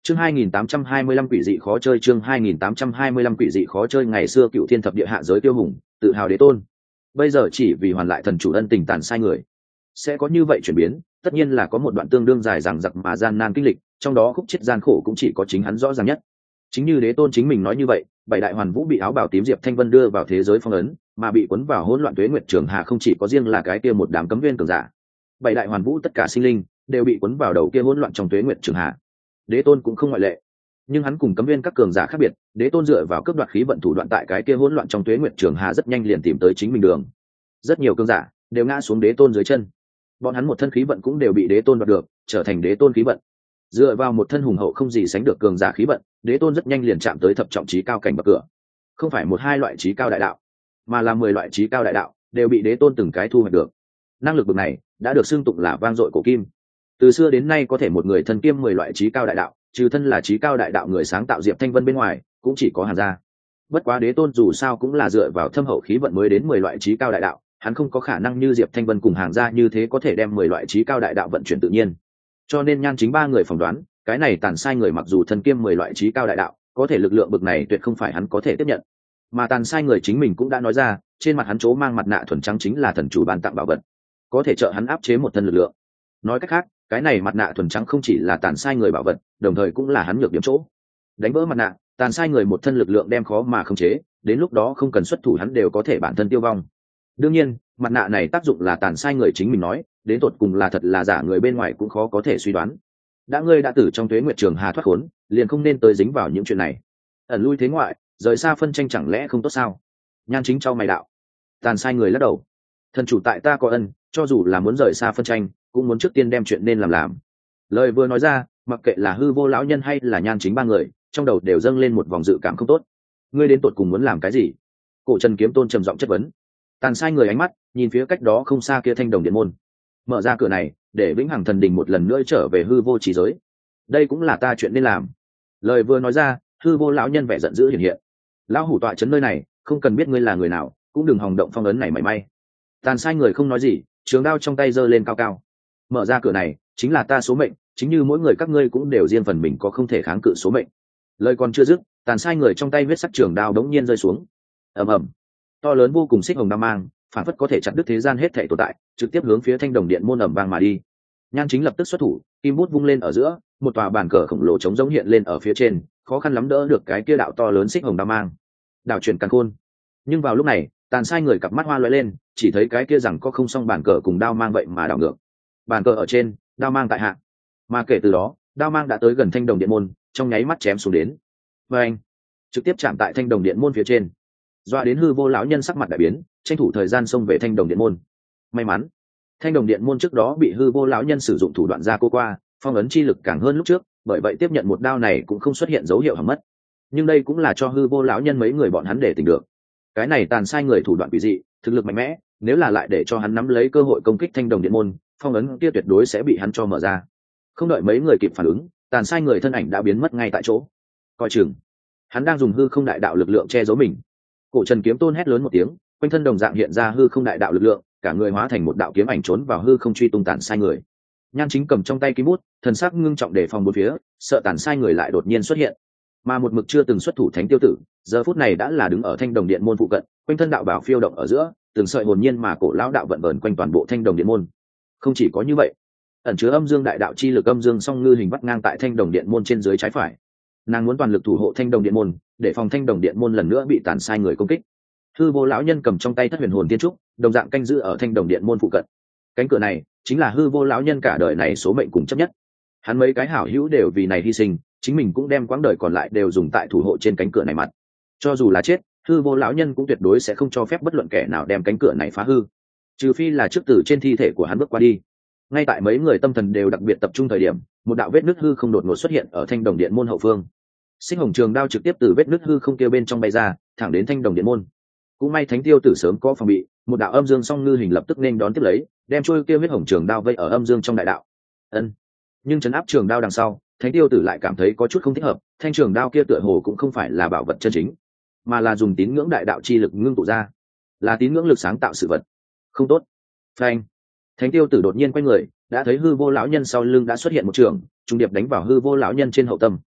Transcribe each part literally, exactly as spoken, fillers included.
Chương hai nghìn tám trăm hai mươi lăm quỷ dị khó chơi chương hai nghìn tám trăm hai mươi lăm quỷ dị khó chơi ngày xưa cựu thiên thập địa hạ giới tiêu hùng, tự hào đế tôn. Bây giờ chỉ vì hoàn lại thần chủ ân tình tàn sai người. Sẽ có như vậy chuyển biến, tất nhiên là có một đoạn tương đương dài dằng dặc mà gian nan kinh lịch, trong đó khúc chết gian khổ cũng chỉ có chính hắn rõ ràng nhất. Chính như đế tôn chính mình nói như vậy, bảy đại hoàn vũ bị áo bào tím Diệp Thanh Vân đưa vào thế giới phong ấn, mà bị cuốn vào hỗn loạn tuế nguyệt trường hà không chỉ có riêng là cái kia một đám cấm viên cường giả. Bảy đại hoàn vũ tất cả sinh linh đều bị cuốn vào đầu kia hỗn loạn trong tuế nguyệt trường hà. Đế tôn cũng không ngoại lệ. Nhưng hắn cùng cấm viên các cường giả khác biệt, đế tôn dựa vào cướp đoạt khí vận thủ đoạn tại cái kia hỗn loạn trong tuế nguyệt trường hà rất nhanh liền tìm tới chính mình đường. Rất nhiều cường giả đều ngã xuống đế tôn dưới chân. Bọn hắn một thân khí vận cũng đều bị đế tôn đoạt được, trở thành đế tôn khí vận. Dựa vào một thân hùng hậu không gì sánh được cường giả khí vận, đế tôn rất nhanh liền chạm tới thập trọng trí cao cảnh bậc cửa. Không phải một hai loại trí cao đại đạo, mà là mười loại trí cao đại đạo đều bị đế tôn từng cái thu hoạch được. Năng lực bậc này đã được xưng tụng là vang dội cổ kim. Từ xưa đến nay có thể một người thân kiêm mười loại trí cao đại đạo, trừ thân là trí cao đại đạo người sáng tạo Diệp Thanh Vân bên ngoài, cũng chỉ có Hàn gia. Bất quá đế tôn dù sao cũng là dựa vào thâm hậu khí vận mới đến mười loại trí cao đại đạo, hắn không có khả năng như Diệp Thanh Vân cùng Hàn gia như thế có thể đem mười loại trí cao đại đạo vận chuyển tự nhiên. Cho nên Nhan Chính ba người phỏng đoán, cái này tàn sai người mặc dù thân kiêm mười loại trí cao đại đạo, có thể lực lượng bậc này tuyệt không phải hắn có thể tiếp nhận. Mà tàn sai người chính mình cũng đã nói ra, trên mặt hắn chỗ mang mặt nạ thuần trắng chính là thần chủ ban tặng bảo vật, có thể trợ hắn áp chế một thân lực lượng. Nói cách khác, cái này mặt nạ thuần trắng không chỉ là tàn sai người bảo vật, đồng thời cũng là hắn nhược điểm chỗ. Đánh vỡ mặt nạ, tàn sai người một thân lực lượng đem khó mà khống chế, đến lúc đó không cần xuất thủ hắn đều có thể bản thân tiêu vong. Đương nhiên, mặt nạ này tác dụng là tàn sai người chính mình nói, đến tột cùng là thật là giả người bên ngoài cũng khó có thể suy đoán. Đã ngươi đã tử trong tuế nguyệt trường hà thoát khốn, liền không nên tới dính vào những chuyện này. Ẩn lui thế ngoại, rời xa phân tranh chẳng lẽ không tốt sao? Nhan Chính trao mày đạo. Tàn sai người lắc đầu. Thần chủ tại ta có ân, cho dù là muốn rời xa phân tranh, cũng muốn trước tiên đem chuyện nên làm làm. Lời vừa nói ra, mặc kệ là hư vô lão nhân hay là Nhan Chính ba người, trong đầu đều dâng lên một vòng dự cảm không tốt. Ngươi đến tột cùng muốn làm cái gì? Cổ Trần Kiếm Tôn trầm giọng chất vấn. Tàn sai người ánh mắt nhìn phía cách đó không xa kia thanh đồng điện môn, mở ra cửa này để vĩnh hằng thần đình một lần nữa trở về hư vô trí giới. Đây cũng là ta chuyện nên làm. Lời vừa nói ra, hư vô lão nhân vẻ giận dữ hiện hiện. Lão hủ tọa chấn nơi này, không cần biết ngươi là người nào, cũng đừng hòng động phong ấn này mảy may. Tàn sai người không nói gì, trường đao trong tay giơ lên cao cao. Mở ra cửa này chính là ta số mệnh, chính như mỗi người các ngươi cũng đều riêng phần mình có không thể kháng cự số mệnh. Lời còn chưa dứt, tàn sai người trong tay huyết sắc trường đao đống nhiên rơi xuống. Ầm ầm, to lớn vô cùng xích hồng đao mang phản phất có thể chặt đứt thế gian hết thảy tồn tại, trực tiếp hướng phía thanh đồng điện môn ầm vang mà đi. Nhan Chính lập tức xuất thủ, kim bút vung lên ở giữa, một tòa bàn cờ khổng lồ trống rỗng hiện lên ở phía trên, khó khăn lắm đỡ được cái kia đạo to lớn xích hồng đao mang. Đảo chuyển càn khôn. Nhưng vào lúc này, tàn sai người cặp mắt hoa lóe lên, chỉ thấy cái kia rằng có không song bàn cờ cùng đao mang vậy mà đảo ngược. Bàn cờ ở trên, đao mang tại hạ. Mà kể từ đó, đao mang đã tới gần thanh đồng điện môn, trong nháy mắt chém xuống đến. Và anh, trực tiếp chạm tại thanh đồng điện môn phía trên. Doa đến hư vô lão nhân sắc mặt đại biến, tranh thủ thời gian xông về thanh đồng điện môn. May mắn, thanh đồng điện môn trước đó bị hư vô lão nhân sử dụng thủ đoạn ra cô qua, phong ấn chi lực càng hơn lúc trước, bởi vậy tiếp nhận một đao này cũng không xuất hiện dấu hiệu hỏng mất. Nhưng đây cũng là cho hư vô lão nhân mấy người bọn hắn để tỉnh được. Cái này tàn sai người thủ đoạn quỷ dị, thực lực mạnh mẽ, nếu là lại để cho hắn nắm lấy cơ hội công kích thanh đồng điện môn, phong ấn kia tuyệt đối sẽ bị hắn cho mở ra. Không đợi mấy người kịp phản ứng, tàn sai người thân ảnh đã biến mất ngay tại chỗ. Coi chừng, hắn đang dùng hư không đại đạo lực lượng che giấu mình. Cổ Trần Kiếm Tôn hét lớn một tiếng, quanh thân đồng dạng hiện ra hư không đại đạo lực lượng, cả người hóa thành một đạo kiếm ảnh trốn vào hư không truy tung tàn sai người. Nhan Chính cầm trong tay kim bút, thần sắc ngưng trọng để phòng bốn phía, sợ tàn sai người lại đột nhiên xuất hiện. Mà một mực chưa từng xuất thủ Thánh Tiêu Tử, giờ phút này đã là đứng ở thanh đồng điện môn phụ cận, quanh thân đạo bảo phiêu động ở giữa, từng sợi hồn nhiên mà cổ lão đạo vận vờn quanh toàn bộ thanh đồng điện môn. Không chỉ có như vậy, ẩn chứa âm dương đại đạo chi lực âm dương song ngư hình bắt ngang tại thanh đồng điện môn trên dưới trái phải. Nàng muốn toàn lực thủ hộ thanh đồng điện môn, để phòng thanh đồng điện môn lần nữa bị tàn sai người công kích. Hư vô lão nhân cầm trong tay thất huyền hồn tiên trúc, đồng dạng canh giữ ở thanh đồng điện môn phụ cận. Cánh cửa này chính là hư vô lão nhân cả đời này số mệnh cùng chấp nhất. Hắn mấy cái hảo hữu đều vì này hy sinh, chính mình cũng đem quãng đời còn lại đều dùng tại thủ hộ trên cánh cửa này mặt. Cho dù là chết, hư vô lão nhân cũng tuyệt đối sẽ không cho phép bất luận kẻ nào đem cánh cửa này phá hư, trừ phi là trước từ trên thi thể của hắn bước qua đi. Ngay tại mấy người tâm thần đều đặc biệt tập trung thời điểm, một đạo vết nứt hư không đột ngột xuất hiện ở thanh đồng điện môn hậu phương. Sinh hồng trường đao trực tiếp từ vết nứt hư không kia bên trong bay ra, thẳng đến thanh đồng điện môn. Cũng may Thánh Tiêu Tử sớm có phòng bị, một đạo âm dương song ngư hình lập tức nên đón tiếp lấy, đem trôi kia huyết hồng trường đao vây ở âm dương trong đại đạo. Ân. Nhưng chấn áp trường đao đằng sau, Thánh Tiêu Tử lại cảm thấy có chút không thích hợp, thanh trường đao kia tựa hồ cũng không phải là bảo vật chân chính, mà là dùng tín ngưỡng đại đạo chi lực ngưng tụ ra, là tín ngưỡng lực sáng tạo sự vật. Không tốt. Phanh. Thánh Tiêu Tử đột nhiên quay người, đã thấy hư vô lão nhân sau lưng đã xuất hiện một trường, trung điệp đánh vào hư vô lão nhân trên hậu tâm.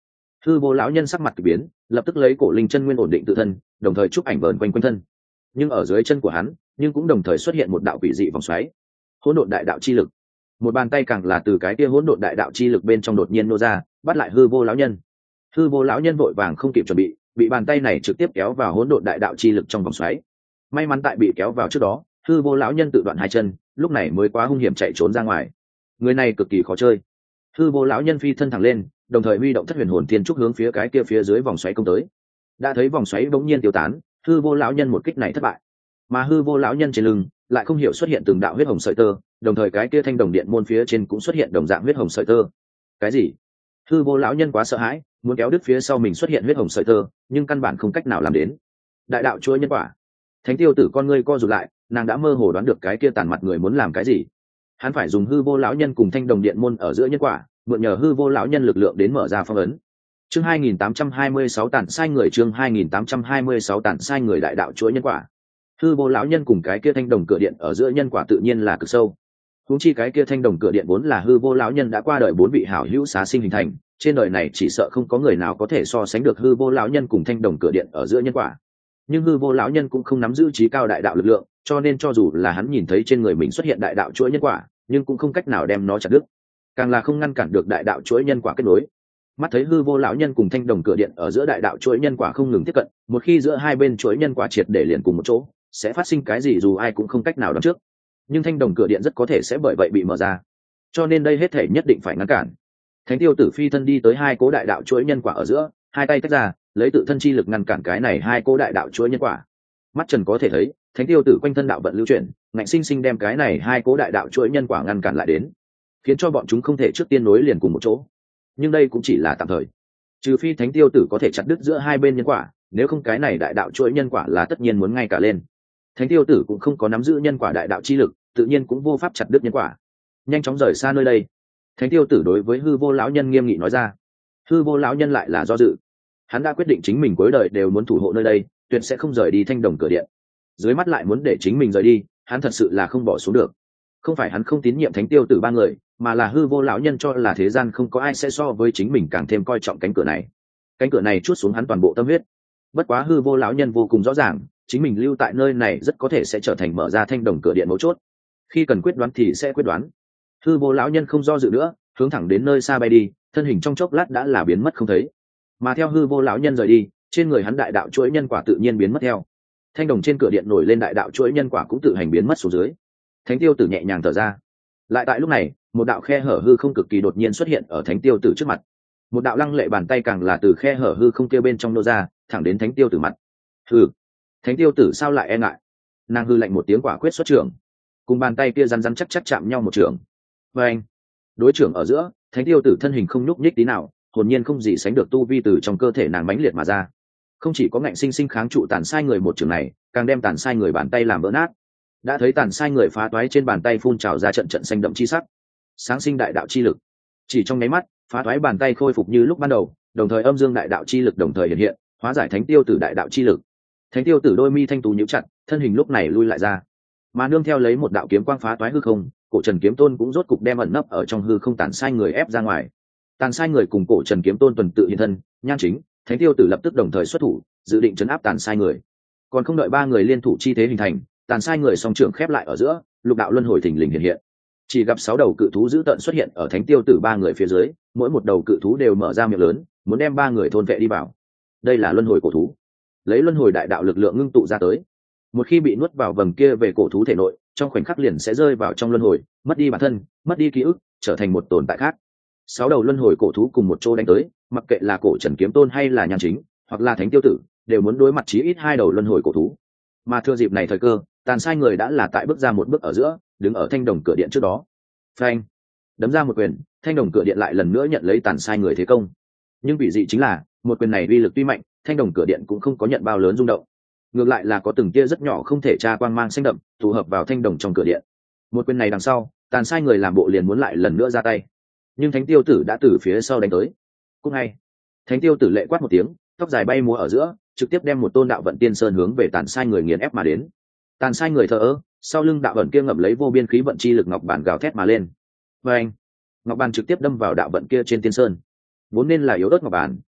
Hư vô lão nhân sắc mặt kỳ biến, lập tức lấy cổ linh chân nguyên ổn định tự thân, đồng thời chúc ảnh vờn quanh quanh thân. Nhưng ở dưới chân của hắn, nhưng cũng đồng thời xuất hiện một đạo quỷ dị vòng xoáy, hỗn độn đại đạo chi lực. Một bàn tay càng là từ cái kia hỗn độn đại đạo chi lực bên trong đột nhiên nô ra, bắt lại hư vô lão nhân. Hư vô lão nhân vội vàng không kịp chuẩn bị, bị bàn tay này trực tiếp kéo vào hỗn độn đại đạo chi lực trong vòng xoáy. May mắn tại bị kéo vào trước đó, hư vô lão nhân tự đoạn hai chân, lúc này mới quá hung hiểm chạy trốn ra ngoài. Người này cực kỳ khó chơi. Hư vô lão nhân phi thân thẳng lên, đồng thời huy động thất huyền hồn thiên trúc hướng phía cái kia phía dưới vòng xoáy công tới. Đã thấy vòng xoáy bỗng nhiên tiêu tán, hư vô lão nhân một kích này thất bại. Mà hư vô lão nhân trên lưng lại không hiểu xuất hiện từng đạo huyết hồng sợi tơ, đồng thời cái kia thanh đồng điện môn phía trên cũng xuất hiện đồng dạng huyết hồng sợi tơ. Cái gì? Hư vô lão nhân quá sợ hãi, muốn kéo đứt phía sau mình xuất hiện huyết hồng sợi tơ, nhưng căn bản không cách nào làm đến. Đại đạo chuỗi nhân quả. Thánh tiêu tử con ngươi co rụt lại, nàng đã mơ hồ đoán được cái kia tàn mặt người muốn làm cái gì. Hắn phải dùng hư vô lão nhân cùng thanh đồng điện môn ở giữa nhân quả, mượn nhờ hư vô lão nhân lực lượng đến mở ra phong ấn. Chương hai nghìn tám trăm hai mươi sáu tản sai người chương hai nghìn tám trăm hai mươi sáu tản sai người đại đạo chuỗi nhân quả. Hư vô lão nhân cùng cái kia thanh đồng cửa điện ở giữa nhân quả tự nhiên là cực sâu. Huống chi cái kia thanh đồng cửa điện vốn là hư vô lão nhân đã qua đời bốn vị hảo hữu xá sinh hình thành, trên đời này chỉ sợ không có người nào có thể so sánh được hư vô lão nhân cùng thanh đồng cửa điện ở giữa nhân quả. Nhưng hư vô lão nhân cũng không nắm giữ trí cao đại đạo lực lượng, cho nên cho dù là hắn nhìn thấy trên người mình xuất hiện đại đạo chuỗi nhân quả, nhưng cũng không cách nào đem nó chặt đứt, càng là không ngăn cản được đại đạo chuỗi nhân quả kết nối. Mắt thấy hư vô lão nhân cùng thanh đồng cửa điện ở giữa đại đạo chuỗi nhân quả không ngừng tiếp cận, một khi giữa hai bên chuỗi nhân quả triệt để liền cùng một chỗ, sẽ phát sinh cái gì dù ai cũng không cách nào đoán trước. Nhưng thanh đồng cửa điện rất có thể sẽ bởi vậy bị mở ra, cho nên đây hết thể nhất định phải ngăn cản. Thánh tiêu tử phi thân đi tới hai cố đại đạo chuỗi nhân quả ở giữa, hai tay tách ra, lấy tự thân chi lực ngăn cản cái này hai cố đại đạo chuỗi nhân quả. Mắt trần có thể thấy, thánh tiêu tử quanh thân đạo vận lưu chuyển, ngạnh sinh sinh đem cái này hai cố đại đạo chuỗi nhân quả ngăn cản lại đến, khiến cho bọn chúng không thể trước tiên nối liền cùng một chỗ. Nhưng đây cũng chỉ là tạm thời, trừ phi thánh tiêu tử có thể chặt đứt giữa hai bên nhân quả, nếu không cái này đại đạo chuỗi nhân quả là tất nhiên muốn ngay cả lên. Thánh tiêu tử cũng không có nắm giữ nhân quả đại đạo chi lực, tự nhiên cũng vô pháp chặt đứt nhân quả. Nhanh chóng rời xa nơi đây. Thánh tiêu tử đối với hư vô lão nhân nghiêm nghị nói ra. Hư vô lão nhân lại là do dự, hắn đã quyết định chính mình cuối đời đều muốn thủ hộ nơi đây, tuyệt sẽ không rời đi thanh đồng cửa điện. Dưới mắt lại muốn để chính mình rời đi, hắn thật sự là không bỏ xuống được. Không phải hắn không tín nhiệm thánh tiêu tử ba người, mà là hư vô lão nhân cho là thế gian không có ai sẽ so với chính mình càng thêm coi trọng cánh cửa này. Cánh cửa này chuốt xuống hắn toàn bộ tâm huyết. Bất quá hư vô lão nhân vô cùng rõ ràng, chính mình lưu tại nơi này rất có thể sẽ trở thành mở ra thanh đồng cửa điện mấu chốt. Khi cần quyết đoán thì sẽ quyết đoán. Hư vô lão nhân không do dự nữa, hướng thẳng đến nơi xa bay đi, thân hình trong chốc lát đã là biến mất không thấy. Mà theo hư vô lão nhân rời đi, trên người hắn đại đạo chuỗi nhân quả tự nhiên biến mất theo. Thanh đồng trên cửa điện nổi lên đại đạo chuỗi nhân quả cũng tự hành biến mất xuống dưới. Thánh tiêu tử nhẹ nhàng thở ra. Lại tại lúc này, một đạo khe hở hư không cực kỳ đột nhiên xuất hiện ở thánh tiêu tử trước mặt. Một đạo lăng lệ bàn tay càng là từ khe hở hư không kia bên trong nô ra, thẳng đến thánh tiêu tử mặt. Hừ, thánh tiêu tử sao lại e ngại? Nàng hư lạnh một tiếng quả quyết xuất trưởng, cùng bàn tay kia rắn rắn chắc chắc chạm nhau một trưởng. Và anh, đối trưởng ở giữa, thánh tiêu tử thân hình không nhúc nhích tí nào, hồn nhiên không gì sánh được tu vi từ trong cơ thể nàng mãnh liệt mà ra. Không chỉ có ngạnh sinh sinh kháng trụ tàn sai người một trường này, càng đem tàn sai người bàn tay làm vỡ nát. Đã thấy tàn sai người phá toái trên bàn tay phun trào ra trận trận xanh đậm chi sắc, sáng sinh đại đạo chi lực. Chỉ trong nháy mắt, phá toái bàn tay khôi phục như lúc ban đầu, đồng thời âm dương đại đạo chi lực đồng thời hiện hiện, hóa giải thánh tiêu tử đại đạo chi lực. Thánh tiêu tử đôi mi thanh tú nhíu chặt, thân hình lúc này lui lại ra, mà nương theo lấy một đạo kiếm quang phá toái hư không, cổ trần kiếm tôn cũng rốt cục đem ẩn nấp ở trong hư không tàn sai người ép ra ngoài. Tàn sai người cùng cổ trần kiếm tôn tuần tự hiện thân, nhan chính, thánh tiêu tử lập tức đồng thời xuất thủ, dự định chấn áp tàn sai người. Còn không đợi ba người liên thủ chi thế hình thành, tàn sai người song trưởng khép lại ở giữa, lục đạo luân hồi thình lình hiện hiện. Chỉ gặp sáu đầu cự thú dữ tợn xuất hiện ở thánh tiêu tử ba người phía dưới, mỗi một đầu cự thú đều mở ra miệng lớn, muốn đem ba người thôn vệ đi vào. Đây là luân hồi cổ thú, lấy luân hồi đại đạo lực lượng ngưng tụ ra tới. Một khi bị nuốt vào vầng kia về cổ thú thể nội, trong khoảnh khắc liền sẽ rơi vào trong luân hồi, mất đi bản thân, mất đi ký ức, trở thành một tồn tại khác. Sáu đầu luân hồi cổ thú cùng một chỗ đánh tới, mặc kệ là cổ trần kiếm tôn hay là nhan chính, hoặc là thánh tiêu tử, đều muốn đối mặt chí ít hai đầu luân hồi cổ thú. Mà thừa dịp này thời cơ, tàn sai người đã là tại bước ra một bước ở giữa, đứng ở thanh đồng cửa điện trước đó. Phanh, đấm ra một quyền, thanh đồng cửa điện lại lần nữa nhận lấy tàn sai người thế công. Nhưng vị dị chính là, một quyền này uy lực tuy mạnh, thanh đồng cửa điện cũng không có nhận bao lớn rung động. Ngược lại là có từng tia rất nhỏ không thể tra quang mang xanh đậm tụ hợp vào thanh đồng trong cửa điện. Một quyền này đằng sau, tàn sai người làm bộ liền muốn lại lần nữa ra tay, nhưng thánh tiêu tử đã từ phía sau đánh tới. Cũng ngay, thánh tiêu tử lệ quát một tiếng, tóc dài bay múa ở giữa, trực tiếp đem một tôn đạo vận tiên sơn hướng về tàn sai người nghiền ép mà đến. Tàn sai người thờ ơ, sau lưng đạo vận kia ngập lấy vô biên khí vận chi lực ngọc bản gào thét mà lên. Và anh, ngọc bản trực tiếp đâm vào đạo vận kia trên tiên sơn. Vốn nên là yếu ớt ngọc bản,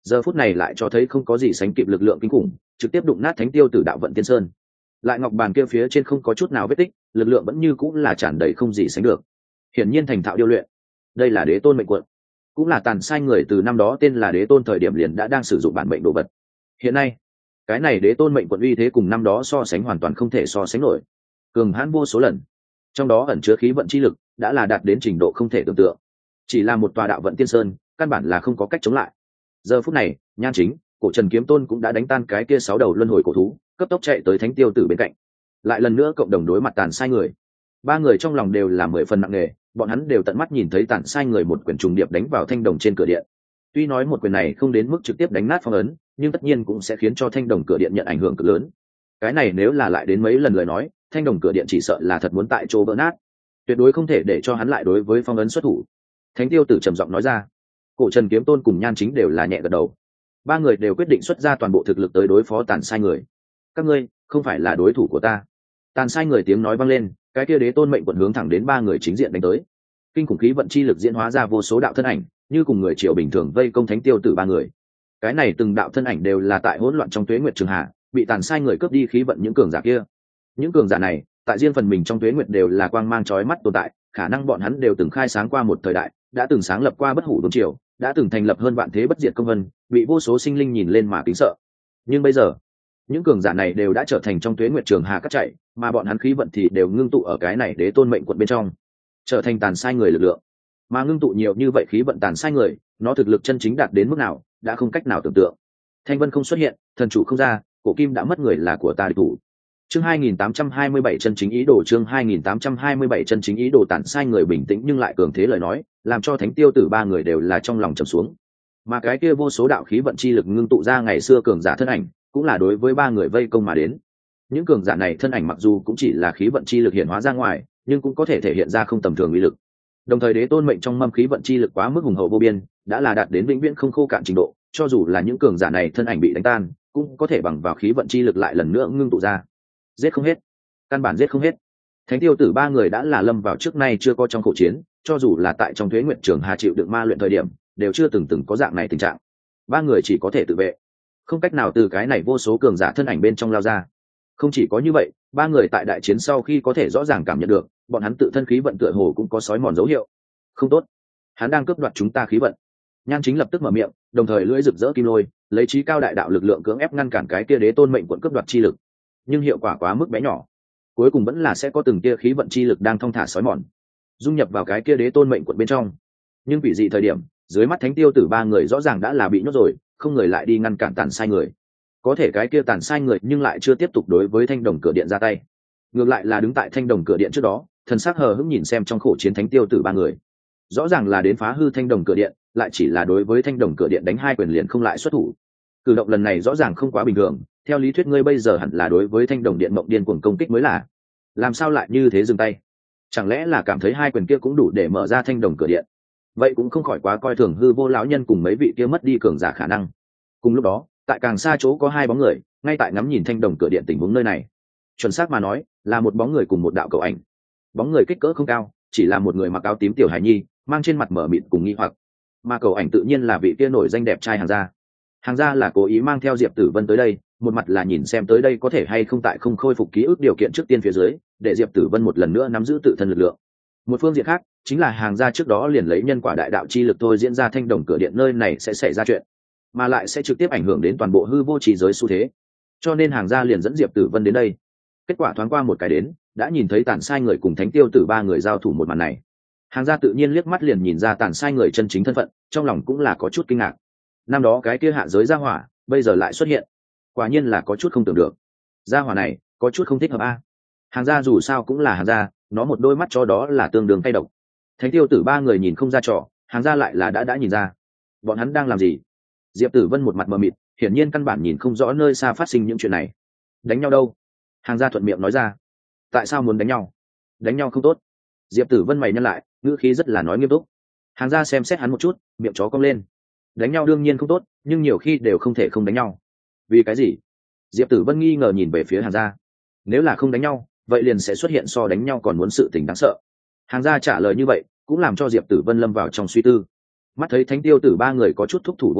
giờ phút này lại cho thấy không có gì sánh kịp lực lượng kinh khủng, trực tiếp đụng nát thánh tiêu tử đạo vận tiên sơn. Lại ngọc bàn kia phía trên không có chút nào vết tích, lực lượng vẫn như cũng là tràn đầy không gì sánh được, hiển nhiên thành thạo điêu luyện. Đây là đế tôn mệnh quận, cũng là tàn sai người từ năm đó tên là đế tôn thời điểm liền đã đang sử dụng bản mệnh đồ vật. Hiện nay cái này đế tôn mệnh quận uy thế cùng năm đó so sánh hoàn toàn không thể so sánh nổi, cường hãn vô số lần, trong đó ẩn chứa khí vận chi lực đã là đạt đến trình độ không thể tưởng tượng. Chỉ là một tòa đạo vận tiên sơn, căn bản là không có cách chống lại. Giờ phút này, Nhan Chính, Cổ Trần Kiếm Tôn cũng đã đánh tan cái kia sáu đầu luân hồi cổ thú, cấp tốc chạy tới thánh tiêu tử bên cạnh, lại lần nữa cộng đồng đối mặt tàn sai người. Ba người trong lòng đều là mười phần nặng nề, bọn hắn đều tận mắt nhìn thấy tàn sai người một quyền trùng điệp đánh vào thanh đồng trên cửa điện. Tuy nói một quyền này không đến mức trực tiếp đánh nát phong ấn, nhưng tất nhiên cũng sẽ khiến cho thanh đồng cửa điện nhận ảnh hưởng cực lớn. Cái này nếu là lại đến mấy lần lời nói, thanh đồng cửa điện chỉ sợ là thật muốn tại chỗ vỡ nát, tuyệt đối không thể để cho hắn lại đối với phong ấn xuất thủ. Thánh tiêu tử trầm giọng nói ra. Cổ Trần Kiếm Tôn cùng Nhan Chính đều là nhẹ gật đầu. Ba người đều quyết định xuất ra toàn bộ thực lực tới đối phó tàn sai người. Các ngươi không phải là đối thủ của ta. Tàn sai người tiếng nói vang lên, cái kia đế tôn mệnh quận hướng thẳng đến ba người chính diện đánh tới. Kinh khủng khí vận chi lực diễn hóa ra vô số đạo thân ảnh, như cùng người triệu bình thường vây công thánh tiêu tử ba người. Cái này từng đạo thân ảnh đều là tại hỗn loạn trong tuế nguyệt trường hạ, bị tàn sai người cướp đi khí vận những cường giả kia. Những cường giả này, tại riêng phần mình trong tuế nguyệt đều là quang mang chói mắt tồn tại, khả năng bọn hắn đều từng khai sáng qua một thời đại, đã từng sáng lập qua bất hủ vương triều, đã từng thành lập hơn vạn thế bất diệt công vân, bị vô số sinh linh nhìn lên mà kính sợ. Nhưng bây giờ, những cường giả này đều đã trở thành trong tuế nguyệt trường hà cắt chạy, mà bọn hắn khí vận thì đều ngưng tụ ở cái này đế tôn mệnh quận bên trong, trở thành tàn sai người lực lượng. Mà ngưng tụ nhiều như vậy khí vận tàn sai người, nó thực lực chân chính đạt đến mức nào, đã không cách nào tưởng tượng. Thanh vân không xuất hiện, thần chủ không ra, cổ kim đã mất người là của ta địch thủ. Chương hai nghìn tám trăm hai mươi bảy chân chính ý đồ chương hai nghìn tám trăm hai mươi bảy chân chính ý đồ tàn sai người bình tĩnh nhưng lại cường thế lời nói, làm cho thánh tiêu tử ba người đều là trong lòng trầm xuống. Mà cái kia vô số đạo khí vận chi lực ngưng tụ ra ngày xưa cường giả thân ảnh, cũng là đối với ba người vây công mà đến. Những cường giả này thân ảnh mặc dù cũng chỉ là khí vận chi lực hiện hóa ra ngoài, nhưng cũng có thể thể hiện ra không tầm thường uy lực. Đồng thời đế tôn mệnh trong mâm khí vận chi lực quá mức hùng hậu vô biên, đã là đạt đến vĩnh viễn không khô cạn trình độ, cho dù là những cường giả này thân ảnh bị đánh tan, cũng có thể bằng vào khí vận chi lực lại lần nữa ngưng tụ ra. Giết không hết, căn bản giết không hết. Thánh tiêu tử ba người đã là lâm vào trước nay chưa có trong khổ chiến, cho dù là tại trong thuế nguyện trường hà chịu đựng ma luyện thời điểm, đều chưa từng từng có dạng này tình trạng. Ba người chỉ có thể tự vệ, không cách nào từ cái này vô số cường giả thân ảnh bên trong lao ra. Không chỉ có như vậy, ba người tại đại chiến sau khi có thể rõ ràng cảm nhận được, bọn hắn tự thân khí vận tựa hồ cũng có sói mòn dấu hiệu. Không tốt, hắn đang cướp đoạt chúng ta khí vận. Nhan Chính lập tức mở miệng, đồng thời lưỡi rực rỡ kim lôi, lấy trí cao đại đạo lực lượng cưỡng ép ngăn cản cái kia đế tôn mệnh quận cướp đoạt chi lực. Nhưng hiệu quả quá mức bé nhỏ, cuối cùng vẫn là sẽ có từng tia khí vận chi lực đang thong thả sói mòn, dung nhập vào cái kia đế tôn mệnh quận bên trong. Nhưng quỷ dị thời điểm, dưới mắt thánh tiêu tử ba người rõ ràng đã là bị nhốt rồi, không người lại đi ngăn cản tàn sai người. Có thể cái kia tàn sai người nhưng lại chưa tiếp tục đối với thanh đồng cửa điện ra tay, ngược lại là đứng tại thanh đồng cửa điện trước đó, thần sắc hờ hững nhìn xem trong khổ chiến thánh tiêu tử ba người. Rõ ràng là đến phá hư thanh đồng cửa điện, lại chỉ là đối với thanh đồng cửa điện đánh hai quyền liền không lại xuất thủ. Cử động lần này rõ ràng không quá bình thường, theo lý thuyết ngươi bây giờ hẳn là đối với thanh đồng điện mộng điên cuồng công kích mới là, làm sao lại như thế dừng tay? Chẳng lẽ là cảm thấy hai quyền kia cũng đủ để mở ra thanh đồng cửa điện? Vậy cũng không khỏi quá coi thường hư vô lão nhân cùng mấy vị kia mất đi cường giả khả năng. Cùng lúc đó, tại càng xa chỗ có hai bóng người, ngay tại ngắm nhìn thanh đồng cửa điện tình huống nơi này. Chuẩn xác mà nói, là một bóng người cùng một đạo cầu ảnh. Bóng người kích cỡ không cao, chỉ là một người mặc áo tím tiểu hài nhi, mang trên mặt mở mịt cùng nghi hoặc. Mà cầu ảnh tự nhiên là vị kia nổi danh đẹp trai Hàng Gia. Hàng Gia là cố ý mang theo Diệp Tử Vân tới đây, một mặt là nhìn xem tới đây có thể hay không tại không khôi phục ký ức điều kiện trước tiên phía dưới, để Diệp Tử Vân một lần nữa nắm giữ tự thân lực lượng. Một phương diện khác, chính là Hàng Gia trước đó liền lấy nhân quả đại đạo chi lực thôi diễn ra thanh đồng cửa điện nơi này sẽ xảy ra chuyện, mà lại sẽ trực tiếp ảnh hưởng đến toàn bộ hư vô trì giới xu thế. Cho nên Hàng Gia liền dẫn Diệp Tử Vân đến đây. Kết quả thoáng qua một cái đến, đã nhìn thấy tàn sai người cùng thánh tiêu tử ba người giao thủ một màn này. Hàng Gia tự nhiên liếc mắt liền nhìn ra tàn sai người chân chính thân phận, trong lòng cũng là có chút kinh ngạc. Năm đó cái kia hạ giới gia hỏa, bây giờ lại xuất hiện, quả nhiên là có chút không tưởng được. Gia hỏa này có chút không thích hợp a. Hàng Gia dù sao cũng là Hàng Gia, nó một đôi mắt cho đó là tương đương cay độc. Thánh tiêu tử ba người nhìn không ra trò, Hàng Gia lại là đã đã nhìn ra. Bọn hắn đang làm gì? Diệp Tử Vân một mặt mờ mịt, hiển nhiên căn bản nhìn không rõ nơi xa phát sinh những chuyện này. Đánh nhau đâu? Hàng Gia thuận miệng nói ra. Tại sao muốn đánh nhau? Đánh nhau không tốt. Diệp Tử Vân mày nhăn lại, ngữ khí rất là nói nghiêm túc. Hàng Gia xem xét hắn một chút, miệng chó cong lên. Đánh nhau đương nhiên không tốt, nhưng nhiều khi đều không thể không đánh nhau. Vì cái gì? Diệp Tử Vân nghi ngờ nhìn về phía Hàng Gia. Nếu là không đánh nhau, vậy liền sẽ xuất hiện so đánh nhau còn muốn sự tình đáng sợ. Hàng Gia trả lời như vậy, cũng làm cho Diệp Tử Vân lâm vào trong suy tư. Mắt thấy thánh tiêu tử ba người có chút thúc thủ vô sách,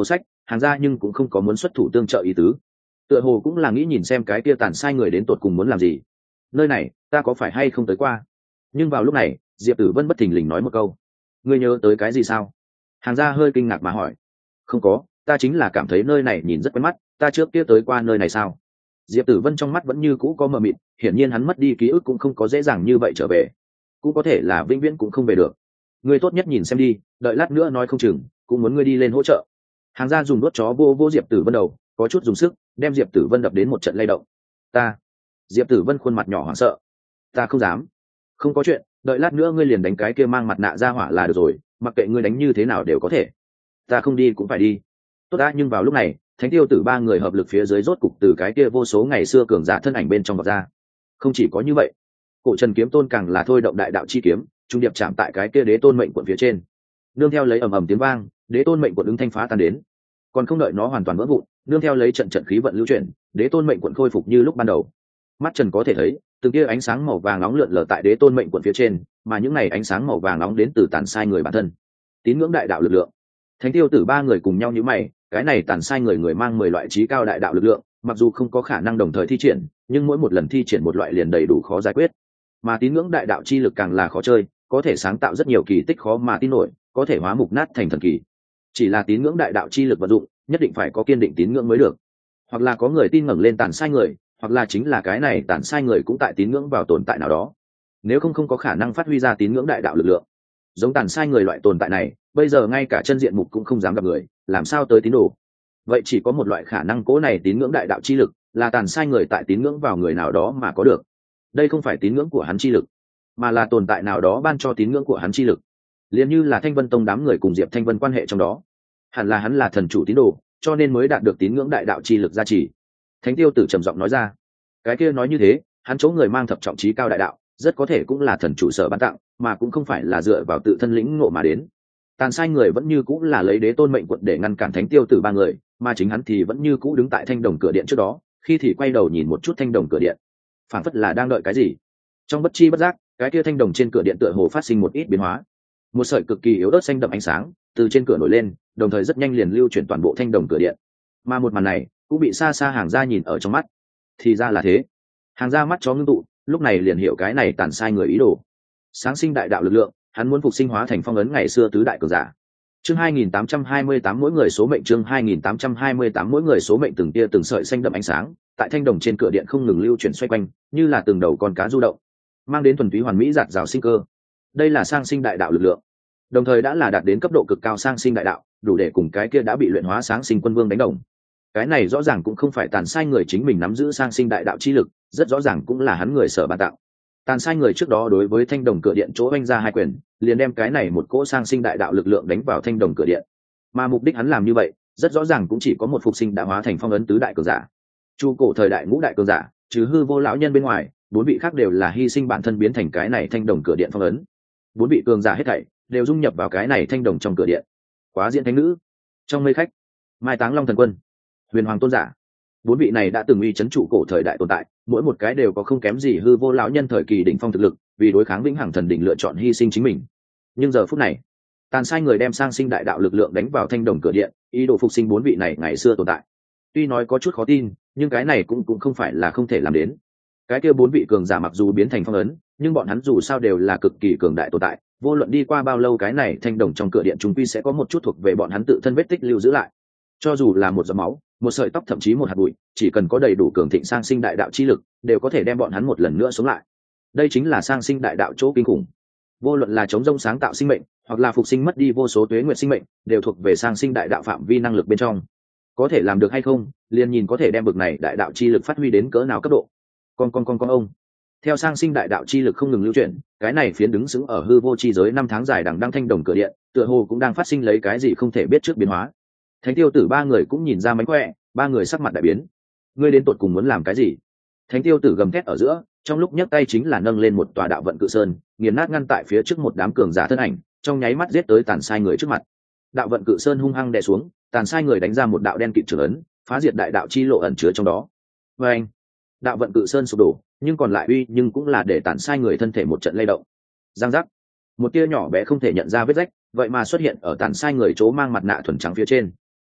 hàng gia nhưng cũng không có muốn xuất thủ tương trợ ý tứ, tựa hồ cũng là nghĩ nhìn xem cái kia tàn sai người đến tột cùng muốn làm gì. Nơi này ta có phải hay không tới qua? Nhưng vào lúc này Diệp Tử Vân bất thình lình nói một câu. Ngươi nhớ tới cái gì sao? Hàng gia hơi kinh ngạc mà hỏi. Không có, ta chính là cảm thấy nơi này nhìn rất quen mắt, ta trước kia tới qua nơi này sao? Diệp Tử Vân trong mắt vẫn như cũ có mờ mịt, hiển nhiên hắn mất đi ký ức cũng không có dễ dàng như vậy trở về, cũng có thể là vĩnh viễn cũng không về được. Ngươi tốt nhất nhìn xem đi, đợi lát nữa nói không chừng cũng muốn ngươi đi lên hỗ trợ. Hàng gia dùng đốt chó vô vô Diệp Tử Vân đầu, có chút dùng sức đem Diệp Tử Vân đập đến một trận lay động. Ta. Diệp Tử Vân khuôn mặt nhỏ hoảng sợ. Ta không dám. Không có chuyện, đợi lát nữa ngươi liền đánh cái kia mang mặt nạ ra hỏa là được rồi, mặc kệ ngươi đánh như thế nào đều có thể. Ta không đi cũng phải đi. Tốt đã, nhưng vào lúc này Thánh Tiêu Tử ba người hợp lực phía dưới rốt cục từ cái kia vô số ngày xưa cường giả thân ảnh bên trong vọt ra. Không chỉ có như vậy, Cổ Trần kiếm tôn càng là thôi động đại đạo chi kiếm, trung điệp chạm tại cái kia đế tôn mệnh quận phía trên. Nương theo lấy ầm ầm tiếng vang, đế tôn mệnh quận ứng thanh phá tan đến. Còn không đợi nó hoàn toàn vỡ vụn, nương theo lấy trận trận khí vận lưu chuyển, đế tôn mệnh quận khôi phục như lúc ban đầu. Mắt Trần có thể thấy, từng kia ánh sáng màu vàng nóng lượn lờ tại đế tôn mệnh quận phía trên, mà những này ánh sáng màu vàng nóng đến từ tàn sai người bản thân. Tín ngưỡng đại đạo lực lượng. Thánh Tiêu Tử ba người cùng nhau nhíu mày, cái này tàn sai người người mang mười loại trí cao đại đạo lực lượng, mặc dù không có khả năng đồng thời thi triển, nhưng mỗi một lần thi triển một loại liền đầy đủ khó giải quyết. Mà tín ngưỡng đại đạo chi lực càng là khó chơi, có thể sáng tạo rất nhiều kỳ tích khó mà tin nổi, có thể hóa mục nát thành thần kỳ. Chỉ là tín ngưỡng đại đạo chi lực vận dụng, nhất định phải có kiên định tín ngưỡng mới được. Hoặc là có người tin ngẩng lên tàn sai người, hoặc là chính là cái này tàn sai người cũng tại tín ngưỡng vào tồn tại nào đó. Nếu không không có khả năng phát huy ra tín ngưỡng đại đạo lực lượng. Giống tàn sai người loại tồn tại này, bây giờ ngay cả chân diện mục cũng không dám gặp người, làm sao tới tín đồ? Vậy chỉ có một loại khả năng, cố này tín ngưỡng đại đạo chi lực là tàn sai người tại tín ngưỡng vào người nào đó mà có được. Đây không phải tín ngưỡng của hắn chi lực, mà là tồn tại nào đó ban cho tín ngưỡng của hắn chi lực. Liền như là Thanh Vân Tông đám người cùng Diệp Thanh Vân quan hệ trong đó, hẳn là hắn là thần chủ tín đồ, cho nên mới đạt được tín ngưỡng đại đạo chi lực gia trì. Thánh Tiêu Tử trầm giọng nói ra. Cái kia nói như thế, hắn chỗ người mang thập trọng trí cao đại đạo, rất có thể cũng là thần chủ sở ban tặng, mà cũng không phải là dựa vào tự thân lĩnh ngộ mà đến. Tàn sai người vẫn như cũng là lấy đế tôn mệnh quận để ngăn cản Thánh Tiêu Tử ba người, mà chính hắn thì vẫn như cũ đứng tại thanh đồng cửa điện trước đó, khi thì quay đầu nhìn một chút thanh đồng cửa điện, phảng phất là đang đợi cái gì. Trong bất chi bất giác, cái kia thanh đồng trên cửa điện tựa hồ phát sinh một ít biến hóa. Một sợi cực kỳ yếu ớt xanh đậm ánh sáng từ trên cửa nổi lên, đồng thời rất nhanh liền lưu chuyển toàn bộ thanh đồng cửa điện. Mà một màn này cũng bị xa xa Hàng gia nhìn ở trong mắt. Thì ra là thế. Hàng gia mắt chó ngưng tụ, lúc này liền hiểu cái này tàn sai người ý đồ. Sáng sinh đại đạo lực lượng, hắn muốn phục sinh hóa thành phong ấn ngày xưa tứ đại cường giả. Chương hai nghìn tám trăm hai mươi tám mỗi người số mệnh, chương hai nghìn tám trăm hai mươi tám mỗi người số mệnh, từng tia từng sợi xanh đậm ánh sáng, tại thanh đồng trên cửa điện không ngừng lưu chuyển xoay quanh, như là từng đầu con cá du động, mang đến thuần túy hoàn mỹ giạt rào sinh cơ. Đây là sang sinh đại đạo lực lượng, đồng thời đã là đạt đến cấp độ cực cao sang sinh đại đạo, đủ để cùng cái kia đã bị luyện hóa sáng sinh quân vương đánh đồng. Cái này rõ ràng cũng không phải tàn sai người chính mình nắm giữ sang sinh đại đạo chi lực, rất rõ ràng cũng là hắn người sở ban tạo. Tàn sai người trước đó đối với thanh đồng cửa điện chỗ oanh ra hai quyền, liền đem cái này một cỗ sang sinh đại đạo lực lượng đánh vào thanh đồng cửa điện. Mà mục đích hắn làm như vậy, rất rõ ràng cũng chỉ có một phục sinh đã hóa thành phong ấn tứ đại cường giả. Chu cổ thời đại ngũ đại cường giả, trừ hư vô lão nhân bên ngoài, bốn vị khác đều là hy sinh bản thân biến thành cái này thanh đồng cửa điện phong ấn. Bốn vị cường giả hết thảy đều dung nhập vào cái này thanh đồng trong cửa điện. Quá diễn thánh nữ, trong mây khách, mai táng long thần quân, huyền hoàng tôn giả, bốn vị này đã từng uy chấn trụ cổ thời đại tồn tại, mỗi một cái đều có không kém gì hư vô lão nhân thời kỳ đỉnh phong thực lực, vì đối kháng vĩnh hằng thần đỉnh lựa chọn hy sinh chính mình. Nhưng giờ phút này, tàn sai người đem sang sinh đại đạo lực lượng đánh vào thanh đồng cửa điện, ý đồ phục sinh bốn vị này ngày xưa tồn tại. Tuy nói có chút khó tin, nhưng cái này cũng cũng không phải là không thể làm đến. Cái kia bốn vị cường giả mặc dù biến thành phong ấn, nhưng bọn hắn dù sao đều là cực kỳ cường đại tồn tại, vô luận đi qua bao lâu, cái này thanh đồng trong cửa điện chúng quy sẽ có một chút thuộc về bọn hắn tự thân vết tích lưu giữ lại. Cho dù là một giọt máu, một sợi tóc, thậm chí một hạt bụi, chỉ cần có đầy đủ cường thịnh sang sinh đại đạo chi lực, đều có thể đem bọn hắn một lần nữa sống lại. Đây chính là sang sinh đại đạo chỗ kinh khủng. Vô luận là chống rông sáng tạo sinh mệnh, hoặc là phục sinh mất đi vô số tuế nguyệt sinh mệnh, đều thuộc về sang sinh đại đạo phạm vi năng lực bên trong. Có thể làm được hay không, liền nhìn có thể đem bực này đại đạo chi lực phát huy đến cỡ nào cấp độ. Con con con con ông. Theo sang sinh đại đạo chi lực không ngừng lưu chuyển, cái này phiến đứng sững ở hư vô chi giới năm tháng dài đằng đăng thanh đồng cửa điện, tựa hồ cũng đang phát sinh lấy cái gì không thể biết trước biến hóa. Thánh Tiêu Tử ba người cũng nhìn ra mánh khỏe, ba người sắc mặt đại biến. Ngươi đến tột cùng muốn làm cái gì? Thánh Tiêu Tử gầm thét ở giữa, trong lúc nhấc tay chính là nâng lên một tòa đạo vận cự sơn, nghiền nát ngăn tại phía trước một đám cường giả thân ảnh, trong nháy mắt giết tới tàn sai người trước mặt. Đạo vận cự sơn hung hăng đè xuống, tàn sai người đánh ra một đạo đen kịt trường ấn, phá diệt đại đạo chi lộ ẩn chứa trong đó. Và anh, đạo vận cự sơn sụp đổ, nhưng còn lại uy nhưng cũng là để tàn sai người thân thể một trận lay động. Giang giác, một tia nhỏ bé không thể nhận ra vết rách, vậy mà xuất hiện ở tàn sai người chỗ mang mặt nạ thuần trắng phía trên.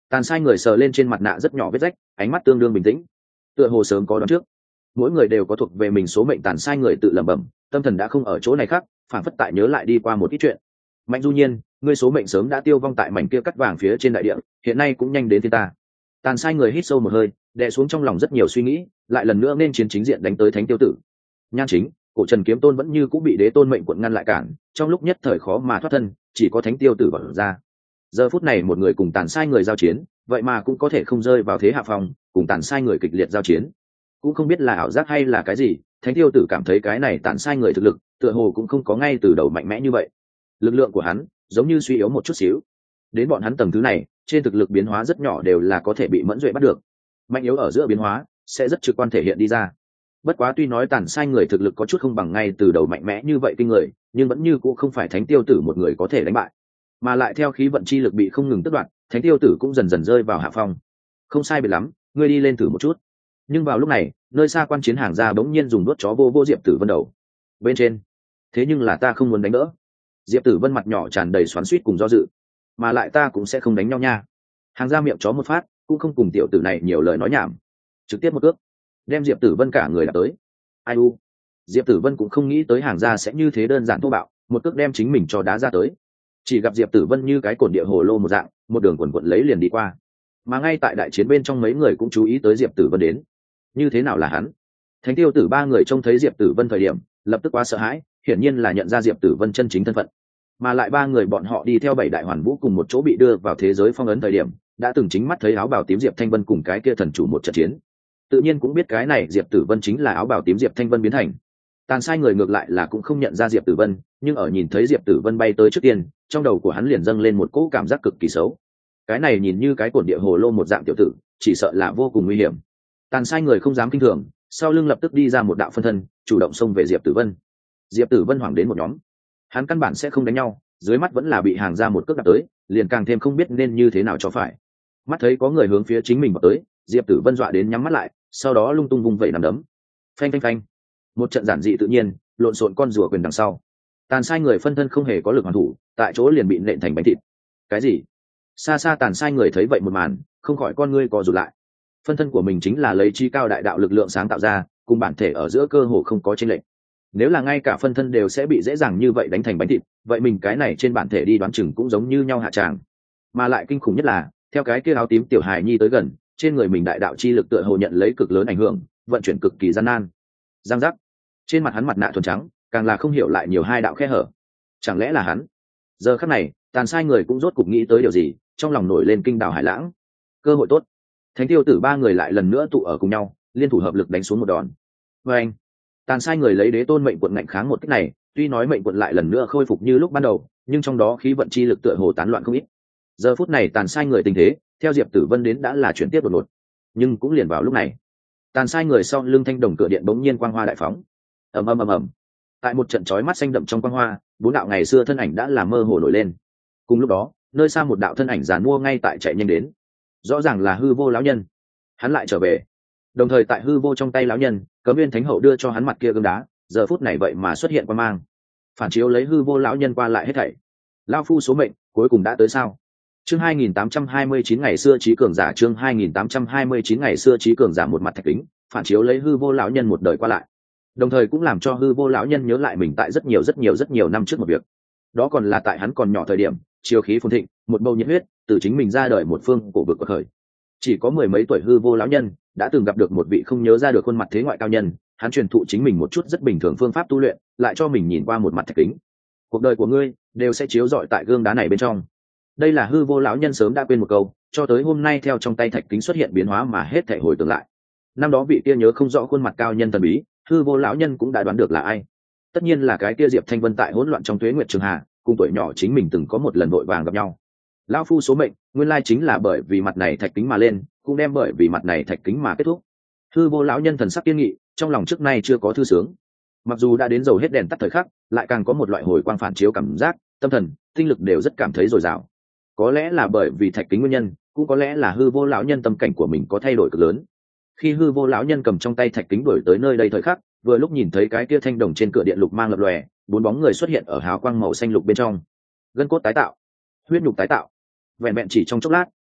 Tàn sai người sờ lên trên mặt nạ rất nhỏ vết rách, ánh mắt tương đương bình tĩnh, tựa hồ sớm có đoán trước. Mỗi người đều có thuộc về mình số mệnh. Tàn sai người tự lẩm bẩm, tâm thần đã không ở chỗ này khác, phản phất tại nhớ lại đi qua một ít chuyện. Mạnh Du Nhiên, ngươi số mệnh sớm đã tiêu vong tại mảnh kia cắt vàng phía trên đại địa, hiện nay cũng nhanh đến thiên ta. Tàn sai người hít sâu một hơi, đè xuống trong lòng rất nhiều suy nghĩ, lại lần nữa nên chiến chính diện đánh tới Thánh Tiêu Tử. Nhan Chính, cổ Trần Kiếm Tôn vẫn như cũng bị Đế Tôn mệnh quận ngăn lại cản, trong lúc nhất thời khó mà thoát thân, chỉ có Thánh Tiêu Tử bảo ra. Giờ phút này một người cùng tàn sai người giao chiến, vậy mà cũng có thể không rơi vào thế hạ phong, cùng tàn sai người kịch liệt giao chiến, cũng không biết là ảo giác hay là cái gì. Thánh Tiêu Tử cảm thấy cái này tàn sai người thực lực tựa hồ cũng không có ngay từ đầu mạnh mẽ như vậy, lực lượng của hắn giống như suy yếu một chút xíu. Đến bọn hắn tầng thứ này, trên thực lực biến hóa rất nhỏ đều là có thể bị mẫn duệ bắt được, mạnh yếu ở giữa biến hóa sẽ rất trực quan thể hiện đi ra. Bất quá tuy nói tàn sai người thực lực có chút không bằng ngay từ đầu mạnh mẽ như vậy kinh người, nhưng vẫn như cũng không phải Thánh Tiêu Tử một người có thể đánh bại, mà lại theo khí vận chi lực bị không ngừng tước đoạt, Thánh Tiêu Tử cũng dần dần rơi vào hạ phong. Không sai biệt lắm, ngươi đi lên thử một chút. Nhưng vào lúc này, nơi xa quan chiến hàng ra bỗng nhiên dùng đốt chó vô vô Diệp Tử Vân đầu. Bên trên, thế nhưng là ta không muốn đánh đỡ. Diệp Tử Vân mặt nhỏ tràn đầy xoắn xuýt cùng do dự, mà lại ta cũng sẽ không đánh nhau nha. Hàng ra miệng chó một phát, cũng không cùng tiểu tử này nhiều lời nói nhảm, trực tiếp một cước đem Diệp Tử Vân cả người đạp tới. Ai u, Diệp Tử Vân cũng không nghĩ tới hàng ra sẽ như thế đơn giản thô bạo, một cước đem chính mình cho đá ra tới. Chỉ gặp Diệp Tử Vân như cái cổn địa hồ lô một dạng, một đường quần quần lấy liền đi qua. Mà ngay tại đại chiến bên trong mấy người cũng chú ý tới Diệp Tử Vân đến. Như thế nào là hắn? Thánh Tiêu Tử ba người trông thấy Diệp Tử Vân thời điểm, lập tức quá sợ hãi, hiển nhiên là nhận ra Diệp Tử Vân chân chính thân phận. Mà lại ba người bọn họ đi theo bảy đại hoàn vũ cùng một chỗ bị đưa vào thế giới phong ấn thời điểm, đã từng chính mắt thấy áo bào tím Diệp Thanh Vân cùng cái kia thần chủ một trận chiến, tự nhiên cũng biết cái này Diệp Tử Vân chính là áo bào tím Diệp Thanh Vân biến thành. Tàn sai người ngược lại là cũng không nhận ra Diệp Tử Vân, nhưng ở nhìn thấy Diệp Tử Vân bay tới trước tiên, trong đầu của hắn liền dâng lên một cỗ cảm giác cực kỳ xấu. Cái này nhìn như cái cổn địa hồ lô một dạng tiểu tử, chỉ sợ là vô cùng nguy hiểm. Tàn sai người không dám kinh thường, sau lưng lập tức đi ra một đạo phân thân, chủ động xông về Diệp Tử Vân. Diệp Tử Vân hoảng đến một nhóm, hắn căn bản sẽ không đánh nhau, dưới mắt vẫn là bị hàng ra một cước đạp tới, liền càng thêm không biết nên như thế nào cho phải. Mắt thấy có người hướng phía chính mình vào tới, Diệp Tử Vân dọa đến nhắm mắt lại, sau đó lung tung vung vẩy nắm đấm. Phanh phanh phanh, một trận giản dị tự nhiên, lộn xộn con rùa quyền đằng sau. Tàn sai người phân thân không hề có lực hoàn thủ, tại chỗ liền bị nện thành bánh thịt. Cái gì? Xa xa tàn sai người thấy vậy một màn, không khỏi con ngươi co rụt lại. Phân thân của mình chính là lấy chi cao đại đạo lực lượng sáng tạo ra, cùng bản thể ở giữa cơ hồ không có chênh lệch. Nếu là ngay cả phân thân đều sẽ bị dễ dàng như vậy đánh thành bánh thịt, vậy mình cái này trên bản thể đi đoán chừng cũng giống như nhau hạ tràng. Mà lại kinh khủng nhất là, theo cái kia áo tím tiểu hài nhi tới gần, trên người mình đại đạo chi lực tựa hồ nhận lấy cực lớn ảnh hưởng, vận chuyển cực kỳ gian nan. Giang giác, trên mặt hắn mặt nạ thuần trắng, càng là không hiểu lại nhiều hai đạo khe hở. Chẳng lẽ là hắn? Giờ khắc này, tàn sai người cũng rốt cục nghĩ tới điều gì, trong lòng nổi lên kinh đào hải lãng. Cơ hội tốt. Thánh Tiêu Tử ba người lại lần nữa tụ ở cùng nhau, liên thủ hợp lực đánh xuống một đòn. Và anh, tàn sai người lấy Đế Tôn mệnh quận ngạnh kháng một kích này, tuy nói mệnh quận lại lần nữa khôi phục như lúc ban đầu, nhưng trong đó khí vận chi lực tựa hồ tán loạn không ít. Giờ phút này tàn sai người tình thế, theo Diệp Tử Vân đến đã là chuyển tiếp đột ngột. Nhưng cũng liền vào lúc này, tàn sai người sau lưng thanh đồng cửa điện bỗng nhiên quang hoa đại phóng. Ầm ầm ầm ầm. Tại một trận chói mắt xanh đậm trong quang hoa, bốn đạo ngày xưa thân ảnh đã là mơ hồ nổi lên. Cùng lúc đó, nơi xa một đạo thân ảnh giàn mua ngay tại chạy nhanh đến. Rõ ràng là Hư Vô lão nhân. Hắn lại trở về. Đồng thời tại Hư Vô trong tay lão nhân, Cấm Nguyên Thánh Hậu đưa cho hắn mặt kia gương đá, giờ phút này vậy mà xuất hiện quang mang, phản chiếu lấy Hư Vô lão nhân qua lại hết thảy. Lão phu số mệnh cuối cùng đã tới sao? Chương hai nghìn tám trăm hai mươi chín ngày xưa trí cường giả, chương hai nghìn tám trăm hai mươi chín ngày xưa trí cường giả, một mặt thạch kính, phản chiếu lấy Hư Vô lão nhân một đời qua lại. Đồng thời cũng làm cho Hư Vô lão nhân nhớ lại mình tại rất nhiều rất nhiều rất nhiều năm trước một việc. Đó còn là tại hắn còn nhỏ thời điểm, chiêu khí phồn thịnh, một bầu nhiệt huyết, từ chính mình ra đời một phương cổ vực của khởi. Chỉ có mười mấy tuổi Hư Vô lão nhân đã từng gặp được một vị không nhớ ra được khuôn mặt thế ngoại cao nhân, hắn truyền thụ chính mình một chút rất bình thường phương pháp tu luyện, lại cho mình nhìn qua một mặt thạch kính. Cuộc đời của ngươi đều sẽ chiếu rọi tại gương đá này bên trong. Đây là Hư Vô lão nhân sớm đã quên một câu, cho tới hôm nay theo trong tay thạch kính xuất hiện biến hóa mà hết thảy hồi tưởng lại. Năm đó vị kia nhớ không rõ khuôn mặt cao nhân thần bí, Hư Vô lão nhân cũng đã đoán được là ai. Tất nhiên là cái kia Diệp Thanh Vân tại hỗn loạn trong Tuế Nguyệt Trường Hà, cùng tuổi nhỏ chính mình từng có một lần vội vàng gặp nhau. Lão phu số mệnh, nguyên lai chính là bởi vì mặt này thạch kính mà lên, cũng đem bởi vì mặt này thạch kính mà kết thúc. Hư Vô lão nhân thần sắc kiên nghị, trong lòng trước nay chưa có thư sướng. Mặc dù đã đến dầu hết đèn tắt thời khắc, lại càng có một loại hồi quang phản chiếu cảm giác, tâm thần, tinh lực đều rất cảm thấy dồi dào. Có lẽ là bởi vì thạch kính nguyên nhân, cũng có lẽ là Hư Vô lão nhân tâm cảnh của mình có thay đổi cực lớn. Khi Hư Vô lão nhân cầm trong tay thạch kính đuổi tới nơi đây thời khắc, vừa lúc nhìn thấy cái kia thanh đồng trên cửa điện lục mang lập lòe, bốn bóng người xuất hiện ở hào quang màu xanh lục bên trong. Gân cốt tái tạo, huyết nhục tái tạo. Vẹn vẹn chỉ trong chốc lát,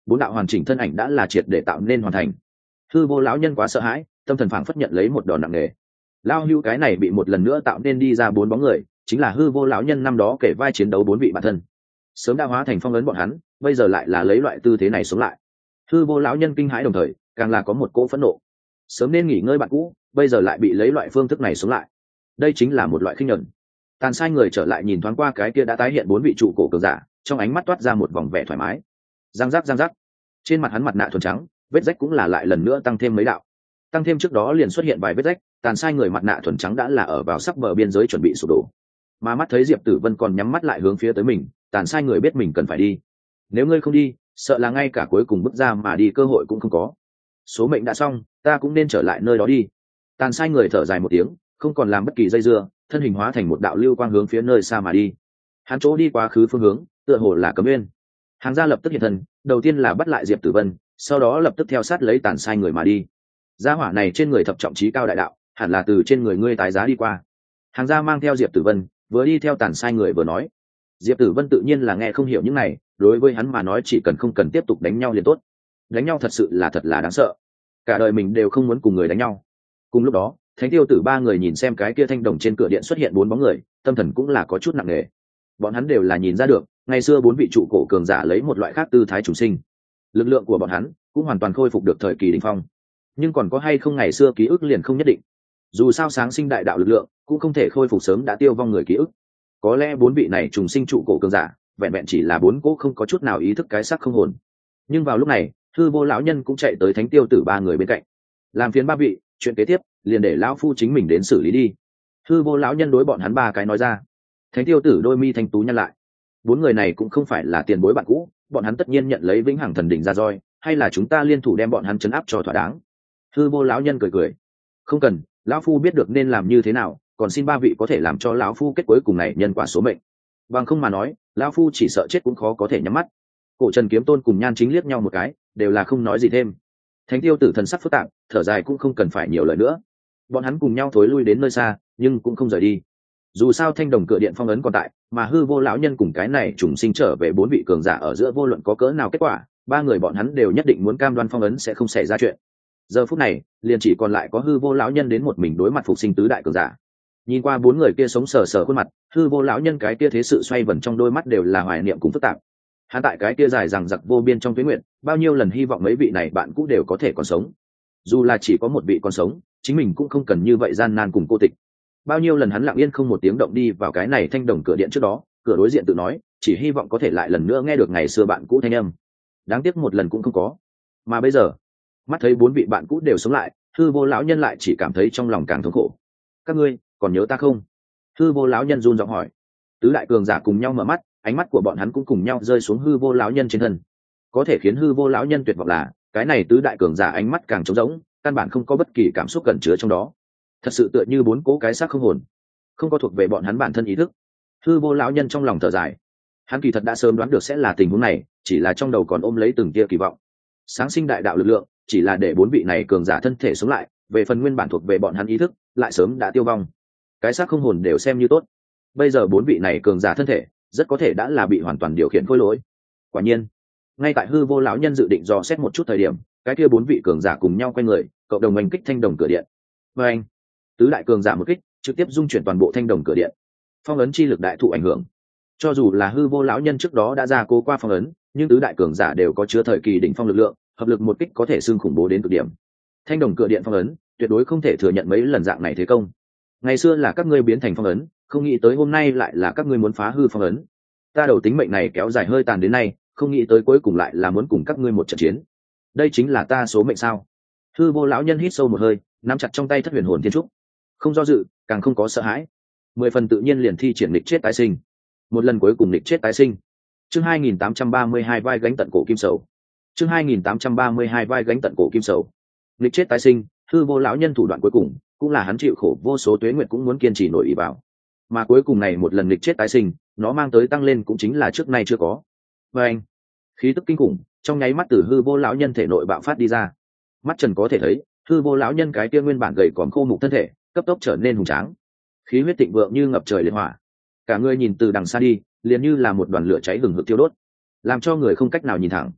bốn đạo hoàn chỉnh thân ảnh đã là triệt để tạo nên hoàn thành. Hư vô lão nhân quá sợ hãi, tâm thần phảng phất nhận lấy một đòn nặng nề. Lao hưu cái này bị một lần nữa tạo nên đi ra bốn bóng người, chính là hư vô lão nhân năm đó kể vai chiến đấu bốn vị bản thân, sớm đã hóa thành phong ấn bọn hắn, bây giờ lại là lấy loại tư thế này sống lại. Hư vô lão nhân kinh hãi đồng thời càng là có một cỗ phẫn nộ, sớm nên nghỉ ngơi bạn cũ bây giờ lại bị lấy loại phương thức này sống lại, đây chính là một loại khinh nhẫn. Tàn sai người trở lại nhìn thoáng qua cái kia đã tái hiện bốn vị trụ cổ cường giả, trong ánh mắt toát ra một vòng vẻ thoải mái. Giang giác giang giác, trên mặt hắn mặt nạ thuần trắng, vết rách cũng là lại lần nữa tăng thêm mấy đạo, tăng thêm trước đó liền xuất hiện vài vết rách. Tàn sai người mặt nạ thuần trắng đã là ở vào sắc bờ biên giới chuẩn bị sụp đổ, mà mắt thấy Diệp Tử Vân còn nhắm mắt lại hướng phía tới mình, tàn sai người biết mình cần phải đi. Nếu ngươi không đi, sợ là ngay cả cuối cùng bước ra mà đi cơ hội cũng không có. Số mệnh đã xong, ta cũng nên trở lại nơi đó đi. Tàn sai người thở dài một tiếng, không còn làm bất kỳ dây dưa, thân hình hóa thành một đạo lưu quang hướng phía nơi xa mà đi. Hắn chỗ đi quá khứ phương hướng tựa hồ là Cấm Nguyên. Hàng gia lập tức hiện thân, đầu tiên là bắt lại Diệp Tử Vân, sau đó lập tức theo sát lấy tàn sai người mà đi. Gia hỏa này trên người thập trọng trí cao đại đạo, hẳn là từ trên người ngươi tái giá đi qua. Hàng gia mang theo Diệp Tử Vân, vừa đi theo tàn sai người vừa nói. Diệp Tử Vân tự nhiên là nghe không hiểu những này, đối với hắn mà nói chỉ cần không cần tiếp tục đánh nhau liền tốt. Đánh nhau thật sự là thật là đáng sợ, cả đời mình đều không muốn cùng người đánh nhau. Cùng lúc đó, Thánh Tiêu Tử ba người nhìn xem cái kia thanh đồng trên cửa điện xuất hiện bốn bóng người, tâm thần cũng là có chút nặng nề. Bọn hắn đều là nhìn ra được, ngày xưa bốn vị trụ cổ cường giả lấy một loại khác tư thái chủ sinh, lực lượng của bọn hắn cũng hoàn toàn khôi phục được thời kỳ đỉnh phong. Nhưng còn có hay không ngày xưa ký ức liền không nhất định. Dù sao sáng sinh đại đạo lực lượng cũng không thể khôi phục sớm đã tiêu vong người ký ức. Có lẽ bốn vị này trùng sinh trụ cổ cường giả vẹn vẹn chỉ là bốn cỗ không có chút nào ý thức cái xác không hồn. Nhưng vào lúc này, hư vô lão nhân cũng chạy tới Thánh Tiêu Tử ba người bên cạnh, làm phiền ba vị, chuyện kế tiếp liền để lão phu chính mình đến xử lý đi. Hư vô lão nhân đối bọn hắn ba cái nói ra. Thánh Tiêu Tử đôi mi thanh tú nhăn lại, bốn người này cũng không phải là tiền bối bạn cũ, bọn hắn tất nhiên nhận lấy vĩnh hằng thần đỉnh ra roi, hay là chúng ta liên thủ đem bọn hắn chấn áp cho thỏa đáng. Hư vô lão nhân cười cười, không cần, lão phu biết được nên làm như thế nào, còn xin ba vị có thể làm cho lão phu kết cuối cùng này nhân quả số mệnh, bằng không mà nói lão phu chỉ sợ chết cũng khó có thể nhắm mắt. Cổ Trần Kiếm Tôn cùng Nhan Chính liếc nhau một cái, đều là không nói gì thêm. Thánh Tiêu Tử thần sắc phức tạp, thở dài cũng không cần phải nhiều lời nữa. Bọn hắn cùng nhau thối lui đến nơi xa, nhưng cũng không rời đi. Dù sao thanh đồng cửa điện phong ấn còn tại, mà hư vô lão nhân cùng cái này trùng sinh trở về bốn vị cường giả ở giữa vô luận có cỡ nào kết quả, ba người bọn hắn đều nhất định muốn cam đoan phong ấn sẽ không xảy ra chuyện. Giờ phút này, liền chỉ còn lại có hư vô lão nhân đến một mình đối mặt phục sinh tứ đại cường giả. Nhìn qua bốn người kia sống sờ sờ khuôn mặt, hư vô lão nhân cái kia thế sự xoay vần trong đôi mắt đều là hoài niệm cùng phức tạp. Hắn tại cái kia dài rằng giặc vô biên trong tuyến nguyện, bao nhiêu lần hy vọng mấy vị này bạn cũ đều có thể còn sống. Dù là chỉ có một vị còn sống, chính mình cũng không cần như vậy gian nan cùng cô tịch. Bao nhiêu lần hắn lặng yên không một tiếng động đi vào cái này thanh đồng cửa điện trước đó, cửa đối diện tự nói, chỉ hy vọng có thể lại lần nữa nghe được ngày xưa bạn cũ thanh âm. Đáng tiếc một lần cũng không có. Mà bây giờ, mắt thấy bốn vị bạn cũ đều sống lại, hư vô lão nhân lại chỉ cảm thấy trong lòng càng thống khổ. Các ngươi còn nhớ ta không? Hư vô lão nhân run giọng hỏi. Tứ đại cường giả cùng nhau mở mắt, ánh mắt của bọn hắn cũng cùng nhau rơi xuống hư vô lão nhân trên thân. Có thể khiến hư vô lão nhân tuyệt vọng là, cái này tứ đại cường giả ánh mắt càng trống rỗng, căn bản không có bất kỳ cảm xúc gần chứa trong đó. Thật sự tựa như bốn cố cái xác không hồn, không có thuộc về bọn hắn bản thân ý thức. Hư vô lão nhân trong lòng thở dài, hắn kỳ thật đã sớm đoán được sẽ là tình huống này, chỉ là trong đầu còn ôm lấy từng tia kỳ vọng. Sáng sinh đại đạo lực lượng chỉ là để bốn vị này cường giả thân thể sống lại, về phần nguyên bản thuộc về bọn hắn ý thức lại sớm đã tiêu vong. Cái xác không hồn đều xem như tốt, bây giờ bốn vị này cường giả thân thể rất có thể đã là bị hoàn toàn điều khiển khối lỗi. Quả nhiên, ngay tại hư vô lão nhân dự định dò xét một chút thời điểm, cái kia bốn vị cường giả cùng nhau quay người, cộng đồng oanh kích thanh đồng cửa điện. Và anh, tứ đại cường giả một kích, trực tiếp dung chuyển toàn bộ thanh đồng cửa điện. Phong ấn chi lực đại thụ ảnh hưởng. Cho dù là hư vô lão nhân trước đó đã ra cố qua phong ấn, nhưng tứ đại cường giả đều có chứa thời kỳ đỉnh phong lực lượng, hợp lực một kích có thể xưng khủng bố đến cực điểm. Thanh đồng cửa điện phong ấn, tuyệt đối không thể thừa nhận mấy lần dạng này thế công. Ngày xưa là các ngươi biến thành phong ấn, không nghĩ tới hôm nay lại là các ngươi muốn phá hư phong ấn. Ta đầu tính mệnh này kéo dài hơi tàn đến nay, không nghĩ tới cuối cùng lại là muốn cùng các ngươi một trận chiến. Đây chính là ta số mệnh sao? Hư vô lão nhân hít sâu một hơi, nắm chặt trong tay thất huyền hồn thiên trúc, không do dự, càng không có sợ hãi, mười phần tự nhiên liền thi triển nghịch chết tái sinh. Một lần cuối cùng nghịch chết tái sinh. Chương hai nghìn tám trăm ba mươi hai vai gánh tận cổ kim sầu. Chương hai nghìn tám trăm ba mươi hai vai gánh tận cổ kim sầu. Nghịch chết tái sinh, hư vô lão nhân thủ đoạn cuối cùng, cũng là hắn chịu khổ vô số tuế nguyệt cũng muốn kiên trì nổi ý vào. Mà cuối cùng này một lần nghịch chết tái sinh, nó mang tới tăng lên cũng chính là trước nay chưa có. Và anh, khí tức kinh khủng trong nháy mắt từ hư vô lão nhân thể nội bạo phát đi ra. Mắt trần có thể thấy, hư vô lão nhân cái kia nguyên bản gầy còm khô mục thân thể, cấp tốc trở nên hùng tráng, khí huyết thịnh vượng như ngập trời liệt hỏa. Cả người nhìn từ đằng xa đi, liền như là một đoàn lửa cháy hừng hực thiêu đốt, làm cho người không cách nào nhìn thẳng.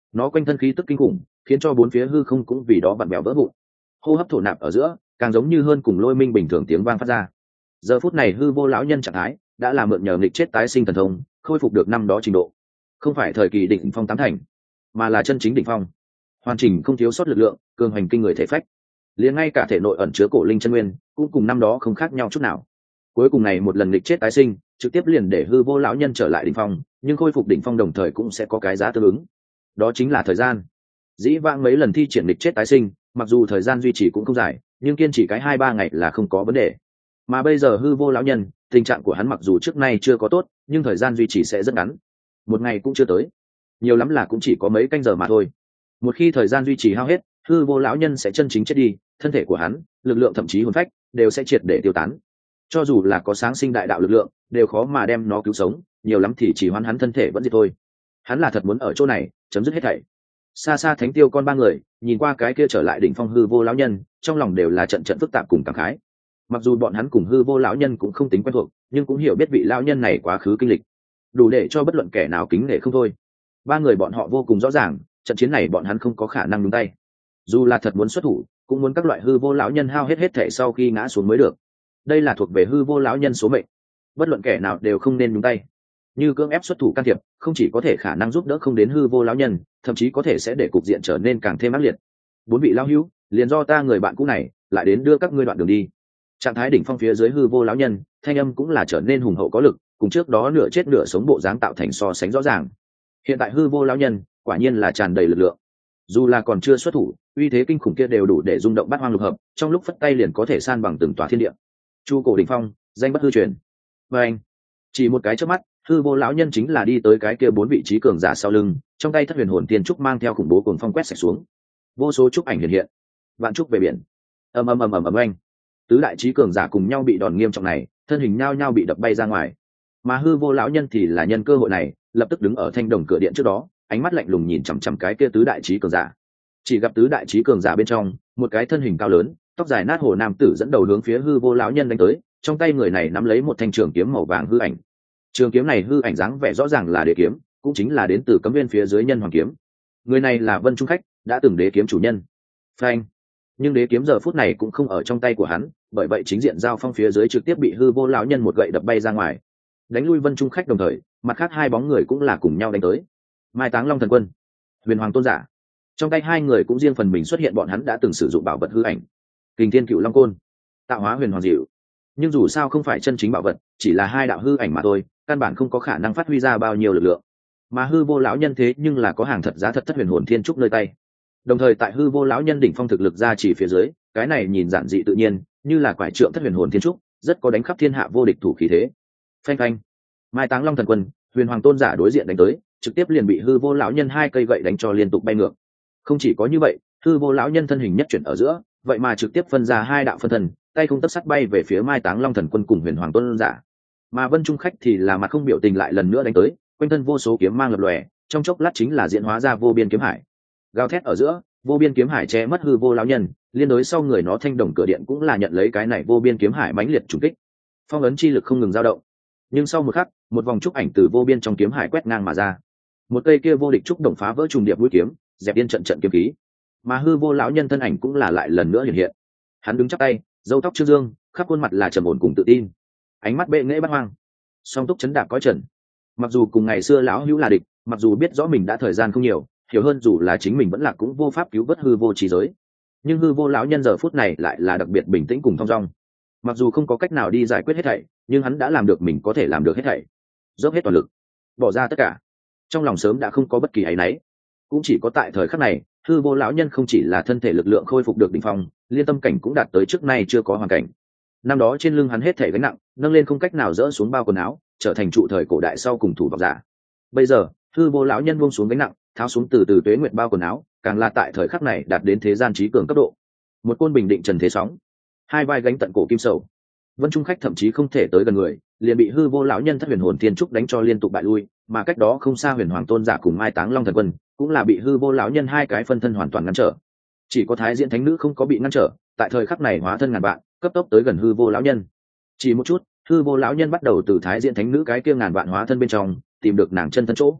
nó quanh thân khí tức kinh khủng khiến cho bốn phía hư không cũng vì đó vặn vẹo vỡ vụn, hô hấp thổ nạp ở giữa càng giống như hơn cùng lôi minh bình thường tiếng vang phát ra. Giờ phút này hư vô lão nhân trạng thái đã là mượn nhờ nghịch chết tái sinh thần thông khôi phục được năm đó trình độ, không phải thời kỳ đỉnh phong tám thành mà là chân chính đỉnh phong, hoàn chỉnh không thiếu sót lực lượng, cường hành kinh người thể phách, liền ngay cả thể nội ẩn chứa cổ linh chân nguyên cũng cùng năm đó không khác nhau chút nào. Cuối cùng này một lần nghịch chết tái sinh trực tiếp liền để hư vô lão nhân trở lại đỉnh phong, nhưng khôi phục đỉnh phong đồng thời cũng sẽ có cái giá tương ứng, đó chính là thời gian. Dĩ vãng mấy lần thi triển nghịch chết tái sinh mặc dù thời gian duy trì cũng không dài, nhưng kiên trì cái hai ba ngày là không có vấn đề. Mà bây giờ hư vô lão nhân, tình trạng của hắn mặc dù trước nay chưa có tốt, nhưng thời gian duy trì sẽ rất ngắn, một ngày cũng chưa tới, nhiều lắm là cũng chỉ có mấy canh giờ mà thôi. Một khi thời gian duy trì hao hết, hư vô lão nhân sẽ chân chính chết đi, thân thể của hắn, lực lượng thậm chí hồn phách đều sẽ triệt để tiêu tán. Cho dù là có sáng sinh đại đạo lực lượng, đều khó mà đem nó cứu sống, nhiều lắm thì chỉ hoán hắn thân thể vẫn diệt thôi. Hắn là thật muốn ở chỗ này chấm dứt hết thảy. Xa xa thánh tiêu con ba người nhìn qua cái kia trở lại đỉnh phong hư vô lão nhân, trong lòng đều là trận trận phức tạp cùng cảm khái. Mặc dù bọn hắn cùng hư vô lão nhân cũng không tính quen thuộc, nhưng cũng hiểu biết vị lão nhân này quá khứ kinh lịch, đủ để cho bất luận kẻ nào kính nể không thôi. Ba người bọn họ vô cùng rõ ràng, trận chiến này bọn hắn không có khả năng nhúng tay. Dù là thật muốn xuất thủ, cũng muốn các loại hư vô lão nhân hao hết hết thể sau khi ngã xuống mới được. Đây là thuộc về hư vô lão nhân số mệnh, bất luận kẻ nào đều không nên nhúng tay. Như cưỡng ép xuất thủ can thiệp, không chỉ có thể khả năng giúp đỡ không đến hư vô lão nhân, thậm chí có thể sẽ để cục diện trở nên càng thêm ác liệt. Bốn vị lão hữu, liền do ta người bạn cũ này lại đến đưa các ngươi đoạn đường đi. Trạng thái đỉnh phong phía dưới hư vô lão nhân, thanh âm cũng là trở nên hùng hậu có lực, cùng trước đó nửa chết nửa sống bộ dáng tạo thành so sánh rõ ràng. Hiện tại hư vô lão nhân quả nhiên là tràn đầy lực lượng, dù là còn chưa xuất thủ, uy thế kinh khủng kia đều đủ để rung động bát hoang lục hợp, trong lúc phất tay liền có thể san bằng từng tòa thiên địa. Chu cổ đỉnh phong, danh bất hư truyền. Và anh, chỉ một cái chớp mắt, hư vô lão nhân chính là đi tới cái kia bốn vị trí cường giả sau lưng, trong tay thất huyền hồn tiên trúc mang theo khủng bố cuồng phong quét sạch xuống, vô số trúc ảnh hiện hiện, vạn trúc về biển. Ầm ầm ầm ầm ầm anh, tứ đại trí cường giả cùng nhau bị đòn nghiêm trọng này, thân hình nhao nhao bị đập bay ra ngoài. Mà hư vô lão nhân thì là nhân cơ hội này, lập tức đứng ở thanh đồng cửa điện trước đó, ánh mắt lạnh lùng nhìn chằm chằm cái kia tứ đại trí cường giả. Chỉ gặp tứ đại trí cường giả bên trong, một cái thân hình cao lớn, tóc dài nát hồ nam tử dẫn đầu hướng phía hư vô lão nhân đánh tới, trong tay người này nắm lấy một thanh trường kiếm màu vàng hư ảnh. Trường kiếm này hư ảnh dáng vẻ rõ ràng là đế kiếm, cũng chính là đến từ cấm viên phía dưới nhân hoàng kiếm. Người này là Vân Trung Khách, đã từng đế kiếm chủ nhân. Phanh. Nhưng đế kiếm giờ phút này cũng không ở trong tay của hắn, bởi vậy chính diện giao phong phía dưới trực tiếp bị hư vô lão nhân một gậy đập bay ra ngoài, đánh lui Vân Trung Khách, đồng thời mặt khác hai bóng người cũng là cùng nhau đánh tới. Mai Táng Long Thần Quân, Huyền Hoàng Tôn Giả, trong tay hai người cũng riêng phần mình xuất hiện bọn hắn đã từng sử dụng bảo vật hư ảnh. Kình Thiên Cựu Long Côn, Tạo Hóa Huyền Hoàng Diệu. Nhưng dù sao không phải chân chính bảo vật, chỉ là hai đạo hư ảnh mà thôi, căn bản không có khả năng phát huy ra bao nhiêu lực lượng. Mà hư vô lão nhân thế nhưng là có hàng thật giá thật thất huyền hồn thiên trúc nơi tay. Đồng thời tại hư vô lão nhân đỉnh phong thực lực ra chỉ phía dưới, cái này nhìn giản dị tự nhiên, như là quải trượng thất huyền hồn thiên trúc, rất có đánh khắp thiên hạ vô địch thủ khí thế. Phanh phanh. Mai Táng Long Thần Quân, Huyền Hoàng Tôn Giả đối diện đánh tới, trực tiếp liền bị hư vô lão nhân hai cây gậy đánh cho liên tục bay ngược. Không chỉ có như vậy, hư vô lão nhân thân hình nhất chuyển ở giữa, vậy mà trực tiếp phân ra hai đạo phân thân, tay không tấc sắt bay về phía Mai Táng Long Thần Quân cùng Huyền Hoàng Tôn Giả. Mà Vân Trung Khách thì là mặt không biểu tình lại lần nữa đánh tới, quanh thân vô số kiếm mang lập lòe, trong chốc lát chính là diễn hóa ra vô biên kiếm hải. Gào thét ở giữa, vô biên kiếm hải che mất hư vô lão nhân, liên đối sau người nó thanh đồng cửa điện cũng là nhận lấy cái này vô biên kiếm hải mãnh liệt trùng kích. Phong ấn chi lực không ngừng dao động, nhưng sau một khắc, một vòng trúc ảnh từ vô biên trong kiếm hải quét ngang mà ra. Một cây kia vô địch trúc đồng phá vỡ trùng điệp mũi kiếm, dẹp yên trận trận kiếm khí. Mà hư vô lão nhân thân ảnh cũng là lại lần nữa hiện hiện. Hắn đứng chắp tay, râu tóc trương dương, khắp khuôn mặt là trầm ổn cùng tự tin, ánh mắt bệ nghễ bát hoang, song túc chấn đạp cõi trần. Mặc dù cùng ngày xưa lão hữu là địch, mặc dù biết rõ mình đã thời gian không nhiều, hiểu hơn dù là chính mình vẫn là cũng vô pháp cứu vớt hư vô trí giới, nhưng hư vô lão nhân giờ phút này lại là đặc biệt bình tĩnh cùng thong dong. Mặc dù không có cách nào đi giải quyết hết thảy, nhưng hắn đã làm được mình có thể làm được hết thảy, dốc hết toàn lực, bỏ ra tất cả. Trong lòng sớm đã không có bất kỳ áy náy, cũng chỉ có tại thời khắc này, hư vô lão nhân không chỉ là thân thể lực lượng khôi phục được đỉnh phong, liên tâm cảnh cũng đạt tới trước nay chưa có hoàn cảnh. Năm đó trên lưng hắn hết thể gánh nặng, nâng lên không cách nào dỡ xuống bao quần áo, trở thành trụ thời cổ đại sau cùng thủ vọng giả. Bây giờ, hư vô lão nhân buông xuống gánh nặng, tháo xuống từ từ tuế nguyệt bao quần áo, càng là tại thời khắc này đạt đến thế gian trí cường cấp độ. Một côn bình định trần thế sóng, hai vai gánh tận cổ kim sầu. Vân Trung Khách thậm chí không thể tới gần người, liền bị hư vô lão nhân thất huyền hồn thiên trúc đánh cho liên tục bại lui, mà cách đó không xa Huyền Hoàng Tôn Giả cùng Mai Táng Long Thần Quân cũng là bị hư vô lão nhân hai cái phân thân hoàn toàn ngăn trở. Chỉ có Thái Diễn Thánh Nữ không có bị ngăn trở, tại thời khắc này hóa thân ngàn vạn, cấp tốc tới gần hư vô lão nhân. Chỉ một chút, hư vô lão nhân bắt đầu từ Thái Diễn Thánh Nữ cái kia ngàn vạn hóa thân bên trong tìm được nàng chân thân chỗ.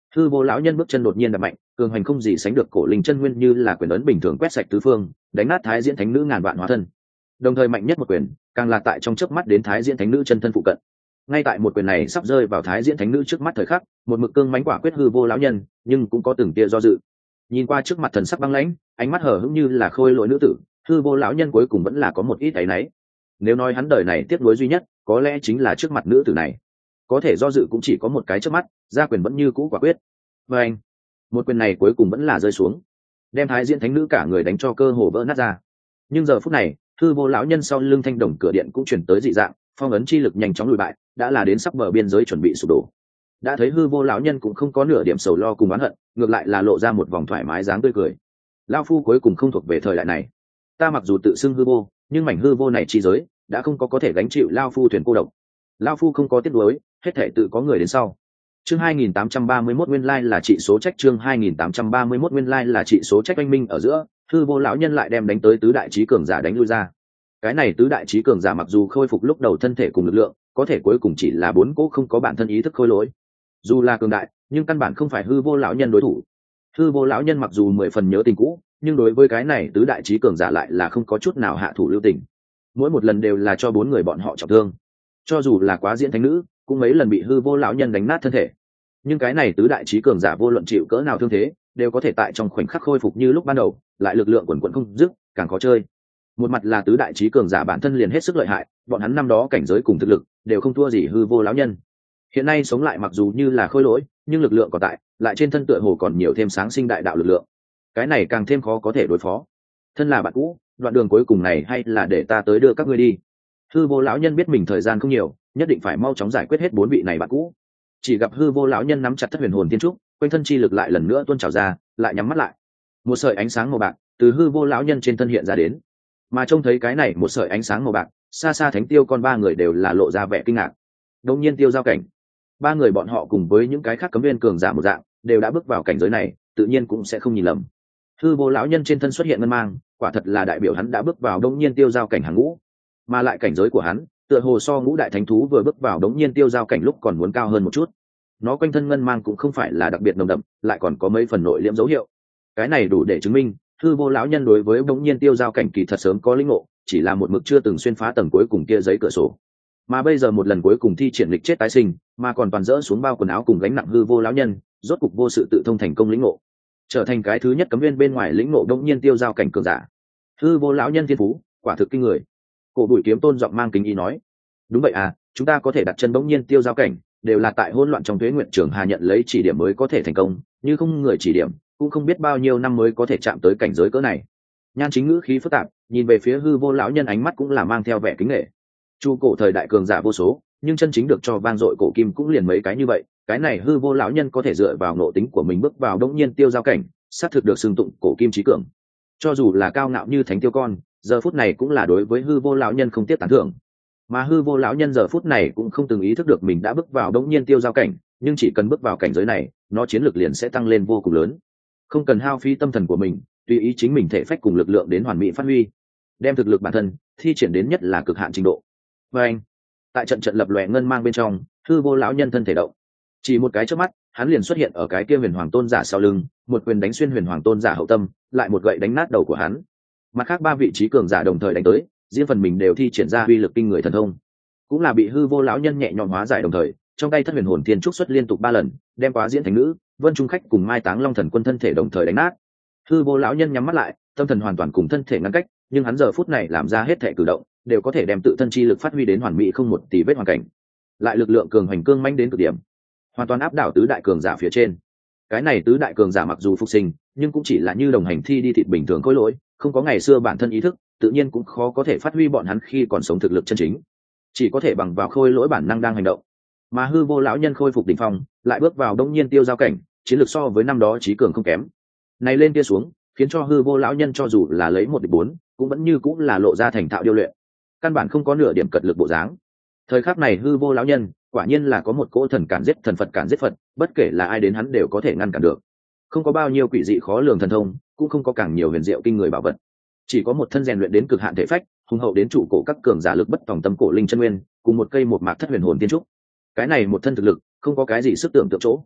Hư vô lão nhân bước chân đột nhiên đập mạnh, cường hành không gì sánh được cổ linh chân nguyên như là quyền ấn bình thường quét sạch tứ phương, đánh nát thái diễn thánh nữ ngàn vạn hóa thân. Đồng thời mạnh nhất một quyền, càng là tại trong chớp mắt đến thái diễn thánh nữ chân thân phụ cận. Ngay tại một quyền này sắp rơi vào thái diễn thánh nữ trước mắt thời khắc, một mực cương mãnh quả quyết hư vô lão nhân, nhưng cũng có từng tia do dự. Nhìn qua trước mặt thần sắc băng lãnh, ánh mắt hở hững như là khôi lỗi nữ tử, hư vô lão nhân cuối cùng vẫn là có một ít áy náy. Nếu nói hắn đời này tiếc nuối duy nhất, có lẽ chính là trước mặt nữ tử này. Có thể do dự cũng chỉ có một cái trước mắt, ra quyền vẫn như cũ quả quyết. Và anh, một quyền này cuối cùng vẫn là rơi xuống, đem thái diễn thánh nữ cả người đánh cho cơ hồ vỡ nát ra. Nhưng giờ phút này, hư vô lão nhân sau lưng thanh đồng cửa điện cũng chuyển tới dị dạng, phong ấn chi lực nhanh chóng lùi bại, đã là đến sắp bờ biên giới chuẩn bị sụp đổ. Đã thấy hư vô lão nhân cũng không có nửa điểm sầu lo cùng oán hận, ngược lại là lộ ra một vòng thoải mái dáng tươi cười. Lão phu cuối cùng không thuộc về thời đại này. Ta mặc dù tự xưng hư vô, nhưng mảnh hư vô này chi giới đã không có có thể gánh chịu lão phu thuyền cô độc. Lão phu không có tiếc nuối, hết thể tự có người đến sau. Chương hai nghìn tám trăm ba mươi mốt nguyên lai là trị số trách chương hai nghìn tám trăm ba mươi mốt nguyên lai là trị số trách oanh minh ở giữa, hư vô lão nhân lại đem đánh tới tứ đại chí cường giả đánh lui ra. Cái này tứ đại chí cường giả mặc dù khôi phục lúc đầu thân thể cùng lực lượng, có thể cuối cùng chỉ là bốn cỗ không có bản thân ý thức khôi lỗi. Dù là cường đại, nhưng căn bản không phải hư vô lão nhân đối thủ. Hư vô lão nhân mặc dù mười phần nhớ tình cũ, nhưng đối với cái này tứ đại chí cường giả lại là không có chút nào hạ thủ lưu tình. Mỗi một lần đều là cho bốn người bọn họ trọng thương. Cho dù là quá diễn thánh nữ, cũng mấy lần bị hư vô lão nhân đánh nát thân thể. Nhưng cái này tứ đại chí cường giả vô luận chịu cỡ nào thương thế, đều có thể tại trong khoảnh khắc khôi phục như lúc ban đầu, lại lực lượng quần quần không dứt, càng khó chơi. Một mặt là tứ đại chí cường giả bản thân liền hết sức lợi hại, bọn hắn năm đó cảnh giới cùng thực lực đều không thua gì hư vô lão nhân. Hiện nay sống lại mặc dù như là khôi lỗi, nhưng lực lượng còn tại, lại trên thân tựa hồ còn nhiều thêm sáng sinh đại đạo lực lượng. Cái này càng thêm khó có thể đối phó. Thân là bạn cũ, đoạn đường cuối cùng này hay là để ta tới đưa các ngươi đi. Hư vô lão nhân biết mình thời gian không nhiều, nhất định phải mau chóng giải quyết hết bốn vị này bạn cũ. Chỉ gặp hư vô lão nhân nắm chặt thất huyền hồn thiên trúc, quanh thân chi lực lại lần nữa tuôn trào ra, lại nhắm mắt lại. Một sợi ánh sáng màu bạc từ hư vô lão nhân trên thân hiện ra đến, mà trông thấy cái này một sợi ánh sáng màu bạc, xa xa thánh tiêu con ba người đều là lộ ra vẻ kinh ngạc. Đống nhiên tiêu giao cảnh, ba người bọn họ cùng với những cái khác cấm viên cường giả một dạng, đều đã bước vào cảnh giới này, tự nhiên cũng sẽ không nhìn lầm. Hư vô lão nhân trên thân xuất hiện ngân mang, quả thật là đại biểu hắn đã bước vào đống nhiên tiêu giao cảnh hàng ngũ, mà lại cảnh giới của hắn tựa hồ so ngũ đại thánh thú vừa bước vào đống nhiên tiêu giao cảnh lúc còn muốn cao hơn một chút. Nó quanh thân ngân mang cũng không phải là đặc biệt nồng đậm, lại còn có mấy phần nội liễm dấu hiệu. Cái này đủ để chứng minh hư vô lão nhân đối với đống nhiên tiêu giao cảnh kỳ thật sớm có linh ngộ, chỉ là một mực chưa từng xuyên phá tầng cuối cùng kia giấy cửa sổ. Mà bây giờ một lần cuối cùng thi triển lịch chết tái sinh, mà còn toàn dỡ xuống bao quần áo cùng gánh nặng hư vô lão nhân, rốt cục vô sự tự thông thành công lĩnh ngộ, trở thành cái thứ nhất cấm viên bên ngoài lĩnh ngộ đống nhiên tiêu giao cảnh cường giả. Hư vô lão nhân thiên phú quả thực kinh người. Cổ Bụi Kiếm Tôn giọng mang kính ý nói: đúng vậy à, chúng ta có thể đặt chân đống nhiên tiêu giao cảnh, đều là tại hỗn loạn trong Tuế Nguyện Trường Hà nhận lấy chỉ điểm mới có thể thành công, như không người chỉ điểm, cũng không biết bao nhiêu năm mới có thể chạm tới cảnh giới cỡ này. Nhan Chính ngữ khí phức tạp, nhìn về phía hư vô lão nhân ánh mắt cũng là mang theo vẻ kính nể. Chu cổ thời đại cường giả vô số, nhưng chân chính được cho vang dội cổ kim cũng liền mấy cái như vậy, cái này hư vô lão nhân có thể dựa vào nội tính của mình bước vào đống nhiên tiêu giao cảnh, xác thực được xưng tụng cổ kim trí cường. Cho dù là cao ngạo như thánh tiêu con, giờ phút này cũng là đối với hư vô lão nhân không tiếc tán thưởng. Mà hư vô lão nhân giờ phút này cũng không từng ý thức được mình đã bước vào đống nhiên tiêu giao cảnh, nhưng chỉ cần bước vào cảnh giới này, nó chiến lược liền sẽ tăng lên vô cùng lớn. Không cần hao phí tâm thần của mình, tùy ý chính mình thể phách cùng lực lượng đến hoàn mỹ phát huy, đem thực lực bản thân thi triển đến nhất là cực hạn trình độ. Và anh, tại trận trận lập lòe ngân mang bên trong, hư vô lão nhân thân thể động, chỉ một cái chớp mắt, hắn liền xuất hiện ở cái kia huyền hoàng tôn giả sau lưng, một quyền đánh xuyên huyền hoàng tôn giả hậu tâm, lại một gậy đánh nát đầu của hắn. Mặt khác ba vị trí cường giả đồng thời đánh tới, riêng phần mình đều thi triển ra uy lực kinh người thần thông, cũng là bị hư vô lão nhân nhẹ nhõm hóa giải. Đồng thời trong tay thất huyền hồn thiên trúc xuất liên tục ba lần, đem quá diễn thánh nữ, vân trung khách cùng mai táng long thần quân thân thể đồng thời đánh nát. Hư vô lão nhân nhắm mắt lại, tâm thần hoàn toàn cùng thân thể ngăn cách, nhưng hắn giờ phút này làm ra hết thể cử động đều có thể đem tự thân chi lực phát huy đến hoàn mỹ không một tì vết hoàn cảnh, lại lực lượng cường hành cương mãnh đến cực điểm, hoàn toàn áp đảo tứ đại cường giả phía trên. Cái này tứ đại cường giả mặc dù phục sinh, nhưng cũng chỉ là như đồng hành thi đi thịt bình thường khối lỗi, không có ngày xưa bản thân ý thức, tự nhiên cũng khó có thể phát huy bọn hắn khi còn sống thực lực chân chính, chỉ có thể bằng vào khôi lỗi bản năng đang hành động. Mà hư vô lão nhân khôi phục đỉnh phong, lại bước vào đống nhiên tiêu giao cảnh, chiến lược so với năm đó trí cường không kém. Này lên kia xuống, khiến cho hư vô lão nhân cho dù là lấy một địch bốn, cũng vẫn như cũng là lộ ra thành thạo điêu luyện, căn bản không có nửa điểm cật lực bộ dáng. Thời khắc này hư vô lão nhân quả nhiên là có một cỗ thần cản giết thần, Phật cản giết Phật, bất kể là ai đến hắn đều có thể ngăn cản được. Không có bao nhiêu quỷ dị khó lường thần thông, cũng không có càng nhiều huyền diệu kinh người bảo vật, chỉ có một thân rèn luyện đến cực hạn thể phách, hùng hậu đến trụ cổ các cường giả lực bất tòng tâm cổ linh chân nguyên, cùng một cây một mạc thất huyền hồn tiên trúc. Cái này một thân thực lực, không có cái gì sức tưởng tượng chỗ.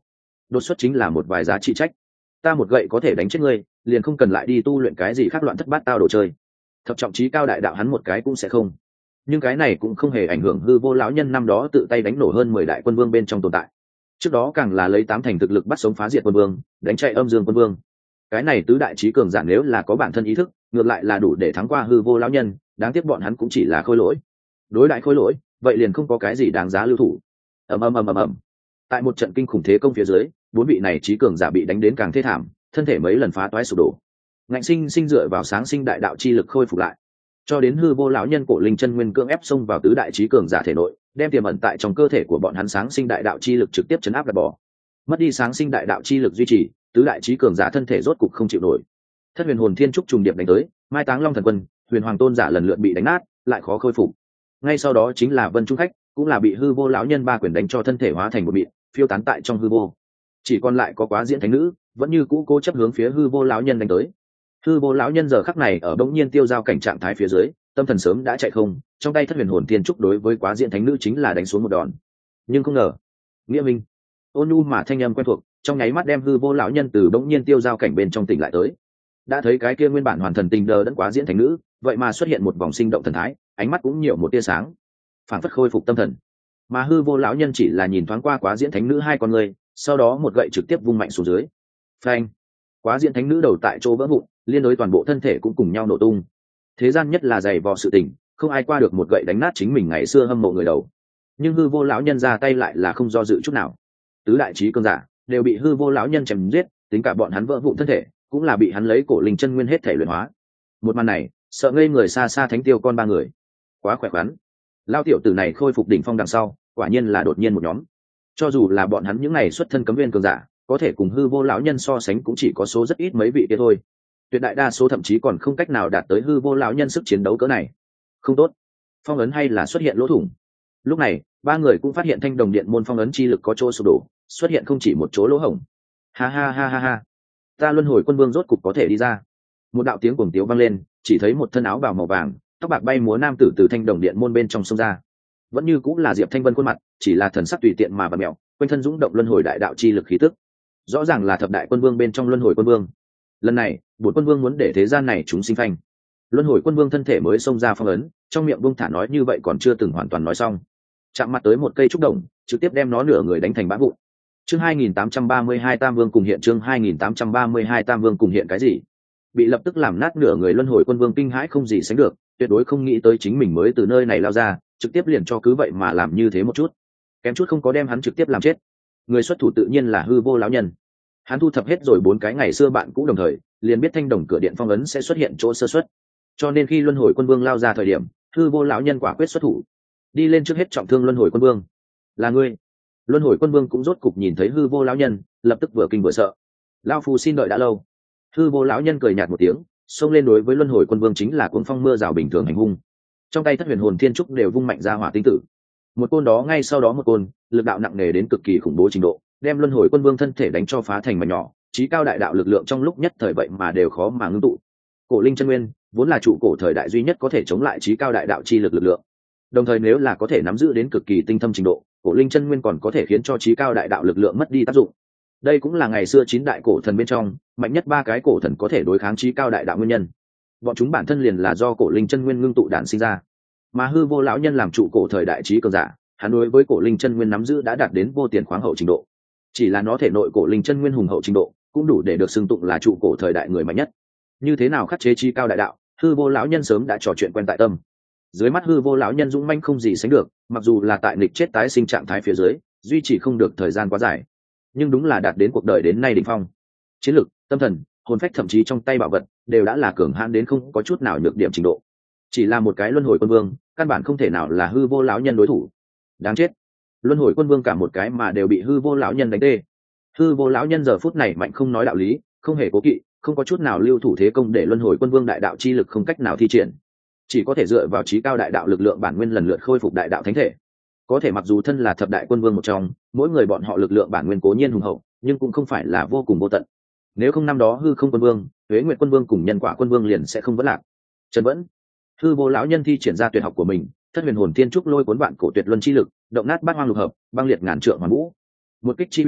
đột xuất chính là một vài giá trị trách. Ta một gậy có thể đánh chết ngươi, liền không cần lại đi tu luyện cái gì khác loạn thất bát tao đồ chơi. Thập trọng trí cao đại đạo hắn một cái cũng sẽ không. Nhưng cái này cũng không hề ảnh hưởng hư vô lão nhân năm đó tự tay đánh nổ hơn mười đại quân vương bên trong tồn tại. Trước đó càng là lấy tám thành thực lực bắt sống phá diệt quân vương, đánh chạy âm dương quân vương. Cái này tứ đại trí cường giả nếu là có bản thân ý thức, ngược lại là đủ để thắng qua hư vô lão nhân, đáng tiếc bọn hắn cũng chỉ là khôi lỗi. Đối đại khôi lỗi, vậy liền không có cái gì đáng giá lưu thủ. Ầm ầm ầm ầm ầm. Tại một trận kinh khủng thế công phía dưới, bốn vị này trí cường giả bị đánh đến càng thê thảm, thân thể mấy lần phá toái sụp đổ. Ngạnh sinh sinh dựa vào sáng sinh đại đạo chi lực khôi phục lại, cho đến hư vô lão nhân cổ linh chân nguyên cưỡng ép xông vào tứ đại trí cường giả thể nội, đem tiềm ẩn tại trong cơ thể của bọn hắn sáng sinh đại đạo chi lực trực tiếp chấn áp gạt bỏ. Mất đi sáng sinh đại đạo chi lực duy trì, tứ đại trí cường giả thân thể rốt cục không chịu nổi. Thất huyền hồn thiên trúc trùng điệp đánh tới, mai táng long thần quân, huyền hoàng tôn giả lần lượt bị đánh nát, lại khó khôi phục. Ngay sau đó chính là vân trung khách, cũng là bị hư vô lão nhân ba quyền đánh cho thân thể hóa thành một mịn, phiêu tán tại trong hư vô. Chỉ còn lại có quá diễn thánh nữ, vẫn như cũ cố chấp hướng phía hư vô lão nhân đánh tới. Hư vô lão nhân giờ khắc này ở bỗng nhiên tiêu giao cảnh trạng thái phía dưới, tâm thần sớm đã chạy không, trong tay thất huyền hồn thiên trúc đối với quá diễn thánh nữ chính là đánh xuống một đòn. Nhưng không ngờ, nghĩa minh ôn nhu mà thanh âm quen thuộc, trong nháy mắt đem hư vô lão nhân từ bỗng nhiên tiêu giao cảnh bên trong tỉnh lại tới. Đã thấy cái kia nguyên bản hoàn thần tình đờ đẫn quá diễn thánh nữ, vậy mà xuất hiện một vòng sinh động thần thái, ánh mắt cũng nhiều một tia sáng, phảng phất khôi phục tâm thần. Mà hư vô lão nhân chỉ là nhìn thoáng qua quá diễn thánh nữ hai con người, sau đó một gậy trực tiếp vung mạnh xuống dưới. Phanh! Quá diễn thánh nữ đầu tại chỗ vỡ vụn, liên đối toàn bộ thân thể cũng cùng nhau nổ tung. Thế gian nhất là dày vò sự tình, không ai qua được một gậy đánh nát chính mình ngày xưa hâm mộ người đầu. Nhưng hư vô lão nhân ra tay lại là không do dự chút nào. Tứ đại trí cường giả đều bị hư vô lão nhân chém giết, tính cả bọn hắn vỡ vụn thân thể cũng là bị hắn lấy cổ linh chân nguyên hết thể luyện hóa. Một màn này sợ ngây người xa xa thánh tiêu con ba người. Quá khỏe khoắn, lao tiểu tử này khôi phục đỉnh phong đằng sau, quả nhiên là đột nhiên một nhóm. Cho dù là bọn hắn những ngày xuất thân cấm viên cường giả, có thể cùng hư vô lão nhân so sánh cũng chỉ có số rất ít mấy vị kia thôi. Tuyệt đại đa số thậm chí còn không cách nào đạt tới hư vô lão nhân sức chiến đấu cỡ này. Không tốt, phong ấn hay là xuất hiện lỗ thủng. Lúc này ba người cũng phát hiện thanh đồng điện môn phong ấn chi lực có chỗ sụp đổ, xuất hiện không chỉ một chỗ lỗ hổng. Ha ha ha ha ha, ta luân hồi quân vương rốt cục có thể đi ra. Một đạo tiếng cuồng tiếu vang lên, chỉ thấy một thân áo bào màu vàng, tóc bạc bay múa nam tử từ thanh đồng điện môn bên trong sông ra. Vẫn như cũng là Diệp Thanh Vân khuôn mặt, chỉ là thần sắc tùy tiện mà bạt mèo, quanh thân dũng động luân hồi đại đạo chi lực khí tức. Rõ ràng là thập đại quân vương bên trong luân hồi quân vương. Lần này bổn quân vương muốn để thế gian này chúng sinh phanh. Luân hồi quân vương thân thể mới xông ra phong ấn, trong miệng buông thả nói như vậy còn chưa từng hoàn toàn nói xong, chạm mặt tới một cây trúc đồng, trực tiếp đem nó nửa người đánh thành bã vụn. Chương hai nghìn tám trăm ba mươi hai Tam Vương cùng hiện chương hai nghìn tám trăm ba mươi hai Tam Vương cùng hiện cái gì? Bị lập tức làm nát nửa người luân hồi quân vương kinh hãi không gì sánh được, tuyệt đối không nghĩ tới chính mình mới từ nơi này lao ra, trực tiếp liền cho cứ vậy mà làm như thế một chút. Kém chút không có đem hắn trực tiếp làm chết. Người xuất thủ tự nhiên là hư vô lão nhân. Hắn thu thập hết rồi bốn cái ngày xưa bạn cũ đồng thời, liền biết thanh đồng cửa điện phong ấn sẽ xuất hiện chỗ sơ suất. Cho nên khi luân hồi quân vương lao ra thời điểm, hư vô lão nhân quả quyết xuất thủ, đi lên trước hết trọng thương luân hồi quân vương. Là ngươi? Luân hồi quân vương cũng rốt cục nhìn thấy hư vô lão nhân, lập tức vừa kinh vừa sợ. Lão phu xin đợi đã lâu. Hư vô lão nhân cười nhạt một tiếng, xông lên đối với luân hồi quân vương chính là cuồng phong mưa rào bình thường hành hung. Trong tay thất huyền hồn thiên trúc đều vung mạnh ra hỏa tinh tử. Một côn đó ngay sau đó một côn, lực đạo nặng nề đến cực kỳ khủng bố trình độ, đem luân hồi quân vương thân thể đánh cho phá thành mảnh nhỏ, chí cao đại đạo lực lượng trong lúc nhất thời vậy mà đều khó mà ngưng tụ. Cổ linh chân nguyên vốn là trụ cổ thời đại duy nhất có thể chống lại chí cao đại đạo chi lực lực lượng. Đồng thời nếu là có thể nắm giữ đến cực kỳ tinh thâm trình độ, cổ linh chân nguyên còn có thể khiến cho chí cao đại đạo lực lượng mất đi tác dụng. Đây cũng là ngày xưa chín đại cổ thần bên trong mạnh nhất ba cái cổ thần có thể đối kháng chí cao đại đạo nguyên nhân. Bọn chúng bản thân liền là do cổ linh chân nguyên ngưng tụ đản sinh ra. Mà hư vô lão nhân làm trụ cổ thời đại chí cường giả, hắn đối với cổ linh chân nguyên nắm giữ đã đạt đến vô tiền khoáng hậu trình độ. Chỉ là nó thể nội cổ linh chân nguyên hùng hậu trình độ, cũng đủ để được xưng tụng là trụ cổ thời đại người mạnh nhất. Như thế nào khắc chế chí cao đại đạo, hư vô lão nhân sớm đã trò chuyện quen tại tâm. Dưới mắt hư vô lão nhân dũng manh không gì sánh được, mặc dù là tại nghịch chết tái sinh trạng thái phía dưới, duy trì không được thời gian quá dài, nhưng đúng là đạt đến cuộc đời đến nay đỉnh phong. Chiến lực, tâm thần, hồn phách thậm chí trong tay bảo vật đều đã là cường hãn đến không có chút nào nhược điểm trình độ. Chỉ là một cái luân hồi quân vương, căn bản không thể nào là hư vô lão nhân đối thủ. Đáng chết, luân hồi quân vương cả một cái mà đều bị hư vô lão nhân đánh tê. Hư vô lão nhân giờ phút này mạnh không nói đạo lý, không hề cố kỵ, không có chút nào lưu thủ thế công để luân hồi quân vương đại đạo chi lực không cách nào thi triển, chỉ có thể dựa vào chí cao đại đạo lực lượng bản nguyên lần lượt khôi phục đại đạo thánh thể. Có thể mặc dù thân là thập đại quân vương một trong, mỗi người bọn họ lực lượng bản nguyên cố nhiên hùng hậu, nhưng cũng không phải là vô cùng vô tận. Nếu không năm đó hư không quân vương, tuế nguyệt quân vương cùng nhân quả quân vương liền sẽ không vỡ lạc. Trần vẫn, hư vô lão nhân thi triển ra tuyệt học của mình, thất huyền hồn thiên trúc lôi cuốn vạn cổ tuyệt luân chi lực, động nát bát hoang lục hợp, băng liệt ngàn trượng hoàn vũ. Một kích chi uy,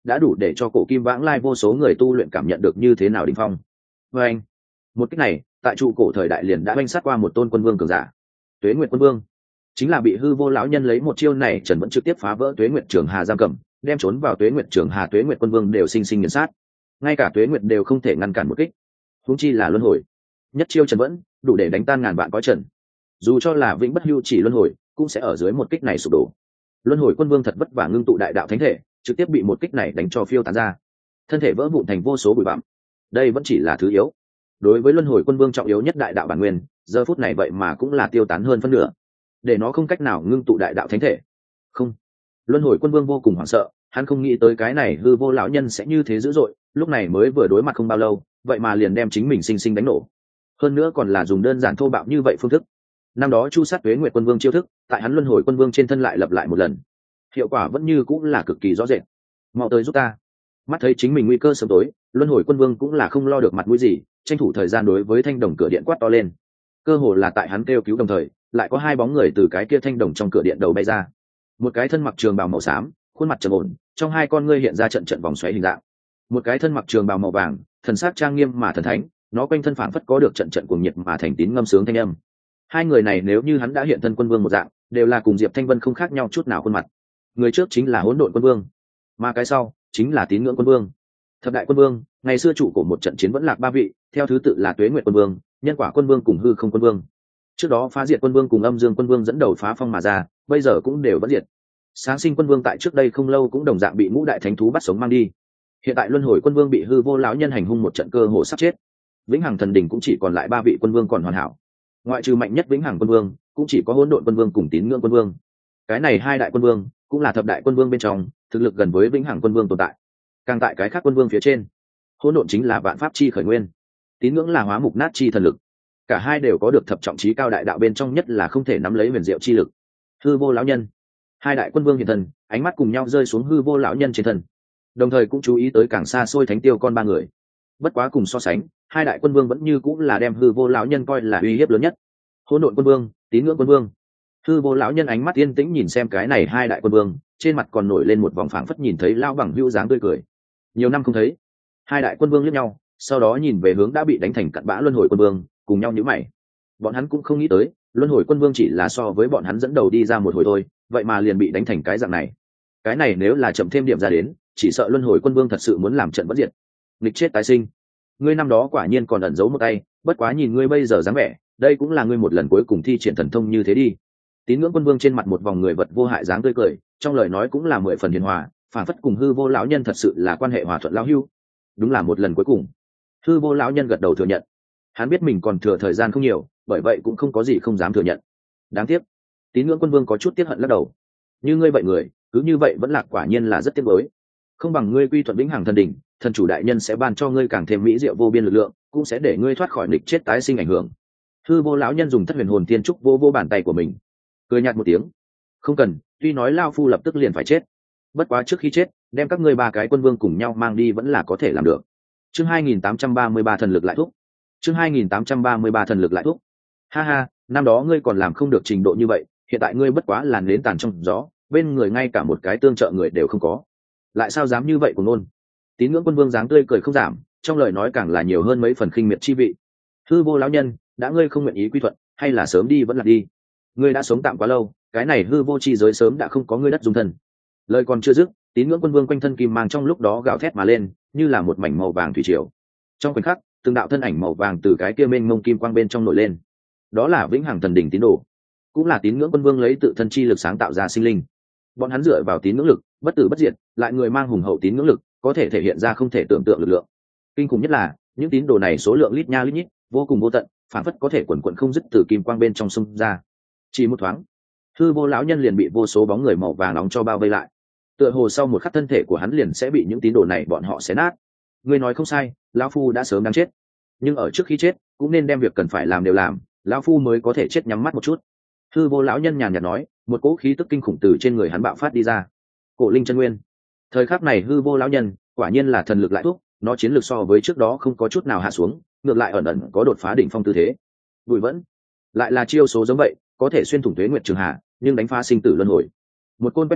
đã đủ để cho cổ kim vãng lai vô số người tu luyện cảm nhận được như thế nào đỉnh phong. Và anh, một cách này tại trụ cổ thời đại liền đã oanh sát qua một tôn quân vương cường giả. Tuế Nguyệt Quân Vương chính là bị hư vô lão nhân lấy một chiêu này Trần vẫn trực tiếp phá vỡ Tuế Nguyệt Trường Hà giam cầm, đem trốn vào Tuế Nguyệt Trường Hà Tuế Nguyệt Quân Vương đều sinh sinh nghiền sát, ngay cả Tuế Nguyệt đều không thể ngăn cản một kích, huống chi là luân hồi. Nhất chiêu Trần vẫn đủ để đánh tan ngàn vạn cõi trần, dù cho là vĩnh bất hưu chỉ luân hồi cũng sẽ ở dưới một kích này sụp đổ. Luân hồi Quân Vương thật vất vả ngưng tụ đại đạo thánh thể, trực tiếp bị một kích này đánh cho phiêu tán ra, thân thể vỡ vụn thành vô số bụi bặm. Đây vẫn chỉ là thứ yếu, đối với Luân hồi Quân Vương trọng yếu nhất đại đạo bản nguyên, giờ phút này vậy mà cũng là tiêu tán hơn phân nửa, để nó không cách nào ngưng tụ đại đạo thánh thể. Không, Luân hồi Quân Vương vô cùng hoảng sợ, hắn không nghĩ tới cái này hư vô lão nhân sẽ như thế dữ dội, lúc này mới vừa đối mặt không bao lâu, vậy mà liền đem chính mình sinh sinh đánh nổ, hơn nữa còn là dùng đơn giản thô bạo như vậy phương thức. Năm đó chu sát Tuế Nguyệt Quân Vương chiêu thức, tại hắn Luân hồi Quân Vương trên thân lại lặp lại một lần, hiệu quả vẫn như cũng là cực kỳ rõ rệt. Mau tới giúp ta! Mắt thấy chính mình nguy cơ sớm tối, Luân hồi Quân Vương cũng là không lo được mặt mũi gì, tranh thủ thời gian đối với thanh đồng cửa điện quát to lên. Cơ hồ là tại hắn kêu cứu đồng thời, lại có hai bóng người từ cái kia thanh đồng trong cửa điện đầu bay ra. Một cái thân mặc trường bào màu xám, khuôn mặt trầm ổn, trong hai con ngươi hiện ra trận trận vòng xoáy hình dạng. Một cái thân mặc trường bào màu vàng, thần sắc trang nghiêm mà thần thánh, nó quanh thân phảng phất có được trận trận cuồng nhiệt mà thành tín ngâm sướng thanh âm. Hai người này nếu như hắn đã hiện thân Quân Vương một dạng, đều là cùng Diệp Thanh Vân không khác nhau chút nào khuôn mặt. Người trước chính là Hỗn Độn Quân Vương, mà cái sau chính là Tín Ngưỡng Quân Vương. Thập đại Quân Vương, ngày xưa trụ của một trận chiến vẫn lạc ba vị, theo thứ tự là Tuế Nguyệt Quân Vương, Nhân Quả Quân Vương cùng Hư Không Quân Vương. Trước đó Phá Diệt Quân Vương cùng Âm Dương Quân Vương dẫn đầu phá phong mà ra, bây giờ cũng đều vẫn diệt. Sáng Sinh Quân Vương tại trước đây không lâu cũng đồng dạng bị ngũ đại thánh thú bắt sống mang đi. Hiện tại Luân hồi Quân Vương bị hư vô lão nhân hành hung một trận cơ hồ sắp chết. Vĩnh Hằng Thần Đỉnh cũng chỉ còn lại ba vị quân vương còn hoàn hảo. Ngoại trừ mạnh nhất Vĩnh Hằng Quân Vương, cũng chỉ có Hỗn Độn Quân Vương cùng Tín Ngưỡng Quân Vương. Cái này hai đại quân vương cũng là thập đại quân vương bên trong, thực lực gần với Vĩnh Hằng Quân Vương tồn tại. Càng tại cái khác quân vương phía trên, Hỗn Độn chính là vạn pháp chi khởi nguyên, Tín Ngưỡng là hóa mục nát chi thần lực. Cả hai đều có được thập trọng chí cao đại đạo bên trong nhất là không thể nắm lấy huyền diệu chi lực. Hư vô lão nhân, hai đại quân vương hiện thân, ánh mắt cùng nhau rơi xuống hư vô lão nhân trên thân, đồng thời cũng chú ý tới càng xa xôi thánh tiêu con ba người. Bất quá cùng so sánh, hai đại quân vương vẫn như cũng là đem hư vô lão nhân coi là uy hiếp lớn nhất. Hỗn Độn Quân Vương, Tín Ngưỡng Quân Vương. Hư vô lão nhân ánh mắt yên tĩnh nhìn xem cái này hai đại quân vương, trên mặt còn nổi lên một vòng phảng phất nhìn thấy lão bằng hữu dáng tươi cười. Nhiều năm không thấy, hai đại quân vương liếc nhau, sau đó nhìn về hướng đã bị đánh thành cặn bã luân hồi quân vương, cùng nhau nhíu mày. Bọn hắn cũng không nghĩ tới, luân hồi quân vương chỉ là so với bọn hắn dẫn đầu đi ra một hồi thôi, vậy mà liền bị đánh thành cái dạng này. Cái này nếu là chậm thêm điểm ra đến, chỉ sợ luân hồi quân vương thật sự muốn làm trận bất diệt, nghịch chết tái sinh. Ngươi năm đó quả nhiên còn ẩn giấu một tay, bất quá nhìn ngươi bây giờ dáng vẻ, đây cũng là ngươi một lần cuối cùng thi triển thần thông như thế đi. Tín Ngưỡng Quân Vương trên mặt một vòng người vật vô hại dáng tươi cười, trong lời nói cũng là mười phần hiền hòa, phản phất cùng hư vô lão nhân thật sự là quan hệ hòa thuận lão hữu. Đúng là một lần cuối cùng. Hư vô lão nhân gật đầu thừa nhận. Hắn biết mình còn thừa thời gian không nhiều, bởi vậy cũng không có gì không dám thừa nhận. Đáng tiếc. Tín Ngưỡng Quân Vương có chút tiếc hận lắc đầu. Như ngươi vậy người, cứ như vậy vẫn lạc quả nhiên là rất tiếc nuối. Không bằng ngươi quy thuận Vĩnh Hằng Thần Đỉnh, thần chủ đại nhân sẽ ban cho ngươi càng thêm mỹ diệu vô biên lực lượng, cũng sẽ để ngươi thoát khỏi nghịch chết tái sinh ảnh hưởng. Hư vô lão nhân dùng thất huyền hồn tiên trúc vô vô bàn tay của mình, cười nhạt một tiếng. Không cần, tuy nói lao phu lập tức liền phải chết, bất quá trước khi chết đem các ngươi ba cái quân vương cùng nhau mang đi vẫn là có thể làm được. Chương hai nghìn tám trăm ba mươi ba thần lực lại thúc. Chương hai nghìn tám trăm ba mươi ba thần lực lại thúc. Ha ha, năm đó ngươi còn làm không được trình độ như vậy, hiện tại ngươi bất quá làn nến tàn trong gió, bên người ngay cả một cái tương trợ người đều không có, lại sao dám như vậy của nôn. Tín Ngưỡng Quân Vương dáng tươi cười không giảm, trong lời nói càng là nhiều hơn mấy phần khinh miệt chi vị. Hư vô lão nhân, đã ngươi không nguyện ý quy thuận, hay là sớm đi vẫn là đi. Ngươi đã sống tạm quá lâu, cái này hư vô chi giới sớm đã không có ngươi đất dung thân. Lời còn chưa dứt, Tín Ngưỡng Quân Vương quanh thân kim mang trong lúc đó gào thét mà lên, như là một mảnh màu vàng thủy triều. Trong khoảnh khắc, từng đạo thân ảnh màu vàng từ cái kia mênh mông kim quang bên trong nổi lên. Đó là Vĩnh Hằng Thần Đỉnh tín đồ, cũng là Tín Ngưỡng Quân Vương lấy tự thân chi lực sáng tạo ra sinh linh. Bọn hắn dựa vào tín ngưỡng lực, bất tử bất diệt, lại người mang hùng hậu tín ngưỡng lực, có thể thể hiện ra không thể tưởng tượng lực lượng. Kinh khủng nhất là, những tín đồ này số lượng lít nha lít nhít, vô cùng vô tận, phản phất có thể quần quần không dứt từ kim quang bên trong sông ra. Chỉ một thoáng, hư vô lão nhân liền bị vô số bóng người màu vàng nóng cho bao vây lại. Tựa hồ sau một khắc thân thể của hắn liền sẽ bị những tín đồ này bọn họ xé nát. Ngươi nói không sai, lão phu đã sớm đang chết, nhưng ở trước khi chết, cũng nên đem việc cần phải làm đều làm, lão phu mới có thể chết nhắm mắt một chút. Hư vô lão nhân nhàn nhạt nói, một cỗ khí tức kinh khủng từ trên người hắn bạo phát đi ra. Cổ linh chân nguyên. Thời khắc này hư vô lão nhân quả nhiên là thần lực lại thúc, nó chiến lược so với trước đó không có chút nào hạ xuống, ngược lại ẩn ẩn có đột phá đỉnh phong tư thế. Bùi vẫn lại là chiêu số giống vậy, có thể xuyên thủng tuế nguyệt trường hà, nhưng đánh phá sinh tử luân hồi. Một côn quét ngang,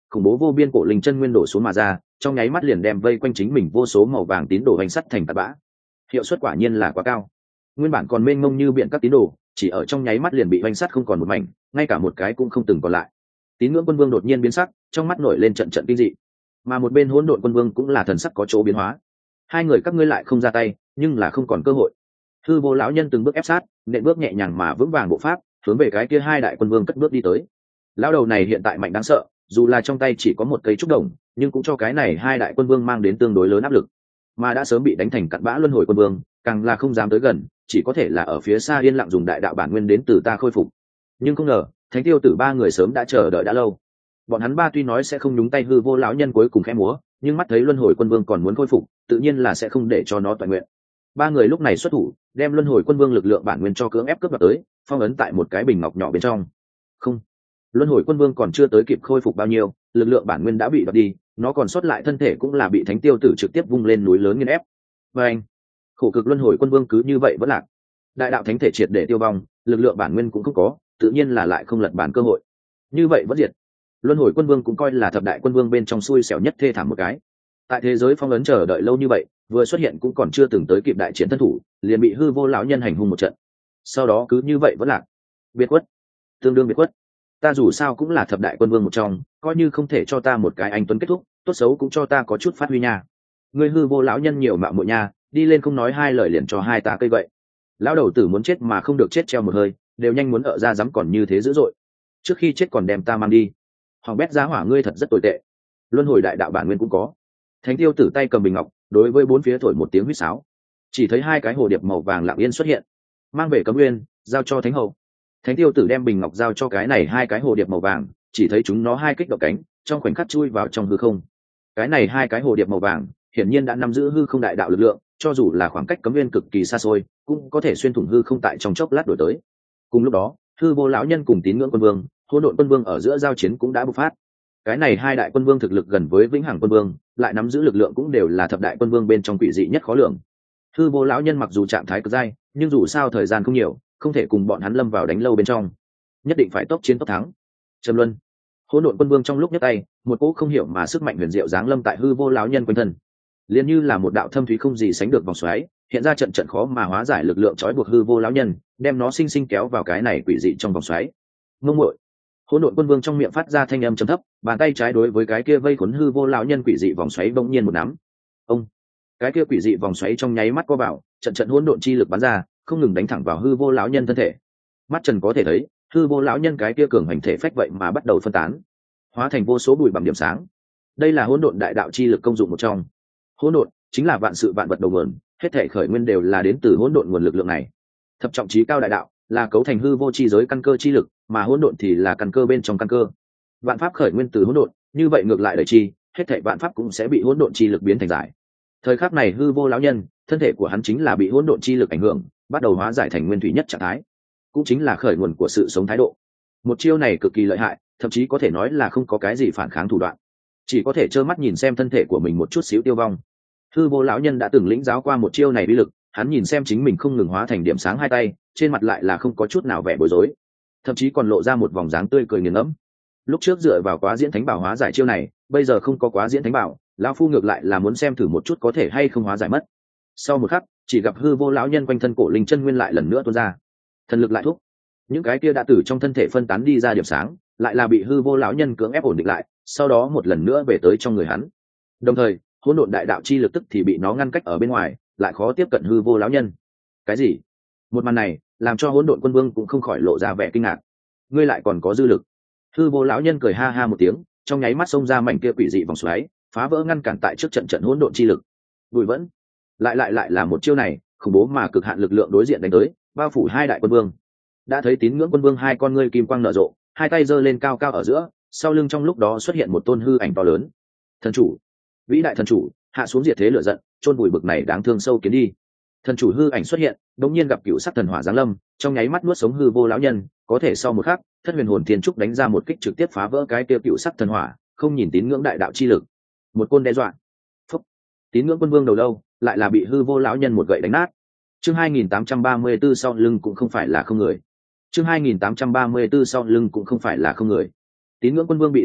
khủng bố vô biên cổ linh chân nguyên đổ xuống mà ra, trong nháy mắt liền đem vây quanh chính mình vô số màu vàng tín đồ hành sắt thành tạt bã. Hiệu suất quả nhiên là quá cao. Nguyên bản còn mênh mông như biển các tín đồ, chỉ ở trong nháy mắt liền bị hành sắt không còn một mảnh, ngay cả một cái cũng không từng còn lại. Tín ngưỡng quân vương đột nhiên biến sắc, trong mắt nổi lên trận trận kinh dị. Mà một bên hỗn độn quân vương cũng là thần sắc có chỗ biến hóa. Hai người các ngươi lại không ra tay, nhưng là không còn cơ hội. Hư vô lão nhân từng bước ép sát, nện bước nhẹ nhàng mà vững vàng bộ pháp, hướng về cái kia hai đại quân vương cất bước đi tới. Lão đầu này hiện tại mạnh đáng sợ, dù là trong tay chỉ có một cây trúc đồng, nhưng cũng cho cái này hai đại quân vương mang đến tương đối lớn áp lực. Mà đã sớm bị đánh thành cặn bã luân hồi quân vương, càng là không dám tới gần, chỉ có thể là ở phía xa yên lặng dùng đại đạo bản nguyên đến từ ta khôi phục. Nhưng không ngờ, Thánh Tiêu Tử ba người sớm đã chờ đợi đã lâu. Bọn hắn ba tuy nói sẽ không nhúng tay hư vô lão nhân cuối cùng khẽ múa, nhưng mắt thấy luân hồi quân vương còn muốn khôi phục, tự nhiên là sẽ không để cho nó toàn nguyện. Ba người lúc này xuất thủ, đem luân hồi quân vương lực lượng bản nguyên cho cưỡng ép cướp đoạt tới, phong ấn tại một cái bình ngọc nhỏ bên trong. Không, luân hồi quân vương còn chưa tới kịp khôi phục bao nhiêu, lực lượng bản nguyên đã bị đoạt đi, nó còn sót lại thân thể cũng là bị Thánh Tiêu Tử trực tiếp vung lên núi lớn nghiền ép. Và anh, khổ cực luân hồi quân vương cứ như vậy vẫn lạc. Đại đạo thánh thể triệt để tiêu vong, lực lượng bản nguyên cũng không có, tự nhiên là lại không lật bản cơ hội. Như vậy vẫn diệt. Luân hồi quân vương cũng coi là thập đại quân vương bên trong xui xẻo nhất thê thảm một cái. Tại thế giới phong ấn chờ đợi lâu như vậy, vừa xuất hiện cũng còn chưa từng tới kịp đại chiến thân thủ, liền bị hư vô lão nhân hành hung một trận. Sau đó cứ như vậy vẫn lạc. Biệt khuất, tương đương biệt khuất. Ta dù sao cũng là thập đại quân vương một trong, coi như không thể cho ta một cái anh tuấn kết thúc, tốt xấu cũng cho ta có chút phát huy nha. Ngươi hư vô lão nhân nhiều mạo muội nha, đi lên không nói hai lời liền cho hai ta cây vậy. Lão đầu tử muốn chết mà không được chết treo một hơi, đều nhanh muốn ở ra dám còn như thế dữ dội. Trước khi chết còn đem ta mang đi. Hoàng bét giá hỏa ngươi thật rất tồi tệ. Luân hồi đại đạo bản nguyên cũng có. Thánh Tiêu Tử tay cầm bình ngọc, đối với bốn phía thổi một tiếng huýt sáo. Chỉ thấy hai cái hồ điệp màu vàng lặng yên xuất hiện, mang về cấm nguyên, giao cho thánh hậu. Thánh Tiêu Tử đem bình ngọc giao cho cái này hai cái hồ điệp màu vàng, chỉ thấy chúng nó hai kích động cánh, trong khoảnh khắc chui vào trong hư không. Cái này hai cái hồ điệp màu vàng, hiển nhiên đã nắm giữ hư không đại đạo lực lượng, cho dù là khoảng cách cấm nguyên cực kỳ xa xôi, cũng có thể xuyên thủng hư không tại trong chốc lát đổi tới. Cùng lúc đó, hư vô lão nhân cùng tín ngưỡng quân vương, hỗn độn quân vương ở giữa giao chiến cũng đã bộc phát. Cái này hai đại quân vương thực lực gần với vĩnh hằng quân vương, lại nắm giữ lực lượng cũng đều là thập đại quân vương bên trong quỷ dị nhất khó lường. Hư vô lão nhân mặc dù trạng thái cực dai, nhưng dù sao thời gian không nhiều, không thể cùng bọn hắn lâm vào đánh lâu bên trong, nhất định phải tốc chiến tốc thắng. Trầm luân, hỗn độn quân vương trong lúc nhấc tay, một cỗ không hiểu mà sức mạnh huyền diệu giáng lâm tại hư vô lão nhân quanh thân, liền như là một đạo thâm thúy không gì sánh được vòng xoáy, hiện ra trận trận khó mà hóa giải lực lượng trói buộc hư vô lão nhân, đem nó sinh sinh kéo vào cái này quỷ dị trong vòng xoáy. Ngông muội, hỗn độn quân vương trong miệng phát ra thanh âm trầm thấp, bàn tay trái đối với cái kia vây khốn hư vô lão nhân quỷ dị vòng xoáy bỗng nhiên một nắm. Ông, cái kia quỷ dị vòng xoáy trong nháy mắt co vào, trận trận hỗn độn chi lực bắn ra, không ngừng đánh thẳng vào hư vô lão nhân thân thể. Mắt trần có thể thấy, hư vô lão nhân cái kia cường hành thể phách vậy mà bắt đầu phân tán, hóa thành vô số bụi bằng điểm sáng. Đây là hỗn độn đại đạo chi lực công dụng một trong. Hỗn độn chính là vạn sự vạn vật đầu nguồn, hết thể khởi nguyên đều là đến từ hỗn độn nguồn lực lượng này. Thập trọng chí cao đại đạo là cấu thành hư vô chi giới căn cơ chi lực, mà hỗn độn thì là căn cơ bên trong căn cơ. Vạn pháp khởi nguyên từ hỗn độn, như vậy ngược lại đời chi, hết thảy vạn pháp cũng sẽ bị hỗn độn chi lực biến thành giải. Thời khắc này hư vô lão nhân, thân thể của hắn chính là bị hỗn độn chi lực ảnh hưởng, bắt đầu hóa giải thành nguyên thủy nhất trạng thái, cũng chính là khởi nguồn của sự sống thái độ. Một chiêu này cực kỳ lợi hại, thậm chí có thể nói là không có cái gì phản kháng thủ đoạn, chỉ có thể trơ mắt nhìn xem thân thể của mình một chút xíu tiêu vong. Hư vô lão nhân đã từng lĩnh giáo qua một chiêu này uy lực, hắn nhìn xem chính mình không ngừng hóa thành điểm sáng hai tay, trên mặt lại là không có chút nào vẻ bối rối, thậm chí còn lộ ra một vòng dáng tươi cười nghiền ngẫm. Lúc trước dựa vào quá diễn thánh bảo hóa giải chiêu này, bây giờ không có quá diễn thánh bảo, lão phu ngược lại là muốn xem thử một chút có thể hay không hóa giải mất. Sau một khắc, chỉ gặp hư vô lão nhân quanh thân cổ linh chân nguyên lại lần nữa tuôn ra, thần lực lại thúc, những cái kia đã từ trong thân thể phân tán đi ra điểm sáng, lại là bị hư vô lão nhân cưỡng ép ổn định lại, sau đó một lần nữa về tới trong người hắn. Đồng thời, hỗn độn đại đạo chi lực tức thì bị nó ngăn cách ở bên ngoài, lại khó tiếp cận hư vô lão nhân. Cái gì? Một màn này làm cho hỗn độn quân vương cũng không khỏi lộ ra vẻ kinh ngạc. Ngươi lại còn có dư lực? Hư vô lão nhân cười ha ha một tiếng, trong nháy mắt xông ra mảnh kia quỷ dị vòng xoáy, phá vỡ ngăn cản tại trước trận trận hỗn độn chi lực. Bùi vẫn lại lại lại là một chiêu này, khủng bố mà cực hạn lực lượng đối diện đánh tới, bao phủ hai đại quân vương. Đã thấy tín ngưỡng quân vương hai con ngươi kim quang nở rộ, hai tay giơ lên cao cao ở giữa, sau lưng trong lúc đó xuất hiện một tôn hư ảnh to lớn. Thần chủ, vĩ đại thần chủ, hạ xuống diệt thế lửa giận, chôn vùi bực này đáng thương sâu kiến đi. Thần chủ hư ảnh xuất hiện, đống nhiên gặp cựu sắc thần hỏa giáng lâm, trong nháy mắt nuốt sống hư vô lão nhân, có thể sau một khắc, thất huyền hồn thiên trúc đánh ra một kích trực tiếp phá vỡ cái tiêu cựu sắc thần hỏa, không nhìn tín ngưỡng đại đạo chi lực, một côn đe dọa. Phúc. Tín ngưỡng quân vương đầu lâu, lại là bị hư vô lão nhân một gậy đánh nát. Chương hai nghìn tám trăm ba mươi tư sau lưng cũng không phải là không người. Chương hai nghìn tám trăm ba mươi tư sau lưng cũng không phải là không người. Tín ngưỡng quân vương bị thương nặng,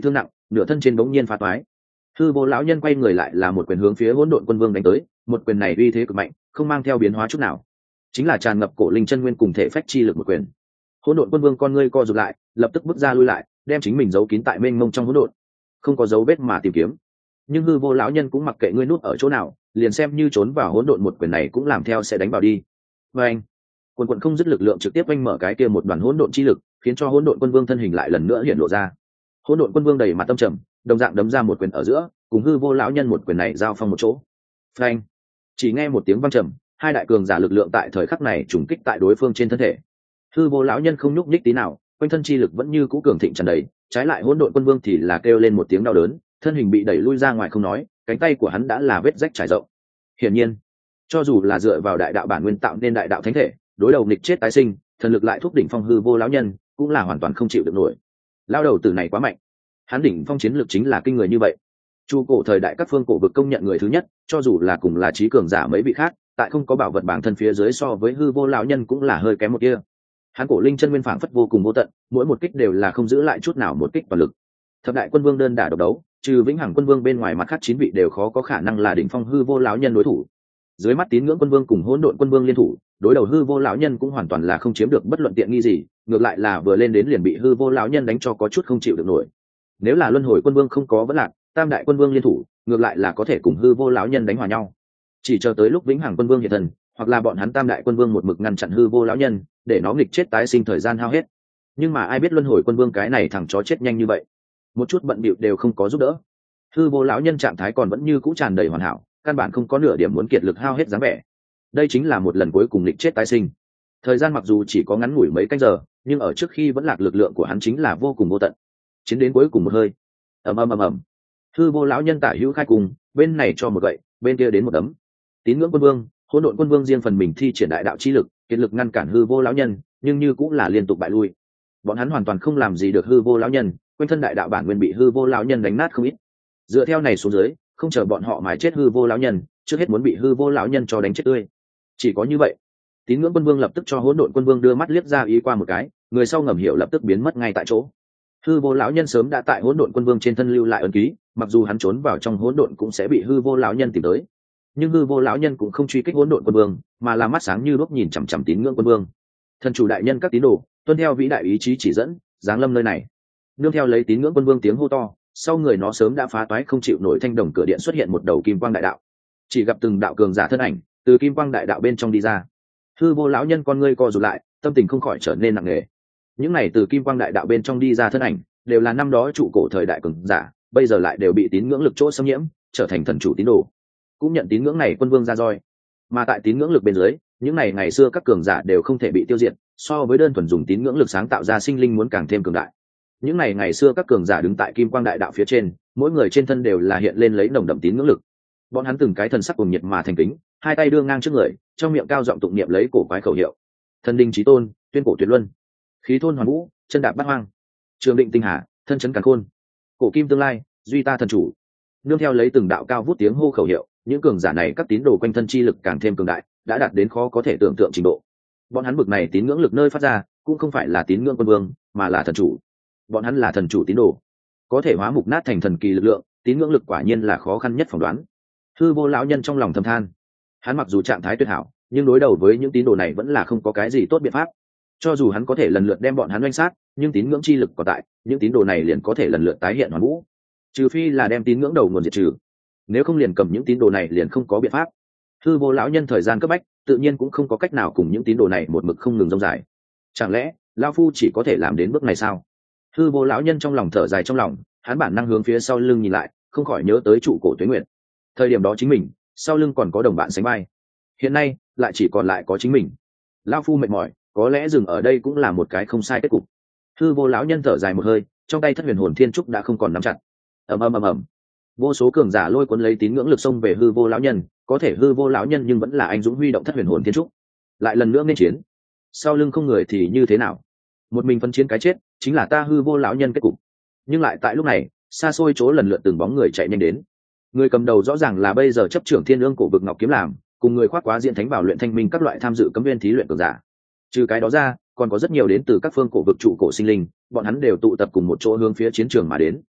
nửa thân trên bỗng nhiên phá toái. Hư vô lão nhân quay người lại là một quyền hướng phía hỗn độn quân vương đánh tới, một quyền này uy thế cực mạnh, không mang theo biến hóa chút nào, chính là tràn ngập cổ linh chân nguyên cùng thể phách chi lực một quyền. Hỗn độn quân vương con ngươi co rụt lại, lập tức bước ra lui lại, đem chính mình giấu kín tại mênh mông trong hỗn độn, không có dấu vết mà tìm kiếm. Nhưng hư vô lão nhân cũng mặc kệ ngươi núp ở chỗ nào, liền xem như trốn vào hỗn độn một quyền này cũng làm theo sẽ đánh vào đi. Và anh, quần quần không dứt lực lượng trực tiếp oanh mở cái kia một đoàn hỗn độn chi lực, khiến cho hỗn độn quân vương thân hình lại lần nữa hiện lộ ra. Hỗn độn quân vương đầy mặt tâm trầm, đồng dạng đấm ra một quyền ở giữa, cùng hư vô lão nhân một quyền này giao phong một chỗ. Phanh! Chỉ nghe một tiếng vang trầm, hai đại cường giả lực lượng tại thời khắc này trùng kích tại đối phương trên thân thể. Hư vô lão nhân không nhúc nhích tí nào, quanh thân chi lực vẫn như cũ cường thịnh tràn đầy, trái lại hỗn độn quân vương thì là kêu lên một tiếng đau đớn, thân hình bị đẩy lui ra ngoài không nói, cánh tay của hắn đã là vết rách trải rộng. Hiển nhiên, cho dù là dựa vào đại đạo bản nguyên tạo nên đại đạo thánh thể, đối đầu nghịch chết tái sinh, thần lực lại thúc đỉnh phong hư vô lão nhân, cũng là hoàn toàn không chịu được nổi. Lão đầu tử này quá mạnh, hắn đỉnh phong chiến lực chính là kinh người như vậy. Chu cổ thời đại các phương cổ vực công nhận người thứ nhất, cho dù là cùng là trí cường giả mấy vị khác, tại không có bảo vật bản thân phía dưới so với hư vô lão nhân cũng là hơi kém một kia. Hắn cổ linh chân nguyên phảng phất vô cùng vô tận, mỗi một kích đều là không giữ lại chút nào một kích toàn lực. Thập đại quân vương đơn đả độc đấu, trừ vĩnh hằng quân vương bên ngoài mặt khác chín vị đều khó có khả năng là đỉnh phong hư vô lão nhân đối thủ. Dưới mắt tín ngưỡng quân vương cùng hỗn độn quân vương liên thủ, đối đầu hư vô lão nhân cũng hoàn toàn là không chiếm được bất luận tiện nghi gì, ngược lại là vừa lên đến liền bị hư vô lão nhân đánh cho có chút không chịu được nổi. Nếu là luân hồi quân vương không có vấn lạc, tam đại quân vương liên thủ, ngược lại là có thể cùng hư vô lão nhân đánh hòa nhau. Chỉ chờ tới lúc vĩnh hằng quân vương hiện thần, hoặc là bọn hắn tam đại quân vương một mực ngăn chặn hư vô lão nhân, để nó nghịch chết tái sinh thời gian hao hết. Nhưng mà ai biết luân hồi quân vương cái này thằng chó chết nhanh như vậy, một chút bận bịu đều không có giúp đỡ. Hư vô lão nhân trạng thái còn vẫn như cũ tràn đầy hoàn hảo, căn bản không có nửa điểm muốn kiệt lực hao hết dáng vẻ. Đây chính là một lần cuối cùng nghịch chết tái sinh. Thời gian mặc dù chỉ có ngắn ngủi mấy canh giờ, nhưng ở trước khi vẫn lạc lực lượng của hắn chính là vô cùng vô tận. Chiến đến cuối cùng một hơi, ầm ầm ầm ầm, hư vô lão nhân tả hữu khai cùng, bên này cho một gậy, bên kia đến một đấm. Tín ngưỡng quân vương, hỗn độn quân vương riêng phần mình thi triển đại đạo chi lực, kiệt lực ngăn cản hư vô lão nhân, nhưng như cũng là liên tục bại lui. Bọn hắn hoàn toàn không làm gì được hư vô lão nhân, quanh thân đại đạo bản nguyên bị hư vô lão nhân đánh nát không ít. Dựa theo này xuống dưới, không chờ bọn họ mài chết hư vô lão nhân, trước hết muốn bị hư vô lão nhân cho đánh chết tươi. Chỉ có như vậy, tín ngưỡng quân vương lập tức cho hỗn độn quân vương đưa mắt liếc ra ý qua một cái, người sau ngầm hiểu lập tức biến mất ngay tại chỗ. Hư vô lão nhân sớm đã tại hỗn độn quân vương trên thân lưu lại ấn ký, mặc dù hắn trốn vào trong hỗn độn cũng sẽ bị hư vô lão nhân tìm tới. Nhưng hư vô lão nhân cũng không truy kích hỗn độn quân vương, mà là mắt sáng như đuốc nhìn chằm chằm tín ngưỡng quân vương. Thần chủ đại nhân các tín đồ, tuân theo vĩ đại ý chí chỉ dẫn, giáng lâm nơi này. Nương theo lấy tín ngưỡng quân vương tiếng hô to, sau người nó sớm đã phá toái không chịu nổi thanh đồng cửa điện xuất hiện một đầu kim quang đại đạo. Chỉ gặp từng đạo cường giả thân ảnh từ kim quang đại đạo bên trong đi ra. Hư vô lão nhân con ngươi co rụt lại, tâm tình không khỏi trở nên nặng nề. Những này từ kim quang đại đạo bên trong đi ra thân ảnh đều là năm đó trụ cổ thời đại cường giả, bây giờ lại đều bị tín ngưỡng lực chỗ xâm nhiễm, trở thành thần chủ tín đồ, cũng nhận tín ngưỡng này quân vương ra roi. Mà tại tín ngưỡng lực bên dưới, những này ngày xưa các cường giả đều không thể bị tiêu diệt, so với đơn thuần dùng tín ngưỡng lực sáng tạo ra sinh linh muốn càng thêm cường đại. Những này ngày xưa các cường giả đứng tại kim quang đại đạo phía trên, mỗi người trên thân đều là hiện lên lấy nồng đậm tín ngưỡng lực. Bọn hắn từng cái thần sắc cùng nhiệt mà thành kính, hai tay đưa ngang trước người, trong miệng cao giọng tụng niệm lấy cổ quái khẩu hiệu: thần đình chí tôn, tuyên cổ tuyệt luân, khí thôn hoàn vũ, chân đạp bát hoang, trường định tinh hà, thân chấn càn khôn, cổ kim tương lai, duy ta thần chủ. Nương theo lấy từng đạo cao vút tiếng hô khẩu hiệu, những cường giả này các tín đồ quanh thân chi lực càng thêm cường đại, đã đạt đến khó có thể tưởng tượng trình độ. Bọn hắn bực này tín ngưỡng lực nơi phát ra, cũng không phải là tín ngưỡng quân vương, mà là thần chủ. Bọn hắn là thần chủ tín đồ, có thể hóa mục nát thành thần kỳ lực lượng, tín ngưỡng lực quả nhiên là khó khăn nhất phỏng đoán. Hư vô lão nhân trong lòng thầm than, hắn mặc dù trạng thái tuyệt hảo, nhưng đối đầu với những tín đồ này vẫn là không có cái gì tốt biện pháp. Cho dù hắn có thể lần lượt đem bọn hắn oanh sát, nhưng tín ngưỡng chi lực còn tại, những tín đồ này liền có thể lần lượt tái hiện hoàn vũ. Trừ phi là đem tín ngưỡng đầu nguồn diệt trừ, nếu không liền cầm những tín đồ này liền không có biện pháp. Hư vô lão nhân thời gian cấp bách, tự nhiên cũng không có cách nào cùng những tín đồ này một mực không ngừng rông dài. Chẳng lẽ lão phu chỉ có thể làm đến bước này sao? Hư vô lão nhân trong lòng thở dài trong lòng, hắn bản năng hướng phía sau lưng nhìn lại, không khỏi nhớ tới trụ cổ tuế nguyệt. Thời điểm đó chính mình sau lưng còn có đồng bạn sánh vai, hiện nay lại chỉ còn lại có chính mình. Lão phu mệt mỏi, có lẽ dừng ở đây cũng là một cái không sai kết cục. Hư vô lão nhân thở dài một hơi, trong tay thất huyền hồn thiên trúc đã không còn nắm chặt. ầm ầm ầm ầm, vô số cường giả lôi cuốn lấy tín ngưỡng lực xông về hư vô lão nhân, có thể hư vô lão nhân nhưng vẫn là anh dũng huy động thất huyền hồn thiên trúc, lại lần nữa nên chiến. Sau lưng không người thì như thế nào, một mình phân chiến cái chết chính là ta hư vô lão nhân kết cục. Nhưng lại tại lúc này, xa xôi chỗ lần lượt từng bóng người chạy nhanh đến. Người cầm đầu rõ ràng là bây giờ chấp trưởng thiên ương cổ vực ngọc kiếm làm, cùng người khoác quá diện thánh bảo luyện thanh minh các loại tham dự cấm viên thí luyện cường giả. Trừ cái đó ra, còn có rất nhiều đến từ các phương cổ vực trụ cổ sinh linh, bọn hắn đều tụ tập cùng một chỗ hướng phía chiến trường mà đến.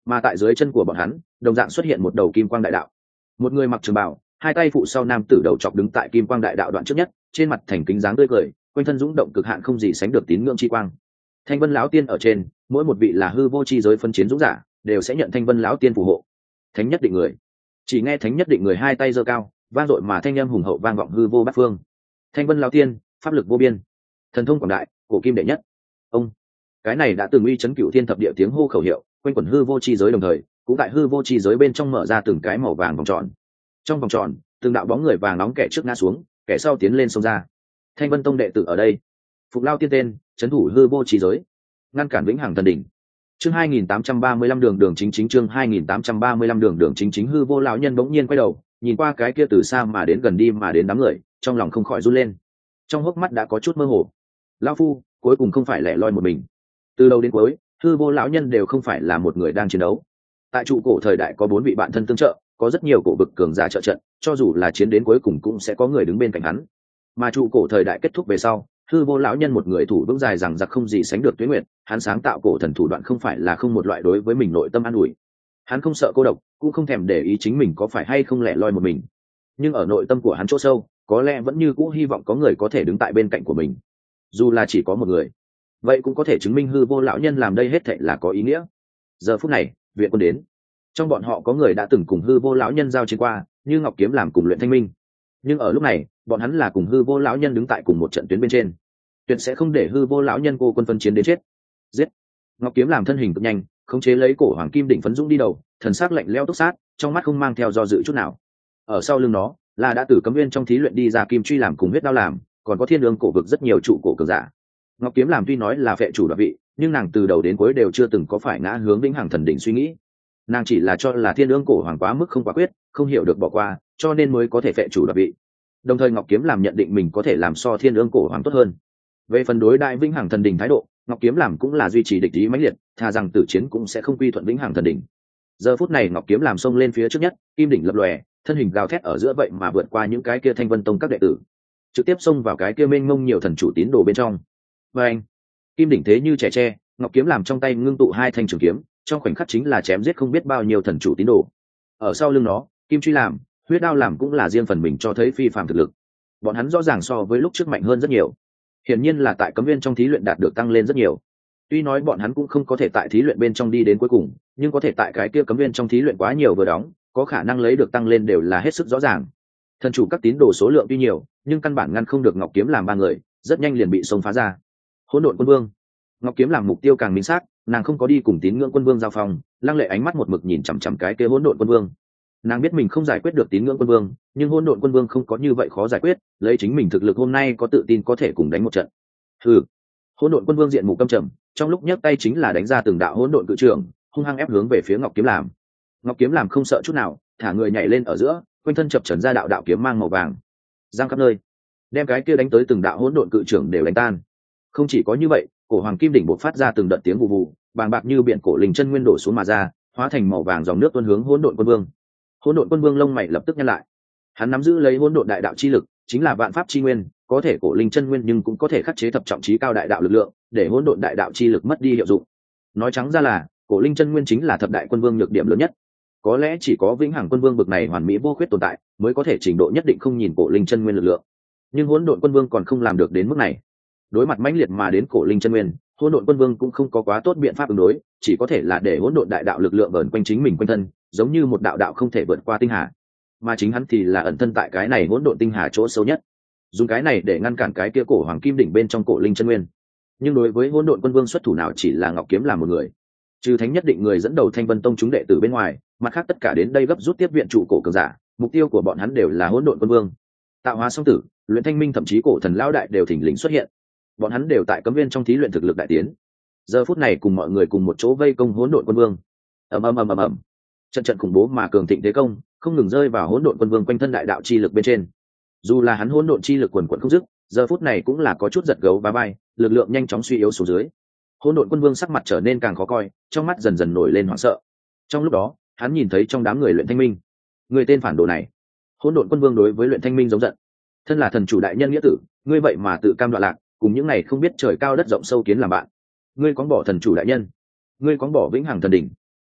mà tại dưới chân của bọn hắn đồng dạng xuất hiện một đầu kim quang đại đạo. Một người mặc trường bào, hai tay phụ sau nam tử đầu chọc đứng tại kim quang đại đạo đoạn trước nhất, trên mặt thành kính dáng tươi cười, quanh thân dũng động cực hạn không gì sánh được tín ngưỡng chi quang. Thanh Vân lão tiên ở trên, mỗi một vị là hư vô chi giới phân chiến dũng giả, đều sẽ nhận Thanh Vân lão tiên phù hộ. Thánh nhất định người, chỉ nghe thánh nhất định người hai tay giơ cao, vang dội mà thanh âm hùng hậu vang vọng hư vô bát phương. Thanh Vân lão tiên, pháp lực vô biên, thần thông quảng đại, cổ kim đệ nhất. Ông, cái này đã từng uy chấn cửu thiên thập địa tiếng hô khẩu hiệu, quanh quẩn hư vô chi giới đồng thời, cũng tại hư vô chi giới bên trong mở ra từng cái màu vàng vòng tròn. Trong vòng tròn, từng đạo bóng người vàng nóng kẻ trước ngã xuống, kẻ sau tiến lên xông ra. Thanh Vân tông đệ tử ở đây, phục lao tiên tên, trấn thủ hư vô chi giới, ngăn cản vĩnh hằng thần đỉnh. Chương hai nghìn tám trăm ba mươi lăm đường đường chính chính chương hai nghìn tám trăm ba mươi lăm đường đường chính chính hư vô lão nhân bỗng nhiên quay đầu, nhìn qua cái kia từ xa mà đến gần đi mà đến đám người, trong lòng không khỏi run lên. Trong hốc mắt đã có chút mơ hồ. Lão phu, cuối cùng không phải lẻ loi một mình. Từ đầu đến cuối, hư vô lão nhân đều không phải là một người đang chiến đấu. Tại trụ cổ thời đại có bốn vị bạn thân tương trợ, có rất nhiều cổ vực cường giả trợ trận, cho dù là chiến đến cuối cùng cũng sẽ có người đứng bên cạnh hắn. Mà trụ cổ thời đại kết thúc về sau, hư vô lão nhân một người thủ vững dài rằng giặc không gì sánh được tuế nguyệt, hắn sáng tạo cổ thần thủ đoạn không phải là không một loại đối với mình nội tâm an ủi. Hắn không sợ cô độc, cũng không thèm để ý chính mình có phải hay không lẻ loi một mình. Nhưng ở nội tâm của hắn chỗ sâu, có lẽ vẫn như cũ hy vọng có người có thể đứng tại bên cạnh của mình. Dù là chỉ có một người, vậy cũng có thể chứng minh hư vô lão nhân làm đây hết thảy là có ý nghĩa. Giờ phút này, viện quân đến. Trong bọn họ có người đã từng cùng hư vô lão nhân giao chiến qua, như Ngọc Kiếm làm cùng Luyện Thanh Minh. Nhưng ở lúc này, bọn hắn là cùng hư vô lão nhân đứng tại cùng một trận tuyến bên trên, tuyệt sẽ không để hư vô lão nhân cô quân phân chiến đến chết. Giết! Ngọc Kiếm làm thân hình cực nhanh, khống chế lấy cổ hoàng kim đỉnh phấn dũng đi đầu, thần sắc lạnh lẽo túc sát, trong mắt không mang theo do dự chút nào. Ở sau lưng nó là đã từ cấm nguyên trong thí luyện đi ra kim truy làm cùng huyết đao làm, còn có thiên đường cổ vực rất nhiều trụ cổ cường giả. Ngọc Kiếm làm tuy nói là phệ chủ đoạt vị, nhưng nàng từ đầu đến cuối đều chưa từng có phải ngã hướng vĩnh hằng thần đỉnh suy nghĩ. Nàng chỉ là cho là thiên đường cổ hoàng quá mức không quả quyết, không hiểu được bỏ qua, cho nên mới có thể phệ chủ đoạt vị. Đồng thời Ngọc Kiếm làm nhận định mình có thể làm so thiên đường cổ hoàng tốt hơn. Về phần đối đại vĩnh hằng thần đỉnh thái độ, Ngọc Kiếm làm cũng là duy trì địch ý mãnh liệt, thà rằng tử chiến cũng sẽ không quy thuận vĩnh hằng thần đỉnh. Giờ phút này Ngọc Kiếm làm xông lên phía trước nhất, kim đỉnh lập lòe, thân hình gào thét ở giữa vậy mà vượt qua những cái kia Thanh Vân tông các đệ tử, trực tiếp xông vào cái kia mênh mông nhiều thần chủ tín đồ bên trong. Và anh, kim đỉnh thế như trẻ tre, Ngọc Kiếm làm trong tay ngưng tụ hai thanh trường kiếm, trong khoảnh khắc chính là chém giết không biết bao nhiêu thần chủ tín đồ. Ở sau lưng nó, kim truy làm, huyết đao làm cũng là riêng phần mình cho thấy phi phàm thực lực. Bọn hắn rõ ràng so với lúc trước mạnh hơn rất nhiều. Hiển nhiên là tại cấm viên trong thí luyện đạt được tăng lên rất nhiều. Tuy nói bọn hắn cũng không có thể tại thí luyện bên trong đi đến cuối cùng, nhưng có thể tại cái kia cấm viên trong thí luyện quá nhiều vừa đóng, có khả năng lấy được tăng lên đều là hết sức rõ ràng. Thần chủ các tín đồ số lượng tuy nhiều, nhưng căn bản ngăn không được Ngọc Kiếm làm ba người, rất nhanh liền bị xông phá ra. Hỗn độn quân vương. Ngọc Kiếm làm mục tiêu càng minh xác, nàng không có đi cùng tín ngưỡng quân vương giao phòng, lăng lệ ánh mắt một mực nhìn chằm chằm cái kia hỗn độn quân vương. Nàng biết mình không giải quyết được tín ngưỡng quân vương, nhưng hỗn độn quân vương không có như vậy khó giải quyết, lấy chính mình thực lực hôm nay có tự tin có thể cùng đánh một trận. Hừ. Hỗn độn quân vương diện mục căm trầm, trong lúc nhấc tay chính là đánh ra từng đạo hỗn độn cự trường, hung hăng ép hướng về phía Ngọc Kiếm làm. Ngọc Kiếm làm không sợ chút nào, thả người nhảy lên ở giữa, quanh thân chập chờn ra đạo đạo kiếm mang màu vàng, giang khắp nơi, đem cái kia đánh tới từng đạo hỗn độn cự trường đều đánh tan. Không chỉ có như vậy, cổ hoàng kim đỉnh bộc phát ra từng đợt tiếng vù vù, bàng bạc như biển cổ linh chân nguyên đổ xuống mà ra, hóa thành màu vàng dòng nước tuôn hướng hỗn độn quân vương. Hỗn độn quân vương lông mày lập tức nhăn lại. Hắn nắm giữ lấy hỗn độn đại đạo chi lực, chính là vạn pháp chi nguyên, có thể cổ linh chân nguyên nhưng cũng có thể khắc chế thập trọng chí cao đại đạo lực lượng, để hỗn độn đại đạo chi lực mất đi hiệu dụng. Nói trắng ra là, cổ linh chân nguyên chính là thập đại quân vương nhược điểm lớn nhất. Có lẽ chỉ có vĩnh hằng quân vương bực này hoàn mỹ vô khuyết tồn tại, mới có thể trình độ nhất định không nhìn cổ linh chân nguyên lực lượng. Nhưng hỗn độn quân vương còn không làm được đến mức này. Đối mặt mãnh liệt mà đến cổ linh chân nguyên, hỗn độn quân vương cũng không có quá tốt biện pháp ứng đối, chỉ có thể là để hỗn độn đại đạo lực lượng vờn quanh chính mình quanh thân, giống như một đạo đạo không thể vượt qua tinh hà. Mà chính hắn thì là ẩn thân tại cái này hỗn độn tinh hà chỗ sâu nhất, dùng cái này để ngăn cản cái kia cổ hoàng kim đỉnh bên trong cổ linh chân nguyên. Nhưng đối với hỗn độn quân vương xuất thủ nào chỉ là Ngọc Kiếm làm một người, trừ thánh nhất định người dẫn đầu Thanh Vân tông chúng đệ tử bên ngoài, mặt khác tất cả đến đây gấp rút tiếp viện trụ cổ cường giả, mục tiêu của bọn hắn đều là hỗn độn quân vương. Tạo hóa song tử, Luyện Thanh Minh thậm chí cổ thần lão đại đều thỉnh lình xuất hiện. Bọn hắn đều tại cấm viên trong thí luyện thực lực đại tiến, giờ phút này cùng mọi người cùng một chỗ vây công hỗn độn quân vương. ầm ầm ầm ầm ầm, trận trận khủng bố mà cường thịnh thế công không ngừng rơi vào hỗn độn quân vương quanh thân đại đạo chi lực bên trên. Dù là hắn hỗn độn chi lực quần quần không dứt, giờ phút này cũng là có chút giật gấu và bay, lực lượng nhanh chóng suy yếu xuống dưới. Hỗn độn quân vương sắc mặt trở nên càng khó coi, trong mắt dần dần nổi lên hoảng sợ. Trong lúc đó, hắn nhìn thấy trong đám người Luyện Thanh Minh, người tên phản đồ này. Hỗn độn quân vương đối với Luyện Thanh Minh giống giận. Thân là thần chủ đại nhân nghĩa tử, ngươi vậy mà tự cam đoạn lạc, cùng những này không biết trời cao đất rộng sâu kiến làm bạn. Ngươi quáng bỏ thần chủ đại nhân, ngươi quáng bỏ vĩnh hằng thần đỉnh.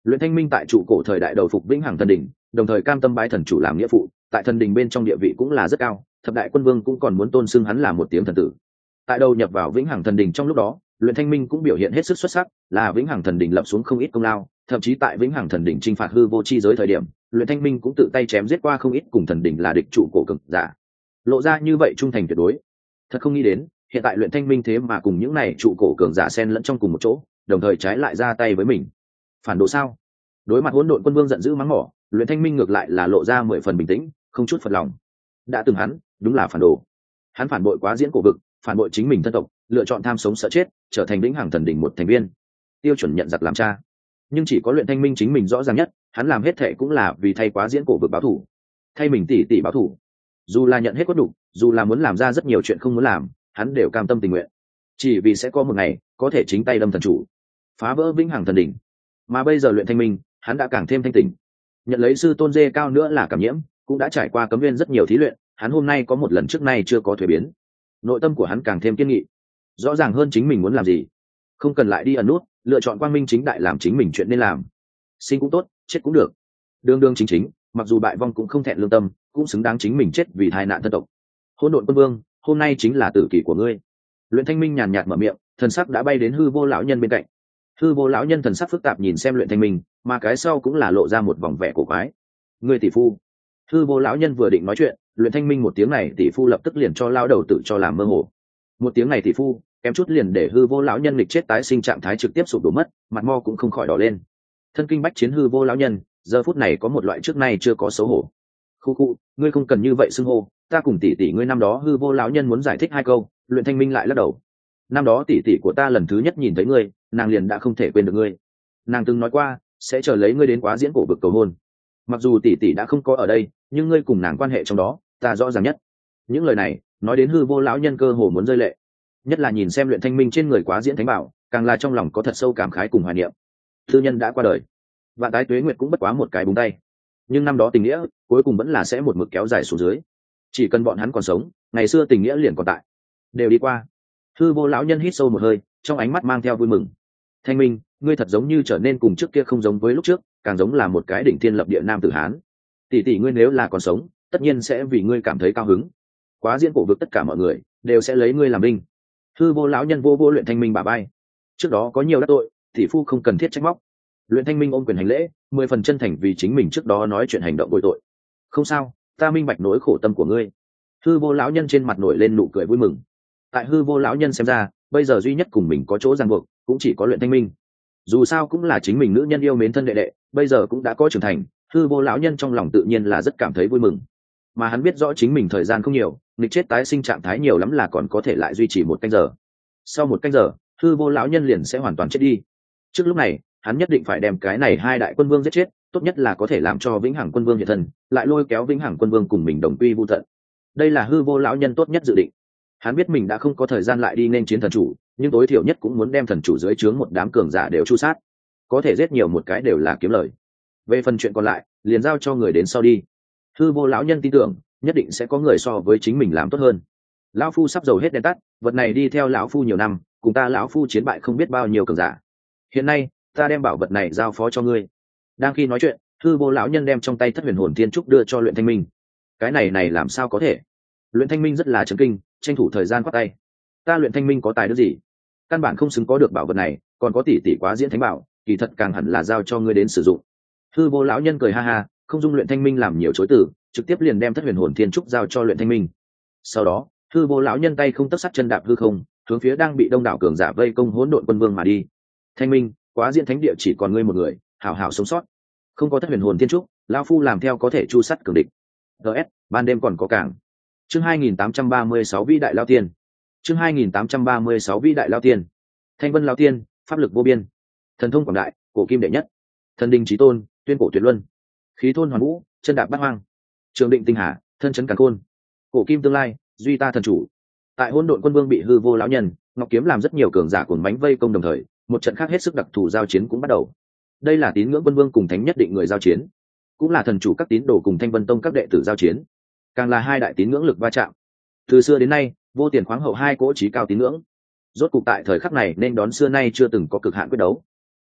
Luyện Thanh Minh tại trụ cổ thời đại đầu phục vĩnh hằng thần đỉnh, đồng thời cam tâm bái thần chủ làm nghĩa phụ, tại thần đỉnh bên trong địa vị cũng là rất cao, thập đại quân vương cũng còn muốn tôn xưng hắn là một tiếng thần tử. Tại đầu nhập vào vĩnh hằng thần đỉnh trong lúc đó, Luyện Thanh Minh cũng biểu hiện hết sức xuất sắc, là vĩnh hằng thần đỉnh lập xuống không ít công lao, thậm chí tại vĩnh hằng thần đỉnh chinh phạt hư vô chi giới thời điểm, Luyện Thanh Minh cũng tự tay chém giết qua không ít cùng thần đỉnh là địch trụ cổ cường giả. Lộ ra như vậy trung thành tuyệt đối. Thật không nghĩ đến, hiện tại Luyện Thanh Minh thế mà cùng những này trụ cổ cường giả xen lẫn trong cùng một chỗ, đồng thời trái lại ra tay với mình. Phản đồ sao? Đối mặt hỗn độn quân vương giận dữ mắng mỏ, Luyện Thanh Minh ngược lại là lộ ra mười phần bình tĩnh, không chút phật lòng. Đã từng hắn, đúng là phản đồ. Hắn phản bội quá diễn cổ vực, phản bội chính mình thân tộc, lựa chọn tham sống sợ chết, trở thành vĩnh hằng thần đỉnh một thành viên, tiêu chuẩn nhận giặc làm cha. Nhưng chỉ có Luyện Thanh Minh chính mình rõ ràng nhất, hắn làm hết thệ cũng là vì thay quá diễn cổ vực báo thù, thay mình tỷ tỷ báo thù. Dù là nhận hết quất đủ, dù là muốn làm ra rất nhiều chuyện không muốn làm, hắn đều cam tâm tình nguyện, chỉ vì sẽ có một ngày có thể chính tay đâm thần chủ, phá vỡ vĩnh hằng thần đỉnh. Mà bây giờ Luyện Thanh Minh, hắn đã càng thêm thanh tỉnh, nhận lấy sư tôn dê cao nữa là cảm nhiễm, cũng đã trải qua cấm viên rất nhiều thí luyện, hắn hôm nay có một lần trước nay chưa có thuế biến, nội tâm của hắn càng thêm kiên nghị, rõ ràng hơn chính mình muốn làm gì, không cần lại đi ẩn nút, lựa chọn quang minh chính đại làm chính mình chuyện nên làm, sinh cũng tốt, chết cũng được, đương đương chính chính, mặc dù bại vong cũng không thẹn lương tâm, cũng xứng đáng chính mình chết vì tai nạn thân tộc. Hỗn độn quân vương, hôm nay chính là tử kỷ của ngươi. Luyện Thanh Minh nhàn nhạt mở miệng, thần sắc đã bay đến hư vô lão nhân bên cạnh. Hư vô lão nhân thần sắc phức tạp nhìn xem Luyện Thanh Minh, mà cái sau cũng là lộ ra một vòng vẻ cổ quái. Ngươi tỷ phu. Hư vô lão nhân vừa định nói chuyện, Luyện Thanh Minh một tiếng này tỷ phu lập tức liền cho lao đầu tự cho làm mơ hồ. Một tiếng này tỷ phu, kém chút liền để hư vô lão nhân nghịch chết tái sinh trạng thái trực tiếp sụp đổ mất, mặt mo cũng không khỏi đỏ lên. Thân kinh bách chiến hư vô lão nhân, giờ phút này có một loại trước nay chưa có xấu hổ. Khu khu, ngươi không cần như vậy xưng hô, ta cùng tỷ tỷ ngươi năm đó hư vô lão nhân muốn giải thích hai câu, Luyện Thanh Minh lại lắc đầu. Năm đó tỷ tỷ của ta lần thứ nhất nhìn thấy ngươi, nàng liền đã không thể quên được ngươi. Nàng từng nói qua, sẽ chờ lấy ngươi đến quá diễn cổ vực cầu hôn. Mặc dù tỷ tỷ đã không có ở đây, nhưng ngươi cùng nàng quan hệ trong đó, ta rõ ràng nhất. Những lời này, nói đến hư vô lão nhân cơ hồ muốn rơi lệ. Nhất là nhìn xem Luyện Thanh Minh trên người quá diễn thánh bảo, càng là trong lòng có thật sâu cảm khái cùng hoài niệm. Thư nhân đã qua đời, vạn tái tuế nguyệt cũng bất quá một cái búng tay. Nhưng năm đó tình nghĩa, cuối cùng vẫn là sẽ một mực kéo dài xuống dưới. Chỉ cần bọn hắn còn sống, ngày xưa tình nghĩa liền còn tại. Đều đi qua. Hư vô lão nhân hít sâu một hơi, trong ánh mắt mang theo vui mừng. Thanh Minh, ngươi thật giống như trở nên cùng trước kia không giống với lúc trước, càng giống là một cái đỉnh thiên lập địa nam tử hán. Tỷ tỷ ngươi nếu là còn sống, tất nhiên sẽ vì ngươi cảm thấy cao hứng. Quá diễn cổ vực tất cả mọi người đều sẽ lấy ngươi làm binh. Hư vô lão nhân vô vô Luyện Thanh Minh bả vai. Trước đó có nhiều đắc tội, tỷ phu không cần thiết trách móc. Luyện Thanh Minh ôm quyền hành lễ, mười phần chân thành vì chính mình trước đó nói chuyện hành động bội tội. Không sao, ta minh bạch nỗi khổ tâm của ngươi. Hư vô lão nhân trên mặt nổi lên nụ cười vui mừng. Tại hư vô lão nhân xem ra, bây giờ duy nhất cùng mình có chỗ ràng buộc, cũng chỉ có Luyện Thanh Minh. Dù sao cũng là chính mình nữ nhân yêu mến thân đệ đệ, bây giờ cũng đã có trưởng thành, hư vô lão nhân trong lòng tự nhiên là rất cảm thấy vui mừng. Mà hắn biết rõ chính mình thời gian không nhiều, nghịch chết tái sinh trạng thái nhiều lắm là còn có thể lại duy trì một canh giờ. Sau một canh giờ, hư vô lão nhân liền sẽ hoàn toàn chết đi. Trước lúc này, hắn nhất định phải đem cái này hai đại quân vương giết chết, tốt nhất là có thể làm cho vĩnh hằng quân vương hiện thân, lại lôi kéo vĩnh hằng quân vương cùng mình đồng quy vu tận. Đây là hư vô lão nhân tốt nhất dự định. Hắn biết mình đã không có thời gian lại đi nên chiến thần chủ, nhưng tối thiểu nhất cũng muốn đem thần chủ dưới trướng một đám cường giả đều chu sát, có thể giết nhiều một cái đều là kiếm lời. Về phần chuyện còn lại, liền giao cho người đến sau đi. Hư vô lão nhân tin tưởng, nhất định sẽ có người so với chính mình làm tốt hơn. Lão phu sắp dầu hết đèn tắt, vật này đi theo lão phu nhiều năm, cùng ta lão phu chiến bại không biết bao nhiêu cường giả. Hiện nay, ta đem bảo vật này giao phó cho ngươi. Đang khi nói chuyện, hư vô lão nhân đem trong tay thất huyền hồn thiên trúc đưa cho Luyện Thanh Minh. Cái này này làm sao có thể? Luyện Thanh Minh rất là chấn kinh, tranh thủ thời gian quát tay. Ta Luyện Thanh Minh có tài đức gì? Căn bản không xứng có được bảo vật này, còn có tỷ tỷ quá diễn thánh bảo, kỳ thật càng hẳn là giao cho ngươi đến sử dụng. Hư vô lão nhân cười ha ha, không dung Luyện Thanh Minh làm nhiều chối từ, trực tiếp liền đem thất huyền hồn thiên trúc giao cho Luyện Thanh Minh. Sau đó, hư vô lão nhân tay không tấc sắt chân đạp hư không, hướng phía đang bị đông đảo cường giả vây công hỗn độn quân vương mà đi. Thanh Minh, quá diễn thánh địa chỉ còn ngươi một người, hảo hảo sống sót. Không có thất huyền hồn thiên trúc, lão phu làm theo có thể chu sắt cường địch. ds ban đêm còn có cảng. Chương hai nghìn tám trăm ba mươi sáu vĩ đại lao tiên. Chương hai nghìn tám trăm ba mươi sáu vĩ đại lao tiên. Thanh vân lao tiên, pháp lực vô biên, thần thông quảng đại, cổ kim đệ nhất, thần đình chí tôn, tuyên cổ tuyệt luân, khí thôn hoàn vũ, chân đạp bát hoang, trường định tinh hà, thân chấn càn khôn, cổ kim tương lai, duy ta thần chủ. Tại hỗn độn quân vương bị hư vô lão nhân ngọc kiếm làm rất nhiều cường giả cuồng bánh vây công đồng thời, một trận khác hết sức đặc thù giao chiến cũng bắt đầu. Đây là tín ngưỡng quân vương cùng thánh nhất định người giao chiến, cũng là thần chủ các tín đồ cùng thanh vân tông các đệ tử giao chiến, càng là hai đại tín ngưỡng lực va chạm. Từ xưa đến nay, vô tiền khoáng hậu hai cỗ trí cao tín ngưỡng, rốt cục tại thời khắc này nên đón xưa nay chưa từng có cực hạn quyết đấu.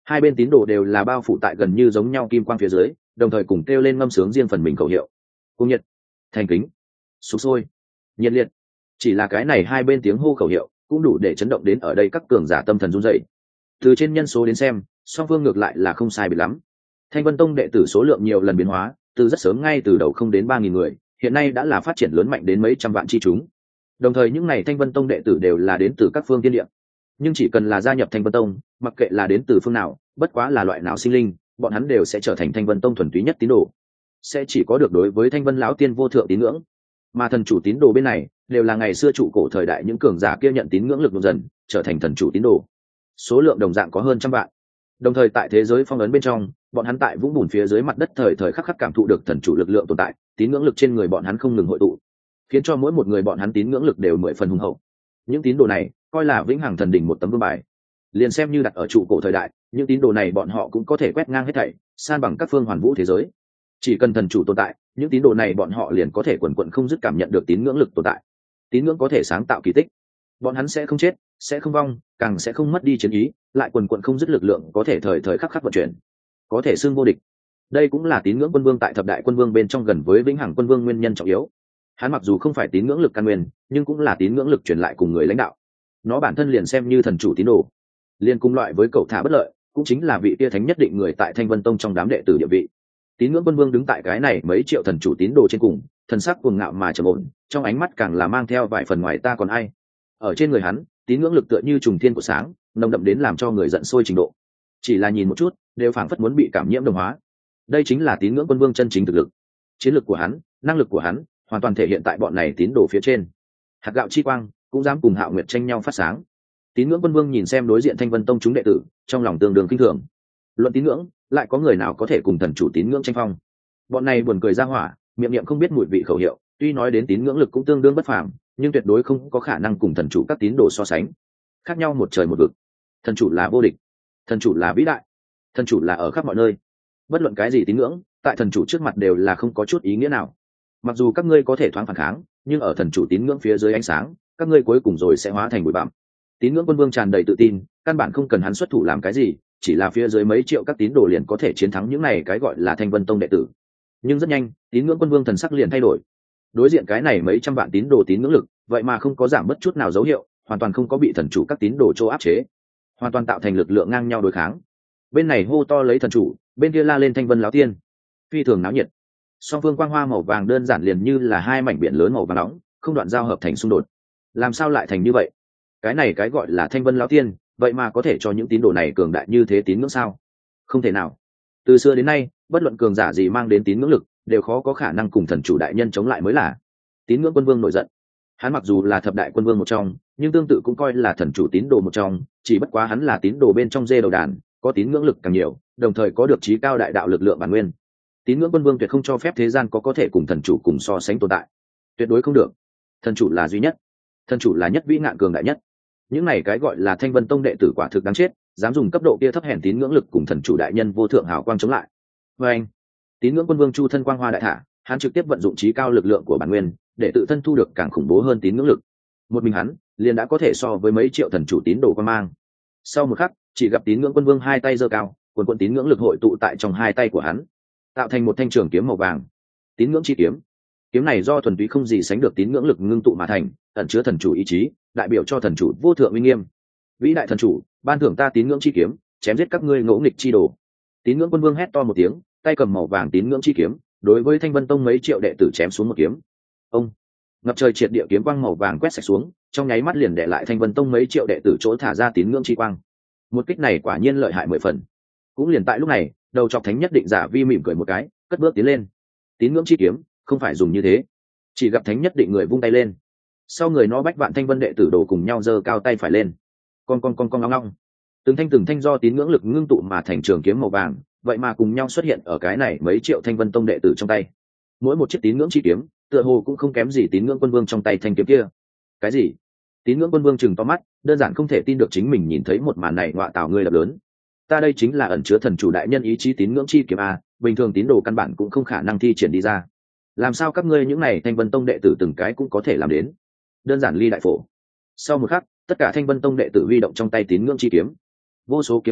Hai bên tín đồ đều là bao phủ tại gần như giống nhau kim quang phía dưới, đồng thời cùng kêu lên ngâm sướng riêng phần mình khẩu hiệu: cung nhiệt, thành kính, sục sôi, nhiệt liệt. Chỉ là cái này hai bên tiếng hô khẩu hiệu cũng đủ để chấn động đến ở đây các cường giả tâm thần run rẩy. Từ trên nhân số đến xem, song phương ngược lại là không sai biệt lắm. Thanh Vân Tông đệ tử số lượng nhiều lần biến hóa, từ rất sớm ngay từ đầu không đến ba nghìn người, hiện nay đã là phát triển lớn mạnh đến mấy trăm vạn chi chúng. Đồng thời những này Thanh Vân Tông đệ tử đều là đến từ các phương thiên địa. Nhưng chỉ cần là gia nhập Thanh Vân Tông, mặc kệ là đến từ phương nào, bất quá là loại nào sinh linh, bọn hắn đều sẽ trở thành Thanh Vân Tông thuần túy nhất tín đồ, sẽ chỉ có được đối với Thanh Vân lão tiên vô thượng tín ngưỡng. Mà thần chủ tín đồ bên này đều là ngày xưa trụ cổ thời đại những cường giả kia nhận tín ngưỡng lực dần dần trở thành thần chủ tín đồ, số lượng đồng dạng có hơn trăm vạn. Đồng thời tại thế giới phong ấn bên trong, bọn hắn tại vũng bùn phía dưới mặt đất thời thời khắc khắc cảm thụ được thần chủ lực lượng tồn tại, tín ngưỡng lực trên người bọn hắn không ngừng hội tụ, khiến cho mỗi một người bọn hắn tín ngưỡng lực đều mười phần hùng hậu. Những tín đồ này coi là vĩnh hằng thần đỉnh một tấm vương bài, liền xem như đặt ở trụ cổ thời đại, những tín đồ này bọn họ cũng có thể quét ngang hết thảy, san bằng các phương hoàn vũ thế giới. Chỉ cần thần chủ tồn tại, những tín đồ này bọn họ liền có thể quần quận không dứt cảm nhận được tín ngưỡng lực tồn tại. Tín ngưỡng có thể sáng tạo kỳ tích, bọn hắn sẽ không chết, sẽ không vong, càng sẽ không mất đi chiến ý, lại quần quận không dứt lực lượng có thể thời thời khắc khắc vận chuyển, có thể xưng vô địch. Đây cũng là tín ngưỡng quân vương tại thập đại quân vương bên trong gần với vĩnh hằng quân vương nguyên nhân trọng yếu. Hắn mặc dù không phải tín ngưỡng lực căn nguyên, nhưng cũng là tín ngưỡng lực truyền lại cùng người lãnh đạo. Nó bản thân liền xem như thần chủ tín đồ, liên cùng loại với cậu thả bất lợi, cũng chính là vị tia thánh nhất định người tại Thanh Vân Tông trong đám đệ tử địa vị. Tín ngưỡng quân vương đứng tại cái này mấy triệu thần chủ tín đồ trên cùng, thần sắc cuồng ngạo mà trầm ổn, trong ánh mắt càng là mang theo vài phần ngoài ta còn ai. Ở trên người hắn, tín ngưỡng lực tựa như trùng thiên của sáng, nồng đậm đến làm cho người giận sôi trình độ. Chỉ là nhìn một chút, đều phảng phất muốn bị cảm nhiễm đồng hóa. Đây chính là tín ngưỡng quân vương chân chính thực lực. Chiến lực của hắn, năng lực của hắn, hoàn toàn thể hiện tại bọn này tín đồ phía trên. Hạt gạo chi quang cũng dám cùng Hạo Nguyệt tranh nhau phát sáng. Tín ngưỡng quân vương nhìn xem đối diện Thanh Vân Tông chúng đệ tử, trong lòng tương đương kinh thường. Luận tín ngưỡng, lại có người nào có thể cùng thần chủ tín ngưỡng tranh phong? Bọn này buồn cười ra hỏa, miệng miệng không biết mùi vị khẩu hiệu, tuy nói đến tín ngưỡng lực cũng tương đương bất phàm, nhưng tuyệt đối không có khả năng cùng thần chủ các tín đồ so sánh. Khác nhau một trời một vực. Thần chủ là vô địch, thần chủ là vĩ đại, thần chủ là ở khắp mọi nơi. Bất luận cái gì tín ngưỡng, tại thần chủ trước mặt đều là không có chút ý nghĩa nào. Mặc dù các ngươi có thể thoáng phản kháng, nhưng ở thần chủ tín ngưỡng phía dưới ánh sáng, các ngươi cuối cùng rồi sẽ hóa thành bụi bặm. Tín ngưỡng quân vương tràn đầy tự tin, căn bản không cần hắn xuất thủ làm cái gì, chỉ là phía dưới mấy triệu các tín đồ liền có thể chiến thắng những này cái gọi là Thanh Vân Tông đệ tử. Nhưng rất nhanh, tín ngưỡng quân vương thần sắc liền thay đổi. Đối diện cái này mấy trăm vạn tín đồ tín ngưỡng lực, vậy mà không có giảm bất chút nào dấu hiệu, hoàn toàn không có bị thần chủ các tín đồ chô áp chế, hoàn toàn tạo thành lực lượng ngang nhau đối kháng. Bên này hô to lấy thần chủ, bên kia la lên Thanh Vân lão tiên, phi thường náo nhiệt. Song phương quang hoa màu vàng đơn giản liền như là hai mảnh biển lớn màu vàng nóng, không đoạn giao hợp thành xung đột. Làm sao lại thành như vậy? Cái này cái gọi là Thanh Vân lão tiên, vậy mà có thể cho những tín đồ này cường đại như thế tín ngưỡng sao? Không thể nào. Từ xưa đến nay, bất luận cường giả gì mang đến tín ngưỡng lực, đều khó có khả năng cùng thần chủ đại nhân chống lại mới là. Tín ngưỡng quân vương nổi giận. Hắn mặc dù là thập đại quân vương một trong, nhưng tương tự cũng coi là thần chủ tín đồ một trong, chỉ bất quá hắn là tín đồ bên trong dê đầu đàn, có tín ngưỡng lực càng nhiều, đồng thời có được trí cao đại đạo lực lượng bản nguyên. Tín ngưỡng quân vương tuyệt không cho phép thế gian có có thể cùng thần chủ cùng so sánh tồn tại, tuyệt đối không được. Thần chủ là duy nhất, thần chủ là nhất vĩ ngạn cường đại nhất. Những này cái gọi là Thanh Vân Tông đệ tử quả thực đáng chết, dám dùng cấp độ kia thấp hèn tín ngưỡng lực cùng thần chủ đại nhân vô thượng hào quang chống lại. Và anh, tín ngưỡng quân vương chu thân quang hoa đại thả, hắn trực tiếp vận dụng trí cao lực lượng của bản nguyên, để tự thân thu được càng khủng bố hơn tín ngưỡng lực. Một mình hắn liền đã có thể so với mấy triệu thần chủ tín đồ quan mang. Sau một khắc, chỉ gặp tín ngưỡng quân vương hai tay giơ cao, quần quần tín ngưỡng lực hội tụ tại trong hai tay của hắn, tạo thành một thanh trường kiếm màu vàng. Tín ngưỡng chi kiếm. Kiếm này do thuần túy không gì sánh được tín ngưỡng lực ngưng tụ mà thành, ẩn chứa thần chủ ý chí, đại biểu cho thần chủ vô thượng uy nghiêm. Vĩ đại thần chủ, ban thưởng ta tín ngưỡng chi kiếm, chém giết các ngươi ngỗ nghịch chi đồ. Tín ngưỡng quân vương hét to một tiếng, tay cầm màu vàng tín ngưỡng chi kiếm, đối với Thanh Vân Tông mấy triệu đệ tử chém xuống một kiếm. Ông, ngập trời triệt địa kiếm quang màu vàng quét sạch xuống, trong nháy mắt liền để lại Thanh Vân Tông mấy triệu đệ tử chỗ thả ra tín ngưỡng chi quang. Một kích này quả nhiên lợi hại mười phần. Cũng liền tại lúc này, đầu trọc thánh nhất định giả vi mỉm cười một cái, cất bước tiến lên. Tín ngưỡng chi kiếm không phải dùng như thế. Chỉ gặp thánh nhất định người vung tay lên, sau người nó bách vạn thanh vân đệ tử đổ cùng nhau giơ cao tay phải lên, con con con con long long, từng thanh từng thanh do tín ngưỡng lực ngưng tụ mà thành trường kiếm màu vàng, vậy mà cùng nhau xuất hiện ở cái này mấy triệu Thanh Vân Tông đệ tử trong tay. Mỗi một chiếc tín ngưỡng chi kiếm tựa hồ cũng không kém gì tín ngưỡng quân vương trong tay thanh kiếm kia. Cái gì? Tín ngưỡng quân vương chừng to mắt, đơn giản không thể tin được chính mình nhìn thấy một màn này. Ngọa tảo ngươi lập lớn, ta đây chính là ẩn chứa thần chủ đại nhân ý chí tín ngưỡng chi kiếm a, bình thường tín đồ căn bản cũng không khả năng thi triển đi ra. Làm sao các ngươi những này Thanh Vân Tông đệ tử từng cái cũng có thể làm đến? Đơn giản ly đại phổ. Sau một khắc, tất cả Thanh Vân Tông đệ tử huy động trong tay tín ngưỡng chi kiếm, vô số kiếm mang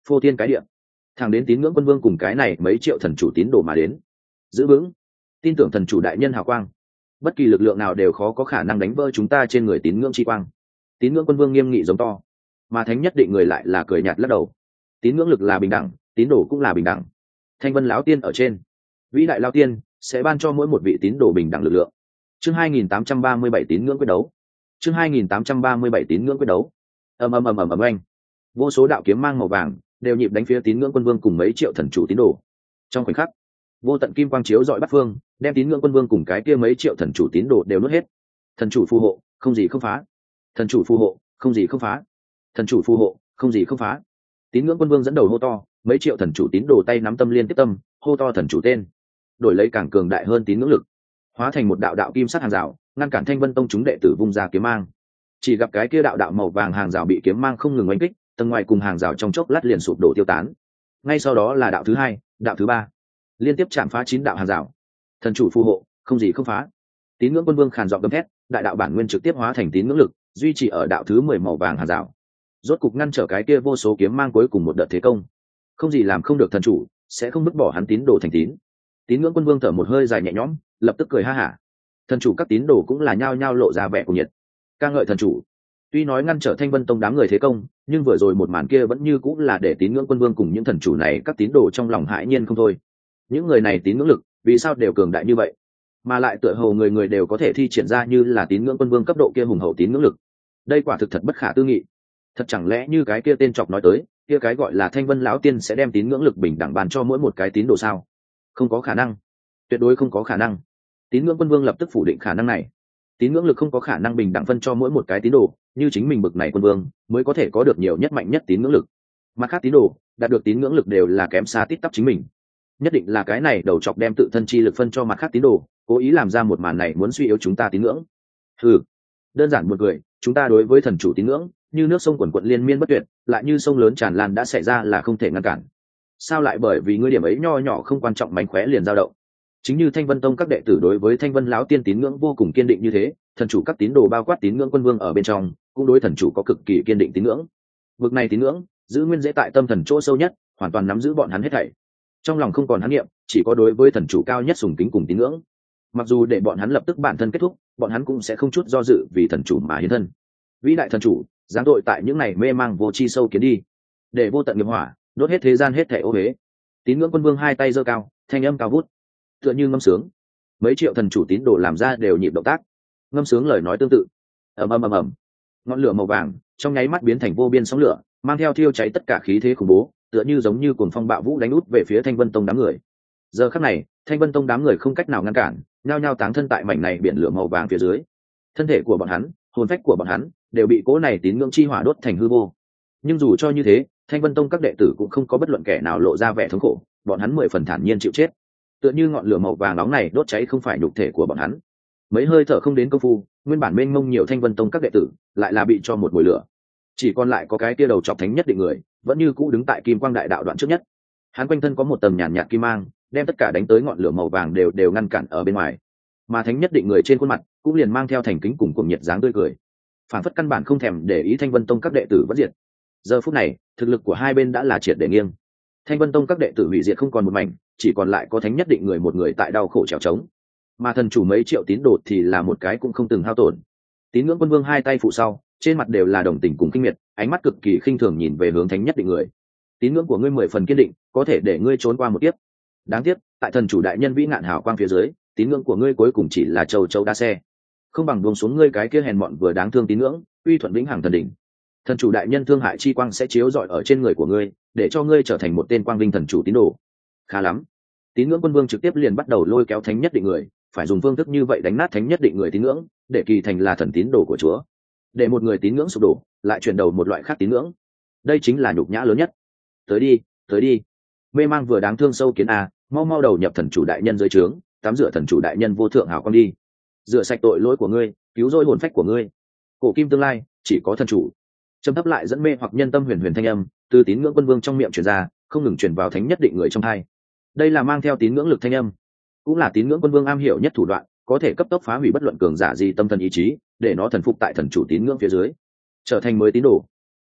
phô thiên cái địa, thẳng đến tín ngưỡng quân vương cùng cái này mấy triệu thần chủ tín đồ mà đến. Giữ vững, tin tưởng thần chủ đại nhân hào quang, bất kỳ lực lượng nào đều khó có khả năng đánh vỡ chúng ta trên người tín ngưỡng chi quang. Tín ngưỡng quân vương nghiêm nghị giống to, mà thánh nhất định người lại là cười nhạt lắc đầu. Tín ngưỡng lực là bình đẳng, tín đồ cũng là bình đẳng. Thanh vân lão tiên ở trên, vĩ đại lao tiên sẽ ban cho mỗi một vị tín đồ bình đẳng lực lượng. Chương hai nghìn tám trăm ba mươi bảy tín ngưỡng quyết đấu. Chương hai nghìn tám trăm ba mươi bảy tín ngưỡng quyết đấu. Ầm ầm ầm ầm ầm oanh. Vô số đạo kiếm mang màu vàng đều nhịp đánh phía tín ngưỡng quân vương cùng mấy triệu thần chủ tín đồ. Trong khoảnh khắc, vô tận kim quang chiếu rọi bát phương, đem tín ngưỡng quân vương cùng cái kia mấy triệu thần chủ tín đồ đều nuốt hết. Thần chủ phù hộ, không gì không phá. Thần chủ phù hộ, không gì không phá. Thần chủ phù hộ, không gì không phá. Tín ngưỡng quân vương dẫn đầu hô to, mấy triệu thần chủ tín đồ tay nắm tâm liên tiếp tâm, hô to thần chủ tên, đổi lấy càng cường đại hơn tín ngưỡng lực, hóa thành một đạo đạo kim sắc hàng rào, ngăn cản Thanh Vân Tông chúng đệ tử vung ra kiếm mang. Chỉ gặp cái kia đạo đạo màu vàng hàng rào bị kiếm mang không ngừng oanh kích, tầng ngoài cùng hàng rào trong chốc lát liền sụp đổ tiêu tán. Ngay sau đó là đạo thứ hai, đạo thứ ba, liên tiếp chạm phá chín đạo hàng rào. Thần chủ phù hộ, không gì không phá. Tín ngưỡng quân vương khàn giọng gầm thét, đại đạo bản nguyên trực tiếp hóa thành tín ngưỡng lực, duy trì ở đạo thứ mười màu vàng hàng rào, rốt cục ngăn trở cái kia vô số kiếm mang cuối cùng một đợt thế công. Không gì làm không được thần chủ, sẽ không vứt bỏ hắn tín đồ thành tín. Tín ngưỡng quân vương thở một hơi dài nhẹ nhõm, lập tức cười ha hả. Thần chủ các tín đồ cũng là nhao nhao lộ ra vẻ của nhiệt, ca ngợi thần chủ. Tuy nói ngăn trở Thanh Vân Tông đám người thế công, nhưng vừa rồi một màn kia vẫn như cũng là để tín ngưỡng quân vương cùng những thần chủ này các tín đồ trong lòng hãi nhiên không thôi. Những người này tín ngưỡng lực vì sao đều cường đại như vậy, mà lại tựa hồ người người đều có thể thi triển ra như là tín ngưỡng quân vương cấp độ kia hùng hậu tín ngưỡng lực. Đây quả thực thật bất khả tư nghị. Thật chẳng lẽ như cái kia tên chọc nói tới, kia cái gọi là Thanh Vân lão tiên sẽ đem tín ngưỡng lực bình đẳng bàn cho mỗi một cái tín đồ sao? Không có khả năng, tuyệt đối không có khả năng. Tín ngưỡng quân vương lập tức phủ định khả năng này. Tín ngưỡng lực không có khả năng bình đẳng phân cho mỗi một cái tín đồ, như chính mình bực này quân vương mới có thể có được nhiều nhất mạnh nhất tín ngưỡng lực. Mặt khác tín đồ đạt được tín ngưỡng lực đều là kém xa tít tắp chính mình. Nhất định là cái này đầu chọc đem tự thân chi lực phân cho mặt khác tín đồ, cố ý làm ra một màn này muốn suy yếu chúng ta tín ngưỡng. Ừ, đơn giản một người, chúng ta đối với thần chủ tín ngưỡng như nước sông quần quận liên miên bất tuyệt, lại như sông lớn tràn lan đã xảy ra là không thể ngăn cản. Sao lại bởi vì ngươi điểm ấy nho nhỏ không quan trọng mánh khóe liền dao động? Chính như Thanh Vân Tông các đệ tử đối với Thanh Vân lão tiên tín ngưỡng vô cùng kiên định như thế, thần chủ các tín đồ bao quát tín ngưỡng quân vương ở bên trong cũng đối thần chủ có cực kỳ kiên định tín ngưỡng. Vực này tín ngưỡng giữ nguyên dễ tại tâm thần chỗ sâu nhất, hoàn toàn nắm giữ bọn hắn hết thảy. Trong lòng không còn hắn niệm, chỉ có đối với thần chủ cao nhất sùng kính cùng tín ngưỡng. Mặc dù để bọn hắn lập tức bản thân kết thúc, bọn hắn cũng sẽ không chút do dự vì thần chủ mà hiến thân. Vĩ đại thần chủ, giáng tội tại những này mê mang vô chi sâu kiến đi, để vô tận nghiệp hỏa đốt hết thế gian hết thảy ô uế. Tín ngưỡng quân vương hai tay giơ cao, thanh âm cao vút, tựa như ngâm sướng. Mấy triệu thần chủ tín đồ làm ra đều nhịp động tác, ngâm sướng lời nói tương tự. ầm ầm ầm ầm, ngọn lửa màu vàng trong nháy mắt biến thành vô biên sóng lửa, mang theo thiêu cháy tất cả khí thế khủng bố, tựa như giống như cuồng phong bạo vũ đánh út về phía Thanh Vân Tông đám người. Giờ khắc này, Thanh Vân Tông đám người không cách nào ngăn cản, nhao nhao táng thân tại mảnh này biển lửa màu vàng phía dưới. Thân thể của bọn hắn, hồn phách của bọn hắn đều bị cỗ này tín ngưỡng chi hỏa đốt thành hư vô. Nhưng dù cho như thế, Thanh Vân Tông các đệ tử cũng không có bất luận kẻ nào lộ ra vẻ thống khổ, bọn hắn mười phần thản nhiên chịu chết. Tựa như ngọn lửa màu vàng nóng này đốt cháy không phải nhục thể của bọn hắn. Mấy hơi thở không đến công phu, nguyên bản mênh mông nhiều Thanh Vân Tông các đệ tử lại là bị cho một mùi lửa. Chỉ còn lại có cái kia đầu chọc thánh nhất định người, vẫn như cũ đứng tại kim quang đại đạo đoạn trước nhất. Hắn quanh thân có một tầng nhàn nhạt kim mang, đem tất cả đánh tới ngọn lửa màu vàng đều đều ngăn cản ở bên ngoài. Mà thánh nhất định người trên khuôn mặt cũng liền mang theo thành kính cùng cuồng nhiệt dáng tươi cười, phản phất căn bản không thèm để ý Thanh Vân Tông các đệ tử vẫn diệt. Giờ phút này, thực lực của hai bên đã là triệt để nghiêng. Thanh Vân Tông các đệ tử hủy diệt không còn một mảnh, chỉ còn lại có thánh nhất định người một người tại đau khổ trèo trống. Mà thần chủ mấy triệu tín đồ thì là một cái cũng không từng hao tổn. Tín ngưỡng quân vương hai tay phụ sau, trên mặt đều là đồng tình cùng kinh miệt, ánh mắt cực kỳ khinh thường nhìn về hướng thánh nhất định người. Tín ngưỡng của ngươi mười phần kiên định, có thể để ngươi trốn qua một kiếp. Đáng tiếc, tại thần chủ đại nhân vĩ ngạn hào quang phía dưới, tín ngưỡng của ngươi cuối cùng chỉ là châu châu đa xe, không bằng buông xuống ngươi cái kia hèn mọn vừa đáng thương tín ngưỡng, uy thuận vĩnh hằng thần đỉnh. Thần chủ đại nhân thương hại chi quang sẽ chiếu rọi ở trên người của ngươi, để cho ngươi trở thành một tên quang vinh thần chủ tín đồ. Khá lắm. Tín ngưỡng quân vương trực tiếp liền bắt đầu lôi kéo thánh nhất định người, phải dùng phương thức như vậy đánh nát thánh nhất định người tín ngưỡng, để kỳ thành là thần tín đồ của Chúa. Để một người tín ngưỡng sụp đổ, lại chuyển đầu một loại khác tín ngưỡng. Đây chính là nhục nhã lớn nhất. Tới đi, tới đi. Mê mang vừa đáng thương sâu kiến a, mau mau đầu nhập thần chủ đại nhân dưới trướng, tắm rửa thần chủ đại nhân vô thượng hào quang đi. Rửa sạch tội lỗi của ngươi, cứu rỗi hồn phách của ngươi. Cổ kim tương lai, chỉ có thần chủ. Trầm thấp lại dẫn mê hoặc nhân tâm huyền huyền thanh âm, từ tín ngưỡng quân vương trong miệng truyền ra, không ngừng truyền vào thánh nhất định người trong hai. Đây là mang theo tín ngưỡng lực thanh âm, cũng là tín ngưỡng quân vương am hiểu nhất thủ đoạn, có thể cấp tốc phá hủy bất luận cường giả gì tâm thần ý chí, để nó thần phục tại thần chủ tín ngưỡng phía dưới, trở thành mới tín đồ.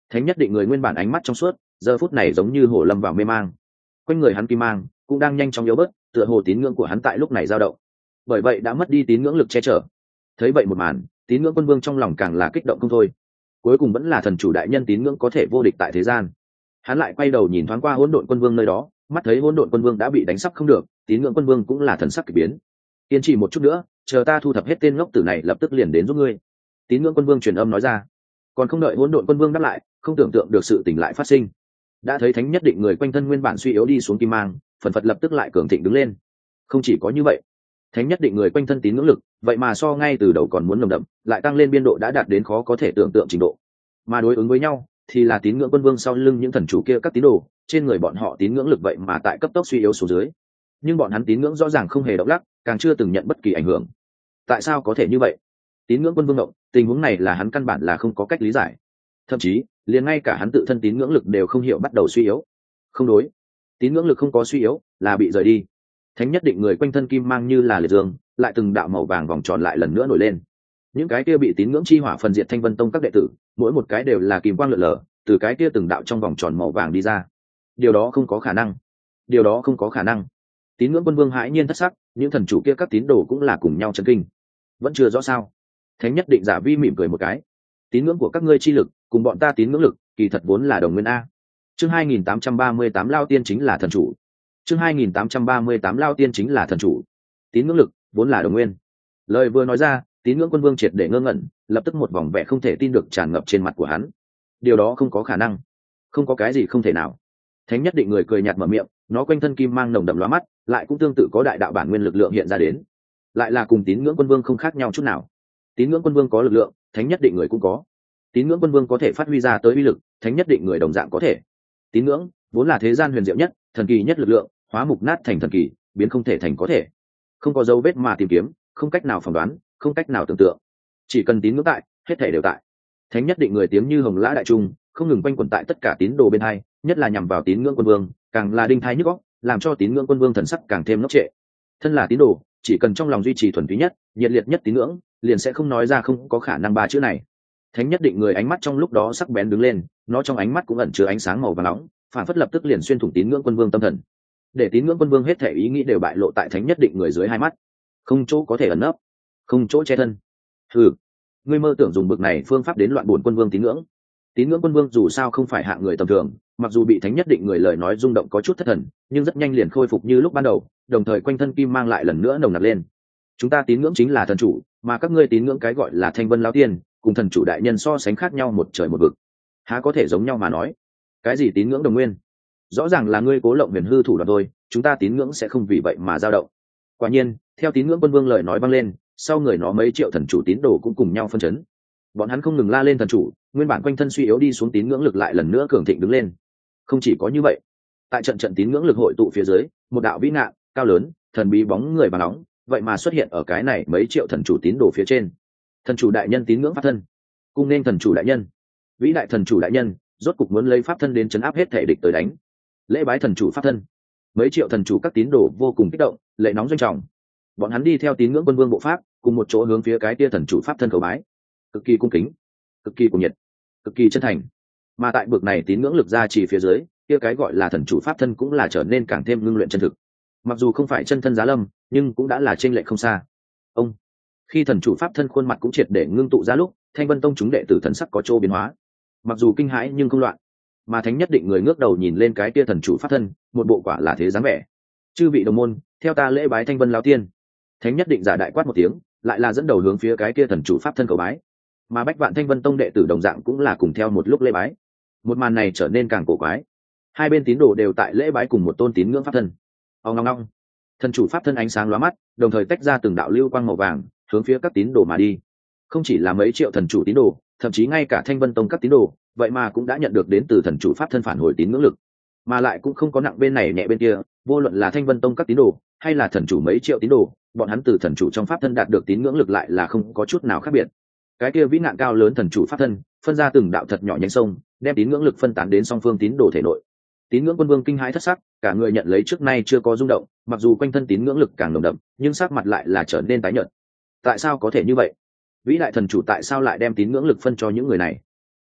Thánh Nhất Định Người nguyên bản ánh mắt trong suốt, giờ phút này giống như hồ lâm vào mê mang. Quanh người hắn kim mang cũng đang nhanh chóng yếu bớt, tựa hồ tín ngưỡng của hắn tại lúc này dao động, bởi vậy đã mất đi tín ngưỡng lực che chở. Thấy vậy một màn, tín ngưỡng quân vương trong lòng càng là kích động không thôi. Cuối cùng vẫn là thần chủ đại nhân tín ngưỡng có thể vô địch tại thế gian. Hắn lại quay đầu nhìn thoáng qua hỗn độn quân vương nơi đó, mắt thấy hỗn độn quân vương đã bị đánh sắp không được, tín ngưỡng quân vương cũng là thần sắc kỳ biến. Kiên trì một chút nữa, chờ ta thu thập hết tên ngốc tử này lập tức liền đến giúp ngươi. Tín ngưỡng quân vương truyền âm nói ra. Còn không đợi hỗn độn quân vương đáp lại, không tưởng tượng được sự tình lại phát sinh. Đã thấy Thánh Nhất Định Người quanh thân nguyên bản suy yếu đi xuống kim mang, phần phật lập tức lại cường thịnh đứng lên. Không chỉ có như vậy, Thánh Nhất Định Người quanh thân tín ngưỡng lực vậy mà so ngay từ đầu còn muốn nồng đậm, lại tăng lên biên độ đã đạt đến khó có thể tưởng tượng trình độ. Mà đối ứng với nhau thì là tín ngưỡng quân vương sau lưng những thần chủ kia các tín đồ, trên người bọn họ tín ngưỡng lực vậy mà tại cấp tốc suy yếu xuống dưới. Nhưng bọn hắn tín ngưỡng rõ ràng không hề động lắc, càng chưa từng nhận bất kỳ ảnh hưởng. Tại sao có thể như vậy? Tín ngưỡng quân vương động, tình huống này là hắn căn bản là không có cách lý giải. Thậm chí, liền ngay cả hắn tự thân tín ngưỡng lực đều không hiểu bắt đầu suy yếu. Không đối, tín ngưỡng lực không có suy yếu, là bị rời đi. Thánh Nhất Định Người quanh thân kim mang như là liệt dương, lại từng đạo màu vàng vòng tròn lại lần nữa nổi lên. Những cái kia bị tín ngưỡng chi hỏa phần diệt Thanh Vân Tông các đệ tử, mỗi một cái đều là kim quang lượn lờ, từ cái kia từng đạo trong vòng tròn màu vàng đi ra. Điều đó không có khả năng. Điều đó không có khả năng. Tín ngưỡng quân vương hãi nhiên thất sắc, những thần chủ kia các tín đồ cũng là cùng nhau chấn kinh. Vẫn chưa rõ sao? Thánh Nhất Định Giả Vi mỉm cười một cái. Tín ngưỡng của các ngươi chi lực, cùng bọn ta tín ngưỡng lực, kỳ thật vốn là đồng nguyên a. Chương hai nghìn tám trăm ba mươi tám Lao Tiên chính là thần chủ. Chương hai nghìn tám trăm ba mươi tám Lao Tiên chính là thần chủ. Tín ngưỡng lực vốn là đồng nguyên. Lời vừa nói ra, tín ngưỡng quân vương triệt để ngơ ngẩn, lập tức một vòng vẻ không thể tin được tràn ngập trên mặt của hắn. Điều đó không có khả năng, không có cái gì không thể nào. Thánh Nhất Định Người cười nhạt mở miệng, nó quanh thân kim mang nồng đậm lóa mắt, lại cũng tương tự có đại đạo bản nguyên lực lượng hiện ra đến, lại là cùng tín ngưỡng quân vương không khác nhau chút nào. Tín ngưỡng quân vương có lực lượng, Thánh Nhất Định Người cũng có. Tín ngưỡng quân vương có thể phát huy ra tới uy lực, Thánh Nhất Định Người đồng dạng có thể. Tín ngưỡng vốn là thế gian huyền diệu nhất, thần kỳ nhất lực lượng, hóa mục nát thành thần kỳ, biến không thể thành có thể. Không có dấu vết mà tìm kiếm, không cách nào phỏng đoán, không cách nào tưởng tượng. Chỉ cần tín ngưỡng tại, hết thể đều tại. Thánh Nhất Định Người tiếng như hồng lã đại trung, không ngừng quanh quẩn tại tất cả tín đồ bên hai, nhất là nhằm vào tín ngưỡng quân vương, càng là đinh thai nhức óc, làm cho tín ngưỡng quân vương thần sắc càng thêm ngốc trệ. Thân là tín đồ, chỉ cần trong lòng duy trì thuần túy nhất, nhiệt liệt nhất tín ngưỡng, liền sẽ không nói ra không có khả năng ba chữ này. Thánh Nhất Định Người ánh mắt trong lúc đó sắc bén đứng lên, nó trong ánh mắt cũng ẩn chứa ánh sáng màu vàng nóng, phản phất lập tức liền xuyên thủng tín ngưỡng quân vương tâm thần, để tín ngưỡng quân vương hết thể ý nghĩ đều bại lộ tại Thánh Nhất Định Người dưới hai mắt, không chỗ có thể ẩn nấp, không chỗ che thân. Ừ, ngươi mơ tưởng dùng bực này phương pháp đến loạn buồn quân vương tín ngưỡng? Tín ngưỡng quân vương dù sao không phải hạng người tầm thường, mặc dù bị Thánh Nhất Định Người lời nói rung động có chút thất thần, nhưng rất nhanh liền khôi phục như lúc ban đầu, đồng thời quanh thân kim mang lại lần nữa nồng nặc lên. Chúng ta tín ngưỡng chính là thần chủ, mà các ngươi tín ngưỡng cái gọi là Thanh Vân Lão Tiên, cùng thần chủ đại nhân so sánh khác nhau một trời một vực, há có thể giống nhau mà nói? Cái gì tín ngưỡng đồng nguyên? Rõ ràng là ngươi cố lộng huyền hư thủ đoạn thôi, chúng ta tín ngưỡng sẽ không vì vậy mà dao động. Quả nhiên, theo tín ngưỡng quân vương lời nói vang lên, sau người nó mấy triệu thần chủ tín đồ cũng cùng nhau phân chấn. Bọn hắn không ngừng la lên thần chủ, nguyên bản quanh thân suy yếu đi xuống tín ngưỡng lực lại lần nữa cường thịnh đứng lên. Không chỉ có như vậy, tại trận trận tín ngưỡng lực hội tụ phía dưới, một đạo vĩ ngạn, cao lớn, thần bí bóng người vàng nóng, vậy mà xuất hiện ở cái này mấy triệu thần chủ tín đồ phía trên. Thần chủ đại nhân tín ngưỡng pháp thân, cung nên thần chủ đại nhân. Vĩ đại thần chủ đại nhân, rốt cục muốn lấy pháp thân đến chấn áp hết thể địch tới đánh. Lễ bái thần chủ pháp thân. Mấy triệu thần chủ các tín đồ vô cùng kích động, lệ nóng doanh trọng. Bọn hắn đi theo tín ngưỡng quân vương bộ pháp, cùng một chỗ hướng phía cái tia thần chủ pháp thân cầu bái, cực kỳ cung kính, cực kỳ cuồng nhiệt, cực kỳ chân thành. Mà tại bực này tín ngưỡng lực ra chỉ phía dưới, kia cái gọi là thần chủ pháp thân cũng là trở nên càng thêm ngưng luyện chân thực. Mặc dù không phải chân thân giá lâm, nhưng cũng đã là chênh lệch không xa. Ông khi thần chủ pháp thân khuôn mặt cũng triệt để ngưng tụ ra lúc, Thanh Vân Tông chúng đệ tử thần sắc có chỗ biến hóa. Mặc dù kinh hãi nhưng không loạn. Mà Thánh Nhất Định Người ngước đầu nhìn lên cái kia thần chủ pháp thân, một bộ quả là thế dáng vẻ. Chư vị đồng môn, theo ta lễ bái Thanh Vân Lão Tiên. Thánh Nhất Định Giả đại quát một tiếng, lại là dẫn đầu hướng phía cái kia thần chủ pháp thân cầu bái. Mà bách vạn Thanh Vân Tông đệ tử đồng dạng cũng là cùng theo một lúc lễ bái. Một màn này trở nên càng cổ quái. Hai bên tín đồ đều tại lễ bái cùng một tôn tín ngưỡng pháp thân. Ong ong ong. Thần chủ pháp thân ánh sáng lóa mắt, đồng thời tách ra từng đạo lưu quang màu vàng, hướng phía các tín đồ mà đi. Không chỉ là mấy triệu thần chủ tín đồ, thậm chí ngay cả Thanh Vân Tông các tín đồ, vậy mà cũng đã nhận được đến từ thần chủ pháp thân phản hồi tín ngưỡng lực, mà lại cũng không có nặng bên này nhẹ bên kia. Vô luận là Thanh Vân Tông các tín đồ, hay là thần chủ mấy triệu tín đồ, bọn hắn từ thần chủ trong pháp thân đạt được tín ngưỡng lực lại là không có chút nào khác biệt. Cái kia vĩ nạn cao lớn thần chủ pháp thân, phân ra từng đạo thật nhỏ nhánh sông, đem tín ngưỡng lực phân tán đến song phương tín đồ thể nội. Tín ngưỡng quân vương kinh hãi thất sắc, cả người nhận lấy trước nay chưa có rung động, mặc dù quanh thân tín ngưỡng lực càng nồng đậm, nhưng sắc mặt lại là trở nên tái nhợt. Tại sao có thể như vậy? Vĩ đại thần chủ tại sao lại đem tín ngưỡng lực phân cho những người này?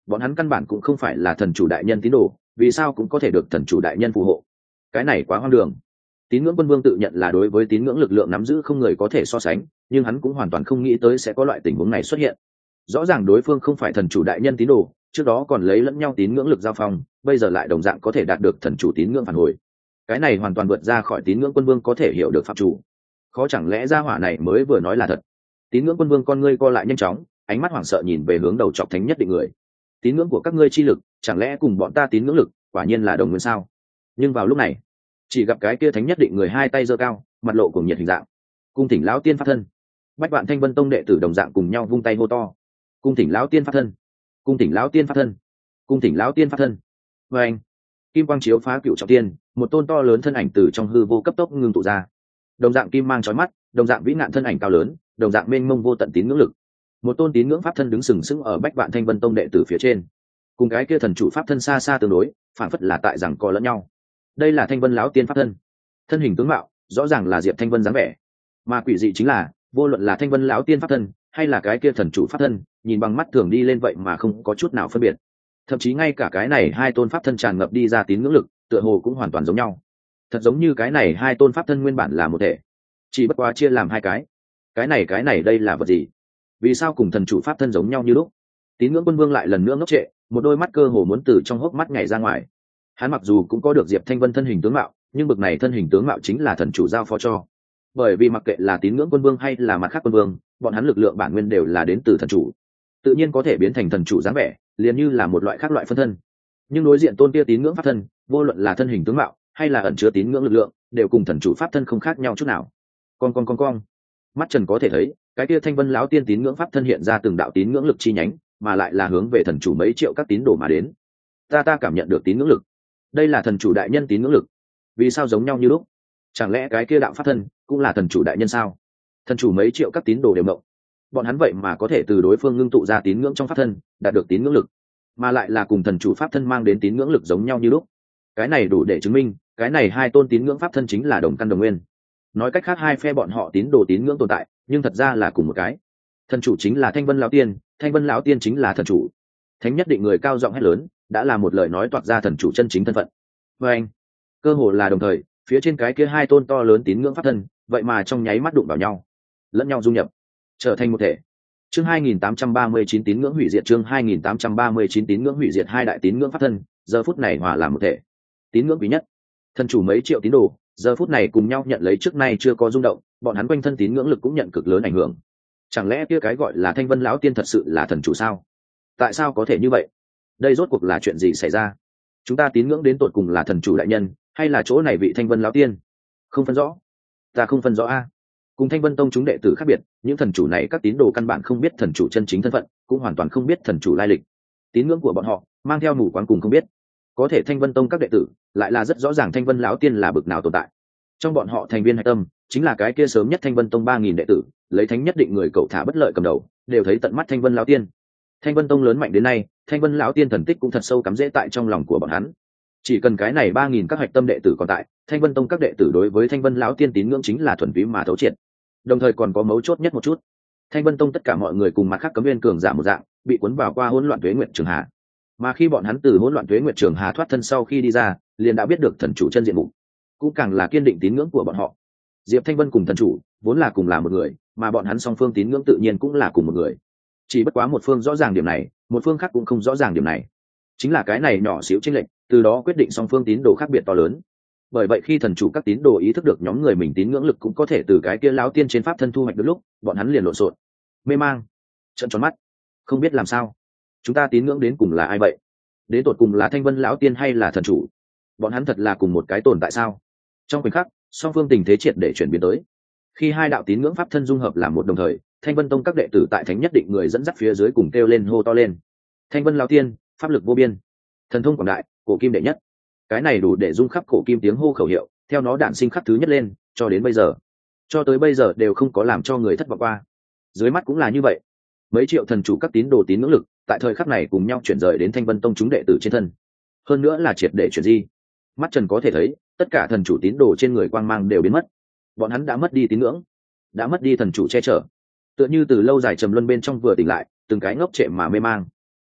bọn hắn căn bản cũng không phải là thần chủ đại nhân tín đồ, vì sao cũng có thể được thần chủ đại nhân phù hộ? Cái này quá hoang đường. Tín ngưỡng quân vương tự nhận là đối với tín ngưỡng lực lượng nắm giữ không người có thể so sánh, nhưng hắn cũng hoàn toàn không nghĩ tới sẽ có loại tình huống này xuất hiện. Rõ ràng đối phương không phải thần chủ đại nhân tín đồ, trước đó còn lấy lẫn nhau tín ngưỡng lực giao phong, bây giờ lại đồng dạng có thể đạt được thần chủ tín ngưỡng phản hồi. Cái này hoàn toàn vượt ra khỏi tín ngưỡng quân vương có thể hiểu được pháp chủ. Khó chẳng lẽ gia hỏa này mới vừa nói là thật? Tín ngưỡng quân vương con ngươi co lại nhanh chóng, ánh mắt hoảng sợ nhìn về hướng đầu trọc thánh nhất định người. Tín ngưỡng của các ngươi chi lực, chẳng lẽ cùng bọn ta tín ngưỡng lực, quả nhiên là đồng nguyên sao? Nhưng vào lúc này, chỉ gặp cái kia thánh nhất định người hai tay giơ cao, mặt lộ cùng nhiệt hình dạng. Cung thỉnh lão tiên pháp thân. Bách vạn thanh vân tông đệ tử đồng dạng cùng nhau vung tay hô to. Cung thỉnh lão tiên pháp thân. Cung thỉnh lão tiên pháp thân. Cung thỉnh lão tiên pháp thân. Và anh, kim quang chiếu phá cựu trọng tiên, một tôn to lớn thân ảnh từ trong hư vô cấp tốc ngưng tụ ra. Đồng dạng kim mang chói mắt, đồng dạng vĩ nạn thân ảnh cao lớn, đồng dạng mênh mông vô tận tín ngưỡng lực. Một tôn tín ngưỡng pháp thân đứng sừng sững ở bách vạn thanh vân tông đệ tử phía trên, cùng cái kia thần chủ pháp thân xa xa tương đối, phản phất là tại rằng co lẫn nhau. Đây là thanh vân lão tiên pháp thân, thân hình tướng mạo rõ ràng là diệp thanh vân dáng vẻ, mà quỷ dị chính là vô luận là thanh vân lão tiên pháp thân hay là cái kia thần chủ pháp thân, nhìn bằng mắt thường đi lên vậy mà không có chút nào phân biệt. Thậm chí ngay cả cái này hai tôn pháp thân tràn ngập đi ra tín ngưỡng lực, tựa hồ cũng hoàn toàn giống nhau. Thật giống như cái này hai tôn pháp thân nguyên bản là một thể, chỉ bất quá chia làm hai cái. Cái này cái này đây là vật gì? Vì sao cùng thần chủ pháp thân giống nhau như lúc? Tín ngưỡng quân vương lại lần nữa ngốc trệ, một đôi mắt cơ hồ muốn từ trong hốc mắt nhảy ra ngoài. Hắn mặc dù cũng có được diệp thanh vân thân hình tướng mạo, nhưng bực này thân hình tướng mạo chính là thần chủ giao phó cho. Bởi vì mặc kệ là tín ngưỡng quân vương hay là mặt khác quân vương, bọn hắn lực lượng bản nguyên đều là đến từ thần chủ, tự nhiên có thể biến thành thần chủ dáng vẻ, liền như là một loại khác loại phân thân. Nhưng đối diện tôn kia tín ngưỡng pháp thân, vô luận là thân hình tướng mạo hay là ẩn chứa tín ngưỡng lực lượng, đều cùng thần chủ pháp thân không khác nhau chút nào. Con con con con, mắt Trần có thể thấy, cái kia thanh vân lão tiên tín ngưỡng pháp thân hiện ra từng đạo tín ngưỡng lực chi nhánh, mà lại là hướng về thần chủ mấy triệu các tín đồ mà đến. Ta ta cảm nhận được tín ngưỡng lực, đây là thần chủ đại nhân tín ngưỡng lực. Vì sao giống nhau như lúc? Chẳng lẽ cái kia đạo pháp thân cũng là thần chủ đại nhân sao? Thần chủ mấy triệu các tín đồ đều mộng, bọn hắn vậy mà có thể từ đối phương ngưng tụ ra tín ngưỡng trong pháp thân, đạt được tín ngưỡng lực, mà lại là cùng thần chủ pháp thân mang đến tín ngưỡng lực giống nhau như lúc. Cái này đủ để chứng minh cái này hai tôn tín ngưỡng pháp thân chính là đồng căn đồng nguyên. Nói cách khác, hai phe bọn họ tín đồ tín ngưỡng tồn tại, nhưng thật ra là cùng một cái. Thần chủ chính là thanh vân lão tiên, thanh vân lão tiên chính là thần chủ. Thánh nhất định người cao giọng hét lớn, đã là một lời nói toạc ra thần chủ chân chính thân phận. Và anh, cơ hồ là đồng thời, phía trên cái kia hai tôn to lớn tín ngưỡng pháp thân, vậy mà trong nháy mắt đụng vào nhau, lẫn nhau dung nhập, trở thành một thể. Chương hai nghìn tám trăm ba mươi chín tín ngưỡng hủy diệt, chương hai nghìn tám trăm ba mươi chín tín ngưỡng hủy diệt, hai đại tín ngưỡng pháp thân, giờ phút này hòa làm một thể. Tín ngưỡng quý nhất, thần chủ mấy triệu tín đồ, giờ phút này cùng nhau nhận lấy trước nay chưa có rung động, bọn hắn quanh thân tín ngưỡng lực cũng nhận cực lớn ảnh hưởng. Chẳng lẽ kia cái gọi là thanh vân lão tiên thật sự là thần chủ sao? Tại sao có thể như vậy? Đây rốt cuộc là chuyện gì xảy ra? Chúng ta tín ngưỡng đến tột cùng là thần chủ đại nhân, hay là chỗ này vị thanh vân lão tiên? Không phân rõ. Ta không phân rõ a. Cùng thanh vân tông chúng đệ tử khác biệt, những thần chủ này các tín đồ căn bản không biết thần chủ chân chính thân phận, cũng hoàn toàn không biết thần chủ lai lịch. Tín ngưỡng của bọn họ mang theo mù quáng cùng không biết. Có thể thanh vân tông các đệ tử lại là rất rõ ràng thanh vân lão tiên là bực nào tồn tại. Trong bọn họ thành viên hạch tâm chính là cái kia sớm nhất thanh vân tông ba nghìn đệ tử, lấy thánh nhất định người cậu thả bất lợi cầm đầu, đều thấy tận mắt thanh vân lão tiên. Thanh vân tông lớn mạnh đến nay, thanh vân lão tiên thần tích cũng thật sâu cắm rễ tại trong lòng của bọn hắn. Chỉ cần cái này ba nghìn các hạch tâm đệ tử còn tại, thanh vân tông các đệ tử đối với thanh vân lão tiên tín ngưỡng chính là thuần túy mà thấu triệt. Đồng thời còn có mấu chốt nhất một chút, thanh vân tông tất cả mọi người cùng mặt khác cấm viên cường giả một dạng, bị cuốn vào qua hỗn loạn tuế nguyệt trường hà. Mà khi bọn hắn từ hỗn loạn tuế nguyệt trường hà thoát thân sau khi đi ra, liền đã biết được thần chủ chân diện mục, cũng càng là kiên định tín ngưỡng của bọn họ. Diệp Thanh Vân cùng thần chủ vốn là cùng là một người, mà bọn hắn song phương tín ngưỡng tự nhiên cũng là cùng một người. Chỉ bất quá một phương rõ ràng điểm này, một phương khác cũng không rõ ràng điểm này. Chính là cái này nhỏ xíu chênh lệch, từ đó quyết định song phương tín đồ khác biệt to lớn. Bởi vậy khi thần chủ các tín đồ ý thức được nhóm người mình tín ngưỡng lực cũng có thể từ cái kia lão tiên trên pháp thân thu hoạch được lúc, bọn hắn liền lộn xộn, mê mang, trợn tròn mắt, không biết làm sao. Chúng ta tín ngưỡng đến cùng là ai vậy? Đến tột cùng là thanh vân lão tiên hay là thần chủ? Bọn hắn thật là cùng một cái tồn tại sao? Trong khoảnh khắc, song phương tình thế triệt để chuyển biến tới. Khi hai đạo tín ngưỡng pháp thân dung hợp làm một đồng thời, thanh vân tông các đệ tử tại thánh nhất định người dẫn dắt phía dưới cùng kêu lên hô to lên: thanh vân lão tiên, pháp lực vô biên, thần thông quảng đại, cổ kim đệ nhất. Cái này đủ để rung khắp cổ kim tiếng hô khẩu hiệu, theo nó đản sinh khắc thứ nhất lên, cho đến bây giờ, cho tới bây giờ đều không có làm cho người thất vọng qua. Dưới mắt cũng là như vậy, mấy triệu thần chủ các tín đồ tín ngưỡng lực tại thời khắc này cùng nhau chuyển rời đến thanh vân tông chúng đệ tử trên thân. Hơn nữa là triệt để chuyển di. Mắt Trần có thể thấy, tất cả thần chủ tín đồ trên người quang mang đều biến mất. Bọn hắn đã mất đi tín ngưỡng, đã mất đi thần chủ che chở, tựa như từ lâu dài trầm luân bên trong vừa tỉnh lại, từng cái ngốc trệ mà mê mang.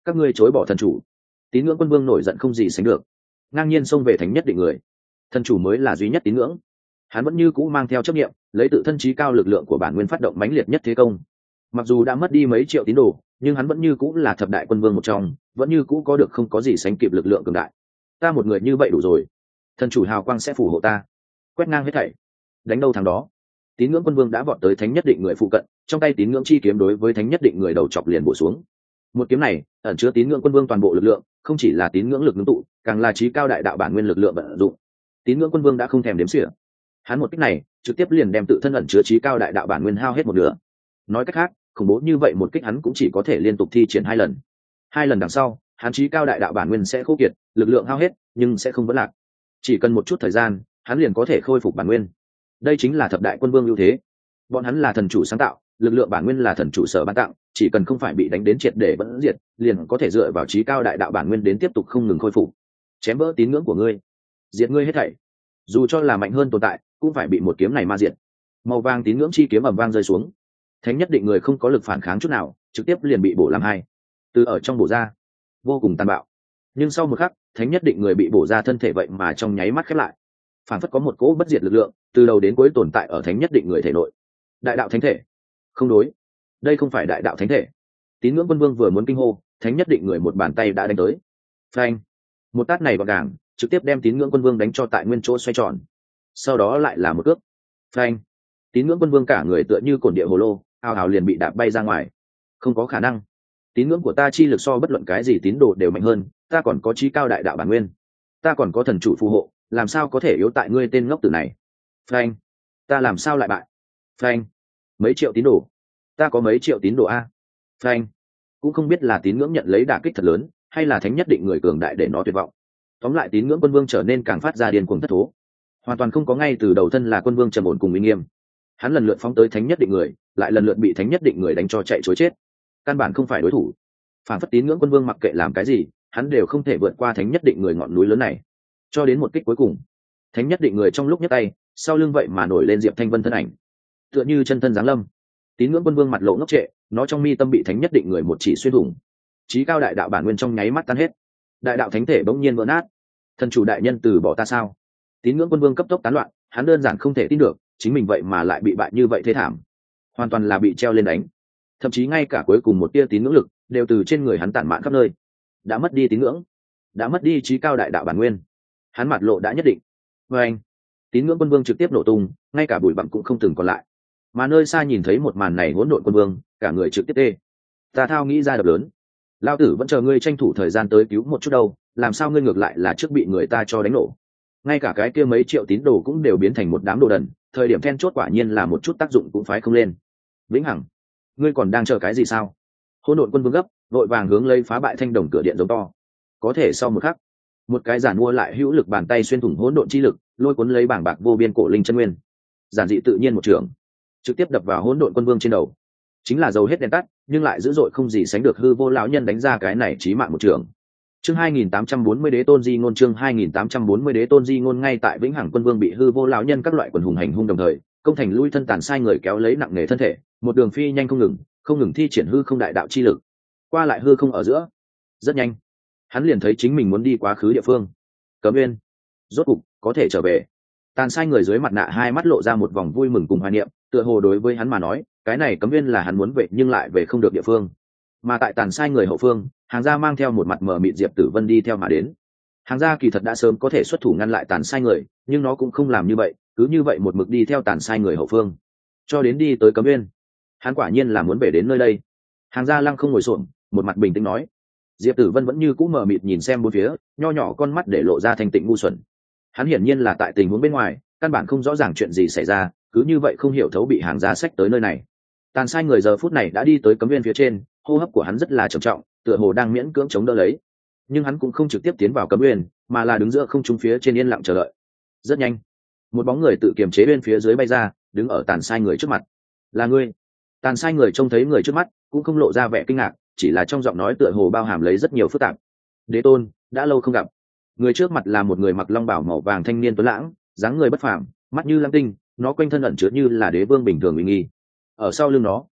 các ngươi chối bỏ thần chủ. Tín ngưỡng quân vương nổi giận không gì sánh được, ngang nhiên xông về thánh nhất định người. Thần chủ mới là duy nhất tín ngưỡng, hắn vẫn như cũ mang theo chấp niệm, lấy tự thân trí cao lực lượng của bản nguyên phát động mãnh liệt nhất thế công. Mặc dù đã mất đi mấy triệu tín đồ, nhưng hắn vẫn như cũ là thập đại quân vương một trong, vẫn như cũ có được không có gì sánh kịp lực lượng cường đại. Ta một người như vậy đủ rồi, thần chủ hào quang sẽ phù hộ ta, quét ngang hết thảy, đánh đâu thắng đó. Tín ngưỡng quân vương đã vọt tới thánh nhất định người phụ cận, trong tay tín ngưỡng chi kiếm đối với thánh nhất định người đầu chọc liền bổ xuống. Một kiếm này ẩn chứa tín ngưỡng quân vương toàn bộ lực lượng, không chỉ là tín ngưỡng lực ngưng tụ, càng là trí cao đại đạo bản nguyên lực lượng vận dụng. Tín ngưỡng quân vương đã không thèm đếm xỉa, hắn một kích này trực tiếp liền đem tự thân ẩn chứa trí cao đại đạo bản nguyên hao hết một nửa. Nói cách khác, khủng bố như vậy một kích hắn cũng chỉ có thể liên tục thi triển hai lần. Hai lần đằng sau, hắn trí cao đại đạo bản nguyên sẽ khô kiệt, lực lượng hao hết, nhưng sẽ không vỡ lạc. Chỉ cần một chút thời gian, hắn liền có thể khôi phục bản nguyên. Đây chính là thập đại quân vương ưu thế. Bọn hắn là thần chủ sáng tạo, lực lượng bản nguyên là thần chủ sở ban tặng, chỉ cần không phải bị đánh đến triệt để vẫn diệt, liền có thể dựa vào trí cao đại đạo bản nguyên đến tiếp tục không ngừng khôi phục. Chém vỡ tín ngưỡng của ngươi, diệt ngươi hết thảy. Dù cho là mạnh hơn tồn tại, cũng phải bị một kiếm này ma diệt. Màu vàng tín ngưỡng chi kiếm ầm vang rơi xuống, thánh nhất định người không có lực phản kháng chút nào, trực tiếp liền bị bổ làm hai. Từ ở trong bổ ra, vô cùng tàn bạo. Nhưng sau một khắc, thánh nhất định người bị bổ ra thân thể vậy mà trong nháy mắt khép lại, phản phất có một cỗ bất diệt lực lượng từ đầu đến cuối tồn tại ở thánh nhất định người thể nội. Đại đạo thánh thể? Không đối, đây không phải đại đạo thánh thể. Tín ngưỡng quân vương vừa muốn kinh hô, thánh nhất định người một bàn tay đã đánh tới. Phanh! Một tát này gọn gàng, trực tiếp đem tín ngưỡng quân vương đánh cho tại nguyên chỗ xoay tròn. Sau đó lại là một cước. Phanh! Tín ngưỡng quân vương cả người tựa như cổn địa hồ lô, ào ào liền bị đạp bay ra ngoài. Không có khả năng, tín ngưỡng của ta chi lực so bất luận cái gì tín đồ đều mạnh hơn, ta còn có trí cao đại đạo bản nguyên, ta còn có thần chủ phù hộ, làm sao có thể yếu tại ngươi tên ngốc tử này. Phanh! Ta làm sao lại bại? Phanh! Mấy triệu tín đồ, ta có mấy triệu tín đồ a. Phanh! Cũng không biết là tín ngưỡng nhận lấy đả kích thật lớn, hay là thánh nhất định người cường đại để nó tuyệt vọng. Tóm lại tín ngưỡng quân vương trở nên càng phát ra điên cuồng thất thố, hoàn toàn không có ngay từ đầu thân là quân vương trầm ổn cùng uy nghiêm. Hắn lần lượt phóng tới thánh nhất định người, lại lần lượt bị thánh nhất định người đánh cho chạy chối chết, căn bản không phải đối thủ. Phản phất tín ngưỡng quân vương mặc kệ làm cái gì, hắn đều không thể vượt qua thánh nhất định người ngọn núi lớn này. Cho đến một kích cuối cùng, thánh nhất định người trong lúc nhấc tay, sau lưng vậy mà nổi lên Diệp Thanh Vân thân ảnh, tựa như chân thân giáng lâm. Tín ngưỡng quân vương mặt lộ ngốc trệ, nó trong mi tâm bị thánh nhất định người một chỉ xuyên thủng, trí cao đại đạo bản nguyên trong nháy mắt tan hết, đại đạo thánh thể bỗng nhiên vỡ nát. Thần chủ đại nhân từ bỏ ta sao? Tín ngưỡng quân vương cấp tốc tán loạn, hắn đơn giản không thể tin được chính mình vậy mà lại bị bại như vậy thế thảm, hoàn toàn là bị treo lên đánh. Thậm chí ngay cả cuối cùng một tia tín ngưỡng lực đều từ trên người hắn tản mạn khắp nơi. Đã mất đi tín ngưỡng, đã mất đi trí cao đại đạo bản nguyên, hắn mặt lộ đã nhất định. Và anh, tín ngưỡng quân vương trực tiếp nổ tung, ngay cả bụi bặm cũng không từng còn lại. Mà nơi xa nhìn thấy một màn này hỗn độn quân vương, cả người trực tiếp tê. Ta thao nghĩ ra đập lớn, lao tử vẫn chờ ngươi tranh thủ thời gian tới cứu một chút đâu, làm sao ngươi ngược lại là trước bị người ta cho đánh nổ. Ngay cả cái kia mấy triệu tín đồ cũng đều biến thành một đám đồ đần, thời điểm then chốt quả nhiên là một chút tác dụng cũng phái không lên. Vĩnh hằng, ngươi còn đang chờ cái gì sao? Hỗn độn quân vương gấp vội vàng hướng lấy phá bại thanh đồng cửa điện giống to. Có thể sau một khắc, một cái giản mua lại hữu lực bàn tay xuyên thủng hỗn độn chi lực, lôi cuốn lấy bảng bạc vô biên cổ linh chân nguyên, giản dị tự nhiên một trường, trực tiếp đập vào hỗn độn quân vương trên đầu. Chính là dầu hết đèn tắt, nhưng lại dữ dội không gì sánh được hư vô lão nhân đánh ra cái này chí mạng một trường. Chương hai nghìn tám trăm bốn mươi đế tôn di ngôn, chương hai nghìn tám trăm bốn mươi đế tôn di ngôn. Ngay tại Vĩnh Hằng quân vương bị hư vô lão nhân các loại quần hùng hành hung đồng thời, công thành lui thân tàn sai người kéo lấy nặng nề thân thể, một đường phi nhanh không ngừng, không ngừng thi triển hư không đại đạo chi lực, qua lại hư không ở giữa. Rất nhanh, hắn liền thấy chính mình muốn đi quá khứ địa phương. Cấm Nguyên, rốt cục có thể trở về. Tàn sai người dưới mặt nạ hai mắt lộ ra một vòng vui mừng cùng hoài niệm, tựa hồ đối với hắn mà nói, cái này Cấm Nguyên là hắn muốn về nhưng lại về không được địa phương. Mà tại tàn sai người hậu phương, Hàng gia mang theo một mặt mờ mịt Diệp Tử Vân đi theo mà đến. Hàng gia kỳ thật đã sớm có thể xuất thủ ngăn lại tàn sai người, nhưng nó cũng không làm như vậy, cứ như vậy một mực đi theo tàn sai người hậu phương, cho đến đi tới Cấm Nguyên. Hắn quả nhiên là muốn về đến nơi đây. Hàng gia lăng không ngồi xổm, một mặt bình tĩnh nói. Diệp Tử Vân vẫn như cũ mờ mịt nhìn xem bốn phía, nho nhỏ con mắt để lộ ra thanh tịnh ngu xuẩn. Hắn hiển nhiên là tại tình huống bên ngoài, căn bản không rõ ràng chuyện gì xảy ra, cứ như vậy không hiểu thấu bị Hàng gia xách tới nơi này. Tàn sai người giờ phút này đã đi tới Cấm Nguyên phía trên, hô hấp của hắn rất là trầm trọng, tựa hồ đang miễn cưỡng chống đỡ lấy. Nhưng hắn cũng không trực tiếp tiến vào Cấm Nguyên, mà là đứng giữa không trung phía trên yên lặng chờ đợi. Rất nhanh, một bóng người tự kiềm chế bên phía dưới bay ra, đứng ở tàn sai người trước mặt. Là ngươi? Tàn sai người trông thấy người trước mắt, cũng không lộ ra vẻ kinh ngạc, chỉ là trong giọng nói tựa hồ bao hàm lấy rất nhiều phức tạp. Đế tôn, đã lâu không gặp. Người trước mặt là một người mặc long bào màu vàng thanh niên tuấn lãng, dáng người bất phàm, mắt như lam tinh, nó quanh thân ẩn chứa như là đế vương bình thường uy nghi. Ở sau lưng nó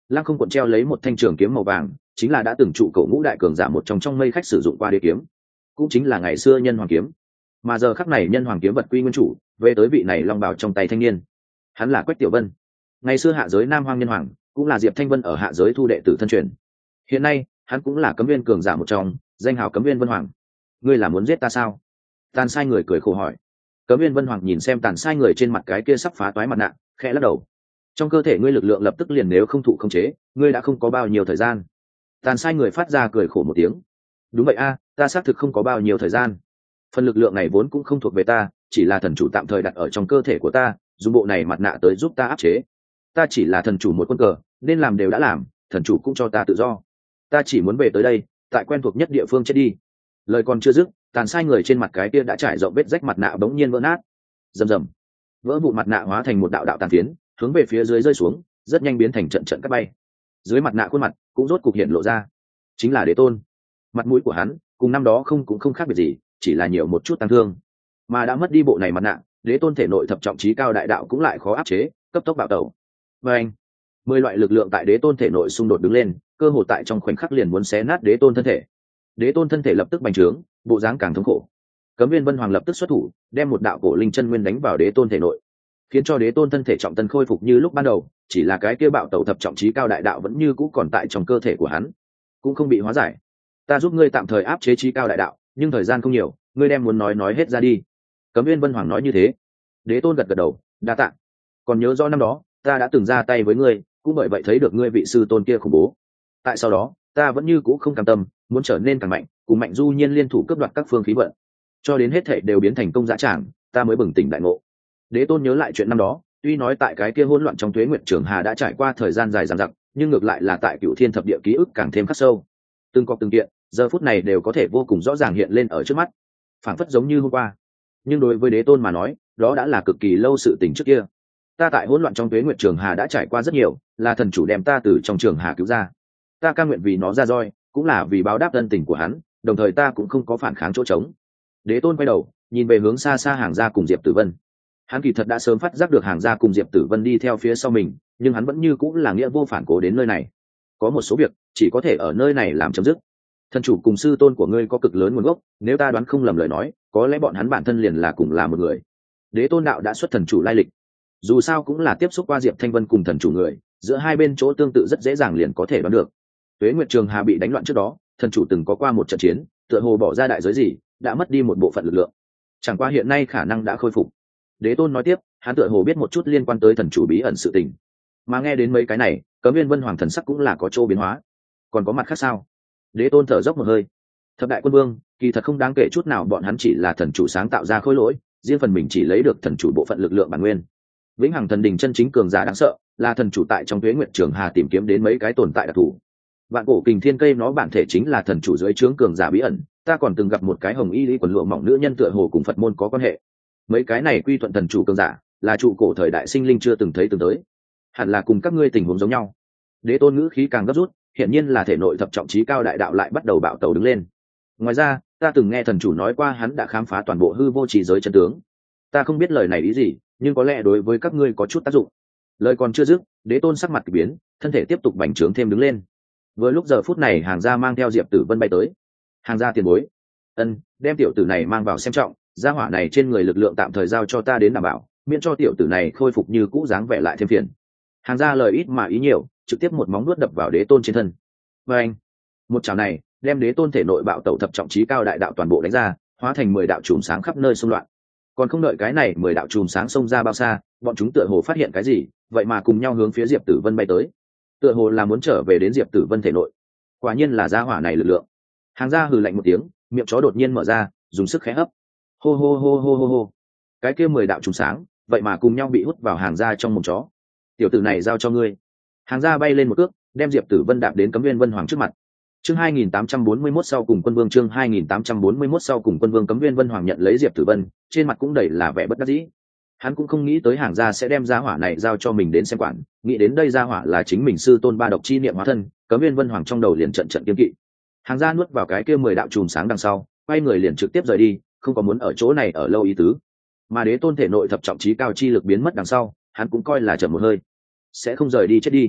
lăng không cuộn treo lấy một thanh trường kiếm màu vàng, chính là đã từng trụ cổ ngũ đại cường giả một trong trong mây khách sử dụng qua đế kiếm, cũng chính là ngày xưa nhân hoàng kiếm. Mà giờ khắc này nhân hoàng kiếm vật quy nguyên chủ, về tới vị này long bào trong tay thanh niên. Hắn là Quách Tiểu Vân, ngày xưa hạ giới Nam Hoang nhân hoàng, cũng là Diệp Thanh Vân ở hạ giới thu đệ tử thân truyền. Hiện nay hắn cũng là cấm viên cường giả một trong, danh hào Cấm Viên Vân Hoàng. Ngươi là muốn giết ta sao? Tàn sai người cười khổ hỏi. Cấm Viên Vân Hoàng nhìn xem tàn sai người trên mặt cái kia sắp phá toái mặt nạ, khẽ lắc đầu. Trong cơ thể ngươi lực lượng lập tức liền nếu không thụ không chế, ngươi đã không có bao nhiêu thời gian. Tàn sai người phát ra cười khổ một tiếng. Đúng vậy a, ta xác thực không có bao nhiêu thời gian. Phần lực lượng này vốn cũng không thuộc về ta, chỉ là thần chủ tạm thời đặt ở trong cơ thể của ta, dùng bộ này mặt nạ tới giúp ta áp chế. Ta chỉ là thần chủ một quân cờ, nên làm đều đã làm, thần chủ cũng cho ta tự do. Ta chỉ muốn về tới đây, tại quen thuộc nhất địa phương chết đi. Lời còn chưa dứt, tàn sai người trên mặt cái kia đã trải rộng vết rách mặt nạ bỗng nhiên vỡ nát. Rầm rầm, vỡ vụn mặt nạ hóa thành một đạo đạo tàn phiến, hướng về phía dưới rơi xuống, rất nhanh biến thành trận trận cắt bay. Dưới mặt nạ khuôn mặt cũng rốt cục hiện lộ ra, chính là Đế Tôn. Mặt mũi của hắn cùng năm đó không cũng không khác biệt gì, chỉ là nhiều một chút tăng thương. Mà đã mất đi bộ này mặt nạ, Đế Tôn thể nội thập trọng chí cao đại đạo cũng lại khó áp chế, cấp tốc bạo tẩu. Và anh, mười loại lực lượng tại Đế Tôn thể nội xung đột đứng lên, cơ hồ tại trong khoảnh khắc liền muốn xé nát Đế Tôn thân thể. Đế Tôn thân thể lập tức bành trướng, bộ dáng càng thống khổ. Cấm Viên Vân Hoàng lập tức xuất thủ, đem một đạo cổ linh chân nguyên đánh vào Đế Tôn thể nội, khiến cho Đế Tôn thân thể trọng tân khôi phục như lúc ban đầu, chỉ là cái kia bạo tẩu thập trọng chí cao đại đạo vẫn như cũ còn tại trong cơ thể của hắn, cũng không bị hóa giải. Ta giúp ngươi tạm thời áp chế chí cao đại đạo, nhưng thời gian không nhiều, ngươi đem muốn nói nói hết ra đi. Cấm Viên Vân Hoàng nói như thế. Đế Tôn gật gật đầu, đa tạ. Còn nhớ rõ năm đó, ta đã từng ra tay với ngươi, cũng bởi vậy thấy được ngươi vị sư tôn kia khủng bố. Tại sau đó, ta vẫn như cũ không cam tâm, muốn trở nên càng mạnh, cùng Mạnh Du Nhiên liên thủ cướp đoạt các phương khí vận, cho đến hết thảy đều biến thành công dã tràng, ta mới bừng tỉnh đại ngộ. Đế Tôn nhớ lại chuyện năm đó, tuy nói tại cái kia hỗn loạn trong Tuế Nguyệt Trường Hà đã trải qua thời gian dài dằng dặc, nhưng ngược lại là tại Cửu Thiên Thập Địa ký ức càng thêm khắc sâu. Từng cọc từng kiện, giờ phút này đều có thể vô cùng rõ ràng hiện lên ở trước mắt, phảng phất giống như hôm qua. Nhưng đối với Đế Tôn mà nói, đó đã là cực kỳ lâu sự tình trước kia. Ta tại hỗn loạn trong Tuế Nguyệt Trường Hà đã trải qua rất nhiều, là thần chủ đem ta từ trong Trường Hà cứu ra. Ta cam nguyện vì nó ra roi, cũng là vì báo đáp ân tình của hắn, đồng thời ta cũng không có phản kháng chỗ trống. Đế Tôn quay đầu, nhìn về hướng xa xa Hàng Gia cùng Diệp Tử Vân. Hắn kỳ thật đã sớm phát giác được Hàng Gia cùng Diệp Tử Vân đi theo phía sau mình, nhưng hắn vẫn như cũng là nghĩa vô phản cố đến nơi này. Có một số việc chỉ có thể ở nơi này làm chấm dứt. Thần chủ cùng sư tôn của ngươi có cực lớn nguồn gốc, nếu ta đoán không lầm lời nói, có lẽ bọn hắn bản thân liền là cùng là một người. Đế Tôn đạo đã xuất thần chủ lai lịch, dù sao cũng là tiếp xúc qua Diệp Thanh Vân cùng thần chủ người, giữa hai bên chỗ tương tự rất dễ dàng liền có thể đoán được. Tuế Nguyệt Trường Hà bị đánh loạn trước đó, thần chủ từng có qua một trận chiến, tựa hồ bỏ ra đại giới gì, đã mất đi một bộ phận lực lượng. Chẳng qua hiện nay khả năng đã khôi phục. Đế Tôn nói tiếp, hắn tựa hồ biết một chút liên quan tới thần chủ bí ẩn sự tình. Mà nghe đến mấy cái này, Cấm Viên Vân Hoàng thần sắc cũng là có chỗ biến hóa. Còn có mặt khác sao? Đế Tôn thở dốc một hơi. Thập đại quân vương, kỳ thật không đáng kể chút nào, bọn hắn chỉ là thần chủ sáng tạo ra khối lỗi, riêng phần mình chỉ lấy được thần chủ bộ phận lực lượng bản nguyên. Vĩnh Hằng Thần Đình chân chính cường giả đáng sợ, là thần chủ tại trong Tuế Nguyệt Trường Hà tìm kiếm đến mấy cái tồn tại đặc thù. Vạn cổ kình thiên cây nó bản thể chính là thần chủ dưới trướng cường giả bí ẩn, ta còn từng gặp một cái hồng y lý quần lụa mỏng nữ nhân tựa hồ cùng Phật môn có quan hệ. Mấy cái này quy thuận thần chủ cường giả, là trụ cổ thời đại sinh linh chưa từng thấy từng tới, hẳn là cùng các ngươi tình huống giống nhau. Đế Tôn ngữ khí càng gấp rút, hiển nhiên là thể nội thập trọng chí cao đại đạo lại bắt đầu bạo tẩu đứng lên. Ngoài ra, ta từng nghe thần chủ nói qua hắn đã khám phá toàn bộ hư vô trì giới chân tướng. Ta không biết lời này ý gì, nhưng có lẽ đối với các ngươi có chút tác dụng. Lời còn chưa dứt, Đế Tôn sắc mặt kỳ biến, thân thể tiếp tục bành trướng thêm đứng lên. Vừa lúc giờ phút này Hàng Gia mang theo Diệp Tử Vân bay tới. Hàng Gia tiền bối, ân, đem tiểu tử này mang vào xem trọng, gia hỏa này trên người lực lượng tạm thời giao cho ta đến đảm bảo, miễn cho tiểu tử này khôi phục như cũ dáng vẻ lại thêm phiền. Hàng Gia lời ít mà ý nhiều, trực tiếp một móng nuốt đập vào Đế Tôn trên thân. Và anh, một chảo này đem Đế Tôn thể nội bạo tẩu thập trọng chí cao đại đạo toàn bộ đánh ra, hóa thành mười đạo chùm sáng khắp nơi xung loạn. Còn không đợi cái này mười đạo chùm sáng xông ra bao xa, bọn chúng tựa hồ phát hiện cái gì, vậy mà cùng nhau hướng phía Diệp Tử Vân bay tới. Tựa hồ là muốn trở về đến Diệp Tử Vân thể nội. Quả nhiên là gia hỏa này lực lượng. Hàng Gia hừ lạnh một tiếng, miệng chó đột nhiên mở ra, dùng sức khẽ hấp. Hô hô hô hô hô hô. Cái kia mười đạo trùng sáng, vậy mà cùng nhau bị hút vào Hàng Gia trong mồm chó. Tiểu tử này giao cho ngươi. Hàng Gia bay lên một cước, đem Diệp Tử Vân đạp đến Cấm Viên Vân Hoàng trước mặt. Chương hai nghìn tám trăm bốn mươi mốt sau cùng quân vương chương hai nghìn tám trăm bốn mươi mốt sau cùng quân vương Cấm Viên Vân Hoàng nhận lấy Diệp Tử Vân, trên mặt cũng đầy là vẻ bất đắc dĩ. Hắn cũng không nghĩ tới Hàng Gia sẽ đem gia hỏa này giao cho mình đến xem quản, nghĩ đến đây gia hỏa là chính mình sư tôn ba độc chi niệm hóa thân, Cấm Viên Vân Hoàng trong đầu liền trận trận kiêng kỵ. Hàng Gia nuốt vào cái kia mười đạo chùm sáng đằng sau, quay người liền trực tiếp rời đi, không có muốn ở chỗ này ở lâu ý tứ. Mà Đế Tôn thể nội thập trọng chí cao chi lực biến mất đằng sau, hắn cũng coi là chậm một hơi, sẽ không rời đi chết đi.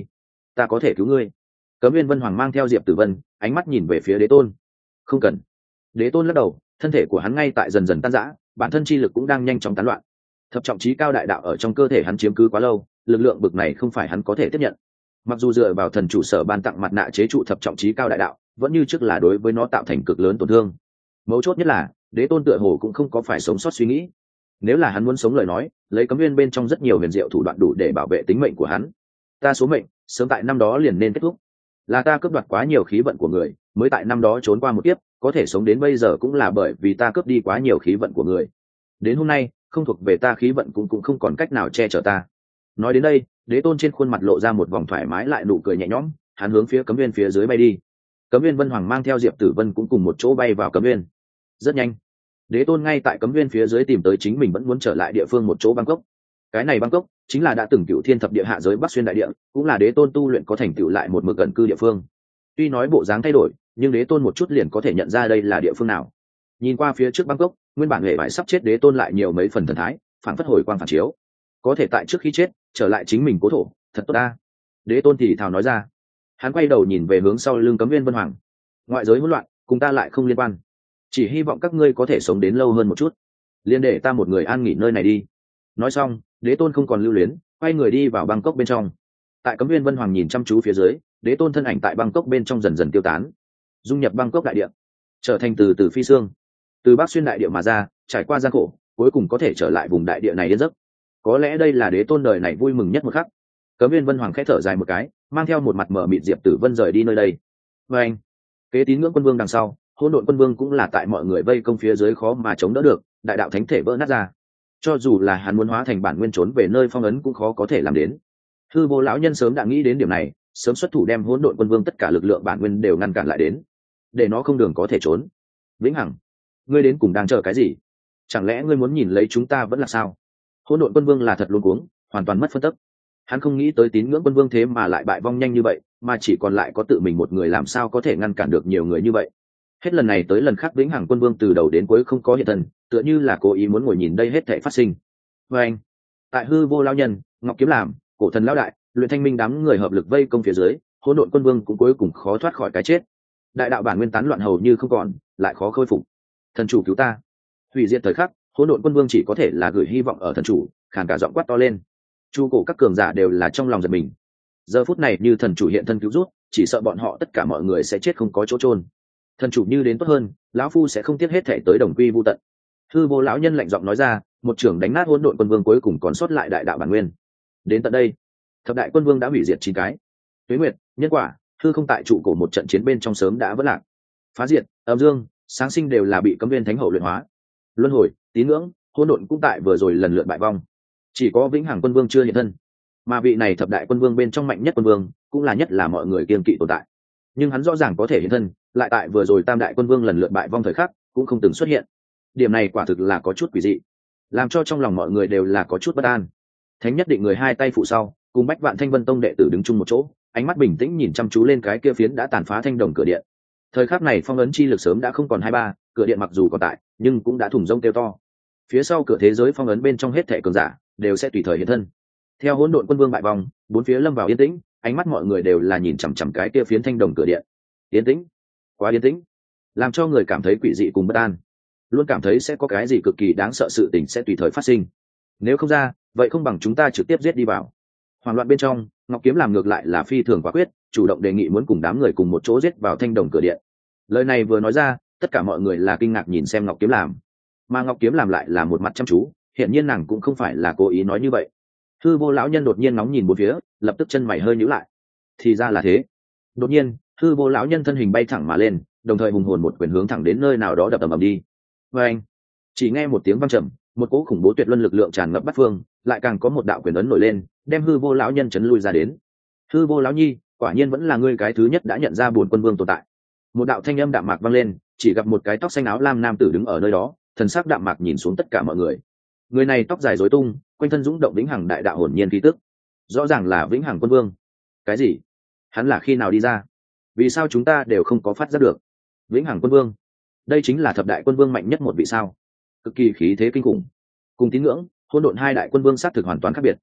ta có thể cứu ngươi. Cấm Nguyên Vân Hoàng mang theo Diệp Tử Vân, ánh mắt nhìn về phía đế tôn. Không cần. Đế tôn lắc đầu, thân thể của hắn ngay tại dần dần tan rã, bản thân chi lực cũng đang nhanh chóng tán loạn. Thập trọng chí cao đại đạo ở trong cơ thể hắn chiếm cứ quá lâu, lực lượng bực này không phải hắn có thể tiếp nhận. Mặc dù dựa vào thần chủ sở ban tặng mặt nạ chế trụ thập trọng chí cao đại đạo, vẫn như trước là đối với nó tạo thành cực lớn tổn thương. Mấu chốt nhất là, đế tôn tựa hồ cũng không có phải sống sót suy nghĩ. Nếu là hắn muốn sống lời nói, lấy Cấm Nguyên bên trong rất nhiều huyền diệu thủ đoạn đủ để bảo vệ tính mệnh của hắn. Ta số mệnh, sớm tại năm đó liền nên kết thúc. Là ta cướp đoạt quá nhiều khí vận của người, mới tại năm đó trốn qua một kiếp, có thể sống đến bây giờ cũng là bởi vì ta cướp đi quá nhiều khí vận của người. Đến hôm nay, không thuộc về ta khí vận cũng cũng không còn cách nào che chở ta. Nói đến đây, đế tôn trên khuôn mặt lộ ra một vòng thoải mái lại nụ cười nhẹ nhõm, hắn hướng phía Cấm Nguyên phía dưới bay đi. Cấm Nguyên Vân Hoàng mang theo Diệp Tử Vân cũng cùng một chỗ bay vào Cấm Nguyên. Rất nhanh, đế tôn ngay tại Cấm Nguyên phía dưới tìm tới chính mình vẫn muốn trở lại địa phương một chỗ Bangkok. Cái này Bangkok chính là đã từng cựu thiên thập địa hạ giới Bắc xuyên đại địa, cũng là đế tôn tu luyện có thành tựu lại một mực gần cư địa phương. Tuy nói bộ dáng thay đổi, nhưng đế tôn một chút liền có thể nhận ra đây là địa phương nào. Nhìn qua phía trước Bangkok, nguyên bản hệ vải sắp chết đế tôn lại nhiều mấy phần thần thái, phản phất hồi quang phản chiếu. Có thể tại trước khi chết trở lại chính mình cố thổ, thật tốt ta. Đế tôn thì thào nói ra. Hắn quay đầu nhìn về hướng sau lưng Cấm Nguyên Vân Hoàng. Ngoại giới hỗn loạn, cùng ta lại không liên quan. Chỉ hy vọng các ngươi có thể sống đến lâu hơn một chút, liên để ta một người an nghỉ nơi này đi. Nói xong, đế tôn không còn lưu luyến, quay người đi vào Bangkok bên trong. Tại Cấm Nguyên Vân Hoàng nhìn chăm chú phía dưới, đế tôn thân ảnh tại Bangkok bên trong dần dần tiêu tán, dung nhập Bangkok đại địa, trở thành từ từ phi xương, từ Bắc xuyên đại địa mà ra, trải qua gian khổ, cuối cùng có thể trở lại vùng đại địa này đến giấc. Có lẽ đây là đế tôn đời này vui mừng nhất một khắc. Cấm Nguyên Vân Hoàng khẽ thở dài một cái, mang theo một mặt mở mịt Diệp Tử Vân rời đi nơi đây. Và anh, kế tín ngưỡng quân vương đằng sau, hỗn độn quân vương cũng là tại mọi người vây công phía dưới khó mà chống đỡ được, đại đạo thánh thể vỡ nát ra. Cho dù là hắn muốn hóa thành bản nguyên trốn về nơi phong ấn cũng khó có thể làm đến. Hư Vô lão nhân sớm đã nghĩ đến điểm này, sớm xuất thủ đem hỗn độn quân vương tất cả lực lượng bản nguyên đều ngăn cản lại đến, để nó không đường có thể trốn. Vĩnh Hằng, ngươi đến cùng đang chờ cái gì? Chẳng lẽ ngươi muốn nhìn lấy chúng ta vẫn là sao? Hỗn độn quân vương là thật luống cuống, hoàn toàn mất phân tức. Hắn không nghĩ tới tín ngưỡng quân vương thế mà lại bại vong nhanh như vậy, mà chỉ còn lại có tự mình một người, làm sao có thể ngăn cản được nhiều người như vậy. Hết lần này tới lần khác Vĩnh Hằng quân vương từ đầu đến cuối không có hiện thân, tựa như là cố ý muốn ngồi nhìn đây hết thảy phát sinh. Và anh, tại Hư Vô lão nhân, Ngọc Kiếm làm, Cổ Thần lão đại, Luyện Thanh Minh đám người hợp lực vây công phía dưới, hỗn độn quân vương cũng cuối cùng khó thoát khỏi cái chết. Đại đạo bản nguyên tán loạn hầu như không còn, lại khó khôi phục. Thần chủ cứu ta! Hủy diệt thời khắc, hỗn độn quân vương chỉ có thể là gửi hy vọng ở thần chủ, khàn cả giọng quát to lên. Chu cổ các cường giả đều là trong lòng giật mình. Giờ phút này như thần chủ hiện thân cứu rút, chỉ sợ bọn họ tất cả mọi người sẽ chết không có chỗ chôn. Thần chủ như đến tốt hơn, lão phu sẽ không tiếc hết thể tới đồng quy vu tận. Hư Vô lão nhân lạnh giọng nói ra, một trưởng đánh nát hỗn độn quân vương cuối cùng còn sót lại đại đạo bản nguyên. Đến tận đây, thập đại quân vương đã hủy diệt chín cái. Tuế nguyệt, nhân quả, hư không tại trụ cổ một trận chiến bên trong sớm đã vỡ lạc. Phá diệt, âm dương, sáng sinh đều là bị cấm viên thánh hậu luyện hóa. Luân hồi, tín ngưỡng, hỗn độn cũng tại vừa rồi lần lượt bại vong. Chỉ có Vĩnh Hằng quân vương chưa hiện thân, mà vị này thập đại quân vương bên trong mạnh nhất quân vương, cũng là nhất là mọi người kiêng kỵ tồn tại. Nhưng hắn rõ ràng có thể hiện thân, lại tại vừa rồi tam đại quân vương lần lượt bại vong thời khắc cũng không từng xuất hiện. Điểm này quả thực là có chút quỷ dị, làm cho trong lòng mọi người đều là có chút bất an. Thánh nhất định người hai tay phụ sau, cùng Bách Vạn Thanh Vân tông đệ tử đứng chung một chỗ, ánh mắt bình tĩnh nhìn chăm chú lên cái kia phiến đã tàn phá thanh đồng cửa điện. Thời khắc này phong ấn chi lực sớm đã không còn hai ba, cửa điện mặc dù còn tại, nhưng cũng đã thủng rông kêu to. Phía sau cửa thế giới phong ấn bên trong hết thảy cường giả đều sẽ tùy thời hiện thân. Theo hỗn độn quân vương bại vong, bốn phía lâm vào yên tĩnh, ánh mắt mọi người đều là nhìn chằm chằm cái kia phiến thanh đồng cửa điện. Yên tĩnh, quá yên tĩnh, làm cho người cảm thấy quỷ dị cùng bất an, luôn cảm thấy sẽ có cái gì cực kỳ đáng sợ sự tình sẽ tùy thời phát sinh. Nếu không ra, vậy không bằng chúng ta trực tiếp giết đi vào. Hoảng loạn bên trong, Ngọc Kiếm làm ngược lại là phi thường quả quyết, chủ động đề nghị muốn cùng đám người cùng một chỗ giết vào thanh đồng cửa điện. Lời này vừa nói ra, tất cả mọi người là kinh ngạc nhìn xem Ngọc Kiếm làm, mà Ngọc Kiếm làm lại là một mặt chăm chú, hiện nhiên nàng cũng không phải là cố ý nói như vậy. Hư Vô lão nhân đột nhiên nóng nhìn bốn phía, lập tức chân mày hơi nhíu lại. Thì ra là thế. Đột nhiên, Hư Vô lão nhân thân hình bay thẳng mà lên, đồng thời hùng hồn một quyền hướng thẳng đến nơi nào đó đập ầm ầm đi. Và anh, chỉ nghe một tiếng vang trầm, một cỗ khủng bố tuyệt luân lực lượng tràn ngập bát phương, lại càng có một đạo quyền ấn nổi lên, đem Hư Vô lão nhân chấn lui ra đến. Hư Vô lão nhi, quả nhiên vẫn là ngươi cái thứ nhất đã nhận ra buồn quân vương tồn tại. Một đạo thanh âm đạm mạc vang lên, chỉ gặp một cái tóc xanh áo lam nam tử đứng ở nơi đó, thần sắc đạm mạc nhìn xuống tất cả mọi người. Người này tóc dài rối tung, quanh thân dũng động vĩnh hằng đại đạo hồn nhiên khí tức, rõ ràng là vĩnh hằng quân vương. Cái gì? Hắn là khi nào đi ra? Vì sao chúng ta đều không có phát giác được? Vĩnh hằng quân vương, đây chính là thập đại quân vương mạnh nhất một vị sao? Cực kỳ khí thế kinh khủng. Cùng tín ngưỡng, hỗn độn hai đại quân vương sát thực hoàn toàn khác biệt.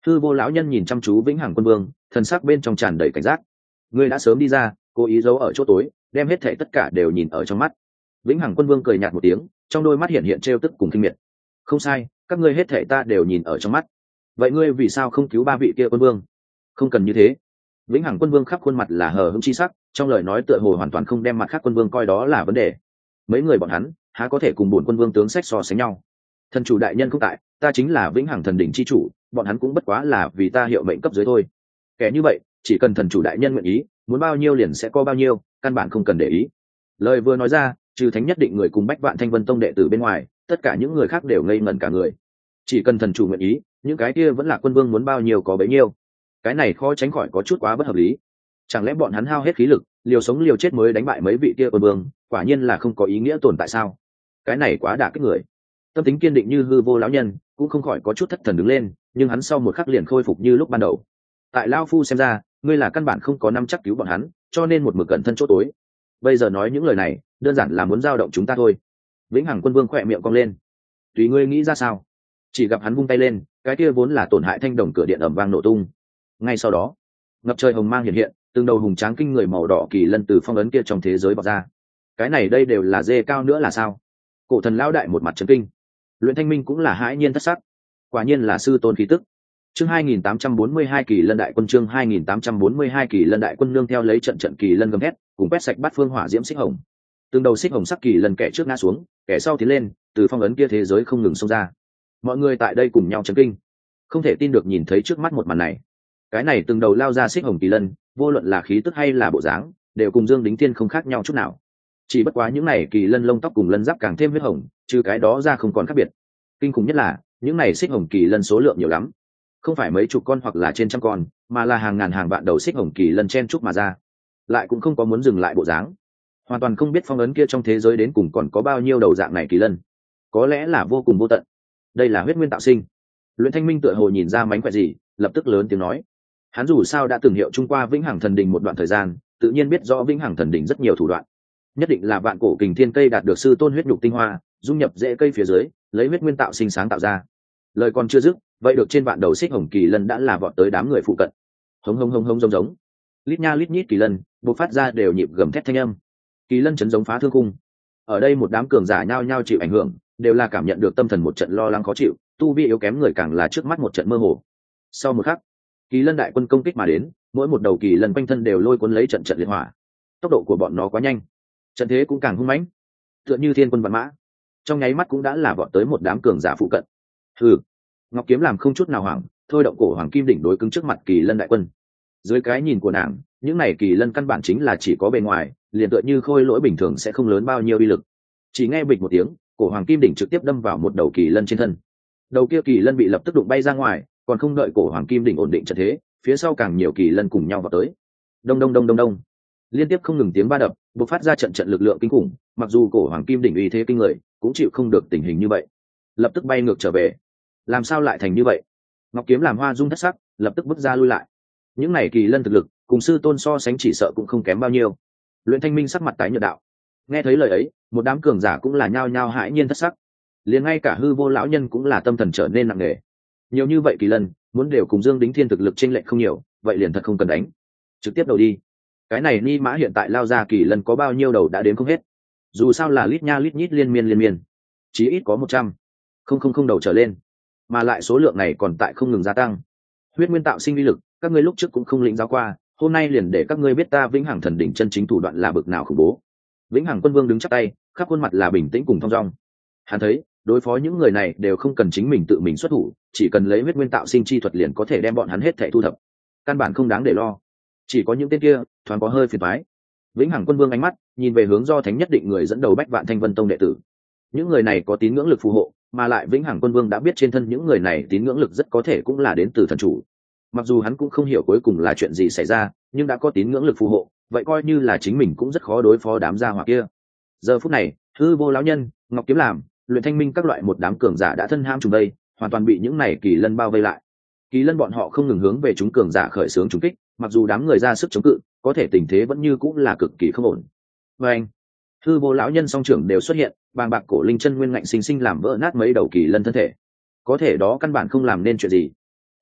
Hư vô lão nhân nhìn chăm chú vĩnh hằng quân vương, thần sắc bên trong tràn đầy cảnh giác. Ngươi đã sớm đi ra, cố ý giấu ở chỗ tối, đem hết thảy tất cả đều nhìn ở trong mắt. Vĩnh hằng quân vương cười nhạt một tiếng, trong đôi mắt hiện hiện trêu tức cùng kinh miệt. Không sai, các ngươi hết thảy ta đều nhìn ở trong mắt. Vậy ngươi vì sao không cứu ba vị kia quân vương? Không cần như thế. Vĩnh hằng quân vương khắp khuôn mặt là hờ hững chi sắc, trong lời nói tựa hồ hoàn toàn không đem mặt khác quân vương coi đó là vấn đề. Mấy người bọn hắn há có thể cùng bổn quân vương tướng sách so sánh nhau? Thần chủ đại nhân không tại, ta chính là vĩnh hằng thần đỉnh chi chủ, bọn hắn cũng bất quá là vì ta hiệu mệnh cấp dưới thôi. Kẻ như vậy, chỉ cần thần chủ đại nhân nguyện ý, muốn bao nhiêu liền sẽ có bao nhiêu, căn bản không cần để ý. Lời vừa nói ra, trừ thánh nhất định người cùng bách vạn thanh vân tông đệ tử bên ngoài, tất cả những người khác đều ngây ngẩn cả người. Chỉ cần thần chủ nguyện ý, những cái kia vẫn là quân vương muốn bao nhiêu có bấy nhiêu. Cái này khó tránh khỏi có chút quá bất hợp lý. Chẳng lẽ bọn hắn hao hết khí lực, liều sống liều chết mới đánh bại mấy vị kia quân vương, quả nhiên là không có ý nghĩa tồn tại sao? Cái này quá đả kích người. Tâm tính kiên định như hư vô lão nhân cũng không khỏi có chút thất thần đứng lên, nhưng hắn sau một khắc liền khôi phục như lúc ban đầu. Tại lão phu xem ra, ngươi là căn bản không có nắm chắc cứu bọn hắn, cho nên một mực cẩn thân chỗ tối. Bây giờ nói những lời này, đơn giản là muốn dao động chúng ta thôi. Vĩnh hằng quân vương khỏe miệng cong lên. Tùy ngươi nghĩ ra sao. Chỉ gặp hắn vung tay lên, cái kia vốn là tổn hại thanh đồng cửa điện ầm vang nổ tung. Ngay sau đó, ngập trời hồng mang hiện hiện, từng đầu hùng tráng kinh người màu đỏ kỳ lân từ phong ấn kia trong thế giới bọc ra. Cái này đây đều là dê cao nữa là sao? Cổ thần lão đại một mặt chấn kinh. Luyện Thanh Minh cũng là hãi nhiên thất sắc. Quả nhiên là sư tôn khí tức. Chương hai nghìn tám trăm bốn mươi hai kỳ lân đại quân chương hai nghìn tám trăm bốn mươi hai kỳ lân đại quân nương theo lấy trận trận kỳ lân gầm thét, cùng quét sạch bát phương hỏa diễm xích hồng. Từng đầu xích hồng sắc kỳ lân kẻ trước ngã xuống, kẻ sau tiến lên, từ phong ấn kia thế giới không ngừng xông ra. Mọi người tại đây cùng nhau chấn kinh, không thể tin được nhìn thấy trước mắt một màn này. Cái này từng đầu lao ra xích hồng kỳ lân, vô luận là khí tức hay là bộ dáng, đều cùng Dương Đính Thiên không khác nhau chút nào. Chỉ bất quá những này kỳ lân lông tóc cùng lân giáp càng thêm huyết hồng, trừ cái đó ra không còn khác biệt. Kinh khủng nhất là những này xích hồng kỳ lân số lượng nhiều lắm, không phải mấy chục con hoặc là trên trăm con, mà là hàng ngàn hàng vạn đầu xích hồng kỳ lân chen chúc mà ra, lại cũng không có muốn dừng lại bộ dáng, hoàn toàn không biết phong ấn kia trong thế giới đến cùng còn có bao nhiêu đầu dạng này kỳ lân, có lẽ là vô cùng vô tận. Đây là huyết nguyên tạo sinh. Luyện Thanh Minh tựa hồ nhìn ra mánh khỏe gì, lập tức lớn tiếng nói. Hắn dù sao đã từng hiệu trung qua vĩnh hằng thần đình một đoạn thời gian, tự nhiên biết rõ vĩnh hằng thần đình rất nhiều thủ đoạn, nhất định là vạn cổ kình thiên cây đạt được sư tôn huyết nhục tinh hoa, dung nhập rễ cây phía dưới, lấy huyết nguyên tạo sinh sáng tạo ra. Lời còn chưa dứt, vậy được trên vạn đầu xích hồng kỳ lân đã là vọt tới đám người phụ cận. Hống hống hống hống giống giống, lít nha lít nhít kỳ lân bộc phát ra đều nhịp gầm thét thanh âm. Kỳ lân chấn giống phá thương khung. Ở đây một đám cường giả nhao nhao chịu ảnh hưởng, đều là cảm nhận được tâm thần một trận lo lắng khó chịu, tu vi yếu kém người càng là trước mắt một trận mơ hồ. Sau một khắc, kỳ lân đại quân công kích mà đến, mỗi một đầu kỳ lân quanh thân đều lôi cuốn lấy trận trận liệt hỏa. Tốc độ của bọn nó quá nhanh, trận thế cũng càng hung mãnh, tựa như thiên quân vạn mã, trong nháy mắt cũng đã là vọt tới một đám cường giả phụ cận. Hừ, Ngọc Kiếm làm không chút nào hoảng, thôi động cổ hoàng kim đỉnh đối cứng trước mặt kỳ lân đại quân. Dưới cái nhìn của nàng, những này kỳ lân căn bản chính là chỉ có bề ngoài, liền tựa như khôi lỗi bình thường sẽ không lớn bao nhiêu uy lực. Chỉ nghe bịch một tiếng, cổ hoàng kim đỉnh trực tiếp đâm vào một đầu kỳ lân trên thân. Đầu kia kỳ lân bị lập tức đụng bay ra ngoài, còn không đợi cổ hoàng kim đỉnh ổn định trận thế, phía sau càng nhiều kỳ lân cùng nhau vào tới. Đông đông đông đông đông, liên tiếp không ngừng tiếng ba đập, bộc phát ra trận trận lực lượng kinh khủng. Mặc dù cổ hoàng kim đỉnh uy thế kinh người, cũng chịu không được tình hình như vậy, lập tức bay ngược trở về. Làm sao lại thành như vậy? Ngọc Kiếm làm hoa dung thất sắc, lập tức bước ra lui lại. Những này kỳ lân thực lực cùng sư tôn so sánh chỉ sợ cũng không kém bao nhiêu. Luyện Thanh Minh sắc mặt tái nhợt đạo. Nghe thấy lời ấy, một đám cường giả cũng là nhao nhao hãi nhiên thất sắc, liền ngay cả hư vô lão nhân cũng là tâm thần trở nên nặng nề. Nhiều như vậy kỳ lân, muốn đều cùng Dương Đính Thiên thực lực chênh lệch không nhiều, vậy liền thật không cần đánh, trực tiếp đầu đi. Cái này ni mã hiện tại lao ra kỳ lân có bao nhiêu đầu đã đến không hết, dù sao là lít nha lít nhít liên miên liên miên, chí ít có một trăm không không không đầu trở lên, mà lại số lượng này còn tại không ngừng gia tăng. Huyết nguyên tạo sinh uy lực, các ngươi lúc trước cũng không lĩnh giáo qua, hôm nay liền để các ngươi biết ta vĩnh hằng thần đỉnh chân chính thủ đoạn là bực nào khủng bố. Vĩnh hằng quân vương đứng chắp tay, khắp khuôn mặt là bình tĩnh cùng thong dong. Hắn thấy đối phó những người này đều không cần chính mình tự mình xuất thủ, chỉ cần lấy huyết nguyên tạo sinh chi thuật liền có thể đem bọn hắn hết thảy thu thập, căn bản không đáng để lo. Chỉ có những tên kia thoáng có hơi phiền toái. Vĩnh hằng quân vương ánh mắt nhìn về hướng do thánh nhất định người dẫn đầu bách vạn thanh vân tông đệ tử. Những người này có tín ngưỡng lực phù hộ, mà lại vĩnh hằng quân vương đã biết trên thân những người này tín ngưỡng lực rất có thể cũng là đến từ thần chủ. Mặc dù hắn cũng không hiểu cuối cùng là chuyện gì xảy ra, nhưng đã có tín ngưỡng lực phù hộ, vậy coi như là chính mình cũng rất khó đối phó đám gia hỏa kia. Giờ phút này, hư vô lão nhân, Ngọc Kiếm làm, Luyện Thanh Minh các loại một đám cường giả đã thân ham trùng đây, hoàn toàn bị những này kỳ lân bao vây lại. Kỳ lân bọn họ không ngừng hướng về chúng cường giả khởi xướng trúng kích, mặc dù đám người ra sức chống cự, có thể tình thế vẫn như cũng là cực kỳ không ổn. Và anh, hư vô lão nhân song trưởng đều xuất hiện, bàng bạc cổ linh chân nguyên ngạnh sinh sinh làm vỡ nát mấy đầu kỳ lân thân thể. Có thể đó căn bản không làm nên chuyện gì.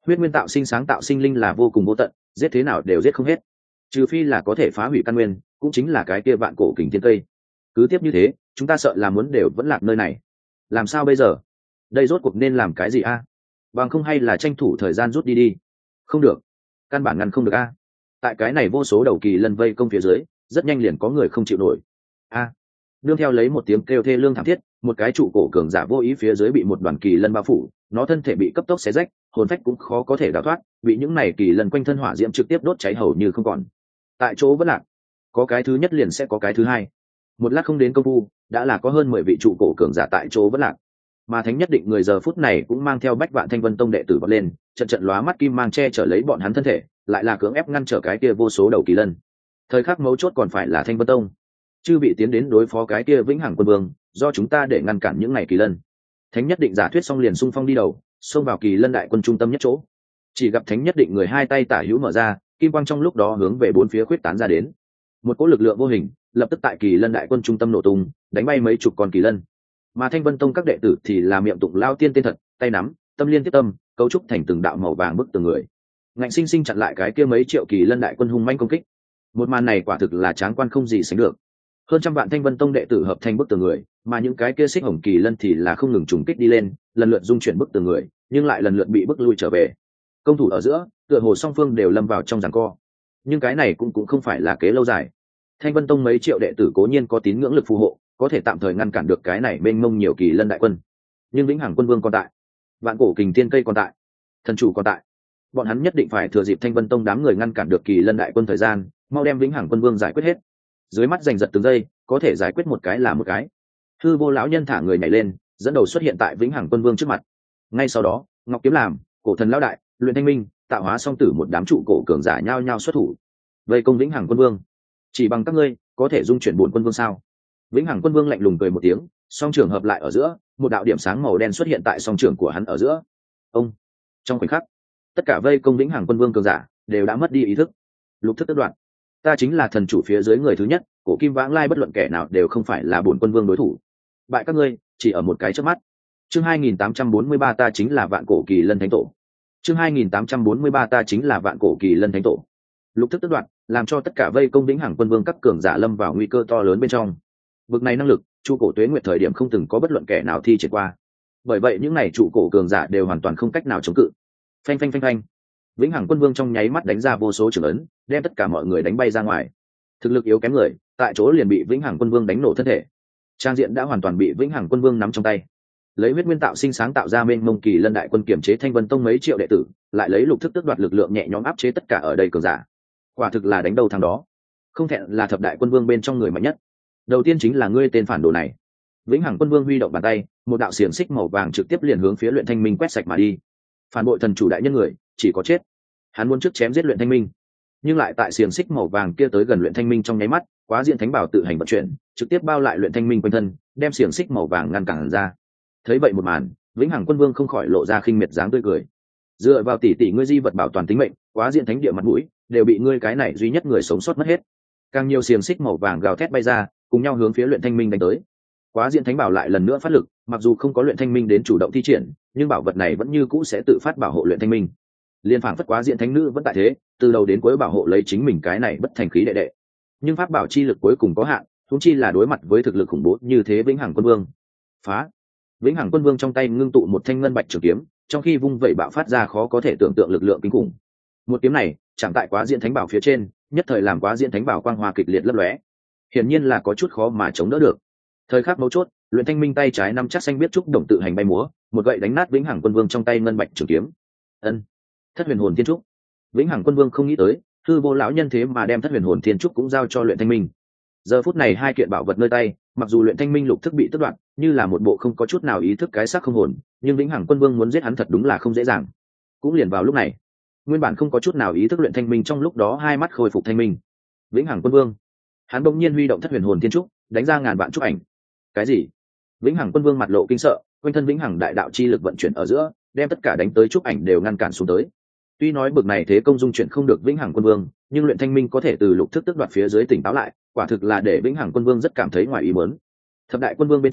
Huyết nguyên tạo sinh sáng tạo sinh linh là vô cùng vô tận, giết thế nào đều giết không hết, trừ phi là có thể phá hủy căn nguyên, cũng chính là cái kia vạn cổ kình thiên cây. Cứ tiếp như thế, chúng ta sợ là muốn đều vẫn lạc nơi này. Làm sao bây giờ? Đây rốt cuộc nên làm cái gì a? À? Bằng không hay là tranh thủ thời gian rút đi đi? Không được, căn bản ngăn không được a. À? Tại cái này vô số đầu kỳ lân vây công phía dưới, rất nhanh liền có người không chịu nổi. A! À, nương theo lấy một tiếng kêu thê lương thảm thiết, một cái trụ cổ cường giả vô ý phía dưới bị một đoàn kỳ lân bao phủ, nó thân thể bị cấp tốc xé rách, hồn phách cũng khó có thể đào thoát, bị những này kỳ lân quanh thân hỏa diễm trực tiếp đốt cháy hầu như không còn. Tại chỗ vẫn lạc, có cái thứ nhất liền sẽ có cái thứ hai. Một lát không đến công phu, đã là có hơn mười vị trụ cổ cường giả tại chỗ vẫn lạc. Mà thánh nhất định người giờ phút này cũng mang theo bách vạn thanh vân tông đệ tử vọt lên, trận trận lóa mắt kim mang che chở lấy bọn hắn thân thể, lại là cưỡng ép ngăn trở cái kia vô số đầu kỳ lân. Thời khắc mấu chốt còn phải là thanh vân tông, chư vị tiến đến đối phó cái kia vĩnh hằng quân vương, do chúng ta để ngăn cản những này kỳ lân. Thánh nhất định giả thuyết xong liền xung phong đi đầu, xông vào kỳ lân đại quân trung tâm nhất chỗ. Chỉ gặp thánh nhất định người hai tay tả hữu mở ra, kim quang trong lúc đó hướng về bốn phía khuyết tán ra đến. Một cỗ lực lượng vô hình lập tức tại kỳ lân đại quân trung tâm nổ tung, đánh bay mấy chục con kỳ lân. Mà thanh vân tông các đệ tử thì là miệng tụng lao tiên tên thật, tay nắm tâm liên tiếp tâm, cấu trúc thành từng đạo màu vàng bức từng người, ngạnh sinh sinh chặn lại cái kia mấy triệu kỳ lân đại quân hung manh công kích. Một màn này quả thực là tráng quan không gì sánh được. Hơn trăm vạn thanh vân tông đệ tử hợp thành bức tường người, mà những cái kia xích hồng kỳ lân thì là không ngừng trùng kích đi lên, lần lượt dung chuyển bức tường người, nhưng lại lần lượt bị bức lui trở về. Công thủ ở giữa, tựa hồ song phương đều lâm vào trong giằng co. Nhưng cái này cũng cũng không phải là kế lâu dài. Thanh vân tông mấy triệu đệ tử cố nhiên có tín ngưỡng lực phù hộ, có thể tạm thời ngăn cản được cái này mênh mông nhiều kỳ lân đại quân. Nhưng vĩnh hằng quân vương còn tại, vạn cổ kình tiên cây còn tại, thần chủ còn tại. Bọn hắn nhất định phải thừa dịp thanh vân tông đám người ngăn cản được kỳ lân đại quân thời gian, mau đem vĩnh hằng quân vương giải quyết hết. Dưới mắt giành giật từng giây, có thể giải quyết một cái là một cái. Hư vô lão nhân thả người nhảy lên, dẫn đầu xuất hiện tại vĩnh hằng quân vương trước mặt. Ngay sau đó, ngọc kiếm làm, cổ thần lão đại, luyện thanh minh, tạo hóa song tử một đám trụ cổ cường giả nhao nhao xuất thủ, vây công vĩnh hằng quân vương. Chỉ bằng các ngươi có thể dung chuyển bổn quân vương sao? Vĩnh hằng quân vương lạnh lùng cười một tiếng, song trường hợp lại ở giữa, một đạo điểm sáng màu đen xuất hiện tại song trường của hắn ở giữa. Ông! Trong khoảnh khắc, tất cả vây công vĩnh hằng quân vương cường giả đều đã mất đi ý thức. Lục thức tất đoạn, ta chính là thần chủ phía dưới người thứ nhất, cổ kim vãng lai bất luận kẻ nào đều không phải là bổn quân vương đối thủ. Bại các ngươi chỉ ở một cái chớp mắt. Chương hai nghìn tám trăm bốn mươi ba ta chính là vạn cổ kỳ lân thánh tổ. Chương hai nghìn tám trăm bốn mươi ba ta chính là vạn cổ kỳ lân thánh tổ. Lục thức tất đoạn, làm cho tất cả vây công vĩnh hằng quân vương các cường giả lâm vào nguy cơ to lớn bên trong. Vực này năng lực, chu cổ tuế nguyệt thời điểm không từng có bất luận kẻ nào thi triển qua. Bởi vậy những này trụ cổ cường giả đều hoàn toàn không cách nào chống cự. Phanh phanh phanh phanh. Vĩnh hằng quân vương trong nháy mắt đánh ra vô số trường ấn, đem tất cả mọi người đánh bay ra ngoài. Thực lực yếu kém người, tại chỗ liền bị vĩnh hằng quân vương đánh nổ thân thể. Trang diện đã hoàn toàn bị vĩnh hằng quân vương nắm trong tay. Lấy huyết nguyên tạo sinh sáng tạo ra mênh mông kỳ lân đại quân kiểm chế thanh vân tông mấy triệu đệ tử, lại lấy lục thức tước đoạt lực lượng nhẹ nhõm áp chế tất cả ở đây cường giả. Quả thực là đánh đầu thằng đó, không thẹn là thập đại quân vương bên trong người mạnh nhất. Đầu tiên chính là ngươi tên phản đồ này. Vĩnh hằng quân vương huy động bàn tay, một đạo xiềng xích màu vàng trực tiếp liền hướng phía luyện thanh minh quét sạch mà đi. Phản bội thần chủ đại nhân người, chỉ có chết. Hắn muốn trước chém giết luyện thanh minh, nhưng lại tại xiềng xích màu vàng kia tới gần luyện thanh minh trong nháy mắt, quá diện thánh bảo tự hành vận chuyển, trực tiếp bao lại luyện thanh minh quanh thân, đem xiềng xích màu vàng ngăn cản ra. Thấy vậy một màn, vĩnh hằng quân vương không khỏi lộ ra khinh miệt dáng tươi cười. Dựa vào tỷ tỷ ngươi di vật bảo toàn tính mệnh, quá diện thánh địa mặt mũi đều bị ngươi cái này duy nhất người sống sót mất hết. Càng nhiều xiềng xích màu vàng gào thét bay ra, cùng nhau hướng phía luyện thanh minh đánh tới. Quá diện thánh bảo lại lần nữa phát lực, mặc dù không có luyện thanh minh đến chủ động thi triển, nhưng bảo vật này vẫn như cũ sẽ tự phát bảo hộ luyện thanh minh. Liên phảng phất quá diện thánh nữ vẫn tại thế, từ đầu đến cuối bảo hộ lấy chính mình cái này bất thành khí đệ đệ. Nhưng pháp bảo chi lực cuối cùng có hạn, huống chi là đối mặt với thực lực khủng bố như thế vĩnh hằng quân vương. Phá! Vĩnh hằng quân vương trong tay ngưng tụ một thanh ngân bạch trường kiếm, trong khi vung vẩy bạo phát ra khó có thể tưởng tượng lực lượng kinh khủng. Một kiếm này chẳng tại quá diện thánh bảo phía trên, nhất thời làm quá diện thánh bảo quang hoa kịch liệt lấp lóe, hiển nhiên là có chút khó mà chống đỡ được. Thời khắc mấu chốt, luyện thanh minh tay trái nắm chắc xanh biết trúc đồng tự hành bay múa, một gậy đánh nát vĩnh hằng quân vương trong tay ngân bạch trường kiếm. Ân, thất huyền hồn thiên trúc. Vĩnh hằng quân vương không nghĩ tới, hư vô lão nhân thế mà đem thất huyền hồn thiên trúc cũng giao cho luyện thanh minh. Giờ phút này hai kiện bảo vật nơi tay, mặc dù luyện thanh minh lục thức bị tước đoạt, như là một bộ không có chút nào ý thức cái xác không hồn, nhưng vĩnh hằng quân vương muốn giết hắn thật đúng là không dễ dàng. Cũng liền vào lúc này, nguyên bản không có chút nào ý thức luyện thanh minh trong lúc đó hai mắt khôi phục thanh minh. Vĩnh hằng quân vương, hắn bỗng nhiên huy động thất huyền hồn thiên trúc, đánh ra ngàn vạn trúc ảnh. Cái gì? Vĩnh hằng quân vương mặt lộ kinh sợ, quanh thân vĩnh hằng đại đạo chi lực vận chuyển ở giữa, đem tất cả đánh tới trúc ảnh đều ngăn cản xuống tới. Tuy nói bực này thế công dung chuyển không được vĩnh hằng quân vương, nhưng luyện thanh minh có thể từ lục thức tước đoạt phía dưới tỉnh táo lại, quả thực là để vĩnh hằng quân vương rất cảm thấy ngoài ý muốn. Thập đại quân vương bên trong,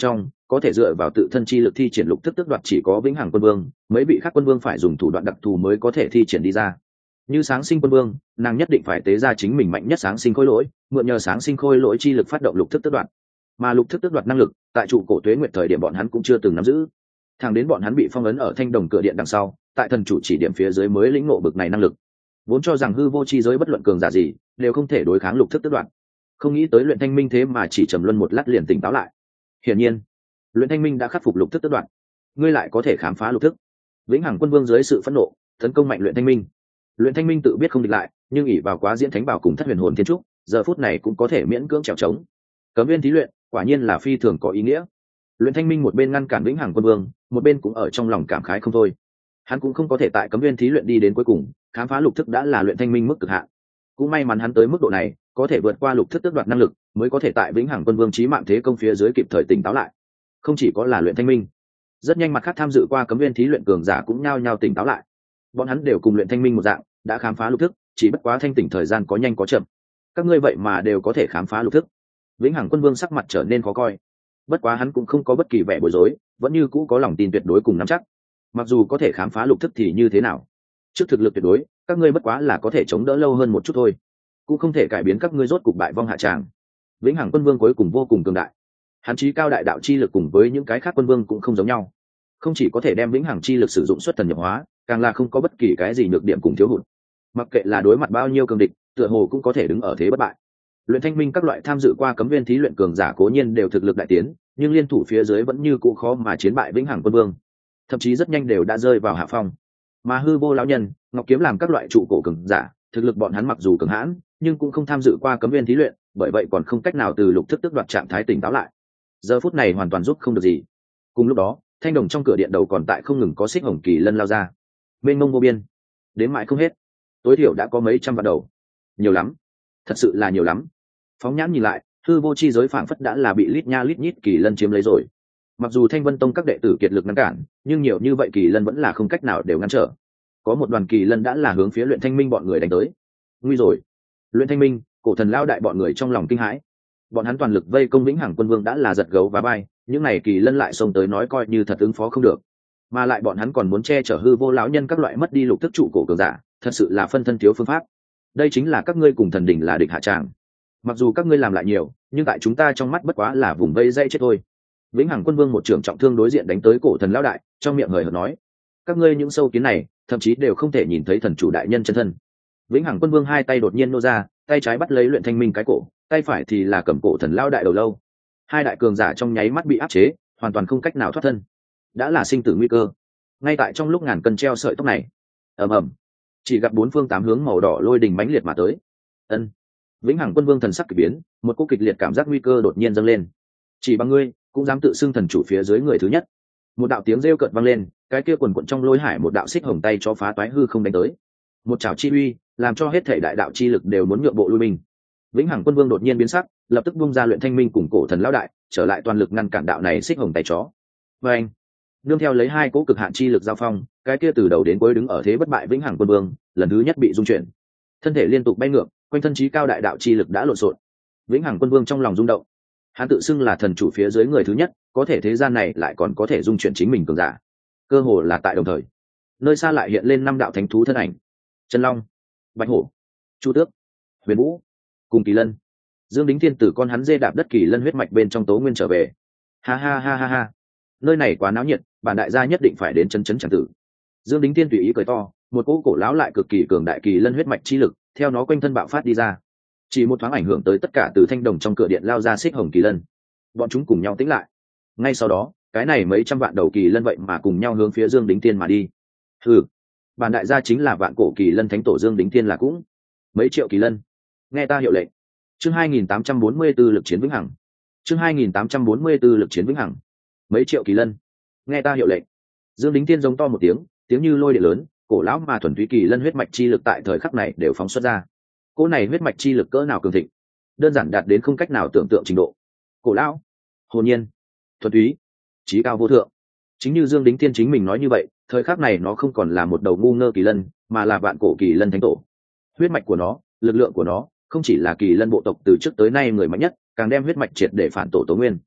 có thể dựa vào tự thân chi lực thi triển lục thức tước đoạt chỉ có vĩnh hằng quân vương, mấy vị khác quân vương phải dùng thủ đoạn đặc thù mới có thể thi triển đi ra. Như sáng sinh quân vương, nàng nhất định phải tế ra chính mình mạnh nhất sáng sinh khôi lỗi, mượn nhờ sáng sinh khôi lỗi chi lực phát động lục thức tước đoạt. Mà lục thức tước đoạt năng lực, tại trụ cổ tuế nguyệt thời điểm bọn hắn cũng chưa từng nắm giữ. Thẳng đến bọn hắn bị phong ấn ở thanh đồng cửa điện đằng sau, tại thần chủ chỉ điểm phía dưới mới lĩnh ngộ bực này năng lực. Vốn cho rằng hư vô chi giới bất luận cường giả gì đều không thể đối kháng lục thức tước đoạt, không nghĩ tới luyện thanh minh thế mà chỉ trầm luân một lát liền tỉnh táo lại. Hiển nhiên luyện thanh minh đã khắc phục lục thức tước đoạt, ngươi lại có thể khám phá lục thức. Vĩnh hằng quân vương dưới sự phẫn nộ tấn công mạnh luyện thanh minh. Luyện thanh minh tự biết không địch lại, nhưng ỉ vào quá diễn thánh bảo cùng thất huyền hồn thiên trúc, giờ phút này cũng có thể miễn cưỡng trèo trống. Cấm viên thí luyện quả nhiên là phi thường có ý nghĩa. Luyện thanh minh một bên ngăn cản vĩnh hằng quân vương, một bên cũng ở trong lòng cảm khái không thôi. Hắn cũng không có thể tại cấm viên thí luyện đi đến cuối cùng, khám phá lục thức đã là luyện thanh minh mức cực hạn. Cũng may mắn hắn tới mức độ này, có thể vượt qua lục thức tước đoạt năng lực, mới có thể tại vĩnh hằng quân vương chí mạng thế công phía dưới kịp thời tỉnh táo lại. Không chỉ có là luyện thanh minh, rất nhanh mặt khác tham dự qua cấm viên thí luyện cường giả cũng nhao nhao tỉnh táo lại. Bọn hắn đều cùng luyện thanh minh một dạng, đã khám phá lục thức, chỉ bất quá thanh tỉnh thời gian có nhanh có chậm. Các ngươi vậy mà đều có thể khám phá lục thức. Vĩnh hằng quân vương sắc mặt trở nên khó coi. Bất quá hắn cũng không có bất kỳ vẻ bối rối, vẫn như cũ có lòng tin tuyệt đối cùng nắm chắc. Mặc dù có thể khám phá lục thức thì như thế nào? Trước thực lực tuyệt đối, các ngươi bất quá là có thể chống đỡ lâu hơn một chút thôi, cũng không thể cải biến các ngươi rốt cục bại vong hạ tràng. Vĩnh hằng quân vương cuối cùng vô cùng cường đại, hắn chí cao đại đạo chi lực cùng với những cái khác quân vương cũng không giống nhau, không chỉ có thể đem vĩnh hằng chi lực sử dụng xuất thần nhập hóa, càng là không có bất kỳ cái gì nhược điểm cùng thiếu hụt. Mặc kệ là đối mặt bao nhiêu cường địch, tựa hồ cũng có thể đứng ở thế bất bại. Luyện thanh minh các loại tham dự qua cấm viên thí luyện cường giả cố nhiên đều thực lực đại tiến, nhưng liên thủ phía dưới vẫn như cũ khó mà chiến bại vĩnh hằng quân vương, thậm chí rất nhanh đều đã rơi vào hạ phong. Mà hư vô lão nhân, ngọc kiếm làm các loại trụ cổ cường giả, thực lực bọn hắn mặc dù cường hãn, nhưng cũng không tham dự qua cấm viên thí luyện, bởi vậy còn không cách nào từ lục thức tước đoạt trạng thái tỉnh táo lại. Giờ phút này hoàn toàn giúp không được gì. Cùng lúc đó, thanh đồng trong cửa điện đầu còn tại không ngừng có xích hồng kỳ lân lao ra, mênh mông vô biên, đến mãi không hết, tối thiểu đã có mấy trăm vạn đầu, nhiều lắm, thật sự là nhiều lắm. Phóng nhãn nhìn lại, hư vô chi giới phảng phất đã là bị lít nha lít nhít kỳ lân chiếm lấy rồi. Mặc dù thanh vân tông các đệ tử kiệt lực ngăn cản, nhưng nhiều như vậy kỳ lân vẫn là không cách nào đều ngăn trở. Có một đoàn kỳ lân đã là hướng phía luyện thanh minh bọn người đánh tới. Nguy rồi! Luyện thanh minh, cổ thần lao đại bọn người trong lòng kinh hãi. Bọn hắn toàn lực vây công vĩnh hằng quân vương đã là giật gấu và bay, những này kỳ lân lại xông tới nói coi như thật ứng phó không được, mà lại bọn hắn còn muốn che chở hư vô lão nhân các loại mất đi lục thức trụ cổ cường giả, thật sự là phân thân thiếu phương pháp. Đây chính là các ngươi cùng thần đỉnh là địch hạ tràng. Mặc dù các ngươi làm lại nhiều, nhưng tại chúng ta trong mắt bất quá là vùng vây dây chết thôi. Vĩnh hằng quân vương một trưởng trọng thương đối diện đánh tới cổ thần lão đại, trong miệng hời hợt nói: các ngươi những sâu kiến này thậm chí đều không thể nhìn thấy thần chủ đại nhân chân thân. Vĩnh hằng quân vương hai tay đột nhiên nô ra, tay trái bắt lấy luyện thanh minh cái cổ, tay phải thì là cầm cổ thần lão đại đầu lâu. Hai đại cường giả trong nháy mắt bị áp chế, hoàn toàn không cách nào thoát thân, đã là sinh tử nguy cơ. Ngay tại trong lúc ngàn cân treo sợi tóc này, ầm ầm, chỉ gặp bốn phương tám hướng màu đỏ lôi đình mãnh liệt mà tới. Ân. Vĩnh hằng quân vương thần sắc kỳ biến, một cú kịch liệt cảm giác nguy cơ đột nhiên dâng lên. Chỉ bằng ngươi cũng dám tự xưng thần chủ phía dưới người thứ nhất? Một đạo tiếng rêu cợt vang lên, cái kia quần quận trong lôi hải một đạo xích hồng tay cho phá toái hư không đánh tới. Một chảo chi uy, làm cho hết thể đại đạo chi lực đều muốn nhượng bộ lui mình. Vĩnh hằng quân vương đột nhiên biến sắc, lập tức bung ra luyện thanh minh cùng cổ thần lão đại, trở lại toàn lực ngăn cản đạo này xích hồng tay chó. Và anh, nương theo lấy hai cỗ cực hạn chi lực giao phong, cái kia từ đầu đến cuối đứng ở thế bất bại vĩnh hằng quân vương lần thứ nhất bị rung chuyển, thân thể liên tục bay ngược, quanh thân trí cao đại đạo chi lực đã lộn xộn. Vĩnh hằng quân vương trong lòng rung động, hắn tự xưng là thần chủ phía dưới người thứ nhất, có thể thế gian này lại còn có thể dung chuyển chính mình cường giả, cơ hồ là tại đồng thời. Nơi xa lại hiện lên năm đạo thánh thú thân ảnh: chân long, bạch hổ, chu tước, huyền vũ cùng kỳ lân. Dương Đính Thiên từ con hắn dê đạp đất kỳ lân huyết mạch bên trong tố nguyên trở về. Ha ha ha ha ha, nơi này quá náo nhiệt, bản đại gia nhất định phải đến chân chấn chẳng tử. Dương Đính Thiên tùy ý cười to, một cỗ cổ lão lại cực kỳ cường đại kỳ lân huyết mạch chi lực theo nó quanh thân bạo phát đi ra, chỉ một thoáng ảnh hưởng tới tất cả từ thanh đồng trong cửa điện lao ra xích hồng kỳ lân. Bọn chúng cùng nhau tĩnh lại. Ngay sau đó, cái này mấy trăm vạn đầu kỳ lân vậy mà cùng nhau hướng phía Dương Đính Thiên mà đi. Hừ, bản đại gia chính là vạn cổ kỳ lân thánh tổ Dương Đính Thiên là cũng mấy triệu kỳ lân, nghe ta hiệu lệnh. Chương hai nghìn tám trăm bốn mươi tư lực chiến vĩnh hằng. Chương hai nghìn tám trăm bốn mươi tư lực chiến vĩnh hằng. Mấy triệu kỳ lân, nghe ta hiệu lệnh. Dương Đính Thiên giống to một tiếng, tiếng như lôi điện lớn, cổ lão mà thuần túy kỳ lân huyết mạch chi lực tại thời khắc này đều phóng xuất ra. Cỗ này huyết mạch chi lực cỡ nào cường thịnh, đơn giản đạt đến không cách nào tưởng tượng trình độ. Cổ lão, hồn nhiên, thuần túy, chí cao vô thượng. Chính như Dương Đính Thiên chính mình nói như vậy, thời khắc này nó không còn là một đầu ngu ngơ kỳ lân, mà là vạn cổ kỳ lân thánh tổ. Huyết mạch của nó, lực lượng của nó, không chỉ là kỳ lân bộ tộc từ trước tới nay người mạnh nhất, càng đem huyết mạch triệt để phản tổ tố nguyên.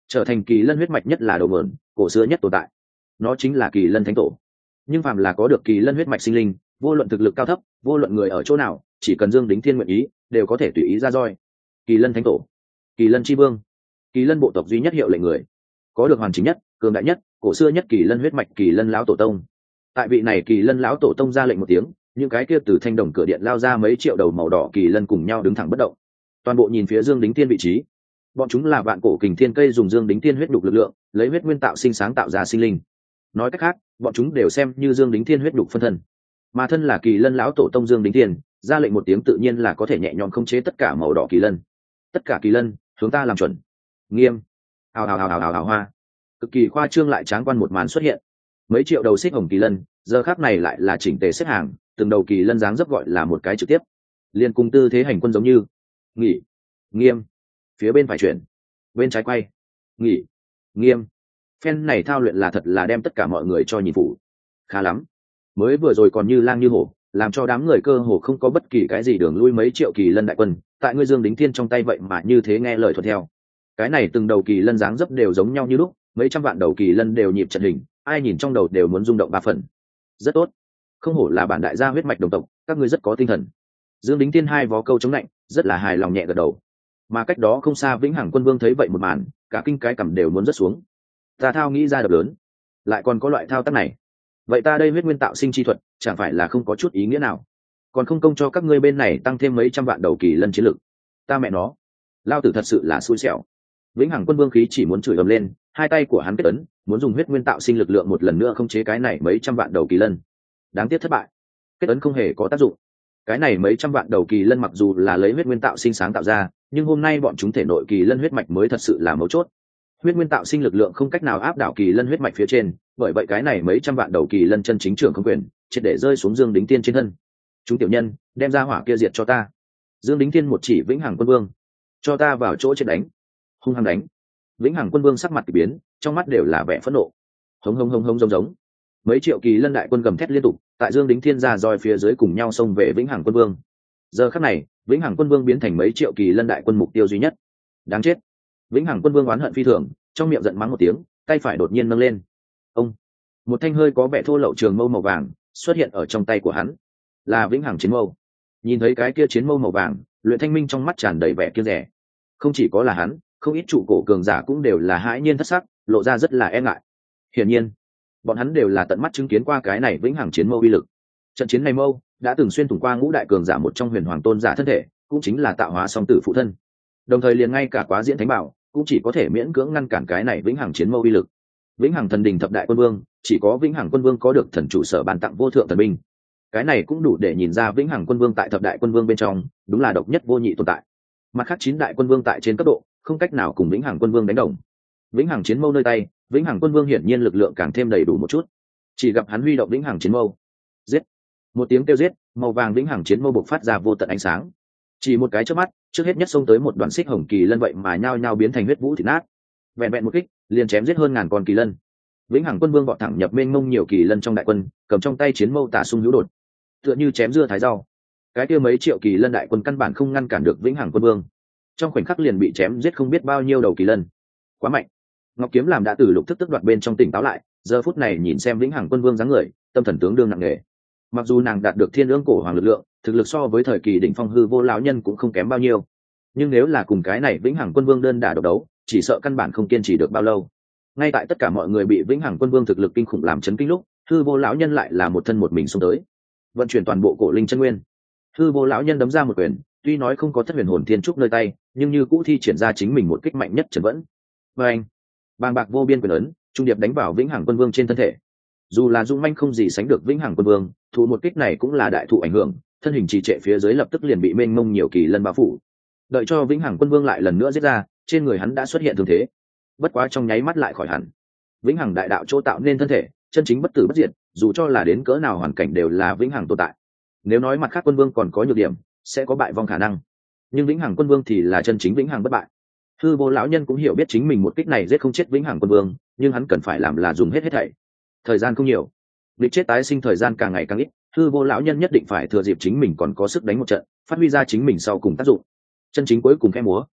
trở thành kỳ lân huyết mạch nhất là đầu mượn cổ xưa nhất tồn tại. Nó chính là kỳ lân thánh tổ. Nhưng phàm là có được kỳ lân huyết mạch sinh linh, vô luận thực lực cao thấp, vô luận người ở chỗ nào, chỉ cần Dương Đính Thiên nguyện ý, đều có thể tùy ý ra roi. Kỳ lân thánh tổ, kỳ lân chi vương, kỳ lân bộ tộc duy nhất hiệu lệnh người, có được hoàn chỉnh nhất, cường đại nhất, cổ xưa nhất kỳ lân huyết mạch kỳ lân lão tổ tông. Tại vị này kỳ lân lão tổ tông ra lệnh một tiếng, những cái kia từ thanh đồng cửa điện lao ra mấy triệu đầu màu đỏ kỳ lân cùng nhau đứng thẳng bất động, toàn bộ nhìn phía Dương Đính Thiên vị trí. Bọn chúng là vạn cổ kình thiên cây dùng Dương Đính Thiên huyết đục lực lượng, lấy huyết nguyên tạo sinh sáng tạo ra sinh linh. Nói cách khác, bọn chúng đều xem như Dương Đính Thiên huyết đục phân thân. Mà thân là kỳ lân lão tổ tông Dương Đính Thiên, ra lệnh một tiếng tự nhiên là có thể nhẹ nhõm khống chế tất cả màu đỏ kỳ lân. Tất cả kỳ lân, hướng ta làm chuẩn. Nghiêm. Hào hào hào hào hào hào hoa. Cực kỳ khoa trương lại tráng quan một màn xuất hiện. Mấy triệu đầu xích hồng kỳ lân, giờ khắc này lại là chỉnh tề xếp hàng, từng đầu kỳ lân dáng dấp gọi là một cái trực tiếp. Liên cùng tư thế hành quân giống như nghỉ, nghiêm, phía bên phải chuyển, bên trái quay, nghỉ, nghiêm. Phen này thao luyện là thật là đem tất cả mọi người cho nhìn phủ. Khá lắm. Mới vừa rồi còn như lang như hổ, làm cho đám người cơ hồ không có bất kỳ cái gì đường lui. Mấy triệu kỳ lân đại quân, tại ngươi Dương Đính Thiên trong tay vậy mà như thế nghe lời thuận theo. Cái này từng đầu kỳ lân dáng dấp đều giống nhau như lúc, mấy trăm vạn đầu kỳ lân đều nhịp trận hình, ai nhìn trong đầu đều muốn rung động ba phần. Rất tốt, không hổ là bản đại gia huyết mạch đồng tộc, các ngươi rất có tinh thần. Dương Đính Thiên hai vó câu chống lạnh, rất là hài lòng nhẹ gật đầu. Mà cách đó không xa Vĩnh Hằng Quân Vương thấy vậy một màn, cả kinh cái cằm đều muốn rớt xuống. Ta thao nghĩ ra đập lớn, lại còn có loại thao tác này. Vậy ta đây huyết nguyên tạo sinh chi thuật, chẳng phải là không có chút ý nghĩa nào? Còn không công cho các ngươi bên này tăng thêm mấy trăm vạn đầu kỳ lân chiến lực. Ta mẹ nó, lao tử thật sự là xui xẻo. Vĩnh Hằng Quân Vương khí chỉ muốn chửi ầm lên, hai tay của hắn kết ấn, muốn dùng huyết nguyên tạo sinh lực lượng một lần nữa khống chế cái này mấy trăm vạn đầu kỳ lân. Đáng tiếc thất bại, kết ấn không hề có tác dụng. Cái này mấy trăm vạn đầu kỳ lân mặc dù là lấy huyết nguyên tạo sinh sáng tạo ra, nhưng hôm nay bọn chúng thể nội kỳ lân huyết mạch mới thật sự là mấu chốt. Huyết nguyên tạo sinh lực lượng không cách nào áp đảo kỳ lân huyết mạch phía trên, bởi vậy cái này mấy trăm vạn đầu kỳ lân chân chính trưởng không quyền, triệt để rơi xuống Dương Đính Thiên trên thân. Chúng tiểu nhân, đem ra hỏa kia diệt cho ta. Dương Đính Thiên một chỉ Vĩnh Hằng Quân Vương, cho ta vào chỗ chết đánh, hung hăng đánh. Vĩnh Hằng Quân Vương sắc mặt kỳ biến, trong mắt đều là vẻ phẫn nộ. Hống hống hống hống giống giống. Mấy triệu kỳ lân đại quân gầm thét liên tục, tại Dương Đính Thiên ra roi phía dưới cùng nhau xông về Vĩnh Hằng Quân Vương. Giờ khắc này, Vĩnh Hằng Quân Vương biến thành mấy triệu kỳ lân đại quân mục tiêu duy nhất. Đáng chết. Vĩnh Hằng Quân Vương oán hận phi thường, trong miệng giận mắng một tiếng, tay phải đột nhiên nâng lên. Ông, một thanh hơi có vẻ thô lậu trường mâu màu vàng xuất hiện ở trong tay của hắn, là Vĩnh Hằng chiến mâu. Nhìn thấy cái kia chiến mâu màu vàng, Luyện Thanh Minh trong mắt tràn đầy vẻ kiêng dè. Không chỉ có là hắn, không ít trụ cổ cường giả cũng đều là hãi nhiên thất sắc, lộ ra rất là e ngại. Hiển nhiên, bọn hắn đều là tận mắt chứng kiến qua cái này Vĩnh Hằng chiến mâu uy lực. Trận chiến này mâu đã từng xuyên thủng qua ngũ đại cường giả một trong Huyền Hoàng tôn giả thân thể, cũng chính là tạo hóa song tử phụ thân. Đồng thời liền ngay cả Quá Diễn Thánh Bảo cũng chỉ có thể miễn cưỡng ngăn cản cái này Vĩnh Hằng chiến mâu uy lực. Vĩnh Hằng thần đình thập đại quân vương, chỉ có Vĩnh Hằng quân vương có được thần chủ sở ban tặng vô thượng thần binh. Cái này cũng đủ để nhìn ra Vĩnh Hằng quân vương tại thập đại quân vương bên trong, đúng là độc nhất vô nhị tồn tại. Mặt khác chín đại quân vương tại trên cấp độ, không cách nào cùng Vĩnh Hằng quân vương đánh đồng. Vĩnh Hằng chiến mâu nơi tay, Vĩnh Hằng quân vương hiển nhiên lực lượng càng thêm đầy đủ một chút. Chỉ gặp hắn huy động Vĩnh Hằng chiến mâu, giết. Một tiếng kêu giết, màu vàng Vĩnh Hằng chiến mâu bộc phát ra vô tận ánh sáng. Chỉ một cái chớp mắt, trước hết nhất xông tới một đoàn xích hồng kỳ lân vậy mà nhao nhao biến thành huyết vũ thịt nát. Vẹn vẹn một kích, liền chém giết hơn ngàn con kỳ lân. Vĩnh Hằng quân vương vọt thẳng nhập mênh mông nhiều kỳ lân trong đại quân, cầm trong tay chiến mâu tả xung hữu đột, tựa như chém dưa thái rau. Cái kia mấy triệu kỳ lân đại quân căn bản không ngăn cản được Vĩnh Hằng quân vương, trong khoảnh khắc liền bị chém giết không biết bao nhiêu đầu kỳ lân. Quá mạnh. Ngọc Kiếm làm đã từ lục thức tức đoạt bên trong tỉnh táo lại, giờ phút này nhìn xem Vĩnh Hằng quân vương dáng người, tâm thần tướng đương nặng nề. Mặc dù nàng đạt được thiên ương cổ hoàng lực lượng, thực lực so với thời kỳ đỉnh phong hư vô lão nhân cũng không kém bao nhiêu, nhưng nếu là cùng cái này Vĩnh Hằng quân vương đơn đả độc đấu, chỉ sợ căn bản không kiên trì được bao lâu. Ngay tại tất cả mọi người bị Vĩnh Hằng quân vương thực lực kinh khủng làm chấn kinh lúc, hư vô lão nhân lại là một thân một mình xông tới, vận chuyển toàn bộ cổ linh chân nguyên. Hư vô lão nhân đấm ra một quyền, tuy nói không có thất huyền hồn thiên trúc nơi tay, nhưng như cũ thi triển ra chính mình một kích mạnh nhất trần vẫn. Và anh, bàng bạc vô biên quyền ấn, trung điệp đánh vào Vĩnh Hằng quân vương trên thân thể. Dù là dung manh không gì sánh được Vĩnh Hằng quân vương, thụ một kích này cũng là đại thụ ảnh hưởng, thân hình trì trệ phía dưới lập tức liền bị mênh mông nhiều kỳ lân bao phủ. Đợi cho Vĩnh Hằng quân vương lại lần nữa giết ra, trên người hắn đã xuất hiện thương thế, bất quá trong nháy mắt lại khỏi hẳn. Vĩnh Hằng đại đạo chỗ tạo nên thân thể, chân chính bất tử bất diệt, dù cho là đến cỡ nào hoàn cảnh đều là Vĩnh Hằng tồn tại. Nếu nói mặt khác quân vương còn có nhược điểm, sẽ có bại vong khả năng, nhưng Vĩnh Hằng quân vương thì là chân chính Vĩnh Hằng bất bại. Hư vô lão nhân cũng hiểu biết chính mình một kích này giết không chết Vĩnh Hằng quân vương, nhưng hắn cần phải làm là dùng hết hết thảy. Thời gian không nhiều, lịch chết tái sinh thời gian càng ngày càng ít, hư vô lão nhân nhất định phải thừa dịp chính mình còn có sức đánh một trận, phát huy ra chính mình sau cùng tác dụng. Chân chính cuối cùng khẽ múa,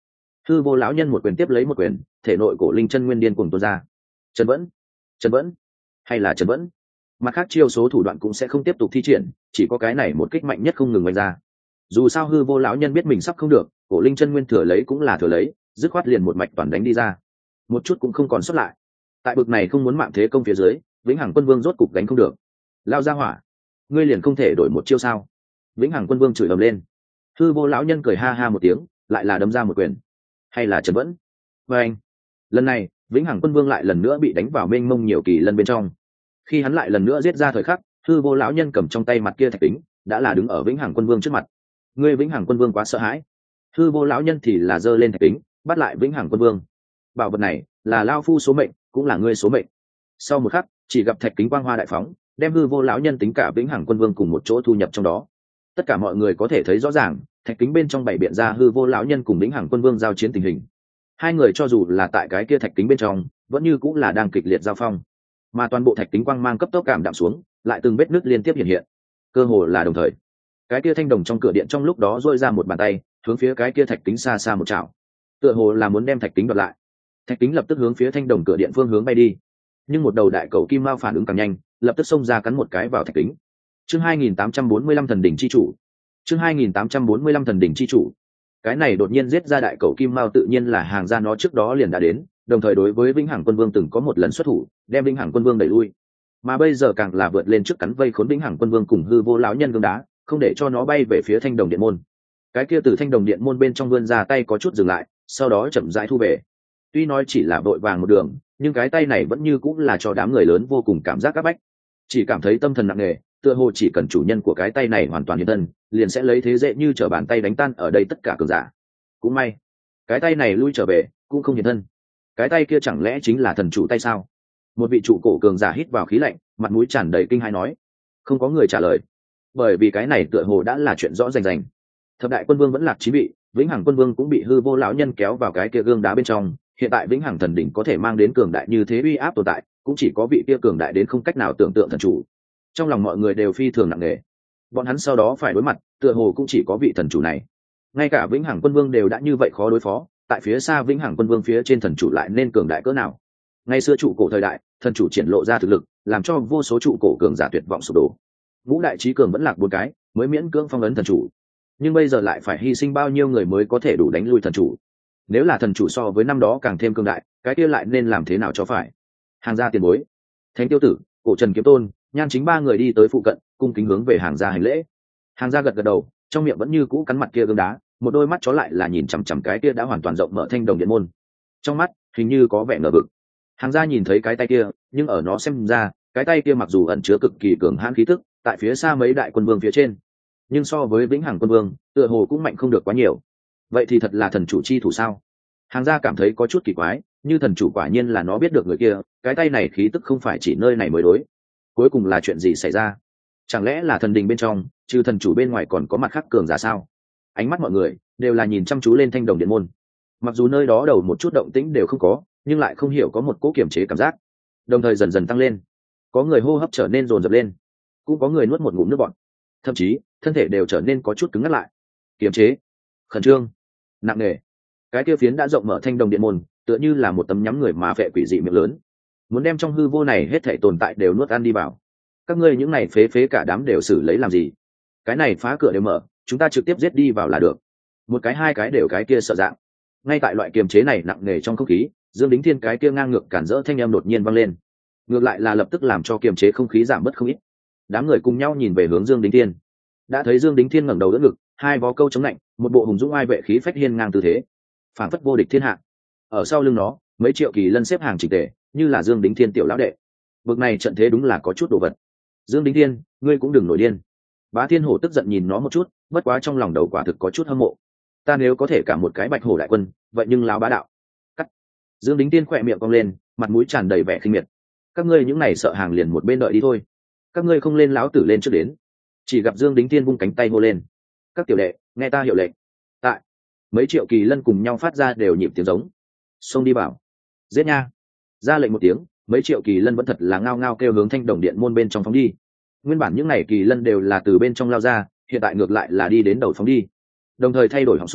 hư vô lão nhân một quyền tiếp lấy một quyền, thể nội cổ linh chân nguyên điên cuồng tuôn ra. Trần vẫn, Trần vẫn, hay là Trần vẫn. Mặt khác chiêu số thủ đoạn cũng sẽ không tiếp tục thi triển, chỉ có cái này một kích mạnh nhất không ngừng đánh ra. Dù sao hư vô lão nhân biết mình sắp không được, cổ linh chân nguyên thừa lấy cũng là thừa lấy, dứt khoát liền một mạch toàn đánh đi ra, một chút cũng không còn sót lại. Tại bực này không muốn mạng thế công phía dưới, vĩnh hằng quân vương rốt cục đánh không được. Lao ra hỏa, ngươi liền không thể đổi một chiêu sao? Vĩnh hằng quân vương chửi ầm lên. Hư vô lão nhân cười ha ha một tiếng, lại là đấm ra một quyền. Hay là Trần vẫn. Và anh, lần này vĩnh hằng quân vương lại lần nữa bị đánh vào mênh mông nhiều kỳ lân bên trong. Khi hắn lại lần nữa giết ra thời khắc, hư vô lão nhân cầm trong tay mặt kia thạch kính, đã là đứng ở vĩnh hằng quân vương trước mặt. Ngươi vĩnh hằng quân vương quá sợ hãi. Hư vô lão nhân thì là giơ lên thạch kính, bắt lại vĩnh hằng quân vương. Bảo vật này là lao phu số mệnh, cũng là ngươi số mệnh. Sau một khắc, chỉ gặp thạch kính quang hoa đại phóng, đem hư vô lão nhân tính cả vĩnh hằng quân vương cùng một chỗ thu nhập trong đó. Tất cả mọi người có thể thấy rõ ràng, thạch kính bên trong bảy biện ra hư vô lão nhân cùng vĩnh hằng quân vương giao chiến tình hình. Hai người cho dù là tại cái kia thạch kính bên trong, vẫn như cũng là đang kịch liệt giao phong. Mà toàn bộ thạch kính quang mang cấp tốc cảm đạm xuống, lại từng vết nứt liên tiếp hiện hiện. Cơ hồ là đồng thời, cái kia thanh đồng trong cửa điện trong lúc đó duỗi ra một bàn tay, hướng phía cái kia thạch kính xa xa một chảo, tựa hồ là muốn đem thạch kính đoạt lại. Thạch kính lập tức hướng phía thanh đồng cửa điện phương hướng bay đi, nhưng một đầu đại cầu kim mao phản ứng càng nhanh, lập tức xông ra cắn một cái vào thạch kính. Chương hai nghìn tám trăm bốn mươi lăm thần đỉnh chi chủ. Chương hai nghìn tám trăm bốn mươi lăm thần đỉnh chi chủ. Cái này đột nhiên giết ra đại cầu kim mao tự nhiên là hàng ra nó trước đó liền đã đến, đồng thời đối với vĩnh hằng quân vương từng có một lần xuất thủ, đem vĩnh hằng quân vương đẩy lui. Mà bây giờ càng là vượt lên trước cắn vây khốn vĩnh hằng quân vương cùng hư vô lão nhân gương đá, không để cho nó bay về phía thanh đồng điện môn. Cái kia từ thanh đồng điện môn bên trong vươn ra tay có chút dừng lại, sau đó chậm rãi thu về. Tuy nói chỉ là vội vàng một đường, nhưng cái tay này vẫn như cũng là cho đám người lớn vô cùng cảm giác áp bách, chỉ cảm thấy tâm thần nặng nề, tựa hồ chỉ cần chủ nhân của cái tay này hoàn toàn hiện thân, liền sẽ lấy thế dễ như trở bàn tay đánh tan ở đây tất cả cường giả. Cũng may, cái tay này lui trở về, cũng không hiện thân. Cái tay kia chẳng lẽ chính là thần chủ tay sao? Một vị trụ cổ cường giả hít vào khí lạnh, mặt mũi tràn đầy kinh hãi nói. Không có người trả lời, bởi vì cái này tựa hồ đã là chuyện rõ rành rành. Thập đại quân vương vẫn lạc chín vị, vĩnh hằng quân vương cũng bị hư vô lão nhân kéo vào cái kia gương đá bên trong. Hiện tại vĩnh hằng thần đỉnh có thể mang đến cường đại như thế uy áp tồn tại, cũng chỉ có vị kia cường đại đến không cách nào tưởng tượng thần chủ. Trong lòng mọi người đều phi thường nặng nề, bọn hắn sau đó phải đối mặt, tựa hồ cũng chỉ có vị thần chủ này. Ngay cả vĩnh hằng quân vương đều đã như vậy khó đối phó, tại phía xa vĩnh hằng quân vương phía trên thần chủ lại nên cường đại cỡ nào? Ngày xưa trụ cổ thời đại, thần chủ triển lộ ra thực lực, làm cho vô số trụ cổ cường giả tuyệt vọng sụp đổ. Ngũ đại trí cường vẫn lạc bốn cái, mới miễn cưỡng phong ấn thần chủ. Nhưng bây giờ lại phải hy sinh bao nhiêu người mới có thể đủ đánh lui thần chủ? Nếu là thần chủ so với năm đó càng thêm cường đại, cái kia lại nên làm thế nào cho phải? Hàng gia tiền bối, Thánh Tiêu Tử, Cổ Trần Kiếm Tôn, Nhan Chính ba người đi tới phụ cận, cung kính hướng về hàng gia hành lễ. Hàng gia gật gật đầu, trong miệng vẫn như cũ cắn mặt kia gương đá, một đôi mắt chó lại là nhìn chằm chằm cái kia đã hoàn toàn rộng mở thanh đồng điện môn. Trong mắt hình như có vẻ ngờ vực. Hàng gia nhìn thấy cái tay kia, nhưng ở nó xem ra, cái tay kia mặc dù ẩn chứa cực kỳ cường hãn khí tức, tại phía xa mấy đại quân vương phía trên, nhưng so với vĩnh hằng quân vương, tựa hồ cũng mạnh không được quá nhiều. Vậy thì thật là thần chủ chi thủ sao? Hàng gia cảm thấy có chút kỳ quái, như thần chủ quả nhiên là nó biết được người kia, cái tay này khí tức không phải chỉ nơi này mới đối. Cuối cùng là chuyện gì xảy ra? Chẳng lẽ là thần đình bên trong, trừ thần chủ bên ngoài còn có mặt khác cường giả sao? Ánh mắt mọi người đều là nhìn chăm chú lên thanh đồng điện môn. Mặc dù nơi đó đầu một chút động tĩnh đều không có, nhưng lại không hiểu có một cỗ kiềm chế cảm giác, đồng thời dần dần tăng lên. Có người hô hấp trở nên dồn dập lên, cũng có người nuốt một ngụm nước bọt, thậm chí thân thể đều trở nên có chút cứng ngắt lại. Kiềm chế, khẩn trương, nặng nề. Cái kia phiến đã rộng mở thanh đồng điện môn, tựa như là một tấm nhắm người mà phệ quỷ dị miệng lớn, muốn đem trong hư vô này hết thảy tồn tại đều nuốt ăn đi vào. Các ngươi những này phế phế cả đám đều xử lấy làm gì? Cái này phá cửa đều mở, chúng ta trực tiếp giết đi vào là được. Một cái hai cái đều cái kia sợ dạng. Ngay tại loại kiềm chế này nặng nề trong không khí, Dương Đính Thiên cái kia ngang ngược cản rỡ thanh âm đột nhiên vang lên, ngược lại là lập tức làm cho kiềm chế không khí giảm bớt không ít. Đám người cùng nhau nhìn về hướng Dương Đính Thiên, đã thấy Dương Đính Thiên ngẩng đầu đỡ ngực, hai vó câu chống lạnh, một bộ hùng dũng ai vệ khí phách hiên ngang tư thế, phảng phất vô địch thiên hạ. Ở sau lưng nó, mấy triệu kỳ lân xếp hàng chỉnh tề, như là Dương Đính Thiên tiểu lão đệ. Bực này trận thế đúng là có chút đồ vật. Dương Đính Thiên, ngươi cũng đừng nổi điên. Bá Thiên Hổ tức giận nhìn nó một chút, bất quá trong lòng đầu quả thực có chút hâm mộ. Ta nếu có thể cả một cái Bạch Hổ đại quân, vậy nhưng lão bá đạo. Cắt. Dương Đính Thiên khỏe miệng cong lên, mặt mũi tràn đầy vẻ khinh miệt. Các ngươi những này sợ hàng liền một bên đợi đi thôi. Các ngươi không lên lão tử lên trước đến. Chỉ gặp Dương Đính Thiên vung cánh tay hô lên. Các tiểu đệ, nghe ta hiệu lệnh. Tại. Mấy triệu kỳ lân cùng nhau phát ra đều nhịp tiếng giống. Xông đi bảo. Giết nha. Ra lệnh một tiếng, mấy triệu kỳ lân vẫn thật là ngao ngao kêu hướng thanh đồng điện môn bên trong phóng đi. Nguyên bản những này kỳ lân đều là từ bên trong lao ra, hiện tại ngược lại là đi đến đầu phóng đi, đồng thời thay đổi họng súng,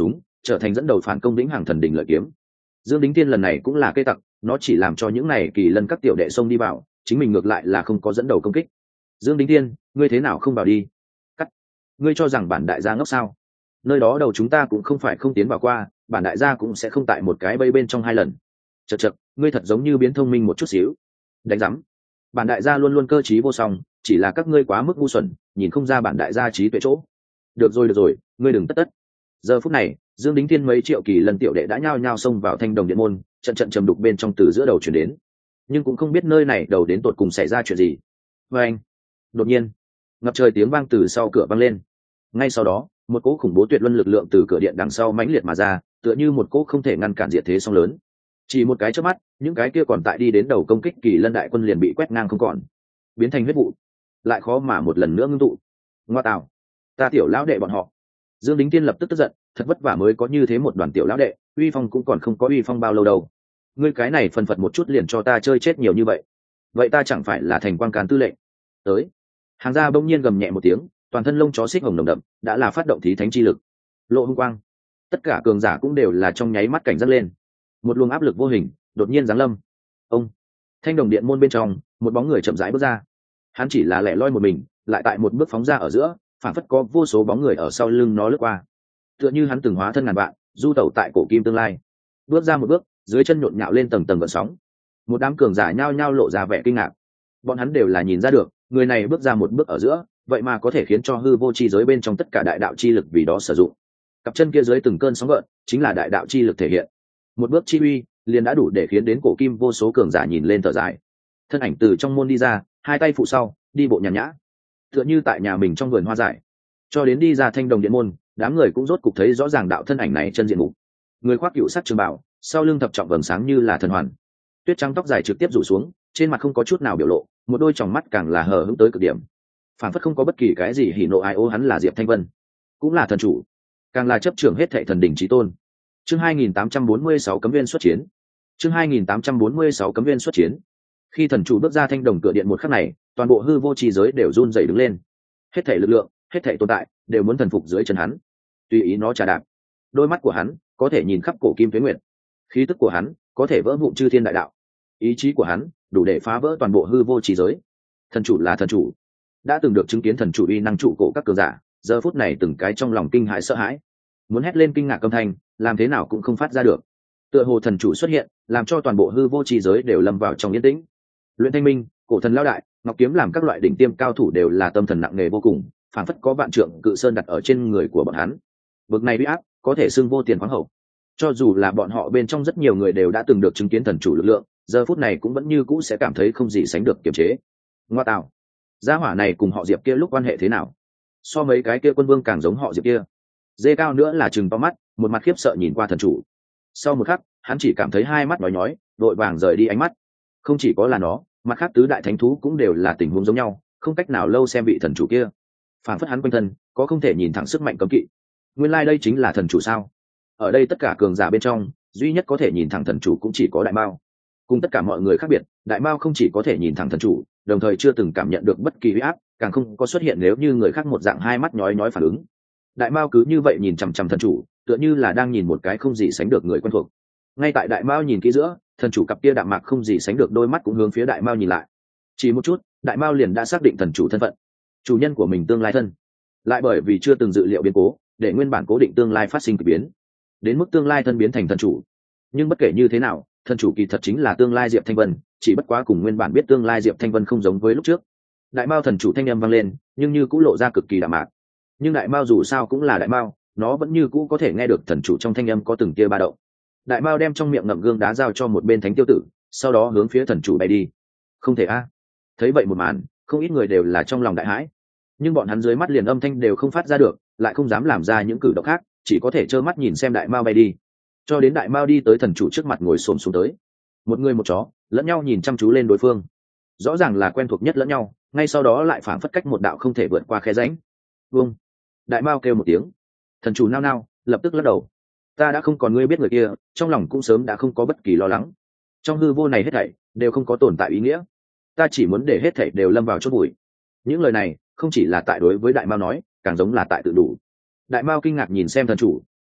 trở thành dẫn đầu phản công đĩnh hàng thần đình lợi kiếm. Dương Đính Thiên lần này cũng là cây tặc, nó chỉ làm cho những này kỳ lân các tiểu đệ xông đi vào, chính mình ngược lại là không có dẫn đầu công kích. Dương Đính Thiên, ngươi thế nào không vào đi? Cắt. Ngươi cho rằng bản đại gia ngốc sao? Nơi đó đầu chúng ta cũng không phải không tiến vào qua, bản đại gia cũng sẽ không tại một cái bây bên trong hai lần. Chậc chậc, ngươi thật giống như biến thông minh một chút xíu. Đánh rắm. Bản đại gia luôn luôn cơ trí vô song, chỉ là các ngươi quá mức ngu xuẩn, nhìn không ra bản đại gia trí tuệ chỗ. Được rồi được rồi, ngươi đừng tất tất. Giờ phút này, Dương Đính Thiên mấy triệu kỳ lần tiểu đệ đã nhao nhao xông vào thanh đồng điện môn, trận trận trầm đục bên trong từ giữa đầu chuyển đến, nhưng cũng không biết nơi này đầu đến tột cùng xảy ra chuyện gì. Và anh, đột nhiên, ngập trời tiếng vang từ sau cửa vang lên. Ngay sau đó, một cỗ khủng bố tuyệt luân lực lượng từ cửa điện đằng sau mãnh liệt mà ra, tựa như một cỗ không thể ngăn cản diệt thế sóng lớn. Chỉ một cái chớp mắt, những cái kia còn tại đi đến đầu công kích kỳ lân đại quân liền bị quét ngang không còn, biến thành huyết vụ, lại khó mà một lần nữa ngưng tụ. Ngoa tạo, ta tiểu lão đệ bọn họ. Dương Đính Thiên lập tức tức giận, thật vất vả mới có như thế một đoàn tiểu lão đệ, uy phong cũng còn không có uy phong bao lâu đâu. Ngươi cái này phần phật một chút liền cho ta chơi chết nhiều như vậy, vậy ta chẳng phải là thành quang càn tư lệnh? Tới. Hàng gia bỗng nhiên gầm nhẹ một tiếng, toàn thân lông chó xích hồng nồng đậm, đã là phát động thí thánh chi lực, lộ hung quang. Tất cả cường giả cũng đều là trong nháy mắt cảnh giác lên, một luồng áp lực vô hình đột nhiên giáng lâm. Ông. Thanh đồng điện môn bên trong, một bóng người chậm rãi bước ra. Hắn chỉ là lẻ loi một mình, lại tại một bước phóng ra ở giữa, phản phất có vô số bóng người ở sau lưng nó lướt qua, tựa như hắn từng hóa thân ngàn vạn, du tẩu tại cổ kim tương lai. Bước ra một bước, dưới chân nhộn nhạo lên tầng tầng gợn sóng, một đám cường giả nhao nhao lộ ra vẻ kinh ngạc. Bọn hắn đều là nhìn ra được, người này bước ra một bước ở giữa, vậy mà có thể khiến cho hư vô chi giới bên trong tất cả đại đạo chi lực vì đó sử dụng. Cặp chân kia dưới từng cơn sóng gợn, chính là đại đạo chi lực thể hiện. Một bước chi uy, liền đã đủ để khiến đến cổ kim vô số cường giả nhìn lên thở dài. Thân ảnh từ trong môn đi ra, hai tay phụ sau, đi bộ nhàn nhã, tựa như tại nhà mình trong vườn hoa dại. Cho đến đi ra thanh đồng điện môn, đám người cũng rốt cục thấy rõ ràng đạo thân ảnh này chân diện mục. Người khoác cựu sắc trường bảo, sau lưng thập trọng vầng sáng như là thần hoàn, tuyết trắng tóc dài trực tiếp rủ xuống, trên mặt không có chút nào biểu lộ, một đôi tròng mắt càng là hờ hững tới cực điểm, phản phất không có bất kỳ cái gì hỉ nộ ai ô. Hắn là Diệp Thanh Vân, cũng là thần chủ, càng là chấp trưởng hết thệ thần đỉnh chí tôn. Chương hai nghìn tám trăm bốn mươi sáu cấm viên xuất chiến. Chương hai nghìn tám trăm bốn mươi sáu cấm viên xuất chiến. Khi thần chủ bước ra thanh đồng cửa điện một khắc này, toàn bộ hư vô chi giới đều run rẩy đứng lên. Hết thảy lực lượng, hết thảy tồn tại, đều muốn thần phục dưới chân hắn, tùy ý nó trà đạp. Đôi mắt của hắn có thể nhìn khắp cổ kim tuyết nguyệt, khí tức của hắn có thể vỡ vụn chư thiên đại đạo, ý chí của hắn đủ để phá vỡ toàn bộ hư vô chi giới. Thần chủ là thần chủ, đã từng được chứng kiến thần chủ uy năng trụ cổ các cường giả, giờ phút này từng cái trong lòng kinh hãi sợ hãi, muốn hét lên kinh ngạc âm thanh, làm thế nào cũng không phát ra được. Tựa hồ thần chủ xuất hiện, làm cho toàn bộ hư vô chi giới đều lâm vào trong yên tĩnh. Luyện Thanh Minh, cổ thần lao đại, Ngọc Kiếm làm các loại đỉnh tiêm cao thủ đều là tâm thần nặng nề vô cùng, phản phất có vạn trượng cự sơn đặt ở trên người của bọn hắn. Bực này uy áp có thể xưng vô tiền khoáng hậu. Cho dù là bọn họ bên trong rất nhiều người đều đã từng được chứng kiến thần chủ lực lượng, giờ phút này cũng vẫn như cũ sẽ cảm thấy không gì sánh được kiềm chế. Ngoa tạo, gia hỏa này cùng họ Diệp kia lúc quan hệ thế nào? So mấy cái kia quân vương càng giống họ Diệp kia. Dê cao nữa là chừng to mắt, một mặt khiếp sợ nhìn qua thần chủ. Sau một khắc, hắn chỉ cảm thấy hai mắt nhói nhói, đội vàng rời đi ánh mắt. Không chỉ có là nó, mặt khác tứ đại thánh thú cũng đều là tình huống giống nhau, không cách nào lâu xem vị thần chủ kia. Phản phất hắn quanh thân có không thể nhìn thẳng sức mạnh cấm kỵ. Nguyên lai like đây chính là thần chủ sao? Ở đây tất cả cường giả bên trong, duy nhất có thể nhìn thẳng thần chủ cũng chỉ có Đại Mao. Cùng tất cả mọi người khác biệt, Đại Mao không chỉ có thể nhìn thẳng thần chủ, đồng thời chưa từng cảm nhận được bất kỳ uy áp, càng không có xuất hiện nếu như người khác một dạng hai mắt nhói nhói phản ứng. Đại Mao cứ như vậy nhìn chằm chằm thần chủ, tựa như là đang nhìn một cái không gì sánh được người quen thuộc. Ngay tại Đại Mao nhìn kỹ giữa, thần chủ cặp kia đạm mạc không gì sánh được đôi mắt cũng hướng phía Đại Mao nhìn lại. Chỉ một chút, Đại Mao liền đã xác định thần chủ thân phận, chủ nhân của mình tương lai thân. Lại bởi vì chưa từng dự liệu biến cố, để nguyên bản cố định tương lai phát sinh kỳ biến, đến mức tương lai thân biến thành thần chủ. Nhưng bất kể như thế nào, thần chủ kỳ thật chính là tương lai Diệp Thanh Vân, chỉ bất quá cùng nguyên bản biết tương lai Diệp Thanh Vân không giống với lúc trước. Đại Mao thần chủ thanh âm vang lên, nhưng như cũng lộ ra cực kỳ đạm mạc. Nhưng Đại Mao dù sao cũng là Đại Mao, nó vẫn như cũ có thể nghe được thần chủ trong thanh âm có từng tia ba động. Đại Mao đem trong miệng ngậm gương đá giao cho một bên thánh tiêu tử, sau đó hướng phía thần chủ bay đi. Không thể a! Thấy vậy một màn, không ít người đều là trong lòng đại hãi, nhưng bọn hắn dưới mắt liền âm thanh đều không phát ra được, lại không dám làm ra những cử động khác, chỉ có thể trơ mắt nhìn xem Đại Mao bay đi. Cho đến Đại Mao đi tới thần chủ trước mặt ngồi xổm xuống tới, một người một chó lẫn nhau nhìn chăm chú lên đối phương, rõ ràng là quen thuộc nhất lẫn nhau, ngay sau đó lại phảng phất cách một đạo không thể vượt qua khe rãnh. Vâng. Đại Mao kêu một tiếng, thần chủ nao nao, lập tức lắc đầu. Ta đã không còn ngươi biết người kia, trong lòng cũng sớm đã không có bất kỳ lo lắng. Trong hư vô này hết thảy đều không có tồn tại ý nghĩa, ta chỉ muốn để hết thảy đều lâm vào chốt bụi. Những lời này không chỉ là tại đối với Đại Mao nói, càng giống là tại tự đủ. Đại Mao kinh ngạc nhìn xem thần chủ,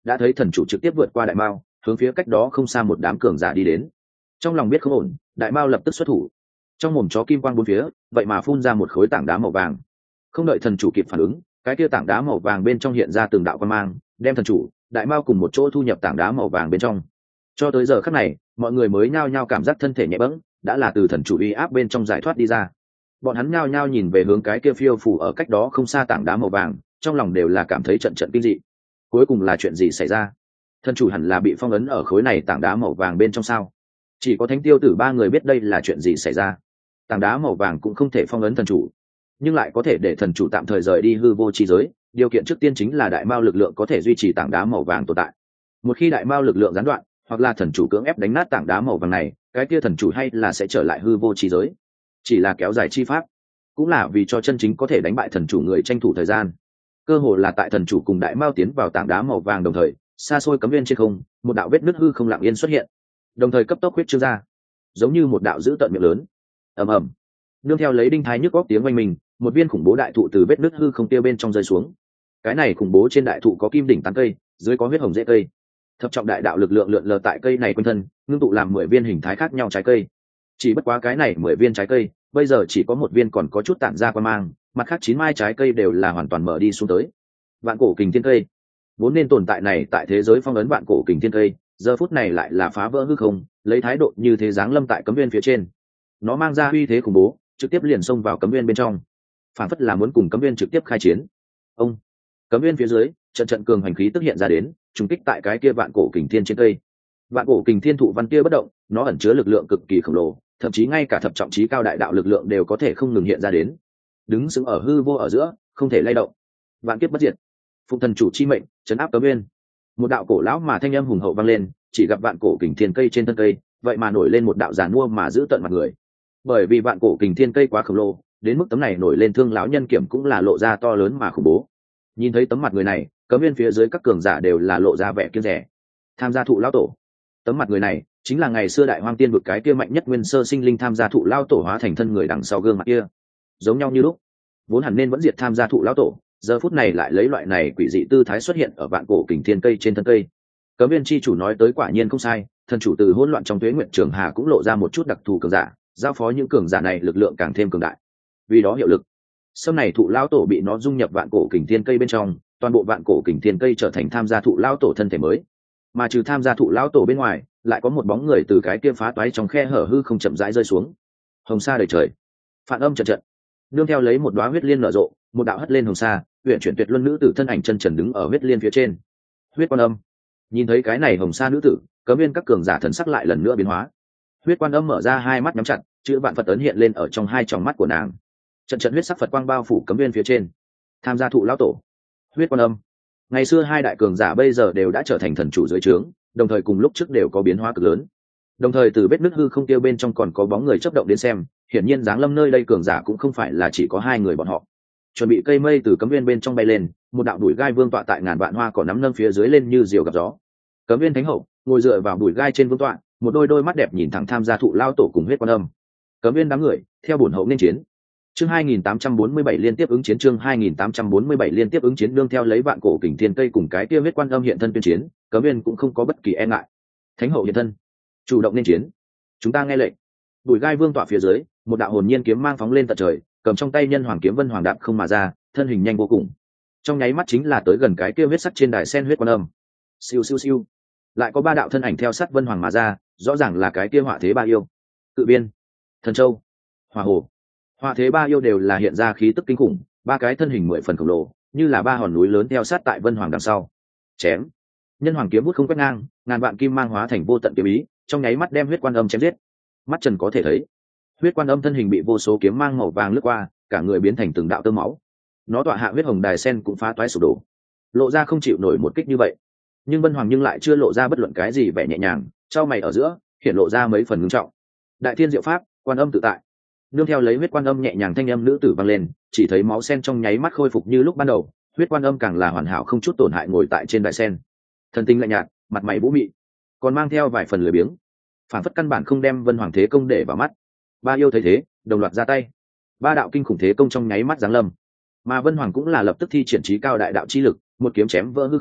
đã thấy thần chủ trực tiếp vượt qua đại mao, hướng phía cách đó không xa một đám cường giả đi đến. Trong lòng biết không ổn, đại mao lập tức xuất thủ, trong mồm chó kim quang bốn phía, vậy mà phun ra một khối tảng đá màu vàng. Không đợi thần chủ kịp phản ứng, cái kia tảng đá màu vàng bên trong hiện ra từng đạo quang mang, đem thần chủ, đại mao cùng một chỗ thu nhập tảng đá màu vàng bên trong. Cho tới giờ khắc này, mọi người mới nhao nhao cảm giác thân thể nhẹ bẫng, đã là từ thần chủ uy áp bên trong giải thoát đi ra. Bọn hắn nhao nhao nhìn về hướng cái kia phiêu phù ở cách đó không xa tảng đá màu vàng, trong lòng đều là cảm thấy trận trận kinh dị. Cuối cùng là chuyện gì xảy ra? Thần chủ hẳn là bị phong ấn ở khối này tảng đá màu vàng bên trong sao? Chỉ có Thánh Tiêu Tử ba người biết đây là chuyện gì xảy ra. Tảng đá màu vàng cũng không thể phong ấn thần chủ, nhưng lại có thể để thần chủ tạm thời rời đi hư vô chi giới. Điều kiện trước tiên chính là đại mao lực lượng có thể duy trì tảng đá màu vàng tồn tại. Một khi đại mao lực lượng gián đoạn, hoặc là thần chủ cưỡng ép đánh nát tảng đá màu vàng này, cái kia thần chủ hay là sẽ trở lại hư vô chi giới. Chỉ là kéo dài chi pháp, cũng là vì cho chân chính có thể đánh bại thần chủ người tranh thủ thời gian. Cơ hồ là tại thần chủ cùng đại mao tiến vào tảng đá màu vàng đồng thời, xa xôi cấm viên trên không, một đạo vết nứt hư không lặng yên xuất hiện, đồng thời cấp tốc huyết trương ra, giống như một đạo dữ tợn miệng lớn. Ầm ầm, nương theo lấy đinh thái nhức góc tiếng oanh mình, một viên khủng bố đại thụ từ vết nứt hư không tiêu bên trong rơi xuống. Cái này khủng bố trên đại thụ có kim đỉnh tán cây, dưới có huyết hồng rễ cây, thập trọng đại đạo lực lượng lượn lờ tại cây này quanh thân, ngưng tụ làm mười viên hình thái khác nhau trái cây. Chỉ bất quá cái này mười viên trái cây, bây giờ chỉ có một viên còn có chút tản ra qua mang, mặt khác chín mai trái cây đều là hoàn toàn mở đi xuống tới. Vạn cổ kình thiên cây, vốn nên tồn tại này tại thế giới phong ấn vạn cổ kình thiên cây, giờ phút này lại là phá vỡ hư không, lấy thái độ như thế giáng lâm tại cấm viên phía trên. Nó mang ra uy thế khủng bố, trực tiếp liền xông vào cấm viên bên trong, phản phất là muốn cùng cấm viên trực tiếp khai chiến. Ông, cấm viên phía dưới, trận trận cường hành khí tức hiện ra đến, trùng kích tại cái kia vạn cổ kình thiên trên cây. Vạn cổ kình thiên thụ văn kia bất động, nó ẩn chứa lực lượng cực kỳ khổng lồ, thậm chí ngay cả thập trọng chí cao đại đạo lực lượng đều có thể không ngừng hiện ra đến, đứng sững ở hư vô ở giữa, không thể lay động. Vạn kiếp bất diệt, phụng thần chủ chi mệnh, trấn áp cấm viên. Một đạo cổ lão mà thanh âm hùng hậu vang lên, chỉ gặp vạn cổ kình thiên cây trên thân cây, vậy mà nổi lên một đạo giàn mua mà giữ tận mặt người. Bởi vì vạn cổ kình thiên cây quá khổng lồ, đến mức tấm này nổi lên thương lão nhân kiểm cũng là lộ ra to lớn mà khủng bố. Nhìn thấy tấm mặt người này, cấm viên phía dưới các cường giả đều là lộ ra vẻ kiêng dè. Tham gia thụ lão tổ, tấm mặt người này chính là ngày xưa đại hoang tiên vực cái kia mạnh nhất nguyên sơ sinh linh tham gia thụ lão tổ hóa thành thân người đằng sau gương mặt kia, giống nhau như lúc. Vốn hẳn nên vẫn diệt tham gia thụ lão tổ, giờ phút này lại lấy loại này quỷ dị tư thái xuất hiện ở vạn cổ kình thiên cây trên thân cây. Cấm viên chi chủ nói tới quả nhiên không sai, thần chủ từ hỗn loạn trong tuế nguyện trường hà cũng lộ ra một chút đặc thù cường giả, giao phó những cường giả này lực lượng càng thêm cường đại. Vì đó hiệu lực, sau này thụ lão tổ bị nó dung nhập vạn cổ kình thiên cây bên trong, toàn bộ vạn cổ kình thiên cây trở thành tham gia thụ lão tổ thân thể mới. Mà trừ tham gia thụ lão tổ bên ngoài, lại có một bóng người từ cái kia phá toái trong khe hở hư không chậm rãi rơi xuống. Hồng sa đầy trời, phản âm trận trận, nương theo lấy một đóa huyết liên nở rộ, một đạo hất lên hồng sa, uyển chuyển tuyệt luân nữ tử thân ảnh chân trần đứng ở huyết liên phía trên. Huyết quan âm, nhìn thấy cái này hồng sa nữ tử, cấm viên các cường giả thần sắc lại lần nữa biến hóa. Huyết quan âm mở ra hai mắt nhắm chặt, chữ vạn Phật ấn hiện lên ở trong hai tròng mắt của nàng. Trận trận huyết sắc Phật quang bao phủ cấm viên phía trên. Tham gia thụ lão tổ, huyết quan âm. Ngày xưa hai đại cường giả bây giờ đều đã trở thành thần chủ dưới trướng, đồng thời cùng lúc trước đều có biến hóa cực lớn. Đồng thời từ vết nứt hư không tiêu bên trong còn có bóng người chớp động đến xem, hiển nhiên giáng lâm nơi đây cường giả cũng không phải là chỉ có hai người bọn họ. Chuẩn bị cây mây từ cấm viên bên trong bay lên, một đạo đùi gai vương tọa tại ngàn vạn hoa cỏ nắm nâng phía dưới lên như diều gặp gió. Cấm viên thánh hậu ngồi dựa vào đùi gai trên vương tọa, một đôi đôi mắt đẹp nhìn thẳng tham gia thụ lao tổ cùng huyết quan âm. Cấm viên đám người theo bổn hậu nên chiến. Chương hai nghìn tám trăm bốn mươi bảy liên tiếp ứng chiến chương hai nghìn tám trăm bốn mươi bảy liên tiếp ứng chiến đương theo lấy vạn cổ kình thiên cây cùng cái kia huyết quan âm hiện thân tuyên chiến, cấm viên cũng không có bất kỳ e ngại. Thánh hậu hiện thân, chủ động nên chiến. Chúng ta nghe lệnh. Đùi gai vương tọa phía dưới, một đạo hồn nhiên kiếm mang phóng lên tận trời, cầm trong tay nhân hoàng kiếm vân hoàng đạp không mà ra, thân hình nhanh vô cùng. Trong nháy mắt chính là tới gần cái kia huyết sắc trên đài sen huyết quan âm. Siêu siêu siêu. Lại có ba đạo thân ảnh theo sát vân hoàng mà ra, rõ ràng là cái kia họa thế ba yêu. Cự biên, thần châu, hỏa hồ. Họa thế ba yêu đều là hiện ra khí tức kinh khủng, ba cái thân hình mười phần khổng lồ, như là ba hòn núi lớn theo sát tại vân hoàng đằng sau. Chém. Nhân hoàng kiếm bút không quét ngang, ngàn vạn kim mang hóa thành vô tận kiếm ý, trong nháy mắt đem huyết quan âm chém giết. Mắt trần có thể thấy, huyết quan âm thân hình bị vô số kiếm mang màu vàng lướt qua, cả người biến thành từng đạo tơ máu. Nó tọa hạ huyết hồng đài sen cũng phá toái sụp đổ, lộ ra không chịu nổi một kích như vậy. Nhưng vân hoàng nhưng lại chưa lộ ra bất luận cái gì vẻ nhẹ nhàng, trao mày ở giữa hiện lộ ra mấy phần ngưng trọng. Đại thiên diệu pháp, quan âm tự tại. Nương theo lấy huyết quan âm nhẹ nhàng thanh âm nữ tử vang lên, chỉ thấy máu sen trong nháy mắt khôi phục như lúc ban đầu, huyết quan âm càng là hoàn hảo không chút tổn hại ngồi tại trên đài sen. Thần tinh lạnh nhạt, mặt mày vũ mị, còn mang theo vài phần lười biếng, phản phất căn bản không đem vân hoàng thế công để vào mắt. Ba yêu thấy thế, đồng loạt ra tay, ba đạo kinh khủng thế công trong nháy mắt giáng lâm, mà vân hoàng cũng là lập tức thi triển trí cao đại đạo chi lực, một kiếm chém vỡ hư không,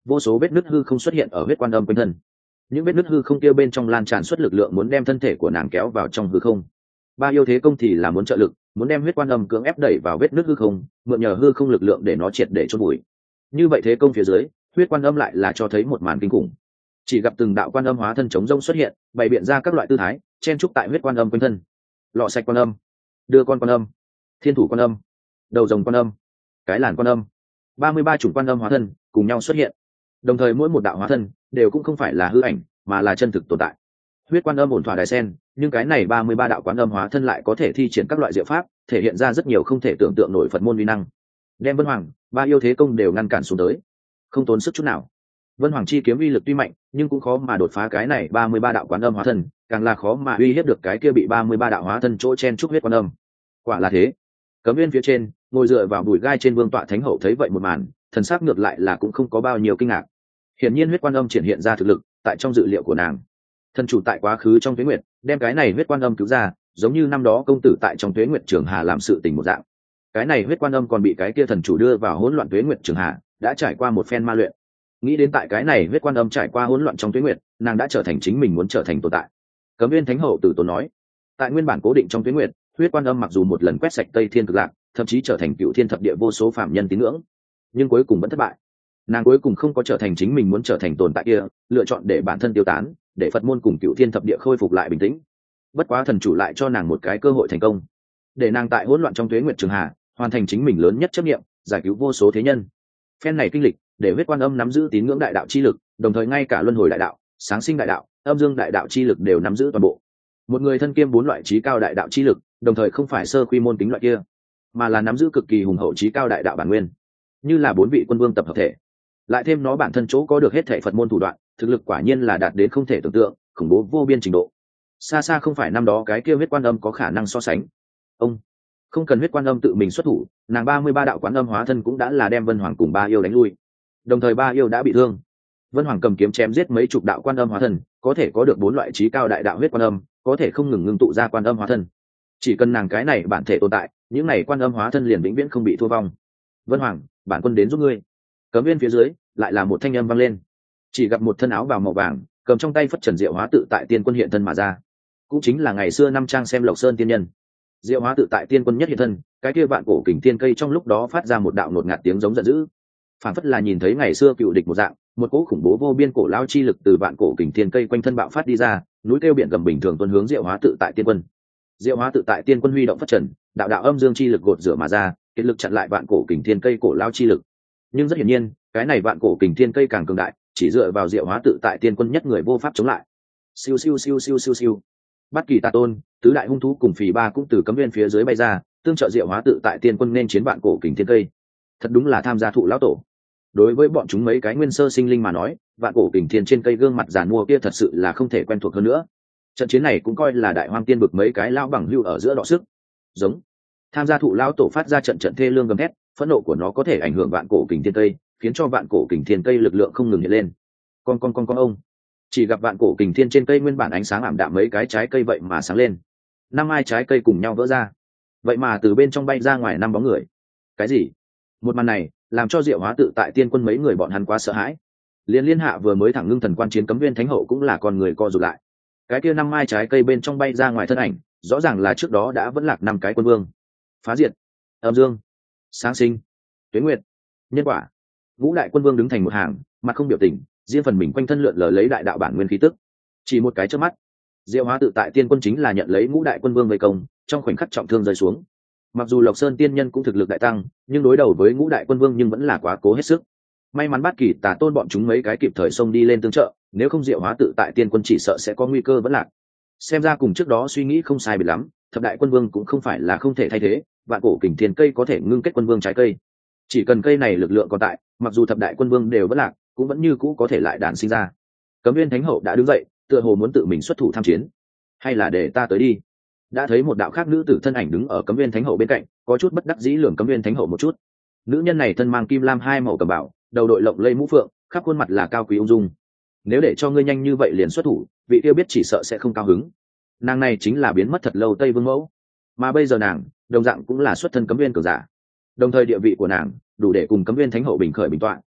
vô số vết nứt hư không xuất hiện ở huyết quan âm quanh thân. Những vết nứt hư không kia bên trong lan tràn xuất lực lượng muốn đem thân thể của nàng kéo vào trong hư không. Ba yêu thế công thì là muốn trợ lực, muốn đem huyết quan âm cưỡng ép đẩy vào vết nứt hư không, mượn nhờ hư không lực lượng để nó triệt để chôn bụi. Như vậy thế công phía dưới, huyết quan âm lại là cho thấy một màn kinh khủng. Chỉ gặp từng đạo quan âm hóa thân chống rông xuất hiện, bày biện ra các loại tư thái, chen trúc tại huyết quan âm quanh thân. Lọ sạch quan âm, đưa con quan âm, thiên thủ quan âm, đầu rồng quan âm, cái làn quan âm, ba mươi ba chủng quan âm hóa thân cùng nhau xuất hiện. Đồng thời mỗi một đạo hóa thân đều cũng không phải là hư ảnh, mà là chân thực tồn tại. Huyết quan âm ổn thỏa đài sen, nhưng cái này ba mươi ba đạo quan âm hóa thân lại có thể thi triển các loại diệu pháp, thể hiện ra rất nhiều không thể tưởng tượng nổi Phật môn uy năng. Đem Vân Hoàng, ba yêu thế công đều ngăn cản xuống tới, không tốn sức chút nào. Vân Hoàng chi kiếm uy lực tuy mạnh, nhưng cũng khó mà đột phá cái này ba mươi ba đạo quán âm hóa thân, càng là khó mà uy hiếp được cái kia bị ba mươi ba đạo hóa thân chỗ chen chúc huyết quan âm. Quả là thế. Cấm viên phía trên, ngồi dựa vào bụi gai trên vương tọa thánh hậu thấy vậy một màn, thần sắc ngược lại là cũng không có bao nhiêu kinh ngạc. Hiển nhiên huyết quan âm triển hiện ra thực lực, tại trong dự liệu của nàng. Thần chủ tại quá khứ trong tuế nguyệt, đem cái này huyết quan âm cứu ra, giống như năm đó công tử tại trong tuế nguyệt trường hà làm sự tình một dạng. Cái này huyết quan âm còn bị cái kia thần chủ đưa vào hỗn loạn tuế nguyệt trường hà, đã trải qua một phen ma luyện. Nghĩ đến tại cái này huyết quan âm trải qua hỗn loạn trong tuế nguyệt, nàng đã trở thành chính mình muốn trở thành tồn tại. Cấm viên thánh hậu tử tốn nói, tại nguyên bản cố định trong tuế nguyệt, huyết quan âm mặc dù một lần quét sạch tây thiên cực lạc, thậm chí trở thành cựu thiên thập địa vô số phạm nhân tín ngưỡng, nhưng cuối cùng vẫn thất bại. Nàng cuối cùng không có trở thành chính mình muốn trở thành tồn tại kia, lựa chọn để bản thân tiêu tán, để Phật môn cùng cựu thiên thập địa khôi phục lại bình tĩnh. Bất quá thần chủ lại cho nàng một cái cơ hội thành công, để nàng tại hỗn loạn trong tuế nguyệt trường hà hoàn thành chính mình lớn nhất chấp nghiệm, giải cứu vô số thế nhân. Phen này kinh lịch để huyết quan âm nắm giữ tín ngưỡng đại đạo chi lực, đồng thời ngay cả luân hồi đại đạo, sáng sinh đại đạo, âm dương đại đạo chi lực đều nắm giữ toàn bộ. Một người thân kiêm bốn loại trí cao đại đạo chi lực, đồng thời không phải sơ quy môn tính loại kia, mà là nắm giữ cực kỳ hùng hậu trí cao đại đạo bản nguyên, như là bốn vị quân vương tập hợp thể. Lại thêm nó bản thân chỗ có được hết thể Phật môn thủ đoạn, thực lực quả nhiên là đạt đến không thể tưởng tượng, khủng bố vô biên trình độ, xa xa không phải năm đó cái kia huyết quan âm có khả năng so sánh. Ông không cần huyết quan âm tự mình xuất thủ, nàng ba mươi ba đạo quán âm hóa thân cũng đã là đem Vân Hoàng cùng ba yêu đánh lui, đồng thời ba yêu đã bị thương. Vân Hoàng cầm kiếm chém giết mấy chục đạo quan âm hóa thân, có thể có được bốn loại trí cao đại đạo huyết quan âm, có thể không ngừng ngưng tụ ra quan âm hóa thân. Chỉ cần nàng cái này bản thể tồn tại, những này quan âm hóa thân liền vĩnh viễn không bị thua vong. Vân Hoàng, bản quân đến giúp ngươi. Cấm viên phía dưới lại là một thanh âm vang lên. Chỉ gặp một thân áo bào màu vàng, cầm trong tay phất trần diệu hóa tự tại tiên quân hiện thân mà ra, cũng chính là ngày xưa năm trang xem Lộc Sơn tiên nhân. Diệu hóa tự tại tiên quân nhất hiện thân, cái kia vạn cổ kình thiên cây trong lúc đó phát ra một đạo ngột ngạt tiếng giống giận dữ, phản phất là nhìn thấy ngày xưa cựu địch một dạng. Một cỗ khủng bố vô biên cổ lao chi lực từ vạn cổ kình thiên cây quanh thân bạo phát đi ra, núi kêu biển gầm bình thường tuân hướng diệu hóa tự tại tiên quân. Diệu hóa tự tại tiên quân huy động phất trần, đạo đạo âm dương chi lực gột rửa mà ra, kết lực chặn lại vạn cổ kình thiên cây cổ lao chi lực. Nhưng rất hiển nhiên, cái này vạn cổ kình thiên cây càng cường đại, chỉ dựa vào diệu hóa tự tại tiên quân nhất người vô pháp chống lại. Siêu siêu siêu siêu siêu siêu. Bát kỳ tà tôn, tứ đại hung thú cùng phì ba cũng từ cấm viên phía dưới bay ra, tương trợ diệu hóa tự tại tiên quân nên chiến vạn cổ kình thiên cây. Thật đúng là tham gia thụ lão tổ. Đối với bọn chúng mấy cái nguyên sơ sinh linh mà nói, vạn cổ kình thiên trên cây gương mặt giàn mua kia thật sự là không thể quen thuộc hơn nữa. Trận chiến này cũng coi là đại hoang tiên bực mấy cái lao bằng hưu ở giữa đọ sức. Giống tham gia thụ lão tổ phát ra trận trận thê lương gầm thét, phẫn nộ của nó có thể ảnh hưởng vạn cổ kình thiên cây, khiến cho vạn cổ kình thiên cây lực lượng không ngừng hiện lên. Con con con con ông, chỉ gặp vạn cổ kình thiên trên cây nguyên bản ánh sáng ảm đạm mấy cái trái cây vậy mà sáng lên, năm ai trái cây cùng nhau vỡ ra, vậy mà từ bên trong bay ra ngoài năm bóng người. Cái gì? Một màn này làm cho diệu hóa tự tại tiên quân mấy người bọn hắn quá sợ hãi. Liên liên hạ vừa mới thẳng ngưng thần quan chiến cấm viên thánh hậu cũng là con người co rụt lại. Cái kia năm mai trái cây bên trong bay ra ngoài thân ảnh, rõ ràng là trước đó đã vẫn lạc năm cái quân vương. Phá diệt, âm dương, sáng sinh, tuế nguyệt, nhân quả. Ngũ đại quân vương đứng thành một hàng, mặt không biểu tình, riêng phần mình quanh thân lượn lờ lấy đại đạo bản nguyên khí tức. Chỉ một cái chớp mắt, diệu hóa tự tại tiên quân chính là nhận lấy ngũ đại quân vương vây công, trong khoảnh khắc trọng thương rơi xuống. Mặc dù Lộc Sơn tiên nhân cũng thực lực đại tăng, nhưng đối đầu với ngũ đại quân vương nhưng vẫn là quá cố hết sức. May mắn Bát Kỳ Tà tôn bọn chúng mấy cái kịp thời xông đi lên tương trợ, nếu không diệu hóa tự tại tiên quân chỉ sợ sẽ có nguy cơ vẫn lạc. Xem ra cùng trước đó suy nghĩ không sai biệt lắm, thập đại quân vương cũng không phải là không thể thay thế, vạn cổ kình thiên cây có thể ngưng kết quân vương trái cây. Chỉ cần cây này lực lượng còn tại, mặc dù thập đại quân vương đều vẫn lạc, cũng vẫn như cũ có thể lại đản sinh ra. Cấm viên thánh hậu đã đứng dậy, tựa hồ muốn tự mình xuất thủ tham chiến. Hay là để ta tới đi? Đã thấy một đạo khác nữ tử thân ảnh đứng ở cấm viên thánh hậu bên cạnh, có chút bất đắc dĩ lườm cấm viên thánh hậu một chút. Nữ nhân này thân mang kim lam hai màu cẩm bào, đầu đội lộng lây mũ phượng, khắp khuôn mặt là cao quý ung dung. Nếu để cho ngươi nhanh như vậy liền xuất thủ, vị tiêu biết chỉ sợ sẽ không cao hứng. Nàng này chính là biến mất thật lâu Tây Vương mẫu, mà bây giờ nàng đồng dạng cũng là xuất thân cấm viên cường giả, đồng thời địa vị của nàng đủ để cùng cấm viên thánh hậu bình khởi bình tọa,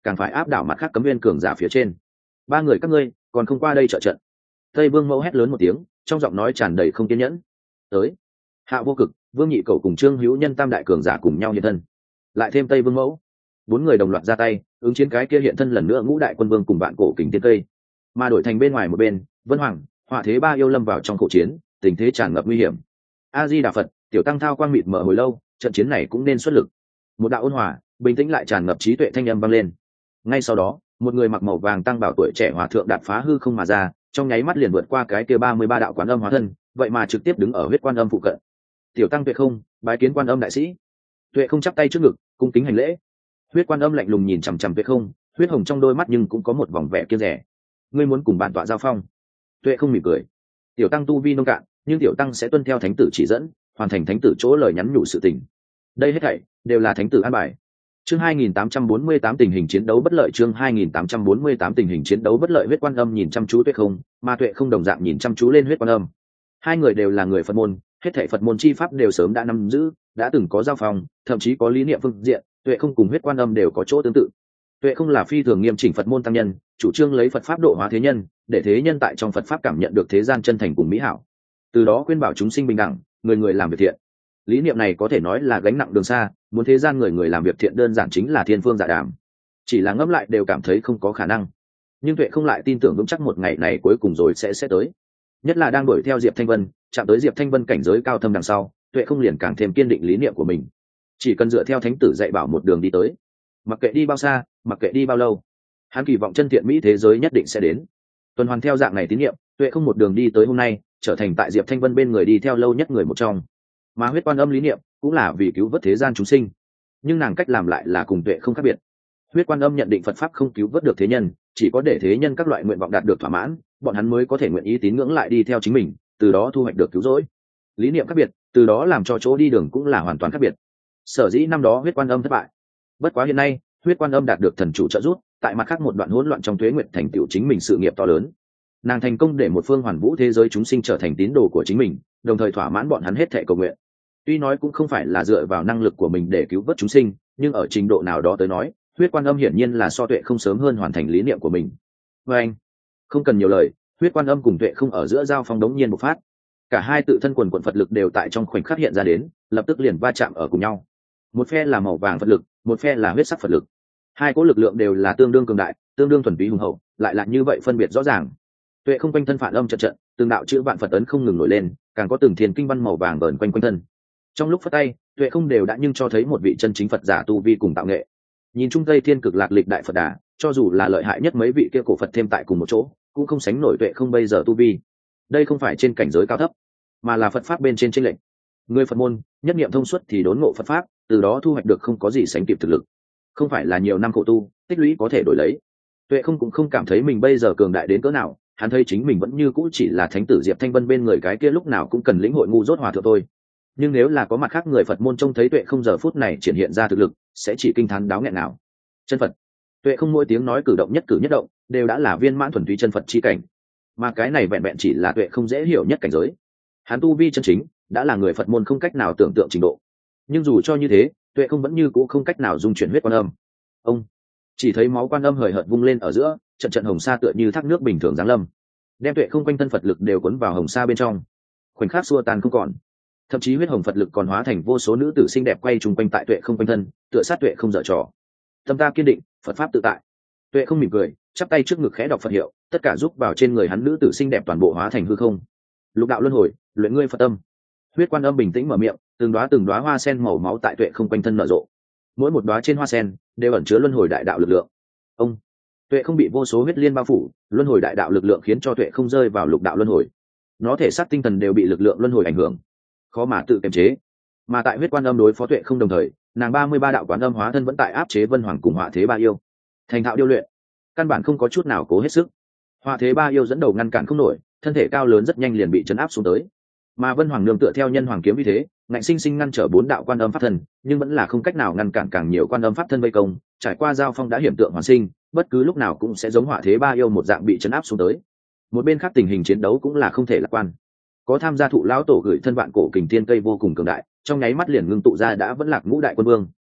càng phải áp đảo mặt khác cấm viên cường giả phía trên. Ba người các ngươi còn không qua đây trợ trận. Tây Vương Mẫu hét lớn một tiếng, trong giọng nói tràn đầy không kiên nhẫn. Tới. Hạ Vô Cực, Vương Nhị Cầu cùng Trương Hữu Nhân tam đại cường giả cùng nhau hiện thân, lại thêm Tây Vương Mẫu, bốn người đồng loạt ra tay ứng chiến cái kia hiện thân lần nữa ngũ đại quân vương cùng vạn cổ kình tiên cây. Mà đổi thành bên ngoài một bên, Vân Hoàng, Hỏa Thế Ba yêu lâm vào trong khẩu chiến, tình thế tràn ngập nguy hiểm. A Di Đà Phật, tiểu tăng thao quang mịt mở hồi lâu, trận chiến này cũng nên xuất lực. Một đạo ôn hòa, bình tĩnh lại tràn ngập trí tuệ thanh âm vang lên. Ngay sau đó, một người mặc màu vàng tăng bảo tuổi trẻ hòa thượng đạp phá hư không mà ra, trong nháy mắt liền vượt qua cái kia ba mươi ba đạo quán âm hóa thân, vậy mà trực tiếp đứng ở huyết quan âm phụ cận. Tiểu tăng Tuệ Không, bái kiến quan âm đại sĩ. Tuệ Không chắp tay trước ngực, cung kính hành lễ. Huyết quan âm lạnh lùng nhìn chằm chằm Tuệ Không, huyết hồng trong đôi mắt nhưng cũng có một vòng vẻ kiêng dè. Ngươi muốn cùng bản tọa giao phong? Tuệ Không mỉm cười. Tiểu tăng tu vi nông cạn, nhưng tiểu tăng sẽ tuân theo thánh tử chỉ dẫn, hoàn thành thánh tử chỗ lời nhắn nhủ sự tình. Đây hết thảy đều là thánh tử an bài. Chương hai nghìn tám trăm bốn mươi tám tình hình chiến đấu bất lợi. Chương hai nghìn tám trăm bốn mươi tám tình hình chiến đấu bất lợi. Huyết quan âm nhìn chăm chú Tuệ Không, mà Tuệ Không đồng dạng nhìn chăm chú lên huyết quan âm. Hai người đều là người Phật môn, hết thảy Phật môn chi pháp đều sớm đã nắm giữ, đã từng có giao phong, thậm chí có lý niệm phương diện, Tuệ Không cùng huyết quan âm đều có chỗ tương tự. Tuệ Không là phi thường nghiêm chỉnh Phật môn tăng nhân, chủ trương lấy Phật pháp độ hóa thế nhân, để thế nhân tại trong Phật pháp cảm nhận được thế gian chân thành cùng mỹ hảo, từ đó khuyên bảo chúng sinh bình đẳng, người người làm việc thiện. Lý niệm này có thể nói là gánh nặng đường xa, muốn thế gian người người làm việc thiện đơn giản chính là thiên phương dạ đàm, chỉ là ngẫm lại đều cảm thấy không có khả năng. Nhưng Tuệ Không lại tin tưởng vững chắc một ngày này cuối cùng rồi sẽ sẽ tới. Nhất là đang đuổi theo Diệp Thanh Vân, chạm tới Diệp Thanh Vân cảnh giới cao thâm đằng sau, Tuệ Không liền càng thêm kiên định lý niệm của mình, chỉ cần dựa theo thánh tử dạy bảo một đường đi tới, mặc kệ đi bao xa, mặc kệ đi bao lâu, hắn kỳ vọng chân thiện mỹ thế giới nhất định sẽ đến. Tuần hoàn theo dạng này tín niệm, Tuệ Không một đường đi tới hôm nay, trở thành tại Diệp Thanh Vân bên người đi theo lâu nhất người một trong. Mà huyết quan âm lý niệm cũng là vì cứu vớt thế gian chúng sinh, nhưng nàng cách làm lại là cùng Tuệ Không khác biệt. Huyết quan âm nhận định Phật pháp không cứu vớt được thế nhân, chỉ có để thế nhân các loại nguyện vọng đạt được thỏa mãn, bọn hắn mới có thể nguyện ý tín ngưỡng lại đi theo chính mình, từ đó thu hoạch được cứu rỗi. Lý niệm khác biệt, từ đó làm cho chỗ đi đường cũng là hoàn toàn khác biệt. Sở dĩ năm đó huyết quan âm thất bại, bất quá hiện nay huyết quan âm đạt được thần chủ trợ giúp, tại mặt khác một đoạn hỗn loạn trong tuế nguyện thành tựu chính mình sự nghiệp to lớn. Nàng thành công để một phương hoàn vũ thế giới chúng sinh trở thành tín đồ của chính mình, đồng thời thỏa mãn bọn hắn hết thệ cầu nguyện. Tuy nói cũng không phải là dựa vào năng lực của mình để cứu vớt chúng sinh, nhưng ở trình độ nào đó tới nói, huyết quan âm hiển nhiên là so Tuệ Không sớm hơn hoàn thành lý niệm của mình. Và anh, không cần nhiều lời, huyết quan âm cùng Tuệ Không ở giữa giao phong đống nhiên bộc phát. Cả hai tự thân quần quần Phật lực đều tại trong khoảnh khắc hiện ra đến, lập tức liền va chạm ở cùng nhau. Một phe là màu vàng Phật lực, một phe là huyết sắc Phật lực. Hai cỗ lực lượng đều là tương đương cường đại, tương đương thuần túy hùng hậu, lại là như vậy phân biệt rõ ràng. Tuệ Không quanh thân phản âm trận trận, từng đạo chữ vạn Phật ấn không ngừng nổi lên, càng có từng thiền kinh văn màu vàng vờn quanh quanh thân. Trong lúc phất tay, Tuệ Không đều đã nhưng cho thấy một vị chân chính Phật giả tu vi cùng tạo nghệ. Nhìn chung Tây Thiên Cực Lạc Lịch đại Phật Đà, cho dù là lợi hại nhất mấy vị kia cổ Phật thêm tại cùng một chỗ, cũng không sánh nổi Tuệ Không bây giờ tu vi. Đây không phải trên cảnh giới cao thấp, mà là Phật pháp bên trên chênh lệch. Người Phật môn, nhất niệm thông suốt thì đốn ngộ Phật pháp, từ đó thu hoạch được không có gì sánh kịp thực lực. Không phải là nhiều năm khổ tu, tích lũy có thể đổi lấy. Tuệ Không cũng không cảm thấy mình bây giờ cường đại đến cỡ nào, hắn thấy chính mình vẫn như cũ chỉ là thánh tử Diệp Thanh Vân bên người cái kia lúc nào cũng cần lĩnh hội ngu dốt hòa thượng thôi. Nhưng nếu là có mặt khác người Phật môn trông thấy Tuệ Không giờ phút này triển hiện ra thực lực, sẽ chỉ kinh thán đáo nghẹn nào. Chân Phật. Tuệ Không mỗi tiếng nói cử động nhất cử nhất động đều đã là viên mãn thuần túy chân Phật chi cảnh, mà cái này vẹn vẹn chỉ là Tuệ Không dễ hiểu nhất cảnh giới. Hắn tu vi chân chính đã là người Phật môn không cách nào tưởng tượng trình độ. Nhưng dù cho như thế, Tuệ Không vẫn như cũ không cách nào dung chuyển huyết quan âm. Ông chỉ thấy máu quan âm hời hợt vung lên ở giữa, trận trận hồng sa tựa như thác nước bình thường giáng lâm, đem Tuệ Không quanh thân Phật lực đều cuốn vào hồng sa bên trong, khoảnh khắc xua tan không còn. Thậm chí huyết hồng Phật lực còn hóa thành vô số nữ tử xinh đẹp quay trùng quanh tại Tuệ Không quanh thân, tựa sát Tuệ Không dở trò. Tâm ta kiên định, Phật pháp tự tại. Tuệ Không mỉm cười, chắp tay trước ngực khẽ đọc Phật hiệu, tất cả giúp vào trên người hắn nữ tử xinh đẹp toàn bộ hóa thành hư không. Lục đạo luân hồi, luyện ngươi Phật tâm. Huyết quan âm bình tĩnh mở miệng, từng đóa từng đóa hoa sen màu máu tại Tuệ Không quanh thân nở rộ. Mỗi một đóa trên hoa sen đều ẩn chứa luân hồi đại đạo lực lượng. Ông Tuệ Không bị vô số huyết liên bao phủ, luân hồi đại đạo lực lượng khiến cho Tuệ Không rơi vào lục đạo luân hồi. Nó thể xác tinh thần đều bị lực lượng luân hồi ảnh hưởng, khó mà tự kiềm chế. Mà tại huyết quan âm đối phó Tuệ Không đồng thời, nàng ba mươi ba đạo quán âm hóa thân vẫn tại áp chế Vân Hoàng cùng Hỏa Thế Ba yêu, thành thạo điêu luyện, căn bản không có chút nào cố hết sức. Hỏa Thế Ba yêu dẫn đầu ngăn cản không nổi, thân thể cao lớn rất nhanh liền bị chấn áp xuống tới. Mà Vân Hoàng nương tựa theo nhân hoàng kiếm như thế, ngạnh sinh sinh ngăn trở bốn đạo quan âm pháp thân, nhưng vẫn là không cách nào ngăn cản càng nhiều quan âm pháp thân vây công, trải qua giao phong đã hiểm tượng hoàn sinh, bất cứ lúc nào cũng sẽ giống Hỏa Thế Ba yêu một dạng bị chấn áp xuống tới. Một bên khác tình hình chiến đấu cũng là không thể lạc quan. Có tham gia thụ lão tổ gửi thân vạn cổ kình thiên cây vô cùng cường đại, trong nháy mắt liền ngưng tụ ra đã vẫn lạc ngũ đại quân vương.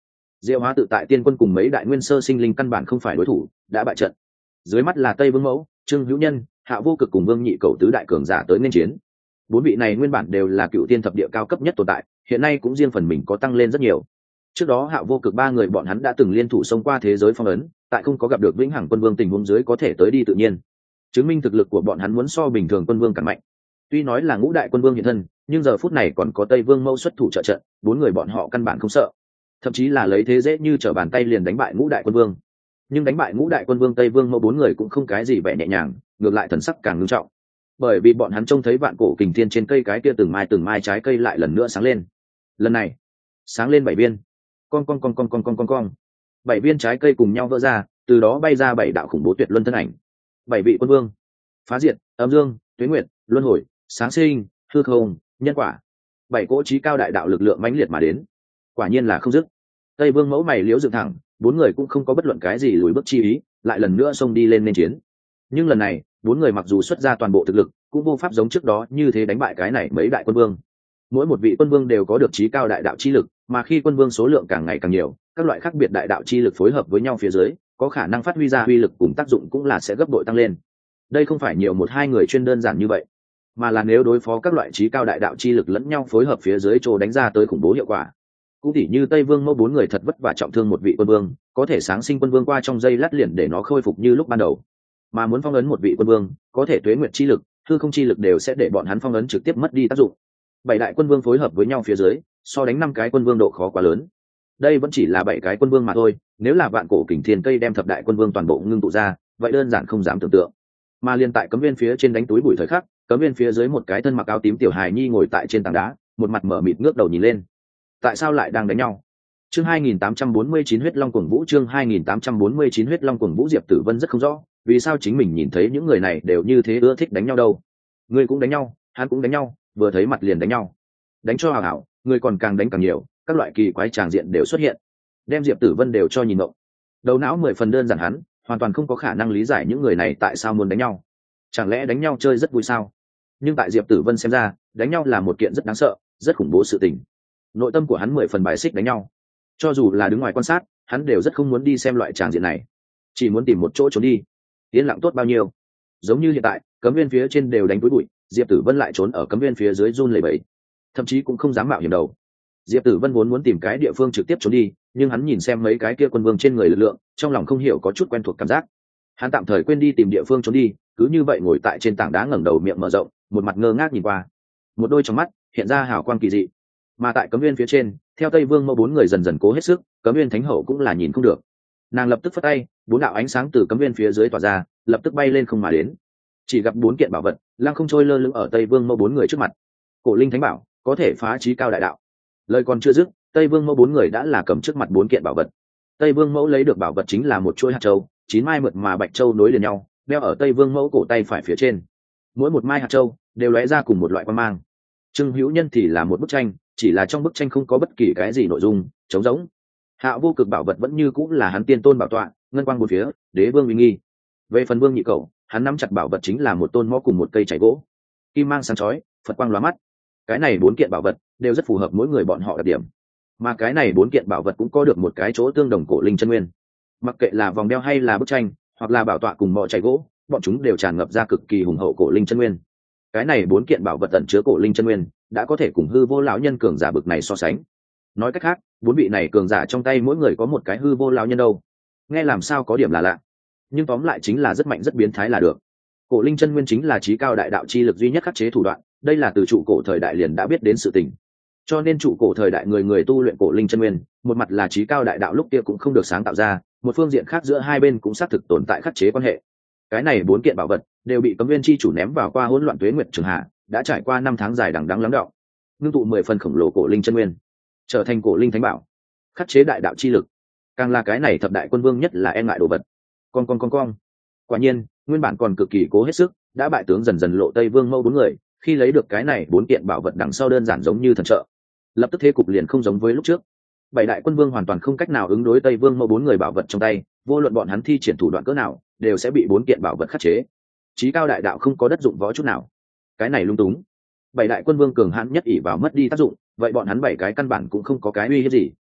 Diệu Hóa tự tại tiên quân cùng mấy đại nguyên sơ sinh linh căn bản không phải đối thủ, đã bại trận. Dưới mắt là Tây Vương Mẫu, Trương Hữu Nhân, Hạ Vô Cực cùng Vương Nhị Cầu tứ đại cường giả tới nên chiến. Bốn vị này nguyên bản đều là cựu tiên thập địa cao cấp nhất tồn tại, hiện nay cũng riêng phần mình có tăng lên rất nhiều. Trước đó Hạ Vô Cực ba người bọn hắn đã từng liên thủ xông qua thế giới phong ấn, tại không có gặp được vĩnh hằng quân vương tình huống dưới có thể tới đi tự nhiên, chứng minh thực lực của bọn hắn muốn so bình thường quân vương càng mạnh. Tuy nói là ngũ đại quân vương hiện thân, nhưng giờ phút này còn có Tây Vương Mẫu xuất thủ trợ trận, bốn người bọn họ căn bản không sợ, thậm chí là lấy thế dễ như trở bàn tay liền đánh bại ngũ đại quân vương. Nhưng đánh bại ngũ đại quân vương Tây Vương Mẫu bốn người cũng không cái gì vẻ nhẹ nhàng, ngược lại thần sắc càng nghiêm trọng, bởi vì bọn hắn trông thấy vạn cổ kình thiên trên cây cái kia từng mai từng mai trái cây lại lần nữa sáng lên. Lần này sáng lên bảy viên, con con con con con con con con bảy viên trái cây cùng nhau vỡ ra, từ đó bay ra bảy đạo khủng bố tuyệt luân thân ảnh. Bảy vị quân vương: phá diệt, âm dương, tuế nguyệt, luân hồi, sáng sinh, hư không, nhân quả. Bảy cỗ trí cao đại đạo lực lượng mãnh liệt mà đến, quả nhiên là không dứt. Tây Vương Mẫu mày liếu dựng thẳng, bốn người cũng không có bất luận cái gì lùi bước chi ý, lại lần nữa xông đi lên nên chiến. Nhưng lần này bốn người mặc dù xuất ra toàn bộ thực lực, cũng vô pháp giống trước đó như thế đánh bại cái này mấy đại quân vương. Mỗi một vị quân vương đều có được trí cao đại đạo chi lực, mà khi quân vương số lượng càng ngày càng nhiều, các loại khác biệt đại đạo chi lực phối hợp với nhau phía dưới, có khả năng phát huy ra uy lực cùng tác dụng cũng là sẽ gấp bội tăng lên. Đây không phải nhiều một hai người chuyên đơn giản như vậy, mà là nếu đối phó các loại trí cao đại đạo chi lực lẫn nhau phối hợp phía dưới chỗ đánh ra tới khủng bố hiệu quả. Cũng tỉ như Tây Vương Mẫu bốn người thật vất vả trọng thương một vị quân vương, có thể sáng sinh quân vương qua trong giây lát liền để nó khôi phục như lúc ban đầu. Mà muốn phong ấn một vị quân vương, có thể tuế nguyệt chi lực, hư không chi lực đều sẽ để bọn hắn phong ấn trực tiếp mất đi tác dụng. Bảy đại quân vương phối hợp với nhau phía dưới, so đánh năm cái quân vương độ khó quá lớn. Đây vẫn chỉ là bảy cái quân vương mà thôi, nếu là vạn cổ kình thiên cây đem thập đại quân vương toàn bộ ngưng tụ ra, vậy đơn giản không dám tưởng tượng. Mà liên tại cấm viên phía trên đánh túi bụi thời khắc, cấm viên phía dưới một cái thân mặc áo tím tiểu hài nhi ngồi tại trên tảng đá, một mặt mở mịt ngước đầu nhìn lên. Tại sao lại đang đánh nhau? Chương hai nghìn tám trăm bốn mươi chín huyết long cuồng vũ, chương hai nghìn tám trăm bốn mươi chín huyết long cuồng vũ. Diệp Tử Vân rất không rõ, vì sao chính mình nhìn thấy những người này đều như thế ưa thích đánh nhau đâu. Người cũng đánh nhau, hắn cũng đánh nhau, vừa thấy mặt liền đánh nhau, đánh cho hào hào, người còn càng đánh càng nhiều, các loại kỳ quái tràng diện đều xuất hiện, đem Diệp Tử Vân đều cho nhìn ngộng. Đầu não mười phần đơn giản, hắn hoàn toàn không có khả năng lý giải những người này tại sao muốn đánh nhau. Chẳng lẽ đánh nhau chơi rất vui sao? Nhưng tại Diệp Tử Vân xem ra, đánh nhau là một kiện rất đáng sợ, rất khủng bố sự tình. Nội tâm của hắn mười phần bài xích đánh nhau, cho dù là đứng ngoài quan sát, hắn đều rất không muốn đi xem loại tràng diện này, chỉ muốn tìm một chỗ trốn đi, yên lặng tốt bao nhiêu. Giống như hiện tại, cấm viên phía trên đều đánh túi bụi, Diệp Tử Vân lại trốn ở cấm viên phía dưới run lẩy bẩy, thậm chí cũng không dám mạo hiểm đầu. Diệp Tử Vân vốn muốn tìm cái địa phương trực tiếp trốn đi, nhưng hắn nhìn xem mấy cái kia quân vương trên người lực lượng, trong lòng không hiểu có chút quen thuộc cảm giác. Hắn tạm thời quên đi tìm địa phương trốn đi, cứ như vậy ngồi tại trên tảng đá ngẩng đầu miệng mở rộng, một mặt ngơ ngác nhìn qua, một đôi trong mắt hiện ra hào quang kỳ dị. Mà tại cấm viên phía trên, theo Tây Vương Mẫu bốn người dần dần cố hết sức, cấm viên thánh hậu cũng là nhìn không được, nàng lập tức phất tay, bốn đạo ánh sáng từ cấm viên phía dưới tỏa ra, lập tức bay lên không mà đến. Chỉ gặp bốn kiện bảo vật lăng không trôi lơ lửng ở Tây Vương Mẫu bốn người trước mặt. Cổ linh thánh bảo có thể phá trí cao đại đạo. Lời còn chưa dứt, Tây Vương Mẫu bốn người đã là cầm trước mặt bốn kiện bảo vật. Tây Vương Mẫu lấy được bảo vật chính là một chuỗi hạt châu, chín mai mượt mà bạch châu nối liền nhau, đeo ở Tây Vương Mẫu cổ tay phải phía trên. Mỗi một mai hạt châu đều lóe ra cùng một loại quang mang. Trương Hữu Nhân thì là một bức tranh, chỉ là trong bức tranh không có bất kỳ cái gì nội dung, trống rỗng. Hạ Vô Cực bảo vật vẫn như cũng là hắn tiên tôn bảo tọa, ngân quang bốn phía, đế vương uy nghi. Về phần Vương Nhị Cầu, hắn nắm chặt bảo vật chính là một tôn mõ cùng một cây chảy gỗ, kim mang sáng chói, Phật quang lóa mắt. Cái này bốn kiện bảo vật đều rất phù hợp mỗi người bọn họ đặc điểm, mà cái này bốn kiện bảo vật cũng có được một cái chỗ tương đồng cổ linh chân nguyên. Mặc kệ là vòng đeo hay là bức tranh, hoặc là bảo tọa cùng mõ chảy gỗ, bọn chúng đều tràn ngập ra cực kỳ hùng hậu cổ linh chân nguyên. Cái này bốn kiện bảo vật ẩn chứa cổ linh chân nguyên, đã có thể cùng hư vô lão nhân cường giả bực này so sánh. Nói cách khác, bốn vị này cường giả trong tay mỗi người có một cái hư vô lão nhân đâu. Nghe làm sao có điểm là lạ, nhưng tóm lại chính là rất mạnh rất biến thái là được. Cổ linh chân nguyên chính là trí cao đại đạo chi lực duy nhất khắc chế thủ đoạn, đây là từ trụ cổ thời đại liền đã biết đến sự tình. Cho nên trụ cổ thời đại người người tu luyện cổ linh chân nguyên, một mặt là trí cao đại đạo lúc kia cũng không được sáng tạo ra, một phương diện khác giữa hai bên cũng xác thực tồn tại khắc chế quan hệ. Cái này bốn kiện bảo vật đều bị cấm viên chi chủ ném vào qua hỗn loạn tuế nguyệt trường hạ, đã trải qua năm tháng dài đằng đẵng lắng đọng, ngưng tụ mười phần khổng lồ cổ linh chân nguyên, trở thành cổ linh thánh bảo, khắc chế đại đạo chi lực, càng là cái này thập đại quân vương nhất là e ngại đồ vật. Con con con con. Quả nhiên, nguyên bản còn cực kỳ cố hết sức, đã bại tướng dần dần lộ Tây Vương Mẫu bốn người, khi lấy được cái này bốn kiện bảo vật đằng sau đơn giản giống như thần trợ, lập tức thế cục liền không giống với lúc trước. Bảy đại quân vương hoàn toàn không cách nào ứng đối Tây Vương Mẫu bốn người bảo vật trong tay, vô luận bọn hắn thi triển thủ đoạn cỡ nào, đều sẽ bị bốn kiện bảo vật khắc chế. Chí cao đại đạo không có đất dụng võ chút nào. Cái này lung túng. Bảy đại quân vương cường hãn nhất ỷ vào mất đi tác dụng, vậy bọn hắn bảy cái căn bản cũng không có cái uy hiếp gì.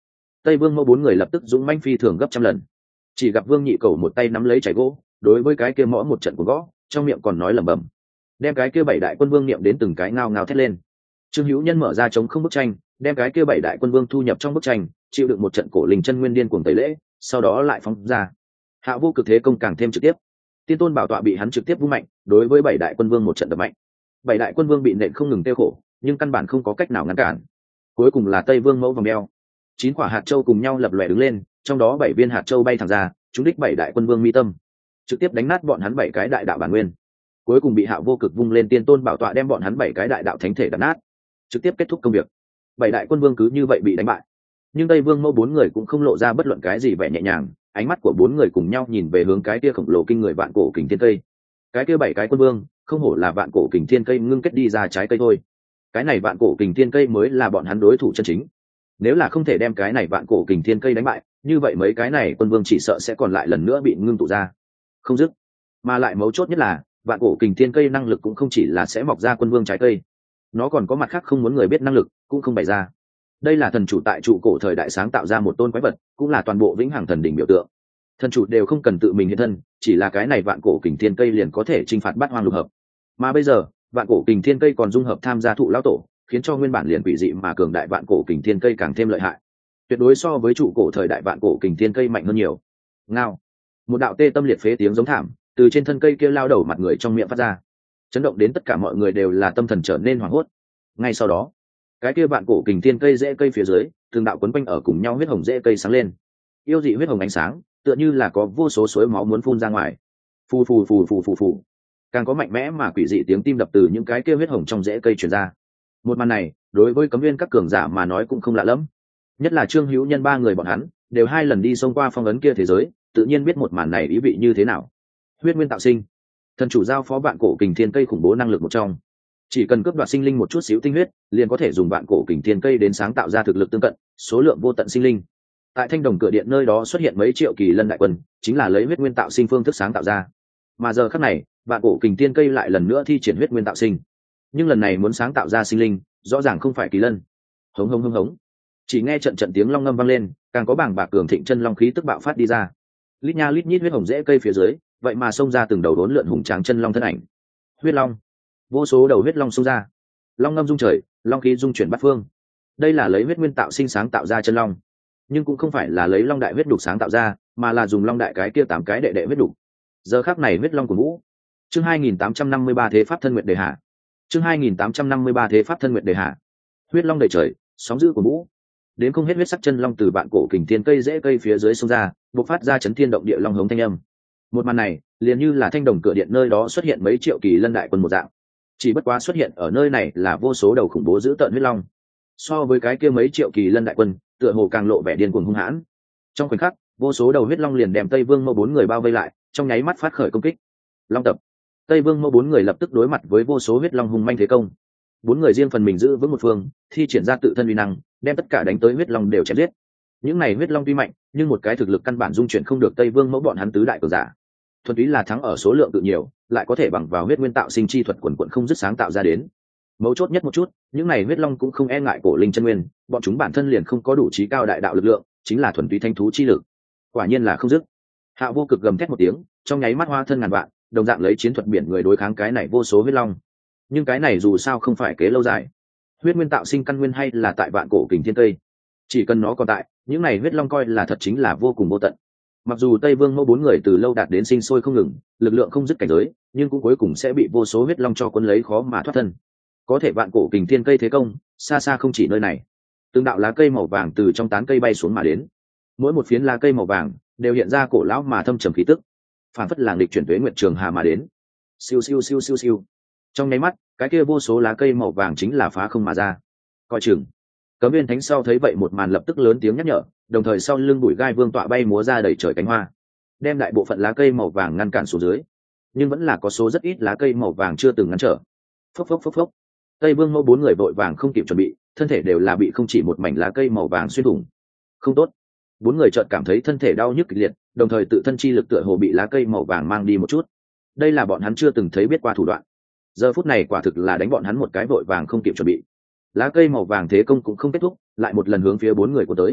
Tây Vương Mẫu bốn người lập tức dũng manh phi thường gấp trăm lần. Chỉ gặp Vương Nhị Cầu một tay nắm lấy chảy gỗ, đối với cái kia mõ một trận của gõ, trong miệng còn nói lẩm bẩm, đem cái kia bảy đại quân vương niệm đến từng cái ngao ngao thét lên. Trương Hữu Nhân mở ra chống không bức tranh, đem cái kia bảy đại quân vương thu nhập trong bức tranh, chịu đựng một trận cổ linh chân nguyên điên cuồng tẩy lễ, sau đó lại phóng ra. Hạ Vô Cực thế công càng thêm trực tiếp. Tiên Tôn bảo tọa bị hắn trực tiếp vung mạnh, đối với bảy đại quân vương một trận đập mạnh. Bảy đại quân vương bị nện không ngừng tiêu khổ, nhưng căn bản không có cách nào ngăn cản. Cuối cùng là Tây Vương Mẫu vòng eo. Chín quả hạt châu cùng nhau lập lòe đứng lên, trong đó bảy viên hạt châu bay thẳng ra, trúng đích bảy đại quân vương mi tâm, trực tiếp đánh nát bọn hắn bảy cái đại đạo bản nguyên. Cuối cùng bị Hạ Vô Cực vung lên Tiên Tôn bảo tọa đem bọn hắn bảy cái đại đạo thánh thể đập nát, trực tiếp kết thúc công việc. Bảy đại quân vương cứ như vậy bị đánh bại. Nhưng Tây Vương Mẫu bốn người cũng không lộ ra bất luận cái gì vẻ nhẹ nhàng, ánh mắt của bốn người cùng nhau nhìn về hướng cái kia khổng lồ kinh người vạn cổ kình thiên cây. Cái kia bảy cái quân vương, không hổ là vạn cổ kình thiên cây ngưng kết đi ra trái cây thôi. Cái này vạn cổ kình thiên cây mới là bọn hắn đối thủ chân chính. Nếu là không thể đem cái này vạn cổ kình thiên cây đánh bại, như vậy mấy cái này quân vương chỉ sợ sẽ còn lại lần nữa bị ngưng tụ ra. Không dứt. Mà lại mấu chốt nhất là, vạn cổ kình thiên cây năng lực cũng không chỉ là sẽ mọc ra quân vương trái cây. Nó còn có mặt khác không muốn người biết năng lực, cũng không bày ra. Đây là thần chủ tại trụ cổ thời đại sáng tạo ra một tôn quái vật, cũng là toàn bộ vĩnh hằng thần đỉnh biểu tượng. Thần chủ đều không cần tự mình hiện thân, chỉ là cái này vạn cổ kình thiên cây liền có thể chinh phạt bát hoang lục hợp. Mà bây giờ, vạn cổ kình thiên cây còn dung hợp tham gia thụ lão tổ, khiến cho nguyên bản liền quỷ dị mà cường đại vạn cổ kình thiên cây càng thêm lợi hại. Tuyệt đối so với trụ cổ thời đại vạn cổ kình thiên cây mạnh hơn nhiều. Ngao. Một đạo tê tâm liệt phế tiếng giống thảm, từ trên thân cây kia lao đầu mặt người trong miệng phát ra, chấn động đến tất cả mọi người đều là tâm thần trở nên hoảng hốt. Ngay sau đó, cái kia vạn cổ kình thiên cây rễ cây phía dưới, từng đạo quấn quanh ở cùng nhau huyết hồng rễ cây sáng lên. Yêu dị huyết hồng ánh sáng, tựa như là có vô số suối máu muốn phun ra ngoài. Phù phù phù phù phù phù. Càng có mạnh mẽ mà quỷ dị tiếng tim đập từ những cái kia huyết hồng trong rễ cây truyền ra. Một màn này, đối với cấm viên các cường giả mà nói cũng không lạ lắm. Nhất là Trương Hữu Nhân ba người bọn hắn, đều hai lần đi xông qua phong ấn kia thế giới, tự nhiên biết một màn này ý vị như thế nào. Huyết nguyên tạo sinh, thần chủ giao phó vạn cổ kình thiên cây khủng bố năng lực một trong. Chỉ cần cướp đoạt sinh linh một chút xíu tinh huyết, liền có thể dùng vạn cổ kình thiên cây đến sáng tạo ra thực lực tương cận, số lượng vô tận sinh linh. Tại Thanh Đồng cửa điện nơi đó xuất hiện mấy triệu kỳ lân đại quân, chính là lấy huyết nguyên tạo sinh phương thức sáng tạo ra. Mà giờ khắc này, vạn cổ kình thiên cây lại lần nữa thi triển huyết nguyên tạo sinh. Nhưng lần này muốn sáng tạo ra sinh linh, rõ ràng không phải kỳ lân. Hống hống hống hống. Chỉ nghe trận trận tiếng long ngâm vang lên, càng có bảng bạc cường thịnh chân long khí tức bạo phát đi ra. Lít nha lít nhít huyết hồng rễ cây phía dưới, vậy mà xông ra từng đầu đốn lượn hùng tráng chân long thân ảnh. Huyết long, vô số đầu huyết long xông ra, long ngâm rung trời, long khí dung chuyển bát phương. Đây là lấy huyết nguyên tạo sinh sáng tạo ra chân long, nhưng cũng không phải là lấy long đại huyết đục sáng tạo ra, mà là dùng long đại cái kia tám cái đệ đệ huyết đục. Giờ khắc này huyết long của vũ. Chương hai nghìn tám trăm năm mươi ba thế pháp thân nguyệt đề hạ. Chương hai nghìn tám trăm năm mươi ba thế pháp thân nguyệt đề hạ. Huyết long đầy trời, sóng dữ của vũ. Đến không hết huyết sắc chân long từ vạn cổ kình thiên cây rễ cây phía dưới xông ra, bộc phát ra chấn thiên động địa long hống thanh âm. Một màn này, liền như là Thanh Đồng cửa điện nơi đó xuất hiện mấy triệu kỳ lân đại quân một dạng. Chỉ bất quá xuất hiện ở nơi này là vô số đầu khủng bố dữ tợn huyết long. So với cái kia mấy triệu kỳ lân đại quân, tựa hồ càng lộ vẻ điên cuồng hung hãn. Trong khoảnh khắc, vô số đầu huyết long liền đem Tây Vương Mẫu bốn người bao vây lại, trong nháy mắt phát khởi công kích. Long tập. Tây Vương Mẫu bốn người lập tức đối mặt với vô số huyết long hung manh thế công. Bốn người riêng phần mình giữ vững một phương, thi triển ra tự thân uy năng, đem tất cả đánh tới huyết long đều chém giết. Những này huyết long tuy mạnh, nhưng một cái thực lực căn bản dung chuyển không được Tây Vương Mẫu bọn hắn tứ đại cường giả. Thuần túy là thắng ở số lượng tự nhiều, lại có thể bằng vào huyết nguyên tạo sinh chi thuật quần quần không dứt sáng tạo ra đến. Mấu chốt nhất một chút, những này huyết long cũng không e ngại cổ linh chân nguyên, bọn chúng bản thân liền không có đủ trí cao đại đạo lực lượng, chính là thuần túy thanh thú chi lực. Quả nhiên là không dứt. Hạ Vô Cực gầm thét một tiếng, trong nháy mắt hóa thân ngàn vạn, đồng dạng lấy chiến thuật biển người đối kháng cái này vô số huyết long. Nhưng cái này dù sao không phải kế lâu dài. Huyết nguyên tạo sinh căn nguyên hay là tại vạn cổ kình thiên cây. Chỉ cần nó còn tại, những này huyết long coi là thật chính là vô cùng vô tận. Mặc dù Tây Vương Mẫu bốn người từ lâu đạt đến sinh sôi không ngừng, lực lượng không dứt cảnh giới, nhưng cũng cuối cùng sẽ bị vô số huyết long cho cuốn lấy khó mà thoát thân. Có thể vạn cổ kình thiên cây thế công, xa xa không chỉ nơi này. Từng đạo lá cây màu vàng từ trong tán cây bay xuống mà đến. Mỗi một phiến lá cây màu vàng đều hiện ra cổ lão mà thâm trầm khí tức, phản phất làng lịch chuyển tuế nguyệt trường hà mà đến. Siêu siêu siêu siêu siêu. Trong nháy mắt, cái kia vô số lá cây màu vàng chính là phá không mà ra. Coi chừng. Cấm Viên Thánh sau thấy vậy một màn lập tức lớn tiếng nhắc nhở, đồng thời sau lưng bụi gai vương tọa bay múa ra đầy trời cánh hoa, đem đại bộ phận lá cây màu vàng ngăn cản xuống dưới. Nhưng vẫn là có số rất ít lá cây màu vàng chưa từng ngăn trở. Phốc phốc phốc phốc. Tây Vương Mẫu bốn người vội vàng không kịp chuẩn bị, thân thể đều là bị không chỉ một mảnh lá cây màu vàng xuyên thủng. Không tốt. Bốn người chợt cảm thấy thân thể đau nhức kịch liệt, đồng thời tự thân chi lực tựa hồ bị lá cây màu vàng mang đi một chút. Đây là bọn hắn chưa từng thấy biết qua thủ đoạn. Giờ phút này quả thực là đánh bọn hắn một cái vội vàng không kịp chuẩn bị. Lá cây màu vàng thế công cũng không kết thúc, lại một lần hướng phía bốn người của tới.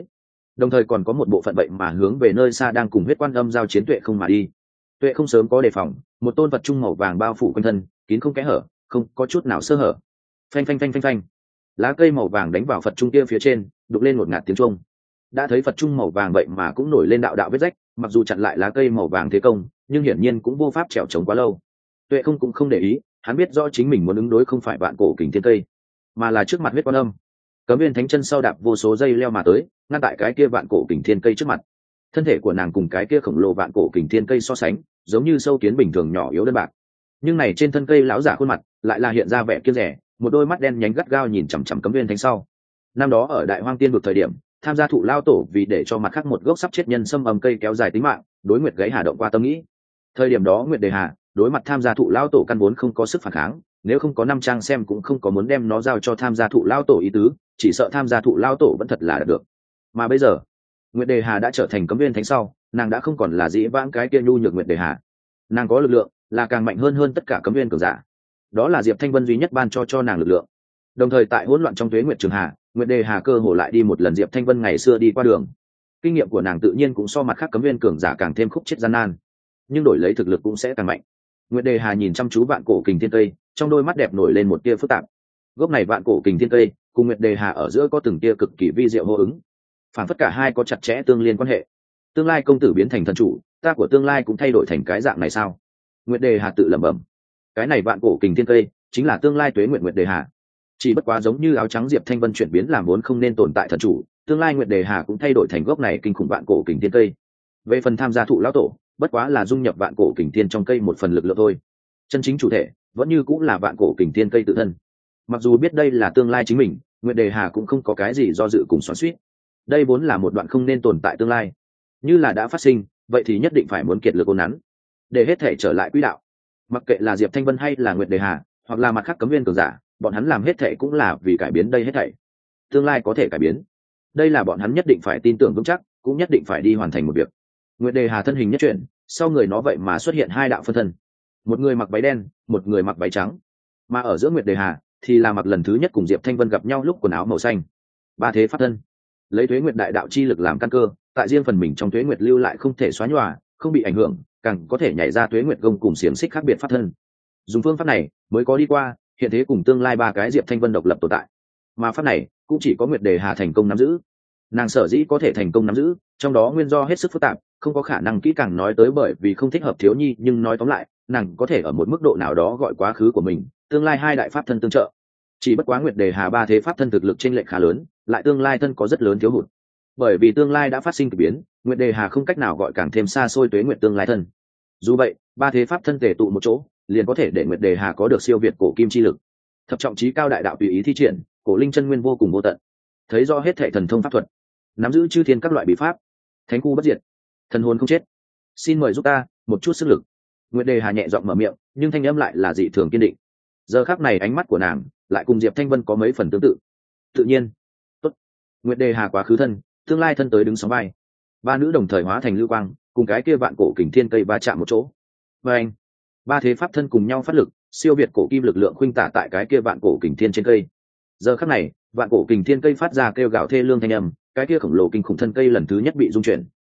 đồng thời còn có một bộ phận vậy mà hướng về nơi xa đang cùng huyết quan âm giao chiến tuệ không mà đi. Tuệ không sớm có đề phòng, một tôn vật trung màu vàng bao phủ quanh thân, kín không kẽ hở, không có chút nào sơ hở. Phanh phanh phanh phanh phanh, lá cây màu vàng đánh vào Phật trung kia phía trên, đục lên một ngạt tiếng chuông. Đã thấy Phật trung màu vàng vậy mà cũng nổi lên đạo đạo vết rách, mặc dù chặn lại lá cây màu vàng thế công, nhưng hiển nhiên cũng vô pháp trèo chống quá lâu. Tuệ không cũng không để ý, hắn biết rõ chính mình muốn ứng đối không phải vạn cổ kình thiên cây, mà là trước mặt huyết quan âm. Cấm Viên Thánh chân sau đạp vô số dây leo mà tới, ngăn tại cái kia vạn cổ kình thiên cây trước mặt. Thân thể của nàng cùng cái kia khổng lồ vạn cổ kình thiên cây so sánh, giống như sâu kiến bình thường nhỏ yếu đơn bạc. Nhưng này trên thân cây lão giả khuôn mặt, lại là hiện ra vẻ kiêng rẻ, một đôi mắt đen nhánh gắt gao nhìn chằm chằm Cấm Viên Thánh sau. Năm đó ở Đại Hoang Tiên vực thời điểm, tham gia thụ lao tổ vì để cho mặt khác một gốc sắp chết nhân xâm ầm cây kéo dài tính mạng, đối Nguyệt Gáy Hà động qua tâm nghĩ. Thời điểm đó Nguyệt Đề Hà đối mặt tham gia thụ lao tổ căn vốn không có sức phản kháng, nếu không có năm trang xem cũng không có muốn đem nó giao cho tham gia thụ lao tổ ý tứ, chỉ sợ tham gia thụ lao tổ vẫn thật là được. Mà bây giờ Nguyệt Đề Hà đã trở thành Cấm Viên Thánh sau, nàng đã không còn là dĩ vãng cái kia nhu nhược Nguyệt Đề Hà, nàng có lực lượng, là càng mạnh hơn hơn tất cả Cấm Viên cường giả. Đó là Diệp Thanh Vân duy nhất ban cho cho nàng lực lượng. Đồng thời tại hỗn loạn trong tuế Nguyệt Trường Hà, Nguyệt Đề Hà cơ hồ lại đi một lần Diệp Thanh Vân ngày xưa đi qua đường. Kinh nghiệm của nàng tự nhiên cũng so mặt khác Cấm Viên cường giả càng thêm khúc chết gian nan, nhưng đổi lấy thực lực cũng sẽ càng mạnh. Nguyệt Đề Hà nhìn chăm chú vạn cổ kình thiên cây, trong đôi mắt đẹp nổi lên một tia phức tạp. Gốc này vạn cổ kình thiên cây cùng Nguyệt Đề Hà ở giữa có từng tia cực kỳ vi diệu hô ứng, phản phất cả hai có chặt chẽ tương liên quan hệ. Tương lai công tử biến thành thần chủ, ta của tương lai cũng thay đổi thành cái dạng này sao? Nguyệt Đề Hà tự lẩm bẩm. Cái này vạn cổ kình thiên cây chính là tương lai tuế nguyệt Nguyệt Đề Hà. Chỉ bất quá giống như áo trắng Diệp Thanh Vân chuyển biến làm vốn không nên tồn tại thần chủ, tương lai Nguyệt Đề Hà cũng thay đổi thành gốc này kinh khủng vạn cổ kình thiên cây. Về phần tham gia thụ lão tổ, bất quá là dung nhập vạn cổ kình thiên trong cây một phần lực lượng thôi. Chân chính chủ thể vẫn như cũng là vạn cổ kình thiên cây tự thân. Mặc dù biết đây là tương lai chính mình, Nguyệt Đề Hà cũng không có cái gì do dự cùng xoắn xuýt. Đây vốn là một đoạn không nên tồn tại tương lai, như là đã phát sinh, vậy thì nhất định phải muốn kiệt lực ôn nắn, để hết thể trở lại quỹ đạo. Mặc kệ là Diệp Thanh Vân hay là Nguyệt Đề Hà, hoặc là mặt khác Cấm Viên cường giả, bọn hắn làm hết thể cũng là vì cải biến đây hết thảy. Tương lai có thể cải biến, đây là bọn hắn nhất định phải tin tưởng vững chắc, cũng nhất định phải đi hoàn thành một việc. Nguyệt Đề Hà thân hình nhất chuyển, sau người nó vậy mà xuất hiện hai đạo phân thân, một người mặc váy đen, một người mặc váy trắng, mà ở giữa Nguyệt Đề Hà thì là mặc lần thứ nhất cùng Diệp Thanh Vân gặp nhau lúc quần áo màu xanh. Ba thế pháp thân, lấy Tuế Nguyệt đại đạo chi lực làm căn cơ, tại riêng phần mình trong Tuế Nguyệt lưu lại không thể xóa nhòa, không bị ảnh hưởng, càng có thể nhảy ra Tuế Nguyệt gông cùng xiềng xích khác biệt pháp thân. Dùng phương pháp này mới có đi qua hiện thế cùng tương lai ba cái Diệp Thanh Vân độc lập tồn tại, mà pháp này cũng chỉ có Nguyệt Đề Hà thành công nắm giữ. Nàng sở dĩ có thể thành công nắm giữ, trong đó nguyên do hết sức phức tạp, không có khả năng kỹ càng nói tới bởi vì không thích hợp thiếu nhi, nhưng nói tóm lại, nàng có thể ở một mức độ nào đó gọi quá khứ của mình, tương lai hai đại pháp thân tương trợ. Chỉ bất quá Nguyệt Đề Hà ba thế pháp thân thực lực chênh lệch khá lớn, lại tương lai thân có rất lớn thiếu hụt. Bởi vì tương lai đã phát sinh kỳ biến, Nguyệt Đề Hà không cách nào gọi càng thêm xa xôi Tuế Nguyệt tương lai thân. Dù vậy, ba thế pháp thân tề tụ một chỗ, liền có thể để Nguyệt Đề Hà có được siêu việt cổ kim chi lực. Thập trọng chí cao đại đạo tùy ý thi triển, cổ linh chân nguyên vô cùng vô tận. Thấy rõ hết thảy thần thông pháp thuật, nắm giữ chư thiên các loại bí pháp, thánh khu bất diệt, thần hồn không chết. Xin mời giúp ta một chút sức lực. Nguyệt Đề Hà nhẹ giọng mở miệng, nhưng thanh âm lại là dị thường kiên định. Giờ khắc này ánh mắt của nàng lại cùng Diệp Thanh Vân có mấy phần tương tự. Tự nhiên, tốt. Nguyệt Đề Hà quá khứ thân, tương lai thân tới đứng sóng vai. Ba nữ đồng thời hóa thành lưu quang, cùng cái kia vạn cổ kình thiên cây va chạm một chỗ. Và anh, ba thế pháp thân cùng nhau phát lực, siêu việt cổ kim lực lượng khuynh tả tại cái kia vạn cổ kình thiên trên cây. Giờ khắc này, vạn cổ kình thiên cây phát ra kêu gào thê lương thanh âm, cái kia khổng lồ kinh khủng thân cây lần thứ nhất bị rung chuyển.